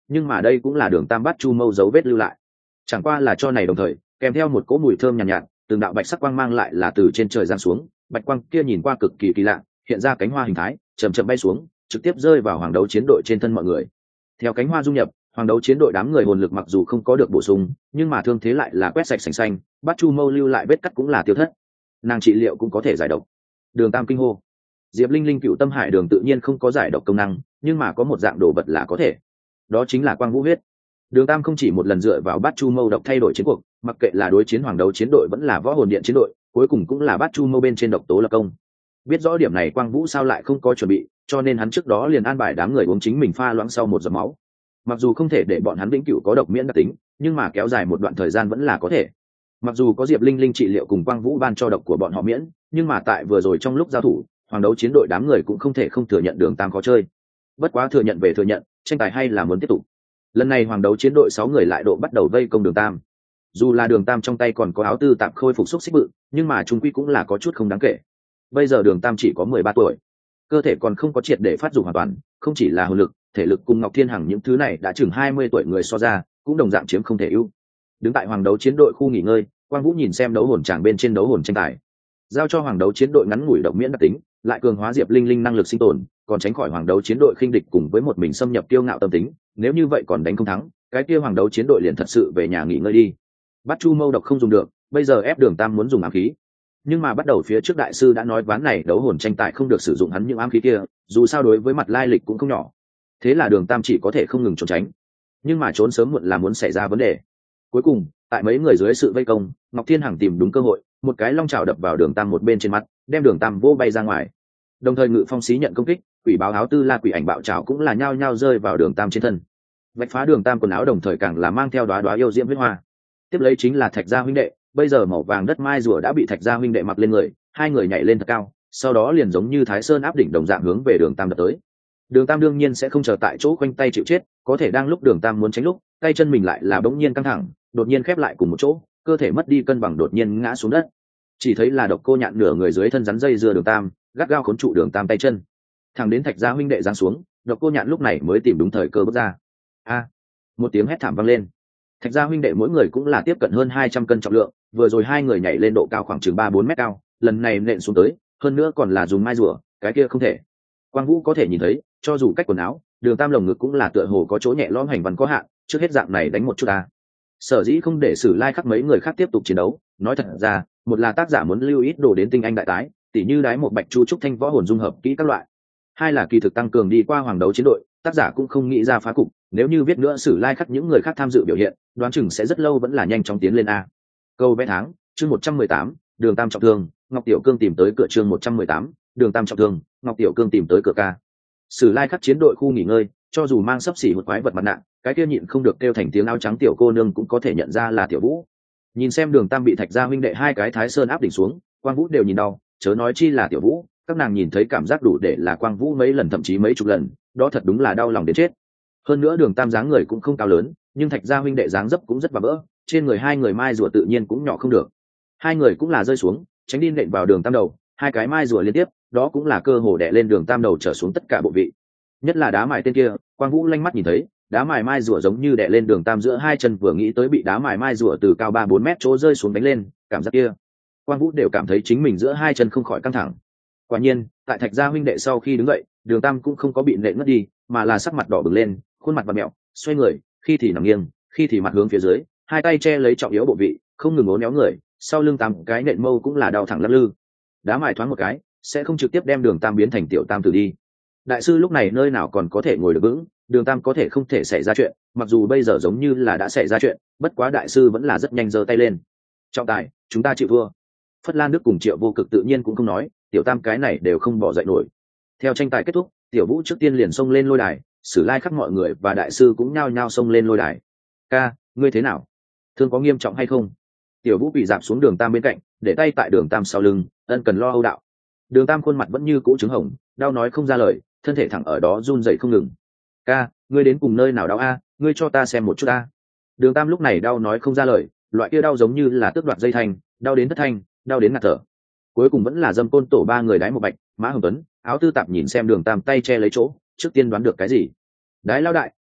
nhưng mà đây cũng là đường tam bát chu mâu dấu vết lưu lại, chẳng qua là cho này đồng thời kèm theo một cỗ mùi thơm nhàn nhạt, nhạt từng đạo bạch sắc quang mang lại là từ trên trời giáng xuống, bạch quang kia nhìn qua cực kỳ kỳ lạ, hiện ra cánh hoa hình thái chậm chậm bay xuống, trực tiếp rơi vào hoàng đấu chiến đội trên thân mọi người. Theo cánh hoa dung nhập, hoàng đấu chiến đội đám người hồn lực mặc dù không có được bổ sung, nhưng mà thương thế lại là quét sạch sành xanh, bát chu mâu lưu lại vết cắt cũng là tiêu thất, nàng trị liệu cũng có thể giải độc. Đường tam kinh hô. Diệp Linh Linh cựu tâm hải đường tự nhiên không có giải độc công năng, nhưng mà có một dạng đồ vật là có thể, đó chính là quang vũ huyết. Đường tam không chỉ một lần dựa vào bát chu mâu độc thay đổi chiến cuộc, mặc kệ là đối chiến hoàng đấu chiến đội vẫn là võ hồn điện chiến đội, cuối cùng cũng là bát chu mâu bên trên độc tố lập công. Biết rõ điểm này quang vũ sao lại không có chuẩn bị, cho nên hắn trước đó liền an bài đám người uống chính mình pha loãng sau một giọt máu. Mặc dù không thể để bọn hắn vĩnh cửu có độc miễn đặc tính, nhưng mà kéo dài một đoạn thời gian vẫn là có thể. Mặc dù có Diệp Linh Linh trị liệu cùng quang vũ ban cho độc của bọn họ miễn, nhưng mà tại vừa rồi trong lúc giao thủ, hoàng đấu chiến đội đám người cũng không thể không thừa nhận đường tam khó chơi. Bất quá thừa nhận về thừa nhận, tranh tài hay là muốn tiếp tục. Lần này hoàng đấu chiến đội sáu người lại độ bắt đầu vây công đường tam. Dù là đường tam trong tay còn có áo tư tạm khôi phục xúc xích bự, nhưng mà trung quy cũng là có chút không đáng kể. Bây giờ đường tam chỉ có mười ba tuổi, cơ thể còn không có triệt để phát dụng hoàn toàn, không chỉ là hồn lực, thể lực cùng Ngọc Thiên Hằng những thứ này đã chừng hai mươi tuổi người so ra, cũng đồng dạng chiếm không thể ưu. Đứng tại hoàng đấu chiến đội khu nghỉ ngơi, Quang Vũ nhìn xem đấu hồn tràng bên trên đấu hồn tranh tài, giao cho hoàng đấu chiến đội ngắn ngủi độc miễn đặc tính, lại cường hóa Diệp Linh Linh năng lực sinh tồn, còn tránh khỏi hoàng đấu chiến đội khinh địch cùng với một mình xâm nhập kiêu ngạo tâm tính, nếu như vậy còn đánh không thắng, cái kia hoàng đấu chiến đội liền thật sự về nhà nghỉ ngơi đi. Bắt chu mâu độc không dùng được, bây giờ ép đường tam muốn dùng ám khí, nhưng mà bắt đầu phía trước đại sư đã nói ván này đấu hồn tranh tài không được sử dụng hắn những ám khí kia, dù sao đối với mặt lai lịch cũng không nhỏ, thế là đường tam chỉ có thể không ngừng trốn tránh, nhưng mà trốn sớm muộn là muốn xảy ra vấn đề. Cuối cùng tại mấy người dưới sự vây công, Ngọc Thiên Hằng tìm đúng cơ hội, một cái long chảo đập vào đường tam một bên trên mặt, đem đường tam vô bay ra ngoài. Đồng thời Ngự Phong Xí nhận công kích, quỷ báo áo tư la quỷ ảnh bạo chảo cũng là nhao nhao rơi vào đường tam trên thân, vạch phá đường tam quần áo, đồng thời càng là mang theo đóa đóa yêu diễm huyết hoa. Tiếp lấy chính là Thạch Gia huynh đệ, bây giờ màu vàng đất mai rùa đã bị Thạch Gia huynh đệ mặc lên người, hai người nhảy lên thật cao, sau đó liền giống như Thái Sơn áp đỉnh đồng dạng hướng về đường tam đập tới. Đường tam đương nhiên sẽ không chờ tại chỗ khoanh tay chịu chết, có thể đang lúc đường tam muốn tránh lúc, tay chân mình lại là bỗng nhiên căng thẳng, đột nhiên khép lại cùng một chỗ, cơ thể mất đi cân bằng đột nhiên ngã xuống đất. Chỉ thấy là độc cô nhạn nửa người dưới thân rắn dây dưa đường tam, gắt gao khốn trụ đường tam tay chân. Thẳng đến Thạch Gia huynh đệ giáng xuống, độc cô nhạn lúc này mới tìm đúng thời cơ bước ra. A! Một tiếng hét thảm vang lên. Thạch Gia huynh đệ mỗi người cũng là tiếp cận hơn hai trăm cân trọng lượng, vừa rồi hai người nhảy lên độ cao khoảng chừng ba bốn mét cao, lần này nện xuống tới, hơn nữa còn là dùng mai rùa, cái kia không thể. Quang Vũ có thể nhìn thấy, cho dù cách quần áo, đường tam lồng ngực cũng là tựa hồ có chỗ nhẹ lõm hành văn có hạn, trước hết dạng này đánh một chút ta. Sở dĩ không để Sử Lai Khắc mấy người khác tiếp tục chiến đấu, nói thật ra, một là tác giả muốn lưu ít đồ đến tinh anh đại tái, tỉ như đái một bạch chu trúc thanh võ hồn dung hợp kỹ các loại. Hai là kỳ thực tăng cường đi qua hoàng đấu chiến đội, tác giả cũng không nghĩ ra phá cục, nếu như viết nữa Sử Lai Khắc những người khác tham dự biểu hiện, đoán chừng sẽ rất lâu vẫn là nhanh chóng tiến lên a. Câu vẽ tháng, chương một trăm mười tám, đường tam trọng thương, Ngọc Tiểu Cương tìm tới cửa, chương một trăm mười tám, đường tam trọng thương, Ngọc Tiểu Cương tìm tới cửa ca. Sử Lai Khắc chiến đội khu nghỉ ngơi, cho dù mang sấp xỉ một quái vật mặt nạ, cái kia nhịn không được kêu thành tiếng áo trắng tiểu cô nương cũng có thể nhận ra là Tiểu Vũ. Nhìn xem đường tam bị Thạch Gia huynh đệ hai cái Thái Sơn áp đỉnh xuống, Quang Vũ đều nhìn đau, chớ nói chi là Tiểu Vũ, các nàng nhìn thấy cảm giác đủ để là Quang Vũ mấy lần thậm chí mấy chục lần, đó thật đúng là đau lòng đến chết. Hơn nữa đường tam dáng người cũng không cao lớn, nhưng Thạch Gia huynh đệ dáng dấp cũng rất bà bỡ, trên người hai người mai rùa tự nhiên cũng nhỏ không được. Hai người cũng là rơi xuống, tránh đi nện vào đường tam đầu, hai cái mai rùa liên tiếp, đó cũng là cơ hồ đè lên đường tam đầu trở xuống tất cả bộ vị. Nhất là đá mài tên kia, Quang Vũ lanh mắt nhìn thấy, đá mài mai rùa giống như đè lên đường tam giữa hai chân, vừa nghĩ tới bị đá mài mai rùa từ cao ba bốn mét chỗ rơi xuống đánh lên, cảm giác kia, Quang Vũ đều cảm thấy chính mình giữa hai chân không khỏi căng thẳng. Quả nhiên, tại Thạch Gia huynh đệ sau khi đứng dậy, đường tam cũng không có bị nện ngất đi, mà là sắc mặt đỏ bừng lên, khuôn mặt vặn mẹo, xoay người, khi thì nằm nghiêng, khi thì mặt hướng phía dưới, hai tay che lấy trọng yếu bộ vị, không ngừng uốn éo người, sau lưng tám cái nện mâu cũng là đau thẳng lắc lư. Đá mài thoáng một cái, sẽ không trực tiếp đem đường tam biến thành tiểu tam tử đi. Đại sư lúc này nơi nào còn có thể ngồi được vững, đường tam có thể không thể xảy ra chuyện, mặc dù bây giờ giống như là đã xảy ra chuyện, bất quá đại sư vẫn là rất nhanh giơ tay lên. Trọng tài, chúng ta chịu thua. Phất Lan Đức cùng Triệu Vô Cực tự nhiên cũng không nói, tiểu tam cái này đều không bỏ dậy nổi. Theo tranh tài kết thúc, Tiểu Vũ trước tiên liền xông lên lôi đài, Sử Lai Khắc mọi người và đại sư cũng nhao nhao xông lên lôi đài. Ca, ngươi thế nào? Thương có nghiêm trọng hay không? Tiểu Vũ bị dạp xuống đường tam bên cạnh, để tay tại đường tam sau lưng, ân cần lo âu đạo. Đường tam khuôn mặt vẫn như cũ trứng hồng, đau nói không ra lời, thân thể thẳng ở đó run rẩy không ngừng. Ca, ngươi đến cùng nơi nào đau a? Ngươi cho ta xem một chút a. Đường tam lúc này đau nói không ra lời, loại kia đau giống như là tước đoạt dây thanh, đau đến thất thanh, đau đến ngạt thở. Cuối cùng vẫn là Dâm Côn tổ ba người đái một bạch, Mã Hồng Tuấn, Áo Tư Tạp nhìn xem đường tam tay che lấy chỗ, trước tiên đoán được cái gì. Đái lao đại,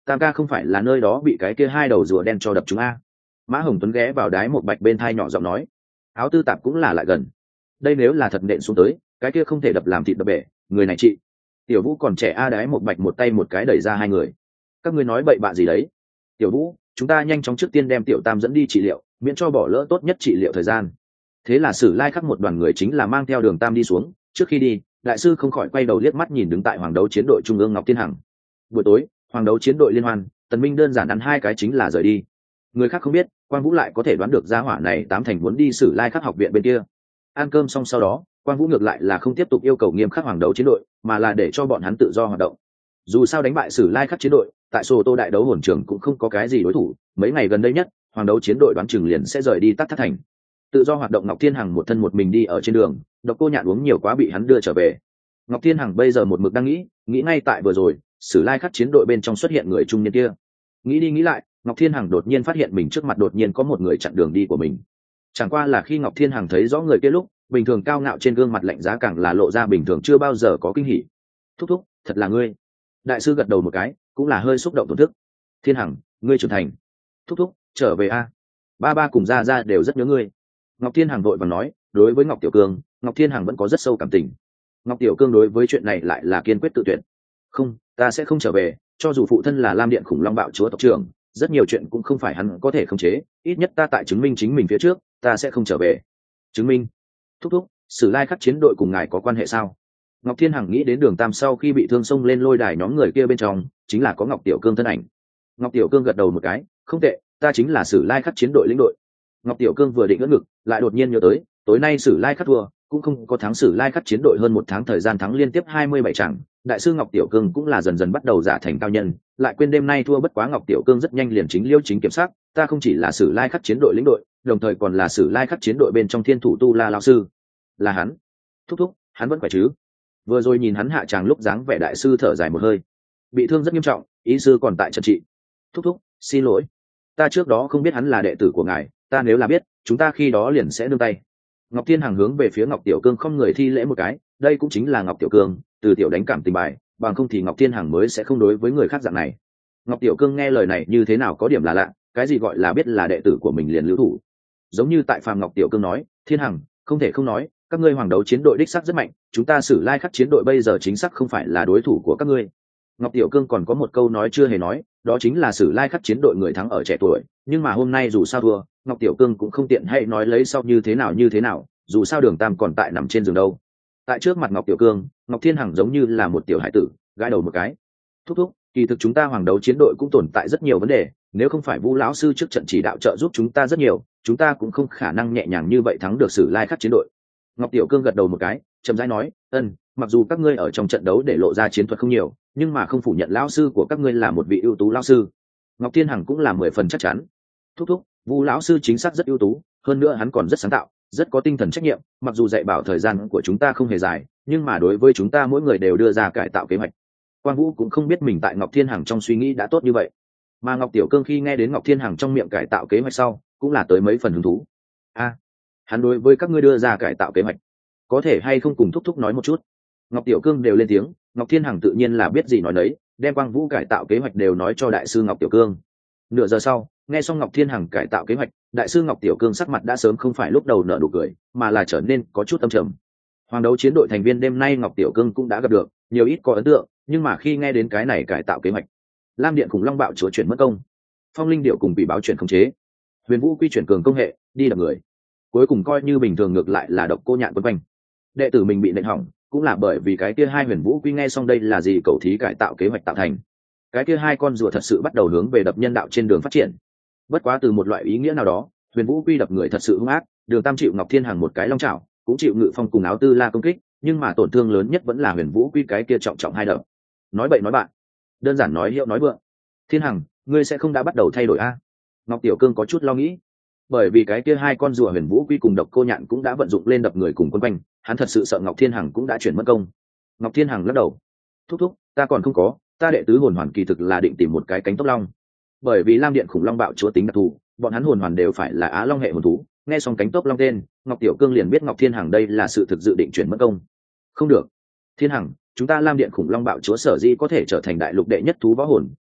Tam ca không phải là nơi đó bị cái kia hai đầu rùa đen cho đập chúng a? Mã Hồng Tuấn ghé vào đái một bạch bên thai nhỏ giọng nói. Áo tư tạp cũng là lại gần. Đây nếu là thật nện xuống tới, cái kia không thể đập làm thịt đập bể, người này chị. Tiểu Vũ còn trẻ a, đái một bạch một tay một cái đẩy ra hai người. Các ngươi nói bậy bạ gì đấy? Tiểu Vũ, chúng ta nhanh chóng trước tiên đem Tiểu Tam dẫn đi trị liệu, miễn cho bỏ lỡ tốt nhất trị liệu thời gian. Thế là Sử Lai khắc một đoàn người chính là mang theo Đường Tam đi xuống. Trước khi đi, đại sư không khỏi quay đầu liếc mắt nhìn đứng tại hoàng đấu chiến đội trung ương Ngọc Thiên Hằng. Buổi tối, hoàng đấu chiến đội liên hoan, Tần Minh đơn giản ăn hai cái chính là rời đi. Người khác không biết, Quang Vũ lại có thể đoán được gia hỏa này tám thành muốn đi Sử Lai khắc học viện bên kia. Ăn cơm xong sau đó, Quang Vũ ngược lại là không tiếp tục yêu cầu nghiêm khắc hoàng đấu chiến đội, mà là để cho bọn hắn tự do hoạt động. Dù sao đánh bại Sử Lai khắc chiến đội, tại Sô Tô đại đấu hồn trường cũng không có cái gì đối thủ, mấy ngày gần đây nhất, hoàng đấu chiến đội đoán chừng liền sẽ rời đi Tắc Thác thành. Tự do hoạt động Ngọc Thiên Hằng một thân một mình đi ở trên đường, Độc Cô Nhạn uống nhiều quá bị hắn đưa trở về. Ngọc Thiên Hằng bây giờ một mực đang nghĩ, nghĩ ngay tại vừa rồi, Sử Lai khắc chiến đội bên trong xuất hiện người trung niên kia. Nghĩ đi nghĩ lại, Ngọc Thiên Hằng đột nhiên phát hiện mình trước mặt đột nhiên có một người chặn đường đi của mình. Chẳng qua là khi Ngọc Thiên Hằng thấy rõ người kia lúc, bình thường cao ngạo trên gương mặt lạnh giá càng là lộ ra bình thường chưa bao giờ có kinh hỉ. Thúc thúc, thật là ngươi. Đại sư gật đầu một cái, cũng là hơi xúc động thổn thức. Thiên Hằng, ngươi trưởng thành. Thúc thúc, trở về a. Ba ba cùng gia gia đều rất nhớ ngươi. Ngọc Thiên Hằng vội vàng nói, đối với Ngọc Tiểu Cương, Ngọc Thiên Hằng vẫn có rất sâu cảm tình. Ngọc Tiểu Cương đối với chuyện này lại là kiên quyết tự tuyệt. Không, ta sẽ không trở về, cho dù phụ thân là Lam Điện Khủng Long Bạo Chúa tộc trưởng, rất nhiều chuyện cũng không phải hắn có thể khống chế, ít nhất ta tại chứng minh chính mình phía trước, ta sẽ không trở về. Chứng minh? Thúc thúc, Sử Lai khắc chiến đội cùng ngài có quan hệ sao? Ngọc Thiên Hằng nghĩ đến Đường Tam sau khi bị thương xông lên lôi đài nhóm người kia bên trong, chính là có Ngọc Tiểu Cương thân ảnh. Ngọc Tiểu Cương gật đầu một cái, không tệ, ta chính là Sử Lai khắc chiến đội lĩnh đội. Ngọc Tiểu Cương vừa định ưỡn ngực, lại đột nhiên nhớ tới, tối nay Sử Lai khắc thua, cũng không có thắng Sử Lai khắc chiến đội hơn một tháng thời gian thắng liên tiếp hai mươi bảy trận. Đại sư Ngọc Tiểu Cương cũng là dần dần bắt đầu giả thành cao nhân, lại quên đêm nay thua bất quá Ngọc Tiểu Cương rất nhanh liền chính liêu chính kiểm soát, ta không chỉ là Sử Lai khắc chiến đội lĩnh đội, đồng thời còn là Sử Lai khắc chiến đội bên trong Thiên thủ tu La lão sư. Là hắn. Thúc thúc, hắn vẫn khỏe chứ? Vừa rồi nhìn hắn hạ tràng lúc dáng vẻ đại sư thở dài một hơi. Bị thương rất nghiêm trọng, ý sư còn tại trận trị. Thúc thúc, xin lỗi. Ta trước đó không biết hắn là đệ tử của ngài, ta nếu là biết, chúng ta khi đó liền sẽ nương tay. Ngọc Thiên Hằng hướng về phía Ngọc Tiểu Cương không người thi lễ một cái, đây cũng chính là Ngọc Tiểu Cương, từ tiểu đánh cảm tình bài, bằng không thì Ngọc Thiên Hằng mới sẽ không đối với người khác dạng này. Ngọc Tiểu Cương nghe lời này như thế nào có điểm là lạ, cái gì gọi là biết là đệ tử của mình liền lưu thủ. Giống như tại Phàm Ngọc Tiểu Cương nói, Thiên Hằng, không thể không nói, các ngươi hoàng đấu chiến đội đích sắc rất mạnh, chúng ta Sử Lai khắc chiến đội bây giờ chính xác không phải là đối thủ của các ngươi. Ngọc Tiểu Cương còn có một câu nói chưa hề nói, đó chính là Sử Lai khắc chiến đội người thắng ở trẻ tuổi, nhưng mà hôm nay dù sao thua, Ngọc Tiểu Cương cũng không tiện hay nói lấy sau như thế nào như thế nào, dù sao Đường Tam còn tại nằm trên giường đâu. Tại trước mặt Ngọc Tiểu Cương, Ngọc Thiên Hằng giống như là một tiểu hải tử, gãi đầu một cái. Thúc thúc, kỳ thực chúng ta hoàng đấu chiến đội cũng tồn tại rất nhiều vấn đề, nếu không phải Vu lão sư trước trận chỉ đạo trợ giúp chúng ta rất nhiều, chúng ta cũng không khả năng nhẹ nhàng như vậy thắng được Sử Lai khắc chiến đội. Ngọc Tiểu Cương gật đầu một cái, chậm rãi nói, ân, mặc dù các ngươi ở trong trận đấu để lộ ra chiến thuật không nhiều, nhưng mà không phủ nhận lão sư của các ngươi là một vị ưu tú lão sư. Ngọc Thiên Hằng cũng là mười phần chắc chắn. Thúc thúc, Vu lão sư chính xác rất ưu tú, hơn nữa hắn còn rất sáng tạo, rất có tinh thần trách nhiệm, mặc dù dạy bảo thời gian của chúng ta không hề dài, nhưng mà đối với chúng ta mỗi người đều đưa ra cải tạo kế hoạch. Quang Vũ cũng không biết mình tại Ngọc Thiên Hằng trong suy nghĩ đã tốt như vậy, mà Ngọc Tiểu Cương khi nghe đến Ngọc Thiên Hằng trong miệng cải tạo kế hoạch sau, cũng là tới mấy phần hứng thú. A, à, hắn đối với các ngươi đưa ra cải tạo kế hoạch, có thể hay không cùng thúc thúc nói một chút? Ngọc Tiểu Cương đều lên tiếng, Ngọc Thiên Hằng tự nhiên là biết gì nói đấy, đem Quang Vũ cải tạo kế hoạch đều nói cho đại sư Ngọc Tiểu Cương. Nửa giờ sau, nghe xong Ngọc Thiên Hằng cải tạo kế hoạch, đại sư Ngọc Tiểu Cương sắc mặt đã sớm không phải lúc đầu nở nụ cười, mà là trở nên có chút âm trầm. Hoàng đấu chiến đội thành viên đêm nay Ngọc Tiểu Cương cũng đã gặp được, nhiều ít có ấn tượng, nhưng mà khi nghe đến cái này cải tạo kế hoạch, Lam Điện Khủng Long Bạo Chúa chuyển mất công, Phong Linh Điệu cùng Bị Báo chuyển khống chế, Huyền Vũ Quy chuyển cường công hệ, đi đập người, cuối cùng coi như bình thường ngược lại là Độc Cô Nhạn quấn quanh. Đệ tử mình bị nện hỏng, cũng là bởi vì cái kia hai Huyền Vũ Quy nghe xong đây là gì cầu thí cải tạo kế hoạch tạo thành. Cái kia hai con rùa thật sự bắt đầu hướng về đập nhân đạo trên đường phát triển. Bất quá từ một loại ý nghĩa nào đó, Huyền Vũ Quy đập người thật sự hung ác, Đường Tam chịu Ngọc Thiên Hằng một cái long chảo, cũng chịu Ngự Phong cùng Áo Tư La công kích, nhưng mà tổn thương lớn nhất vẫn là Huyền Vũ Quy cái kia trọng trọng hai đập. Nói bậy nói bạn, đơn giản nói hiệu nói vượng. Thiên Hằng, ngươi sẽ không đã bắt đầu thay đổi a? Ngọc Tiểu Cương có chút lo nghĩ, bởi vì cái kia hai con rùa Huyền Vũ Quy cùng Độc Cô Nhạn cũng đã vận dụng lên đập người cùng quân quanh, hắn thật sự sợ Ngọc Thiên Hằng cũng đã chuyển mất công. Ngọc Thiên Hằng lắc đầu, thúc thúc, ta còn không có, ta đệ tứ hồn hoàn kỳ thực là định tìm một cái cánh tóc long, bởi vì Lam Điện Khủng Long Bạo Chúa tính đặc thù, bọn hắn hồn hoàn đều phải là Á Long hệ hồn thú. Nghe xong cánh tóc long tên, Ngọc Tiểu Cương liền biết Ngọc Thiên Hằng đây là sự thực dự định chuyển mất công. Không được, Thiên Hằng, chúng ta Lam Điện Khủng Long Bạo Chúa sở dĩ có thể trở thành đại lục đệ nhất thú võ hồn,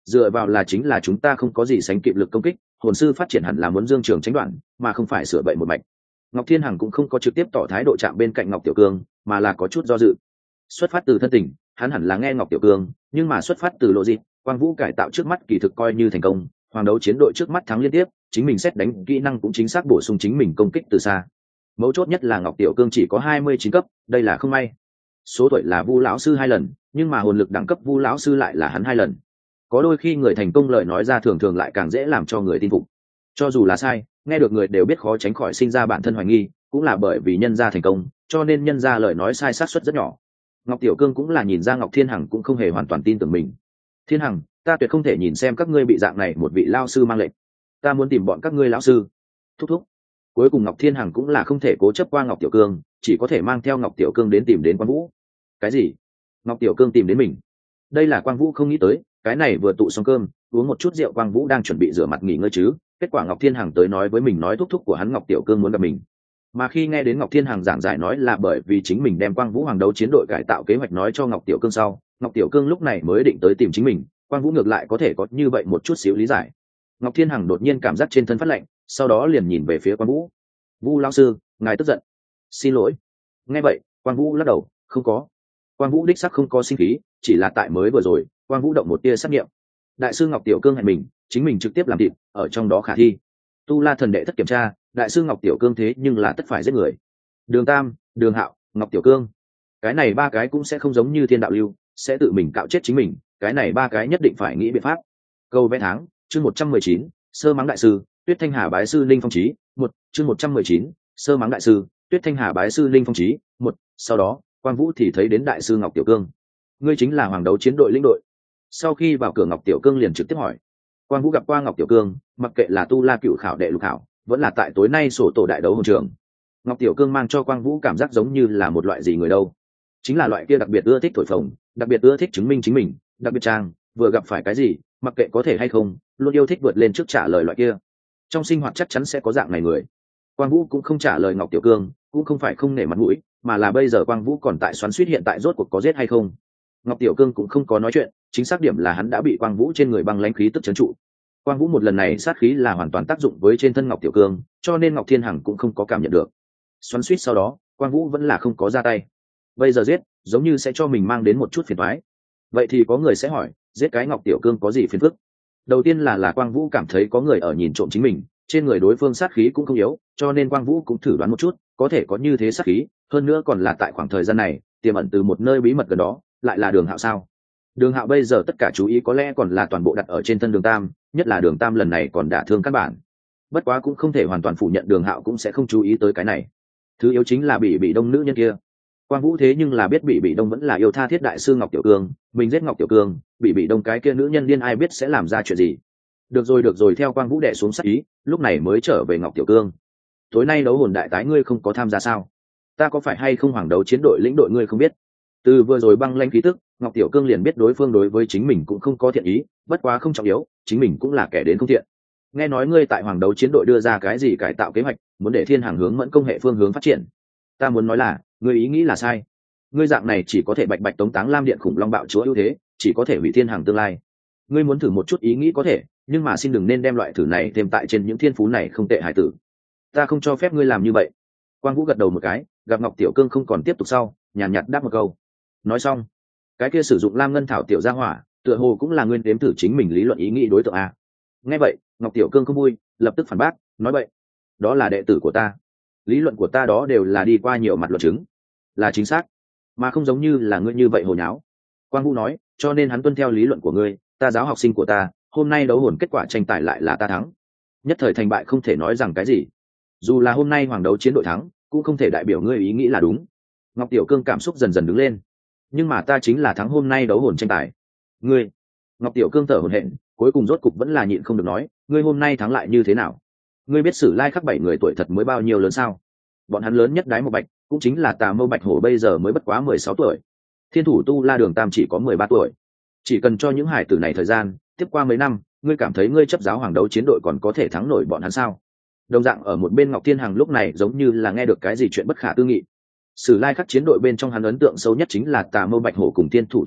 dựa vào là chính là chúng ta không có gì sánh kịp lực công kích, hồn sư phát triển hẳn là muốn dương trường tránh đoạn mà không phải sửa bậy một mạch. Ngọc Thiên Hằng cũng không có trực tiếp tỏ thái độ chạm bên cạnh Ngọc Tiểu Cương, mà là có chút do dự. Xuất phát từ thân tình, hắn hẳn là nghe Ngọc Tiểu Cương, nhưng mà xuất phát từ lộ gì, Quang Vũ cải tạo trước mắt kỳ thực coi như thành công, hoàng đấu chiến đội trước mắt thắng liên tiếp, chính mình xét đánh kỹ năng cũng chính xác bổ sung chính mình công kích từ xa. Mấu chốt nhất là Ngọc Tiểu Cương chỉ có hai mươi chín cấp, đây là không may. Số tuổi là Vu lão sư hai lần, nhưng mà hồn lực đẳng cấp Vu lão sư lại là hắn hai lần. Có đôi khi người thành công lời nói ra thường thường lại càng dễ làm cho người tin phục. Cho dù là sai, nghe được người đều biết khó tránh khỏi sinh ra bản thân hoài nghi, cũng là bởi vì nhân gia thành công, cho nên nhân gia lời nói sai xác suất rất nhỏ. Ngọc Tiểu Cương cũng là nhìn ra Ngọc Thiên Hằng cũng không hề hoàn toàn tin tưởng mình. Thiên Hằng, ta tuyệt không thể nhìn xem các ngươi bị dạng này một vị lao sư mang lệnh, ta muốn tìm bọn các ngươi lão sư. Thúc thúc. Cuối cùng Ngọc Thiên Hằng cũng là không thể cố chấp qua Ngọc Tiểu Cương, chỉ có thể mang theo Ngọc Tiểu Cương đến tìm đến Quang Vũ. Cái gì? Ngọc Tiểu Cương tìm đến mình? Đây là Quang Vũ không nghĩ tới, cái này vừa tụ xong cơm, uống một chút rượu, Quang Vũ đang chuẩn bị rửa mặt nghỉ ngơi chứ, kết quả Ngọc Thiên Hằng tới nói với mình nói thúc thúc của hắn Ngọc Tiểu Cương muốn gặp mình. Mà khi nghe đến Ngọc Thiên Hằng giảng giải nói là bởi vì chính mình đem Quang Vũ hoàng đấu chiến đội cải tạo kế hoạch nói cho Ngọc Tiểu Cương sau, Ngọc Tiểu Cương lúc này mới định tới tìm chính mình, Quang Vũ ngược lại có thể có như vậy một chút xíu lý giải. Ngọc Thiên Hằng đột nhiên cảm giác trên thân phát lạnh, sau đó liền nhìn về phía Quang Vũ. Vu lão sư, ngài tức giận? Xin lỗi. Nghe vậy, Quang Vũ lắc đầu, không có. Quang Vũ đích sắc không có sinh khí, chỉ là tại mới vừa rồi, Quang Vũ động một tia sát nghiệm. Đại sư Ngọc Tiểu Cương hẹn mình, chính mình trực tiếp làm thịt, ở trong đó khả thi. Tu La thần đệ thất kiểm tra, đại sư Ngọc Tiểu Cương thế nhưng là tất phải giết người. Đường Tam, Đường Hạo, Ngọc Tiểu Cương, cái này ba cái cũng sẽ không giống như Thiên Đạo Lưu, sẽ tự mình cạo chết chính mình, cái này ba cái nhất định phải nghĩ biện pháp. Câu vẽ tháng, chương một trăm mười chín, sơ mắng đại sư, Tuyết Thanh Hà bái sư Linh Phong Chí, một, chương một trăm mười chín, sơ mắng đại sư, Tuyết Thanh Hà bái sư Linh Phong Chí, một, sau đó, Quang Vũ thì thấy đến đại sư Ngọc Tiểu Cương. Ngươi chính là hoàng đấu chiến đội lĩnh đội. Sau khi vào cửa, Ngọc Tiểu Cương liền trực tiếp hỏi. Quang Vũ gặp qua Ngọc Tiểu Cương, mặc kệ là tu la cựu khảo đệ lục khảo, vẫn là tại tối nay sổ tổ đại đấu hồn trường. Ngọc Tiểu Cương mang cho Quang Vũ cảm giác giống như là một loại gì người đâu. Chính là loại kia đặc biệt ưa thích thổi phồng, đặc biệt ưa thích chứng minh chính mình, đặc biệt trang, vừa gặp phải cái gì, mặc kệ có thể hay không, luôn yêu thích vượt lên trước trả lời loại kia. Trong sinh hoạt chắc chắn sẽ có dạng này người. Quang Vũ cũng không trả lời Ngọc Tiểu Cương, cũng không phải không nể mặt mũi, mà là bây giờ Quang Vũ còn tại xoắn xuýt hiện tại rốt cuộc có giết hay không. Ngọc Tiểu Cương cũng không có nói chuyện, chính xác điểm là hắn đã bị Quang Vũ trên người băng lãnh khí tức trấn trụ. Quang Vũ một lần này sát khí là hoàn toàn tác dụng với trên thân Ngọc Tiểu Cương, cho nên Ngọc Thiên Hằng cũng không có cảm nhận được. Xoắn xuýt sau đó, Quang Vũ vẫn là không có ra tay. Bây giờ giết, giống như sẽ cho mình mang đến một chút phiền toái. Vậy thì có người sẽ hỏi, giết cái Ngọc Tiểu Cương có gì phiền phức? Đầu tiên là là Quang Vũ cảm thấy có người ở nhìn trộm chính mình, trên người đối phương sát khí cũng không yếu, cho nên Quang Vũ cũng thử đoán một chút, có thể có như thế sát khí, hơn nữa còn là tại khoảng thời gian này, tiềm ẩn từ một nơi bí mật gần đó, lại là Đường Hạo sao? Đường Hạo bây giờ tất cả chú ý có lẽ còn là toàn bộ đặt ở trên thân Đường Tam, nhất là Đường Tam lần này còn đả thương căn bản. Bất quá cũng không thể hoàn toàn phủ nhận Đường Hạo cũng sẽ không chú ý tới cái này. Thứ yếu chính là bị bị đông nữ nhân kia. Quang Vũ thế nhưng là biết bị bị đông vẫn là yêu tha thiết đại sư Ngọc Tiểu Cương, mình giết Ngọc Tiểu Cương, bị bị đông cái kia nữ nhân điên ai biết sẽ làm ra chuyện gì. Được rồi được rồi, theo Quang Vũ đè xuống sát ý, lúc này mới trở về Ngọc Tiểu Cương. Tối nay đấu hồn đại tái ngươi không có tham gia sao? Ta có phải hay không hoàng đấu chiến đội lĩnh đội ngươi không biết? Từ vừa rồi băng lãnh khí tức, Ngọc Tiểu Cương liền biết đối phương đối với chính mình cũng không có thiện ý, bất quá không trọng yếu, chính mình cũng là kẻ đến không thiện. Nghe nói ngươi tại hoàng đấu chiến đội đưa ra cái gì cải tạo kế hoạch, muốn để Thiên Hàng hướng mẫn công hệ phương hướng phát triển. Ta muốn nói là, ngươi ý nghĩ là sai. Ngươi dạng này chỉ có thể bạch bạch tống táng Lam Điện khủng long bạo chúa ưu thế, chỉ có thể hủy Thiên Hàng tương lai. Ngươi muốn thử một chút ý nghĩ có thể, nhưng mà xin đừng nên đem loại thử này thêm tại trên những thiên phú này không tệ hải tử. Ta không cho phép ngươi làm như vậy. Quang Vũ gật đầu một cái, gặp Ngọc Tiểu Cương không còn tiếp tục sau, nhàn nhạt đáp một câu. Nói xong, cái kia sử dụng lam ngân thảo tiểu gia hỏa, tựa hồ cũng là nguyên đếm thử chính mình lý luận ý nghĩ đối tượng a. Nghe vậy, Ngọc Tiểu Cương không vui, lập tức phản bác, nói vậy, đó là đệ tử của ta, lý luận của ta đó đều là đi qua nhiều mặt luận chứng, là chính xác, mà không giống như là ngươi như vậy hồ nháo. Quang Vũ nói, cho nên hắn tuân theo lý luận của ngươi, ta giáo học sinh của ta, hôm nay đấu hồn kết quả tranh tài lại là ta thắng. Nhất thời thành bại không thể nói rằng cái gì, dù là hôm nay hoàng đấu chiến đội thắng, cũng không thể đại biểu ngươi ý nghĩ là đúng. Ngọc Tiểu Cương cảm xúc dần dần đứng lên. Nhưng mà ta chính là thắng hôm nay đấu hồn tranh tài. Ngươi, Ngọc Tiểu Cương thở hổn hển, cuối cùng rốt cục vẫn là nhịn không được nói, ngươi hôm nay thắng lại như thế nào? Ngươi biết Sử Lai Khắc bảy người tuổi thật mới bao nhiêu lớn sao? Bọn hắn lớn nhất Đái Một Bạch, cũng chính là Tà Mâu Bạch Hổ bây giờ mới bất quá mười sáu tuổi. Thiên thủ Tu La Đường Tam chỉ có mười ba tuổi. Chỉ cần cho những hải tử này thời gian, tiếp qua mấy năm, ngươi cảm thấy ngươi chấp giáo hoàng đấu chiến đội còn có thể thắng nổi bọn hắn sao? Đồng dạng ở một bên Ngọc Thiên Hằng lúc này giống như là nghe được cái gì chuyện bất khả tư nghị. Sử Lai Khắc chiến đội bên trong hắn ấn tượng sâu nhất chính là Tà Mâu Bạch Hổ cùng Thiên thủ Tu La,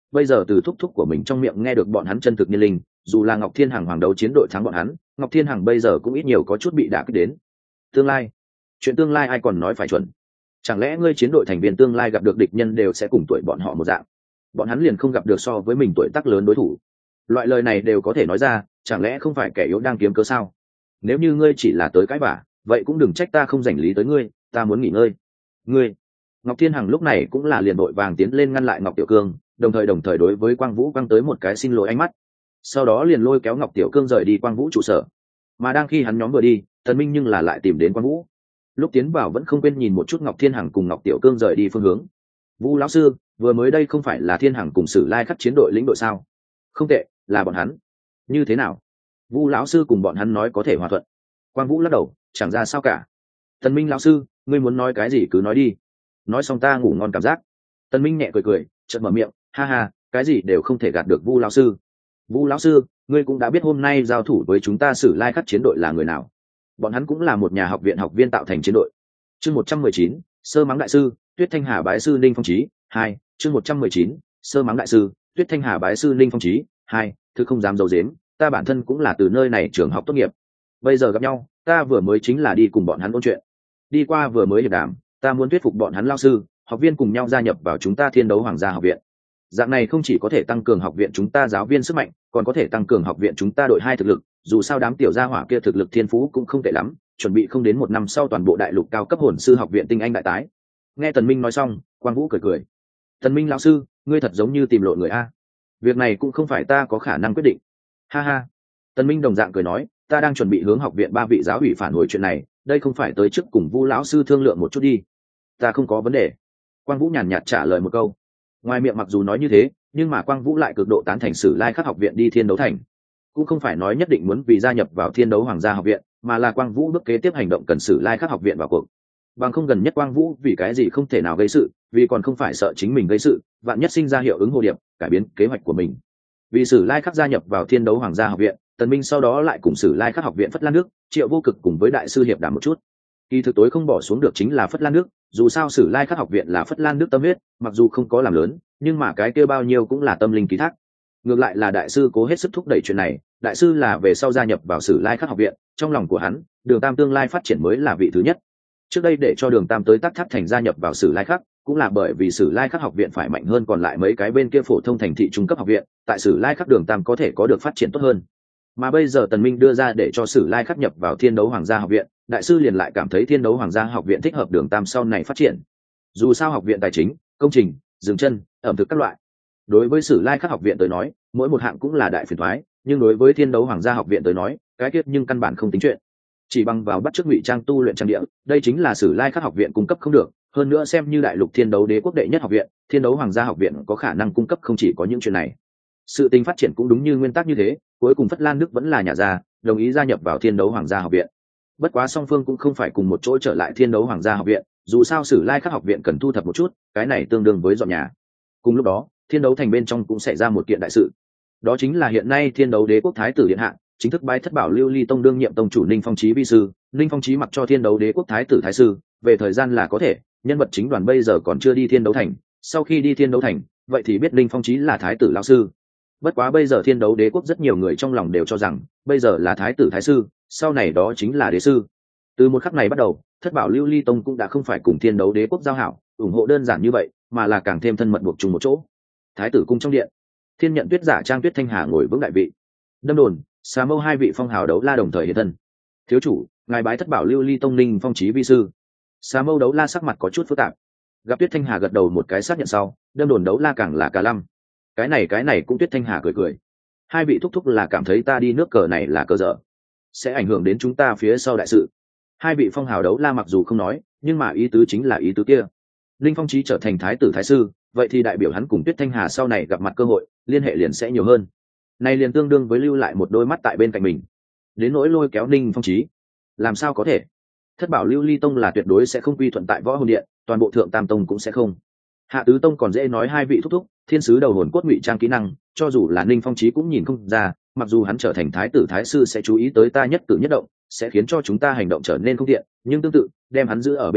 bây giờ từ thúc thúc của mình trong miệng nghe được bọn hắn chân thực nhiên linh, dù là Ngọc Thiên Hằng hoàng đấu chiến đội thắng bọn hắn, Ngọc Thiên Hằng bây giờ cũng ít nhiều có chút bị đả kích đến. Tương lai, chuyện tương lai ai còn nói phải chuẩn? Chẳng lẽ ngươi chiến đội thành viên tương lai gặp được địch nhân đều sẽ cùng tuổi bọn họ một dạng? Bọn hắn liền không gặp được so với mình tuổi tác lớn đối thủ? Loại lời này đều có thể nói ra, chẳng lẽ không phải kẻ yếu đang kiếm cớ sao? Nếu như ngươi chỉ là tới cãi vả, vậy cũng đừng trách ta không dành lý tới ngươi, ta muốn nghỉ ngơi. Ngươi, Ngọc Thiên Hằng lúc này cũng là liền đội vàng tiến lên ngăn lại Ngọc Tiểu Cương, đồng thời đồng thời đối với Quang Vũ quăng tới một cái xin lỗi ánh mắt. Sau đó liền lôi kéo Ngọc Tiểu Cương rời đi Quang Vũ trụ sở. Mà đang khi hắn nhóm vừa đi, Tần Minh nhưng là lại tìm đến Quang Vũ. Lúc tiến vào vẫn không quên nhìn một chút Ngọc Thiên Hằng cùng Ngọc Tiểu Cương rời đi phương hướng. Vũ lão sư, vừa mới đây không phải là Thiên Hằng cùng Sử Lai Khắc chiến đội lĩnh đội sao? Không tệ, là bọn hắn. Như thế nào? Vũ lão sư cùng bọn hắn nói có thể hòa thuận. Quang Vũ lắc đầu, chẳng ra sao cả. Tần Minh lão sư, ngươi muốn nói cái gì cứ nói đi. Nói xong ta ngủ ngon cảm giác. Tần Minh nhẹ cười cười, chợt mở miệng, ha ha, cái gì đều không thể gạt được Vu lão sư. Vu lão sư, ngươi cũng đã biết hôm nay giao thủ với chúng ta Sử Lai Khắc chiến đội là người nào. Bọn hắn cũng là một nhà học viện học viên tạo thành chiến đội. Chương một trăm mười chín, sơ mắng đại sư, Tuyết Thanh Hà bái sư Ninh Phong Chí, hai, chương một trăm mười chín, sơ mắng đại sư, Tuyết Thanh Hà bái sư Ninh Phong Chí, hai, thứ không dám giấu giếm, ta bản thân cũng là từ nơi này trường học tốt nghiệp. Bây giờ gặp nhau, ta vừa mới chính là đi cùng bọn hắn ôn chuyện. Đi qua vừa mới hiệp đàm, ta muốn thuyết phục bọn hắn lao sư, học viên cùng nhau gia nhập vào chúng ta Thiên Đấu Hoàng gia học viện. Dạng này không chỉ có thể tăng cường học viện chúng ta giáo viên sức mạnh, còn có thể tăng cường học viện chúng ta đội hai thực lực, dù sao đám tiểu gia hỏa kia thực lực thiên phú cũng không tệ lắm, chuẩn bị không đến một năm sau toàn bộ đại lục cao cấp hồn sư học viện tinh anh đại tái. Nghe Tần Minh nói xong, Quang Vũ cười cười. Tần Minh lão sư, ngươi thật giống như tìm lộn người a. Việc này cũng không phải ta có khả năng quyết định. Ha ha. Tần Minh đồng dạng cười nói, ta đang chuẩn bị hướng học viện ba vị giáo ủy phản hồi chuyện này, đây không phải tới trước cùng Vu lão sư thương lượng một chút đi. Ta không có vấn đề. Quang Vũ nhàn nhạt trả lời một câu. Ngoài miệng mặc dù nói như thế, nhưng mà Quang Vũ lại cực độ tán thành Sử Lai Khắc học viện đi Thiên Đấu Thành. Cũng không phải nói nhất định muốn vì gia nhập vào Thiên Đấu Hoàng gia học viện, mà là Quang Vũ bước kế tiếp hành động cần Sử Lai Khắc học viện vào cuộc. Bằng không gần nhất Quang Vũ vì cái gì không thể nào gây sự, vì còn không phải sợ chính mình gây sự, vạn nhất sinh ra hiệu ứng hồ điệp, cải biến kế hoạch của mình. Vì Sử Lai Khắc gia nhập vào Thiên Đấu Hoàng gia học viện, Tần Minh sau đó lại cùng Sử Lai Khắc học viện Phất Lan nước, Triệu Vô Cực cùng với đại sư hiệp đàm một chút. Kỳ thực tối không bỏ xuống được chính là Phất Lan nước, dù sao Sử Lai Khắc học viện là Phất Lan nước tâm huyết, mặc dù không có làm lớn, nhưng mà cái kia bao nhiêu cũng là tâm linh ký thác. Ngược lại là đại sư cố hết sức thúc đẩy chuyện này, đại sư là về sau gia nhập vào Sử Lai Khắc học viện, trong lòng của hắn, Đường Tam tương lai phát triển mới là vị thứ nhất. Trước đây để cho Đường Tam tới Tắc Tháp thành gia nhập vào Sử Lai Khắc, cũng là bởi vì Sử Lai Khắc học viện phải mạnh hơn còn lại mấy cái bên kia phổ thông thành thị trung cấp học viện, tại Sử Lai Khắc Đường Tam có thể có được phát triển tốt hơn. Mà bây giờ Tần Minh đưa ra để cho Sử Lai Khắc nhập vào Thiên Đấu Hoàng gia học viện, đại sư liền lại cảm thấy Thiên Đấu Hoàng gia học viện thích hợp Đường Tam sau này phát triển. Dù sao học viện tài chính, công trình, dừng chân, ẩm thực các loại, đối với Sử Lai Khắc học viện tới nói, mỗi một hạng cũng là đại phiền toái, nhưng đối với Thiên Đấu Hoàng gia học viện tới nói, cái kết nhưng căn bản không tính chuyện. Chỉ bằng vào bắt chước ngụy trang tu luyện trang địa, đây chính là Sử Lai Khắc học viện cung cấp không được, hơn nữa xem như đại lục Thiên Đấu Đế quốc đệ nhất học viện, Thiên Đấu Hoàng gia học viện có khả năng cung cấp không chỉ có những chuyện này. Sự tình phát triển cũng đúng như nguyên tắc như thế, cuối cùng Phất Lan Đức vẫn là nhà gia, đồng ý gia nhập vào Thiên Đấu Hoàng gia học viện. Bất quá song phương cũng không phải cùng một chỗ trở lại Thiên Đấu Hoàng gia học viện, dù sao Sử Lai Khắc học viện cần thu thập một chút, cái này tương đương với dọn nhà. Cùng lúc đó, Thiên Đấu thành bên trong cũng xảy ra một kiện đại sự. Đó chính là hiện nay Thiên Đấu Đế quốc thái tử điện hạ chính thức bái thất bảo Lưu Ly tông đương nhiệm tông chủ Ninh Phong Chí vi sư. Ninh Phong Chí mặc cho Thiên Đấu Đế quốc thái tử thái sư, về thời gian là có thể, nhân vật chính đoàn bây giờ còn chưa đi Thiên Đấu thành, sau khi đi Thiên Đấu thành, vậy thì biết Ninh Phong Chí là thái tử lão sư. Bất quá bây giờ Thiên Đấu Đế quốc rất nhiều người trong lòng đều cho rằng, bây giờ là thái tử thái sư, sau này đó chính là đế sư. Từ một khắc này bắt đầu, thất bảo Lưu Ly tông cũng đã không phải cùng Thiên Đấu Đế quốc giao hảo, ủng hộ đơn giản như vậy, mà là càng thêm thân mật buộc chung một chỗ. Thái tử cung trong điện, Thiên Nhận Tuyết giả trang Tuyết Thanh Hà ngồi vững đại vị. Đâm Đồn, Xà Mâu hai vị phong hào đấu la đồng thời hiện thân. Thiếu chủ, ngài bái thất bảo Lưu Ly tông Ninh Phong Chí vi sư. Xà Mâu đấu la sắc mặt có chút phức tạp. Gặp Tuyết Thanh Hà gật đầu một cái xác nhận sau, Đâm Đồn đấu la càng là cả lăm. Cái này cái này cũng Tuyết Thanh Hà cười cười. Hai vị thúc thúc là cảm thấy ta đi nước cờ này là cờ dở, sẽ ảnh hưởng đến chúng ta phía sau đại sự. Hai vị phong hào đấu la mặc dù không nói, nhưng mà ý tứ chính là ý tứ kia. Ninh Phong Chí trở thành thái tử thái sư, vậy thì đại biểu hắn cùng Tuyết Thanh Hà sau này gặp mặt cơ hội, liên hệ liền sẽ nhiều hơn. Này liền tương đương với lưu lại một đôi mắt tại bên cạnh mình. Đến nỗi lôi kéo Ninh Phong Chí, làm sao có thể? Thất bảo Lưu Ly tông là tuyệt đối sẽ không quy thuận tại Võ Hồn điện, toàn bộ Thượng Tam tông cũng sẽ không. Hạ Tứ tông còn dễ nói hai vị thúc thúc, thiên sứ đầu hồn cốt ngụy trang kỹ năng, cho dù là Ninh Phong Chí cũng nhìn không ra, mặc dù hắn trở thành thái tử thái sư sẽ chú ý tới ta nhất cử nhất động, sẽ khiến cho chúng ta hành động trở nên không tiện, nhưng tương tự, đem hắn giữ ở bên người,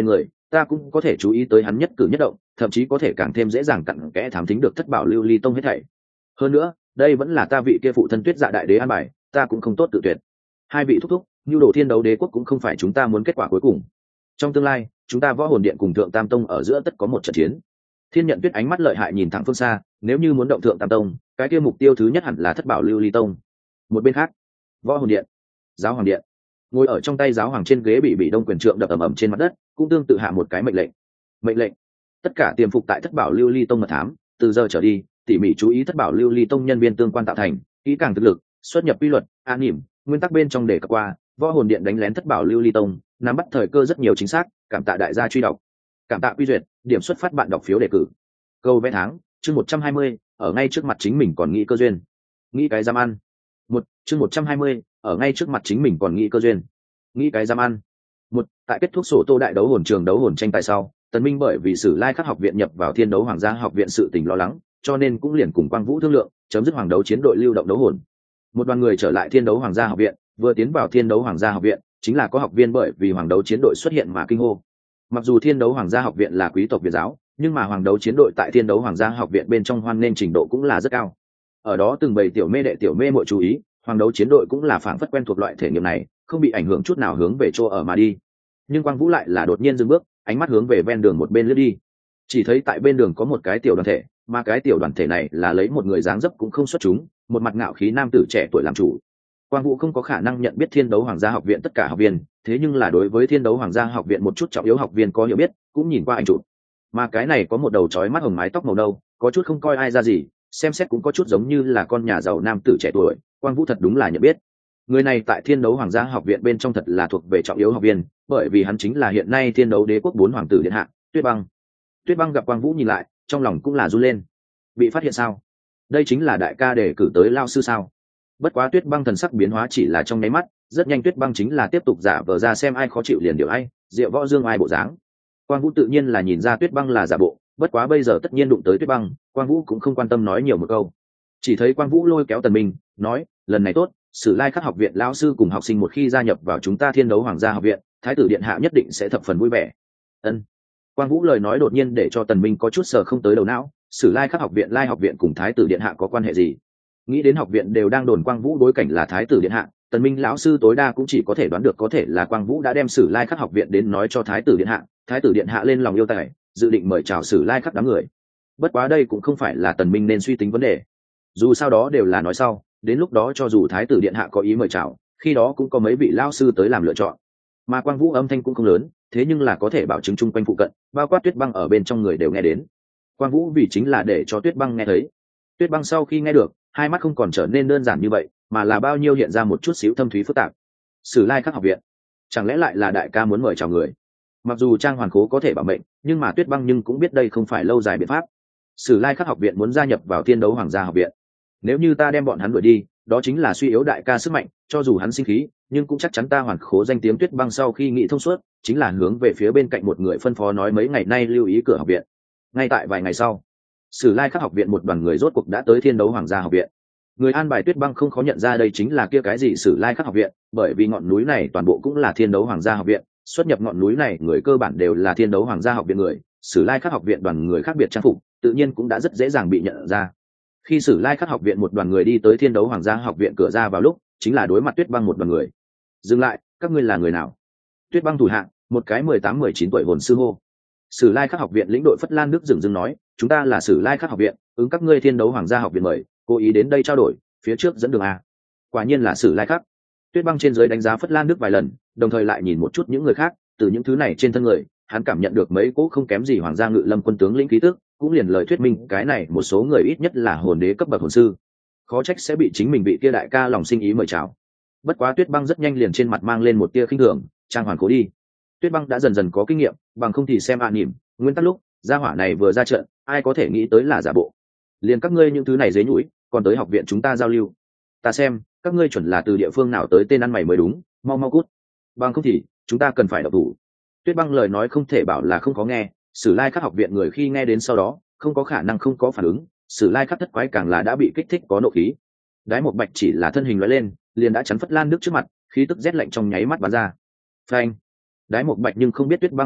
ta cũng có thể chú ý tới hắn nhất cử nhất động, thậm chí có thể càng thêm dễ dàng cặn kẽ thám thính được thất bảo lưu ly tông hết thảy. Hơn nữa, đây vẫn là ta vị kia phụ thân Tuyết Dạ đại đế an bài, ta cũng không tốt tự tuyệt. Hai vị thúc thúc, nhu đồ thiên đấu đế quốc cũng không phải chúng ta muốn kết quả cuối cùng. Trong tương lai, chúng ta võ hồn điện cùng thượng tam tông ở giữa tất có một trận chiến. Thiên Nhận Tuyết ánh mắt lợi hại nhìn thẳng phương xa, nếu như muốn động thượng tam tông, cái kia mục tiêu thứ nhất hẳn là thất bảo lưu ly tông. Một bên khác, võ hồn điện, giáo hoàng điện, ngồi ở trong tay giáo hoàng trên ghế bị bị đông quyền trượng đập ầm ầm trên mặt đất, cũng tương tự hạ một cái mệnh lệnh. Mệnh lệnh, tất cả tiềm phục tại thất bảo lưu ly tông mật thám, từ giờ trở đi, tỉ mỉ chú ý thất bảo lưu ly tông nhân viên tương quan tạo thành, kỹ càng thực lực, xuất nhập quy luật, an niệm, nguyên tắc bên trong đề cập qua, võ hồn điện đánh lén thất bảo lưu ly tông, nắm bắt thời cơ rất nhiều chính xác, cảm tạ đại gia truy đọc, cảm tạ quy duyệt, điểm xuất phát bạn đọc phiếu đề cử. Câu vẽ tháng, chương một trăm hai mươi, ở ngay trước mặt chính mình còn nghĩ cơ duyên. Nghĩ cái dám ăn. Một, chương một trăm hai mươi, ở ngay trước mặt chính mình còn nghĩ cơ duyên. Nghĩ cái dám ăn. Một, tại kết thúc sổ tô đại đấu hồn trường đấu hồn tranh tài sau, Tần Minh bởi vì Sử Lai Khắc học viện nhập vào Thiên Đấu Hoàng gia học viện sự tình lo lắng, cho nên cũng liền cùng Quang Vũ thương lượng, chấm dứt hoàng đấu chiến đội lưu động đấu hồn. Một đoàn người trở lại Thiên Đấu Hoàng gia học viện, vừa tiến vào Thiên Đấu Hoàng gia học viện, chính là có học viên bởi vì hoàng đấu chiến đội xuất hiện mà kinh hô. Mặc dù Thiên Đấu Hoàng gia học viện là quý tộc Việt giáo, nhưng mà hoàng đấu chiến đội tại Thiên Đấu Hoàng gia học viện bên trong hoan nên trình độ cũng là rất cao. Ở đó từng bầy tiểu mê đệ tiểu mê muội chú ý, hoàng đấu chiến đội cũng là phảng phất quen thuộc loại thể nghiệm này, không bị ảnh hưởng chút nào hướng về chỗ ở mà đi. Nhưng Quang Vũ lại là đột nhiên dừng bước, ánh mắt hướng về ven đường một bên lướt đi. Chỉ thấy tại bên đường có một cái tiểu đoàn thể, mà cái tiểu đoàn thể này là lấy một người dáng dấp cũng không xuất chúng, một mặt ngạo khí nam tử trẻ tuổi làm chủ. Quang Vũ không có khả năng nhận biết Thiên Đấu Hoàng gia học viện tất cả học viên, thế nhưng là đối với Thiên Đấu Hoàng gia học viện một chút trọng yếu học viên có hiểu biết, cũng nhìn qua ảnh chụp. Mà cái này có một đầu chói mắt hồng mái tóc màu nâu, có chút không coi ai ra gì, xem xét cũng có chút giống như là con nhà giàu nam tử trẻ tuổi, Quang Vũ thật đúng là nhận biết. Người này tại Thiên Đấu Hoàng gia học viện bên trong thật là thuộc về trọng yếu học viên, bởi vì hắn chính là hiện nay Thiên Đấu Đế quốc bốn hoàng tử điện hạ, Tuyết Băng. Tuyết Băng gặp Quang Vũ nhìn lại, trong lòng cũng là run lên. Bị phát hiện sao? Đây chính là đại ca đề cử tới lao sư sao? Bất quá Tuyết Băng thần sắc biến hóa chỉ là trong nháy mắt, rất nhanh Tuyết Băng chính là tiếp tục giả vờ ra xem ai khó chịu liền điều ai, Diệu Võ Dương ai bộ dáng. Quang Vũ tự nhiên là nhìn ra Tuyết Băng là giả bộ, bất quá bây giờ tất nhiên đụng tới Tuyết Băng, Quang Vũ cũng không quan tâm nói nhiều một câu. Chỉ thấy Quang Vũ lôi kéo Tần Minh, nói, lần này tốt, Sử Lai Khắc học viện lão sư cùng học sinh một khi gia nhập vào chúng ta Thiên Đấu Hoàng gia học viện, thái tử điện hạ nhất định sẽ thập phần vui vẻ. Ân. Quang Vũ lời nói đột nhiên để cho Tần Minh có chút sờ không tới đầu não, Sử Lai Khắc học viện Lai học viện cùng thái tử điện hạ có quan hệ gì? Nghĩ đến học viện đều đang đồn Quang Vũ đối cảnh là thái tử điện hạ, Tần Minh lão sư tối đa cũng chỉ có thể đoán được có thể là Quang Vũ đã đem Sử Lai Khắc học viện đến nói cho thái tử điện hạ, thái tử điện hạ lên lòng yêu tài, dự định mời chào Sử Lai Khắc đám người. Bất quá đây cũng không phải là Tần Minh nên suy tính vấn đề. Dù sao đó đều là nói sau, đến lúc đó cho dù thái tử điện hạ có ý mời chào, khi đó cũng có mấy vị lão sư tới làm lựa chọn. Mà Quang Vũ âm thanh cũng không lớn, thế nhưng là có thể bảo chứng chung quanh phụ cận, bao quát Tuyết Băng ở bên trong người đều nghe đến. Quang Vũ vì chính là để cho Tuyết Băng nghe thấy. Tuyết Băng sau khi nghe được, hai mắt không còn trở nên đơn giản như vậy, mà là bao nhiêu hiện ra một chút xíu thâm thúy phức tạp. Sử Lai Khắc học viện, chẳng lẽ lại là đại ca muốn mời chào người? Mặc dù Trang Hoàn Cố có thể bảo mệnh, nhưng mà Tuyết Băng nhưng cũng biết đây không phải lâu dài biện pháp. Sử Lai Khắc học viện muốn gia nhập vào Thiên Đấu Hoàng gia học viện. Nếu như ta đem bọn hắn đuổi đi, đó chính là suy yếu đại ca sức mạnh, cho dù hắn sinh khí, nhưng cũng chắc chắn ta Hoàn Khố danh tiếng. Tuyết Băng sau khi nghĩ thông suốt, chính là hướng về phía bên cạnh một người phân phó nói mấy ngày nay lưu ý cửa học viện. Ngay tại vài ngày sau, Sử Lai Khắc học viện một đoàn người rốt cuộc đã tới Thiên Đấu Hoàng gia học viện. Người an bài Tuyết Băng không khó nhận ra đây chính là kia cái gì Sử Lai Khắc học viện, bởi vì ngọn núi này toàn bộ cũng là Thiên Đấu Hoàng gia học viện, xuất nhập ngọn núi này người cơ bản đều là Thiên Đấu Hoàng gia học viện người, Sử Lai Khắc học viện đoàn người khác biệt trang phục, tự nhiên cũng đã rất dễ dàng bị nhận ra. Khi Sử Lai Khắc học viện một đoàn người đi tới Thiên Đấu Hoàng gia học viện cửa ra vào lúc, chính là đối mặt Tuyết Băng một đoàn người. Dừng lại, các ngươi là người nào? Tuyết Băng thủ hạng, một cái mười tám mười chín tuổi hồn sư hô. Sử Lai Khắc học viện lĩnh đội Phất Lan nước dừng dừng nói, chúng ta là Sử Lai Khắc học viện, ứng các ngươi Thiên Đấu Hoàng gia học viện mời, cố ý đến đây trao đổi, phía trước dẫn đường a. Quả nhiên là Sử Lai Khắc. Tuyết Băng trên dưới đánh giá Phất Lan nước vài lần, đồng thời lại nhìn một chút những người khác, từ những thứ này trên thân người, hắn cảm nhận được mấy cỗ không kém gì Hoàng gia Ngự Lâm quân tướng lĩnh khí tức, cũng liền lời thuyết minh cái này một số người ít nhất là hồn đế cấp bậc hồn sư, khó trách sẽ bị chính mình bị kia đại ca lòng sinh ý mời chào. Bất quá Tuyết Băng rất nhanh liền trên mặt mang lên một tia khinh thường, Trang Hoàn Cố đi. Tuyết Băng đã dần dần có kinh nghiệm, bằng không thì xem ạ à nỉm, nguyên tắc lúc gia hỏa này vừa ra trận, ai có thể nghĩ tới là giả bộ. Liền các ngươi những thứ này dế nhũi, còn tới học viện chúng ta giao lưu. Ta xem, các ngươi chuẩn là từ địa phương nào tới tên ăn mày mới đúng, mau mau cút. Bằng không thì, chúng ta cần phải độc thủ. Tuyết Băng lời nói không thể bảo là không có nghe, Sử Lai Khắc học viện người khi nghe đến sau đó, không có khả năng không có phản ứng, Sử Lai Khắc thất quái càng là đã bị kích thích có nộ khí. Đái Một Bạch chỉ là thân hình lóe lên, liền đã chắn Phất Lan nước trước mặt, khí tức rét lạnh trong nháy mắt bắn ra. Phanh! Đái Một Bạch nhưng không biết Tuyết Băng thân phận,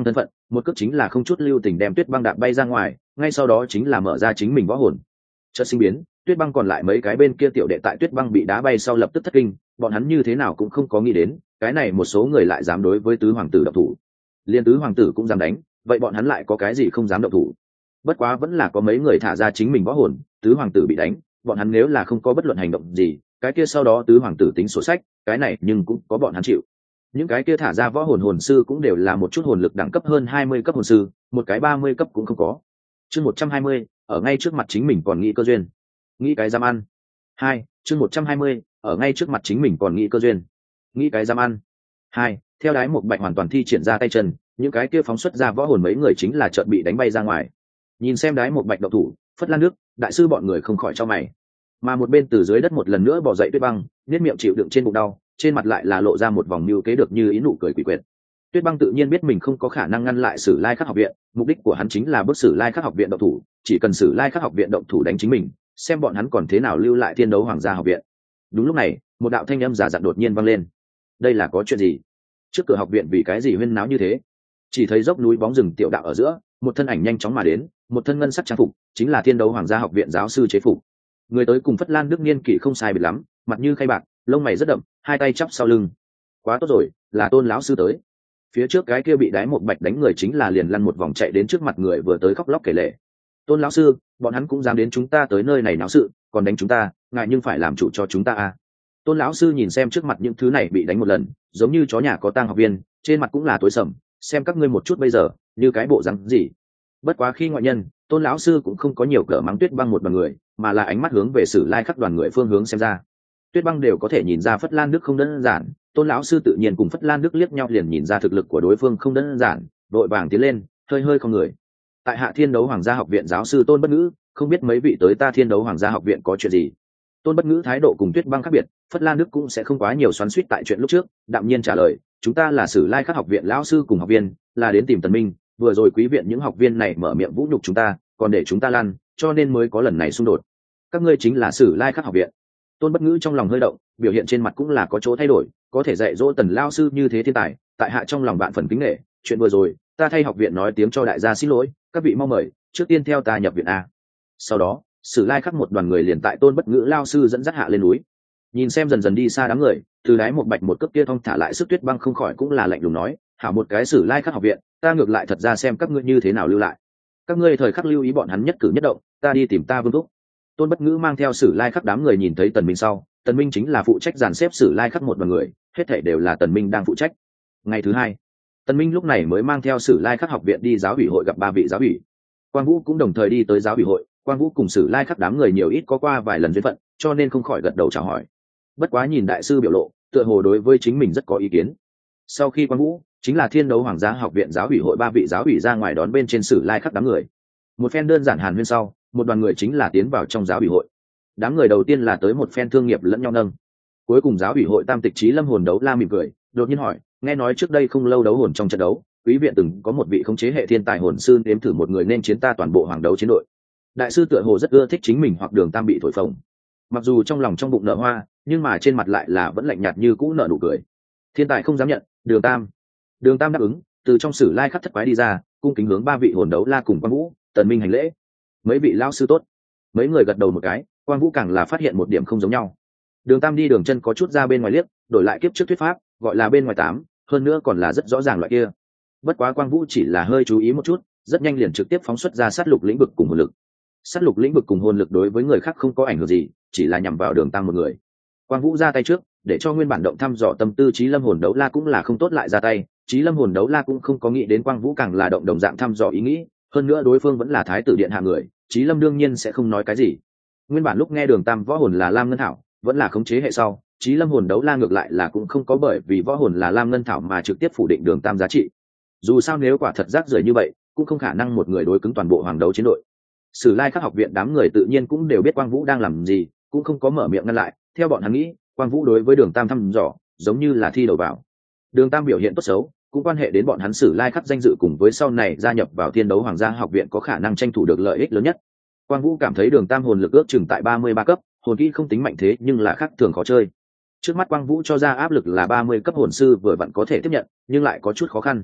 một cước chính là không chút lưu tình đem Tuyết Băng đạp bay ra ngoài, ngay sau đó chính là mở ra chính mình võ hồn. Chợt sinh biến, Tuyết Băng còn lại mấy cái bên kia tiểu đệ tại Tuyết Băng bị đá bay sau lập tức thất kinh, bọn hắn như thế nào cũng không có nghĩ đến, cái này một số người lại dám đối với tứ hoàng tử động thủ. Liên tứ hoàng tử cũng dám đánh, vậy bọn hắn lại có cái gì không dám động thủ? Bất quá vẫn là có mấy người thả ra chính mình võ hồn, tứ hoàng tử bị đánh, bọn hắn nếu là không có bất luận hành động gì, cái kia sau đó tứ hoàng tử tính sổ sách, cái này nhưng cũng có bọn hắn chịu. Những cái kia thả ra võ hồn hồn sư cũng đều là một chút hồn lực đẳng cấp hơn hai mươi cấp hồn sư, một cái ba mươi cấp cũng không có. Chương một trăm hai mươi, ở ngay trước mặt chính mình còn nghĩ cơ duyên. Nghĩ cái dám ăn. Hai, chương một trăm hai mươi, ở ngay trước mặt chính mình còn nghĩ cơ duyên. Nghĩ cái dám ăn. Hai, theo đái một bạch hoàn toàn thi triển ra tay chân, những cái kia phóng xuất ra võ hồn mấy người chính là chợt bị đánh bay ra ngoài. Nhìn xem đái một bạch động thủ, Phất Lan nước, đại sư bọn người không khỏi cho mày. Mà một bên từ dưới đất một lần nữa bò dậy Tuyết Băng, nhếch miệng chịu đựng trên bụng đau, trên mặt lại là lộ ra một vòng mưu kế được như ý nụ cười quỷ quyệt. Tuyết Băng tự nhiên biết mình không có khả năng ngăn lại Sử Lai Khắc học viện, mục đích của hắn chính là bức Sử Lai Khắc học viện động thủ, chỉ cần Sử Lai Khắc học viện động thủ đánh chính mình, xem bọn hắn còn thế nào lưu lại Thiên Đấu Hoàng gia học viện. Đúng lúc này, một đạo thanh âm giả dặn đột nhiên vang lên. Đây là có chuyện gì? Trước cửa học viện vì cái gì huyên náo như thế? Chỉ thấy dốc núi bóng rừng tiểu đạo ở giữa, một thân ảnh nhanh chóng mà đến, một thân ngân sắc trang phục, chính là Thiên Đấu Hoàng gia học viện giáo sư chế phục. Người tới cùng Phất Lan Đức niên kỷ không sai biệt lắm, mặt như khay bạc, lông mày rất đậm, hai tay chắp sau lưng. Quá tốt rồi, là Tôn lão sư tới. Phía trước cái kia bị đái một bạch đánh người chính là liền lăn một vòng chạy đến trước mặt người vừa tới khóc lóc kể lể. Tôn lão sư, bọn hắn cũng dám đến chúng ta tới nơi này náo sự, còn đánh chúng ta, ngại nhưng phải làm chủ cho chúng ta à? Tôn lão sư nhìn xem trước mặt những thứ này bị đánh một lần, giống như chó nhà có tang học viên, trên mặt cũng là tối sầm, xem các ngươi một chút bây giờ, như cái bộ răng gì. Bất quá khi ngoại nhân, Tôn lão sư cũng không có nhiều cỡ mắng Tuyết Băng một đoàn người, mà là ánh mắt hướng về Sử Lai Khắc đoàn người phương hướng xem ra. Tuyết Băng đều có thể nhìn ra Phất Lan Đức không đơn giản, Tôn lão sư tự nhiên cùng Phất Lan Đức liếc nhau liền nhìn ra thực lực của đối phương không đơn giản, vội vàng tiến lên, hơi hơi không người. Tại Hạ Thiên Đấu Hoàng gia học viện giáo sư Tôn Bất Ngữ, không biết mấy vị tới ta Thiên Đấu Hoàng gia học viện có chuyện gì. Tôn Bất Ngữ thái độ cùng Tuyết Băng khác biệt, Phất Lan Đức cũng sẽ không quá nhiều xoắn xuýt tại chuyện lúc trước, đạm nhiên trả lời, chúng ta là Sử Lai Khắc học viện lão sư cùng học viên, là đến tìm Tần Minh, vừa rồi quý viện những học viên này mở miệng vũ nhục chúng ta, còn để chúng ta lăn, cho nên mới có lần này xung đột. Các ngươi chính là Sử Lai Khắc học viện. Tôn Bất Ngữ trong lòng hơi động, biểu hiện trên mặt cũng là có chỗ thay đổi, có thể dạy dỗ Tần lão sư như thế thiên tài, tại hạ trong lòng bạn phần kính nể, chuyện vừa rồi, ta thay học viện nói tiếng cho đại gia xin lỗi, các vị mau mời, trước tiên theo ta nhập viện a. Sau đó, Sử Lai Khắc một đoàn người liền tại Tôn Bất Ngữ lão sư dẫn dắt hạ lên núi. Nhìn xem dần dần đi xa đám người, từ đáy một bạch một cước kia thong thả lại sức Tuyết Băng không khỏi cũng là lạnh lùng nói, hảo một cái Sử Lai Khắc học viện, ta ngược lại thật ra xem các ngươi như thế nào lưu lại. Các ngươi thời khắc lưu ý bọn hắn nhất cử nhất động, ta đi tìm ta Vương thúc. Tôn Bất Ngữ mang theo Sử Lai Khắc đám người nhìn thấy Tần Minh sau, Tần Minh chính là phụ trách dàn xếp Sử Lai Khắc một đoàn người, hết thảy đều là Tần Minh đang phụ trách. Ngày thứ hai, Tần Minh lúc này mới mang theo Sử Lai Khắc học viện đi giáo ủy hội gặp ba vị giáo ủy. Quang Vũ cũng đồng thời đi tới giáo ủy hội, Quang Vũ cùng Sử Lai Khắc đám người nhiều ít có qua vài lần duyên phận, cho nên không khỏi gật đầu chào hỏi. Bất quá nhìn đại sư biểu lộ, tựa hồ đối với chính mình rất có ý kiến. Sau khi Quang Vũ, chính là Thiên Đấu Hoàng gia học viện giáo ủy hội ba vị giáo ủy ra ngoài đón bên trên Sử Lai Khắc đám người. Một phen đơn giản hàn huyên sau, một đoàn người chính là tiến vào trong giáo ủy hội. Đám người đầu tiên là tới một phen thương nghiệp lẫn nhau nâng. Cuối cùng giáo ủy hội tam tịch Chí Lâm hồn đấu la mỉm cười, đột nhiên hỏi, nghe nói trước đây không lâu đấu hồn trong trận đấu, quý viện từng có một vị khống chế hệ thiên tài hồn sư nếm thử một người nên chiến ta toàn bộ hoàng đấu chiến đội. Đại sư tựa hồ rất ưa thích chính mình hoặc Đường Tam bị thổi phồng. Mặc dù trong lòng trong bụng nở hoa, nhưng mà trên mặt lại là vẫn lạnh nhạt như cũ nở nụ cười. Thiên tài không dám nhận, Đường Tam. Đường Tam đáp ứng, từ trong Sử Lai Khắc thất quái đi ra, cung kính hướng ba vị hồn đấu la cùng Quang Vũ, Tần Minh hành lễ. Mấy vị lão sư tốt. Mấy người gật đầu một cái, Quang Vũ càng là phát hiện một điểm không giống nhau. Đường Tam đi đường chân có chút ra bên ngoài liếc, đổi lại kiếp trước thuyết pháp, gọi là bên ngoài tám, hơn nữa còn là rất rõ ràng loại kia. Bất quá Quang Vũ chỉ là hơi chú ý một chút, rất nhanh liền trực tiếp phóng xuất ra sát lục lĩnh vực cùng hồn lực. Sát lục lĩnh vực cùng hồn lực đối với người khác không có ảnh hưởng gì, chỉ là nhằm vào Đường Tam một người. Quang Vũ ra tay trước, để cho nguyên bản động thăm dò tâm tư Chí Lâm hồn đấu la cũng là không tốt lại ra tay, Chí Lâm hồn đấu la cũng không có nghĩ đến Quang Vũ càng là động đồng dạng thăm dò ý nghĩ, hơn nữa đối phương vẫn là thái tử điện hạ người, Chí Lâm đương nhiên sẽ không nói cái gì. Nguyên bản lúc nghe Đường Tam võ hồn là Lam Ngân Thảo, vẫn là khống chế hệ sau, Chí Lâm hồn đấu la ngược lại là cũng không có bởi vì võ hồn là Lam Ngân Thảo mà trực tiếp phủ định Đường Tam giá trị. Dù sao nếu quả thật rác rưởi như vậy, cũng không khả năng một người đối cứng toàn bộ hoàng đấu chiến đội. Sử Lai Khắc học viện đám người tự nhiên cũng đều biết Quang Vũ đang làm gì, cũng không có mở miệng ngăn lại, theo bọn hắn nghĩ, Quang Vũ đối với Đường Tam thăm dò, giống như là thi đầu vào. Đường Tam biểu hiện tốt xấu, cũng quan hệ đến bọn hắn Sử Lai Khắc danh dự cùng với sau này gia nhập vào Thiên Đấu Hoàng gia học viện có khả năng tranh thủ được lợi ích lớn nhất. Quang Vũ cảm thấy Đường Tam hồn lực ước chừng tại ba mươi ba cấp, hồn kỹ không tính mạnh thế nhưng là khác thường khó chơi. Trước mắt Quang Vũ cho ra áp lực là ba mươi cấp hồn sư vừa vặn có thể tiếp nhận, nhưng lại có chút khó khăn.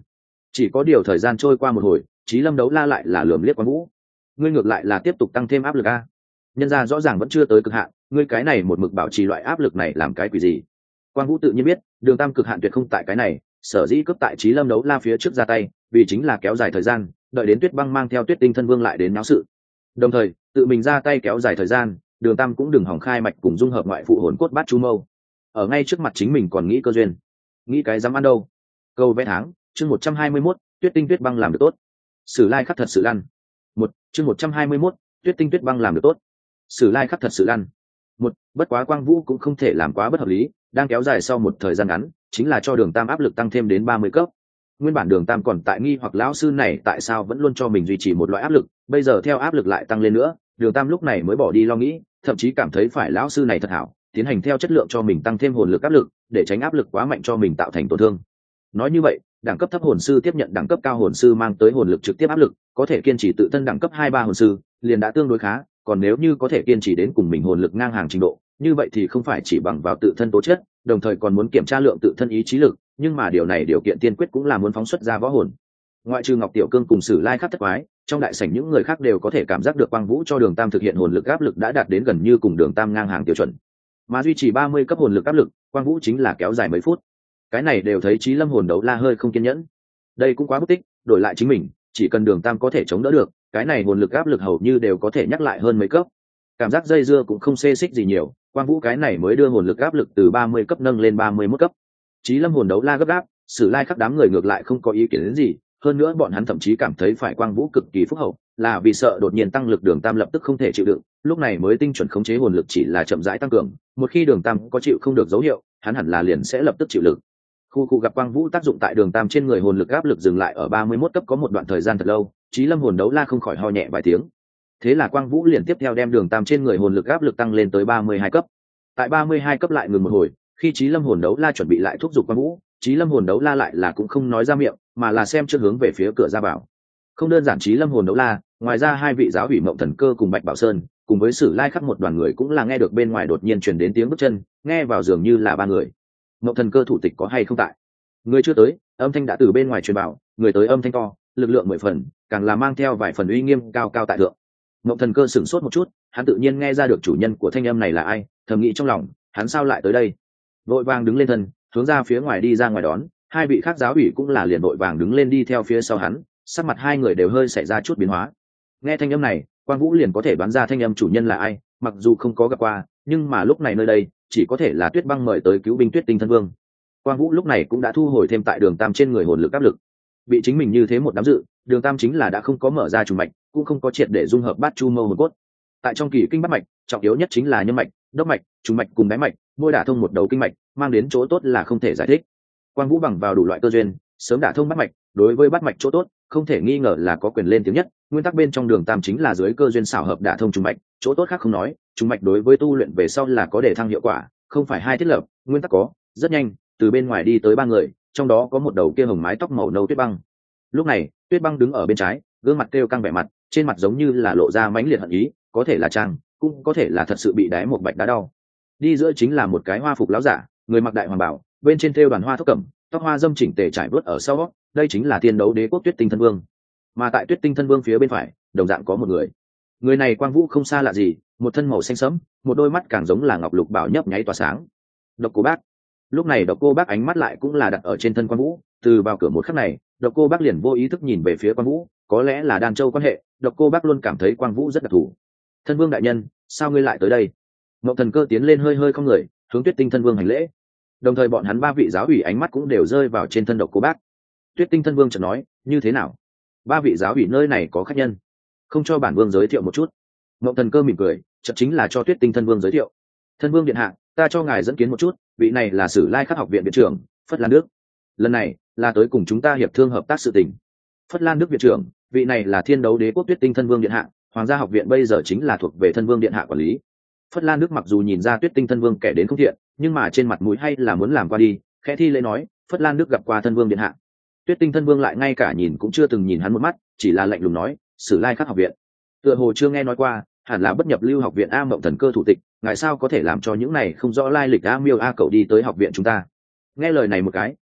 Chỉ có điều thời gian trôi qua một hồi, Chí Lâm Đấu La lại là lườm liếc Quang Vũ. Ngươi ngược lại là tiếp tục tăng thêm áp lực a. Nhân ra rõ ràng vẫn chưa tới cực hạn, ngươi cái này một mực bảo trì loại áp lực này làm cái quỷ gì? Quang Vũ tự nhiên biết, Đường Tam cực hạn tuyệt không tại cái này, sở dĩ cướp tại Chí Lâm Đấu La phía trước ra tay, vì chính là kéo dài thời gian, đợi đến Tuyết Băng mang theo Tuyết Tinh Thân Vương lại đến náo sự. Đồng thời, tự mình ra tay kéo dài thời gian, Đường Tam cũng đừng hỏng khai mạch cùng dung hợp ngoại phụ hồn cốt bát chu mâu. Ở ngay trước mặt chính mình còn nghĩ cơ duyên, nghĩ cái dám ăn đâu. Câu vẽ tháng, chương một trăm hai mươi mốt, Tuyết Tinh Tuyết Băng làm được tốt. Sử Lai khắc thật sự lăn. Một, chương một trăm hai mươi mốt, Tuyết Tinh Tuyết Băng làm được tốt. Sử Lai khắc thật sự lăn. Một, bất quá Quang Vũ cũng không thể làm quá bất hợp lý, đang kéo dài sau một thời gian ngắn, chính là cho Đường Tam áp lực tăng thêm đến ba mươi cấp. Nguyên bản Đường Tam còn tại nghi hoặc lão sư này tại sao vẫn luôn cho mình duy trì một loại áp lực, bây giờ theo áp lực lại tăng lên nữa, Đường Tam lúc này mới bỏ đi lo nghĩ, thậm chí cảm thấy phải lão sư này thật hảo, tiến hành theo chất lượng cho mình tăng thêm hồn lực áp lực, để tránh áp lực quá mạnh cho mình tạo thành tổn thương. Nói như vậy, đẳng cấp thấp hồn sư tiếp nhận đẳng cấp cao hồn sư mang tới hồn lực trực tiếp áp lực, có thể kiên trì tự thân đẳng cấp hai ba hồn sư, liền đã tương đối khá, còn nếu như có thể kiên trì đến cùng mình hồn lực ngang hàng trình độ, như vậy thì không phải chỉ bằng vào tự thân tố chất, đồng thời còn muốn kiểm tra lượng tự thân ý chí lực, nhưng mà điều này điều kiện tiên quyết cũng là muốn phóng xuất ra võ hồn. Ngoại trừ Ngọc Tiểu Cương cùng Sử Lai khắc thất quái, trong đại sảnh những người khác đều có thể cảm giác được Quang Vũ cho Đường Tam thực hiện hồn lực áp lực đã đạt đến gần như cùng Đường Tam ngang hàng tiêu chuẩn. Mà duy trì ba mươi cấp hồn lực áp lực, Quang Vũ chính là kéo dài mấy phút. Cái này đều thấy Chí Lâm hồn đấu la hơi không kiên nhẫn. Đây cũng quá bất tích, đổi lại chính mình, chỉ cần Đường Tam có thể chống đỡ được, cái này hồn lực áp lực hầu như đều có thể nhắc lại hơn mấy cấp. Cảm giác dây dưa cũng không xê xích gì nhiều, Quang Vũ cái này mới đưa hồn lực áp lực từ ba mươi cấp nâng lên ba mươi mốt cấp. Chí Lâm hồn đấu la gấp gáp, Sử Lai khắc đám người ngược lại không có ý kiến đến gì, hơn nữa bọn hắn thậm chí cảm thấy phải Quang Vũ cực kỳ phúc hậu, là vì sợ đột nhiên tăng lực Đường Tam lập tức không thể chịu đựng, lúc này mới tinh chuẩn khống chế hồn lực chỉ là chậm rãi tăng cường, một khi Đường Tam có chịu không được dấu hiệu, hắn hẳn là liền sẽ lập tức chịu lực. Khu khu gặp Quang Vũ tác dụng tại Đường Tam trên người hồn lực áp lực dừng lại ở ba mươi mốt cấp có một đoạn thời gian thật lâu, Chí Lâm hồn đấu la không khỏi ho nhẹ vài tiếng. Thế là Quang Vũ liền tiếp theo đem Đường Tam trên người hồn lực áp lực tăng lên tới ba mươi hai cấp. Tại ba mươi hai cấp lại ngừng một hồi, khi Chí Lâm hồn đấu la chuẩn bị lại thúc giục Quang Vũ, Chí Lâm hồn đấu la lại là cũng không nói ra miệng, mà là xem trước hướng về phía cửa ra vào. Không đơn giản Chí Lâm hồn đấu la, ngoài ra hai vị giáo ủy Mộng Thần Cơ cùng Bạch Bảo Sơn, cùng với Sử Lai khắc một đoàn người cũng là nghe được bên ngoài đột nhiên truyền đến tiếng bước chân, nghe vào dường như là ba người. Mộng Thần Cơ thủ tịch có hay không tại? Người chưa tới, âm thanh đã từ bên ngoài truyền bảo, người tới âm thanh to, lực lượng mười phần, càng là mang theo vài phần uy nghiêm cao cao tại thượng. Mộng Thần Cơ sửng sốt một chút, hắn tự nhiên nghe ra được chủ nhân của thanh âm này là ai, thầm nghĩ trong lòng, hắn sao lại tới đây? Vội vàng đứng lên thân, hướng ra phía ngoài đi ra ngoài đón, hai vị khác giáo ủy cũng là liền vội vàng đứng lên đi theo phía sau hắn, sắc mặt hai người đều hơi xảy ra chút biến hóa. Nghe thanh âm này, Quang Vũ liền có thể đoán ra thanh âm chủ nhân là ai, mặc dù không có gặp qua, nhưng mà lúc này nơi đây, chỉ có thể là Tuyết Băng mời tới cứu binh Tuyết Tinh Thân Vương. Quang Vũ lúc này cũng đã thu hồi thêm tại Đường Tam trên người hồn lực áp lực. Bị chính mình như thế một đám dự, Đường Tam chính là đã không có mở ra trùng mạch, cũng không có triệt để dung hợp bát chu mâu hồn cốt. Tại trong kỳ kinh bát mạch, trọng yếu nhất chính là nhân mạch, đốc mạch, trùng mạch cùng đáy mạch, môi đả thông một đầu kinh mạch, mang đến chỗ tốt là không thể giải thích. Quang Vũ bằng vào đủ loại cơ duyên, sớm đả thông bát mạch, đối với bát mạch chỗ tốt, không thể nghi ngờ là có quyền lên tiếng nhất. Nguyên tắc bên trong Đường Tam chính là dưới cơ duyên xảo hợp đả thông trùng mạch, chỗ tốt khác không nói, trùng mạch đối với tu luyện về sau là có để thăng hiệu quả, không phải hai thiết lập, nguyên tắc có, rất nhanh, từ bên ngoài đi tới ba người, trong đó có một đầu kia hồng mái tóc màu nâu Tuyết Băng. Lúc này, Tuyết Băng đứng ở bên trái, gương mặt kêu căng vẻ mặt, trên mặt giống như là lộ ra mãnh liệt hận ý, có thể là trang, cũng có thể là thật sự bị đái một bạch đá đau. Đi giữa chính là một cái hoa phục lão giả, người mặc đại hoàng bào, bên trên thêu đoàn hoa thốc cẩm, tóc hoa dâm chỉnh tề trải vớt ở sau, đây chính là Tiên Đấu Đế quốc Tuyết Tinh Thân Vương. Mà tại Tuyết Tinh Thân Vương phía bên phải, đồng dạng có một người. Người này Quang Vũ không xa lạ gì, một thân màu xanh sẫm, một đôi mắt càng giống là ngọc lục bảo nhấp nháy tỏa sáng. Độc Cô Bác. Lúc này Độc Cô Bác ánh mắt lại cũng là đặt ở trên thân Quang Vũ, từ vào cửa một khắc này, Độc Cô Bác liền vô ý thức nhìn về phía Quang Vũ, có lẽ là Đan Châu quan hệ, Độc Cô Bác luôn cảm thấy Quang Vũ rất đặc thù. Thân Vương đại nhân, sao ngươi lại tới đây? Ngộ Thần Cơ tiến lên hơi hơi không người, hướng Tuyết Tinh Thân Vương hành lễ. Đồng thời bọn hắn ba vị giáo ủy ánh mắt cũng đều rơi vào trên thân Độc Cô Bác. Tuyết Tinh Thân Vương chợt nói, như thế nào? Ba vị giáo ủy nơi này có khách nhân, không cho bản vương giới thiệu một chút? Ngộ Thần Cơ mỉm cười, chợt chính là cho Tuyết Tinh Thân Vương giới thiệu. Thân Vương điện hạ, ta cho ngài dẫn kiến một chút, vị này là Sử Lai Khắc học viện viện trưởng Phất Lan Đức. Lần này là tới cùng chúng ta hiệp thương hợp tác sự tình. Phất Lan Đức viện trưởng, vị này là Thiên Đấu Đế quốc Tuyết Tinh Thân Vương điện hạ, Hoàng gia học viện bây giờ chính là thuộc về Thân Vương điện hạ quản lý. Phất Lan Đức mặc dù nhìn ra Tuyết Tinh Thân Vương kẻ đến không thiện, nhưng mà trên mặt mũi hay là muốn làm qua đi, khẽ thi lễ nói, Phất Lan Đức gặp qua Thân Vương điện hạ. Tuyết Tinh Thân Vương lại ngay cả nhìn cũng chưa từng nhìn hắn một mắt, chỉ là lạnh lùng nói, Sử Lai Khắc học viện, tựa hồ chưa nghe nói qua, hẳn là bất nhập lưu học viện A Mộng Thần Cơ thủ tịch, ngài sao có thể làm cho những này không rõ lai lịch A Miêu A Cậu đi tới học viện chúng ta? Nghe lời này một cái,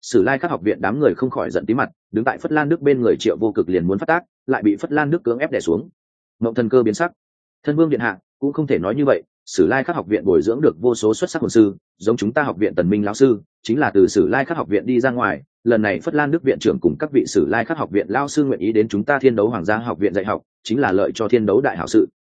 Sử Lai Khắc học viện đám người không khỏi giận tí mặt, đứng tại Phất Lan Đức bên người Triệu Vô Cực liền muốn phát tác, lại bị Phất Lan Đức cưỡng ép đè xuống. Mộng Thần Cơ biến sắc. Thân Vương điện hạ, cũng không thể nói như vậy, Sử Lai Khắc học viện bồi dưỡng được vô số xuất sắc hồn sư, giống chúng ta học viện Tần Minh lão sư, chính là từ Sử Lai Khắc học viện đi ra ngoài, lần này Phất Lan Đức viện trưởng cùng các vị Sử Lai Khắc học viện lão sư nguyện ý đến chúng ta Thiên Đấu Hoàng gia học viện dạy học, chính là lợi cho Thiên Đấu đại hảo sự,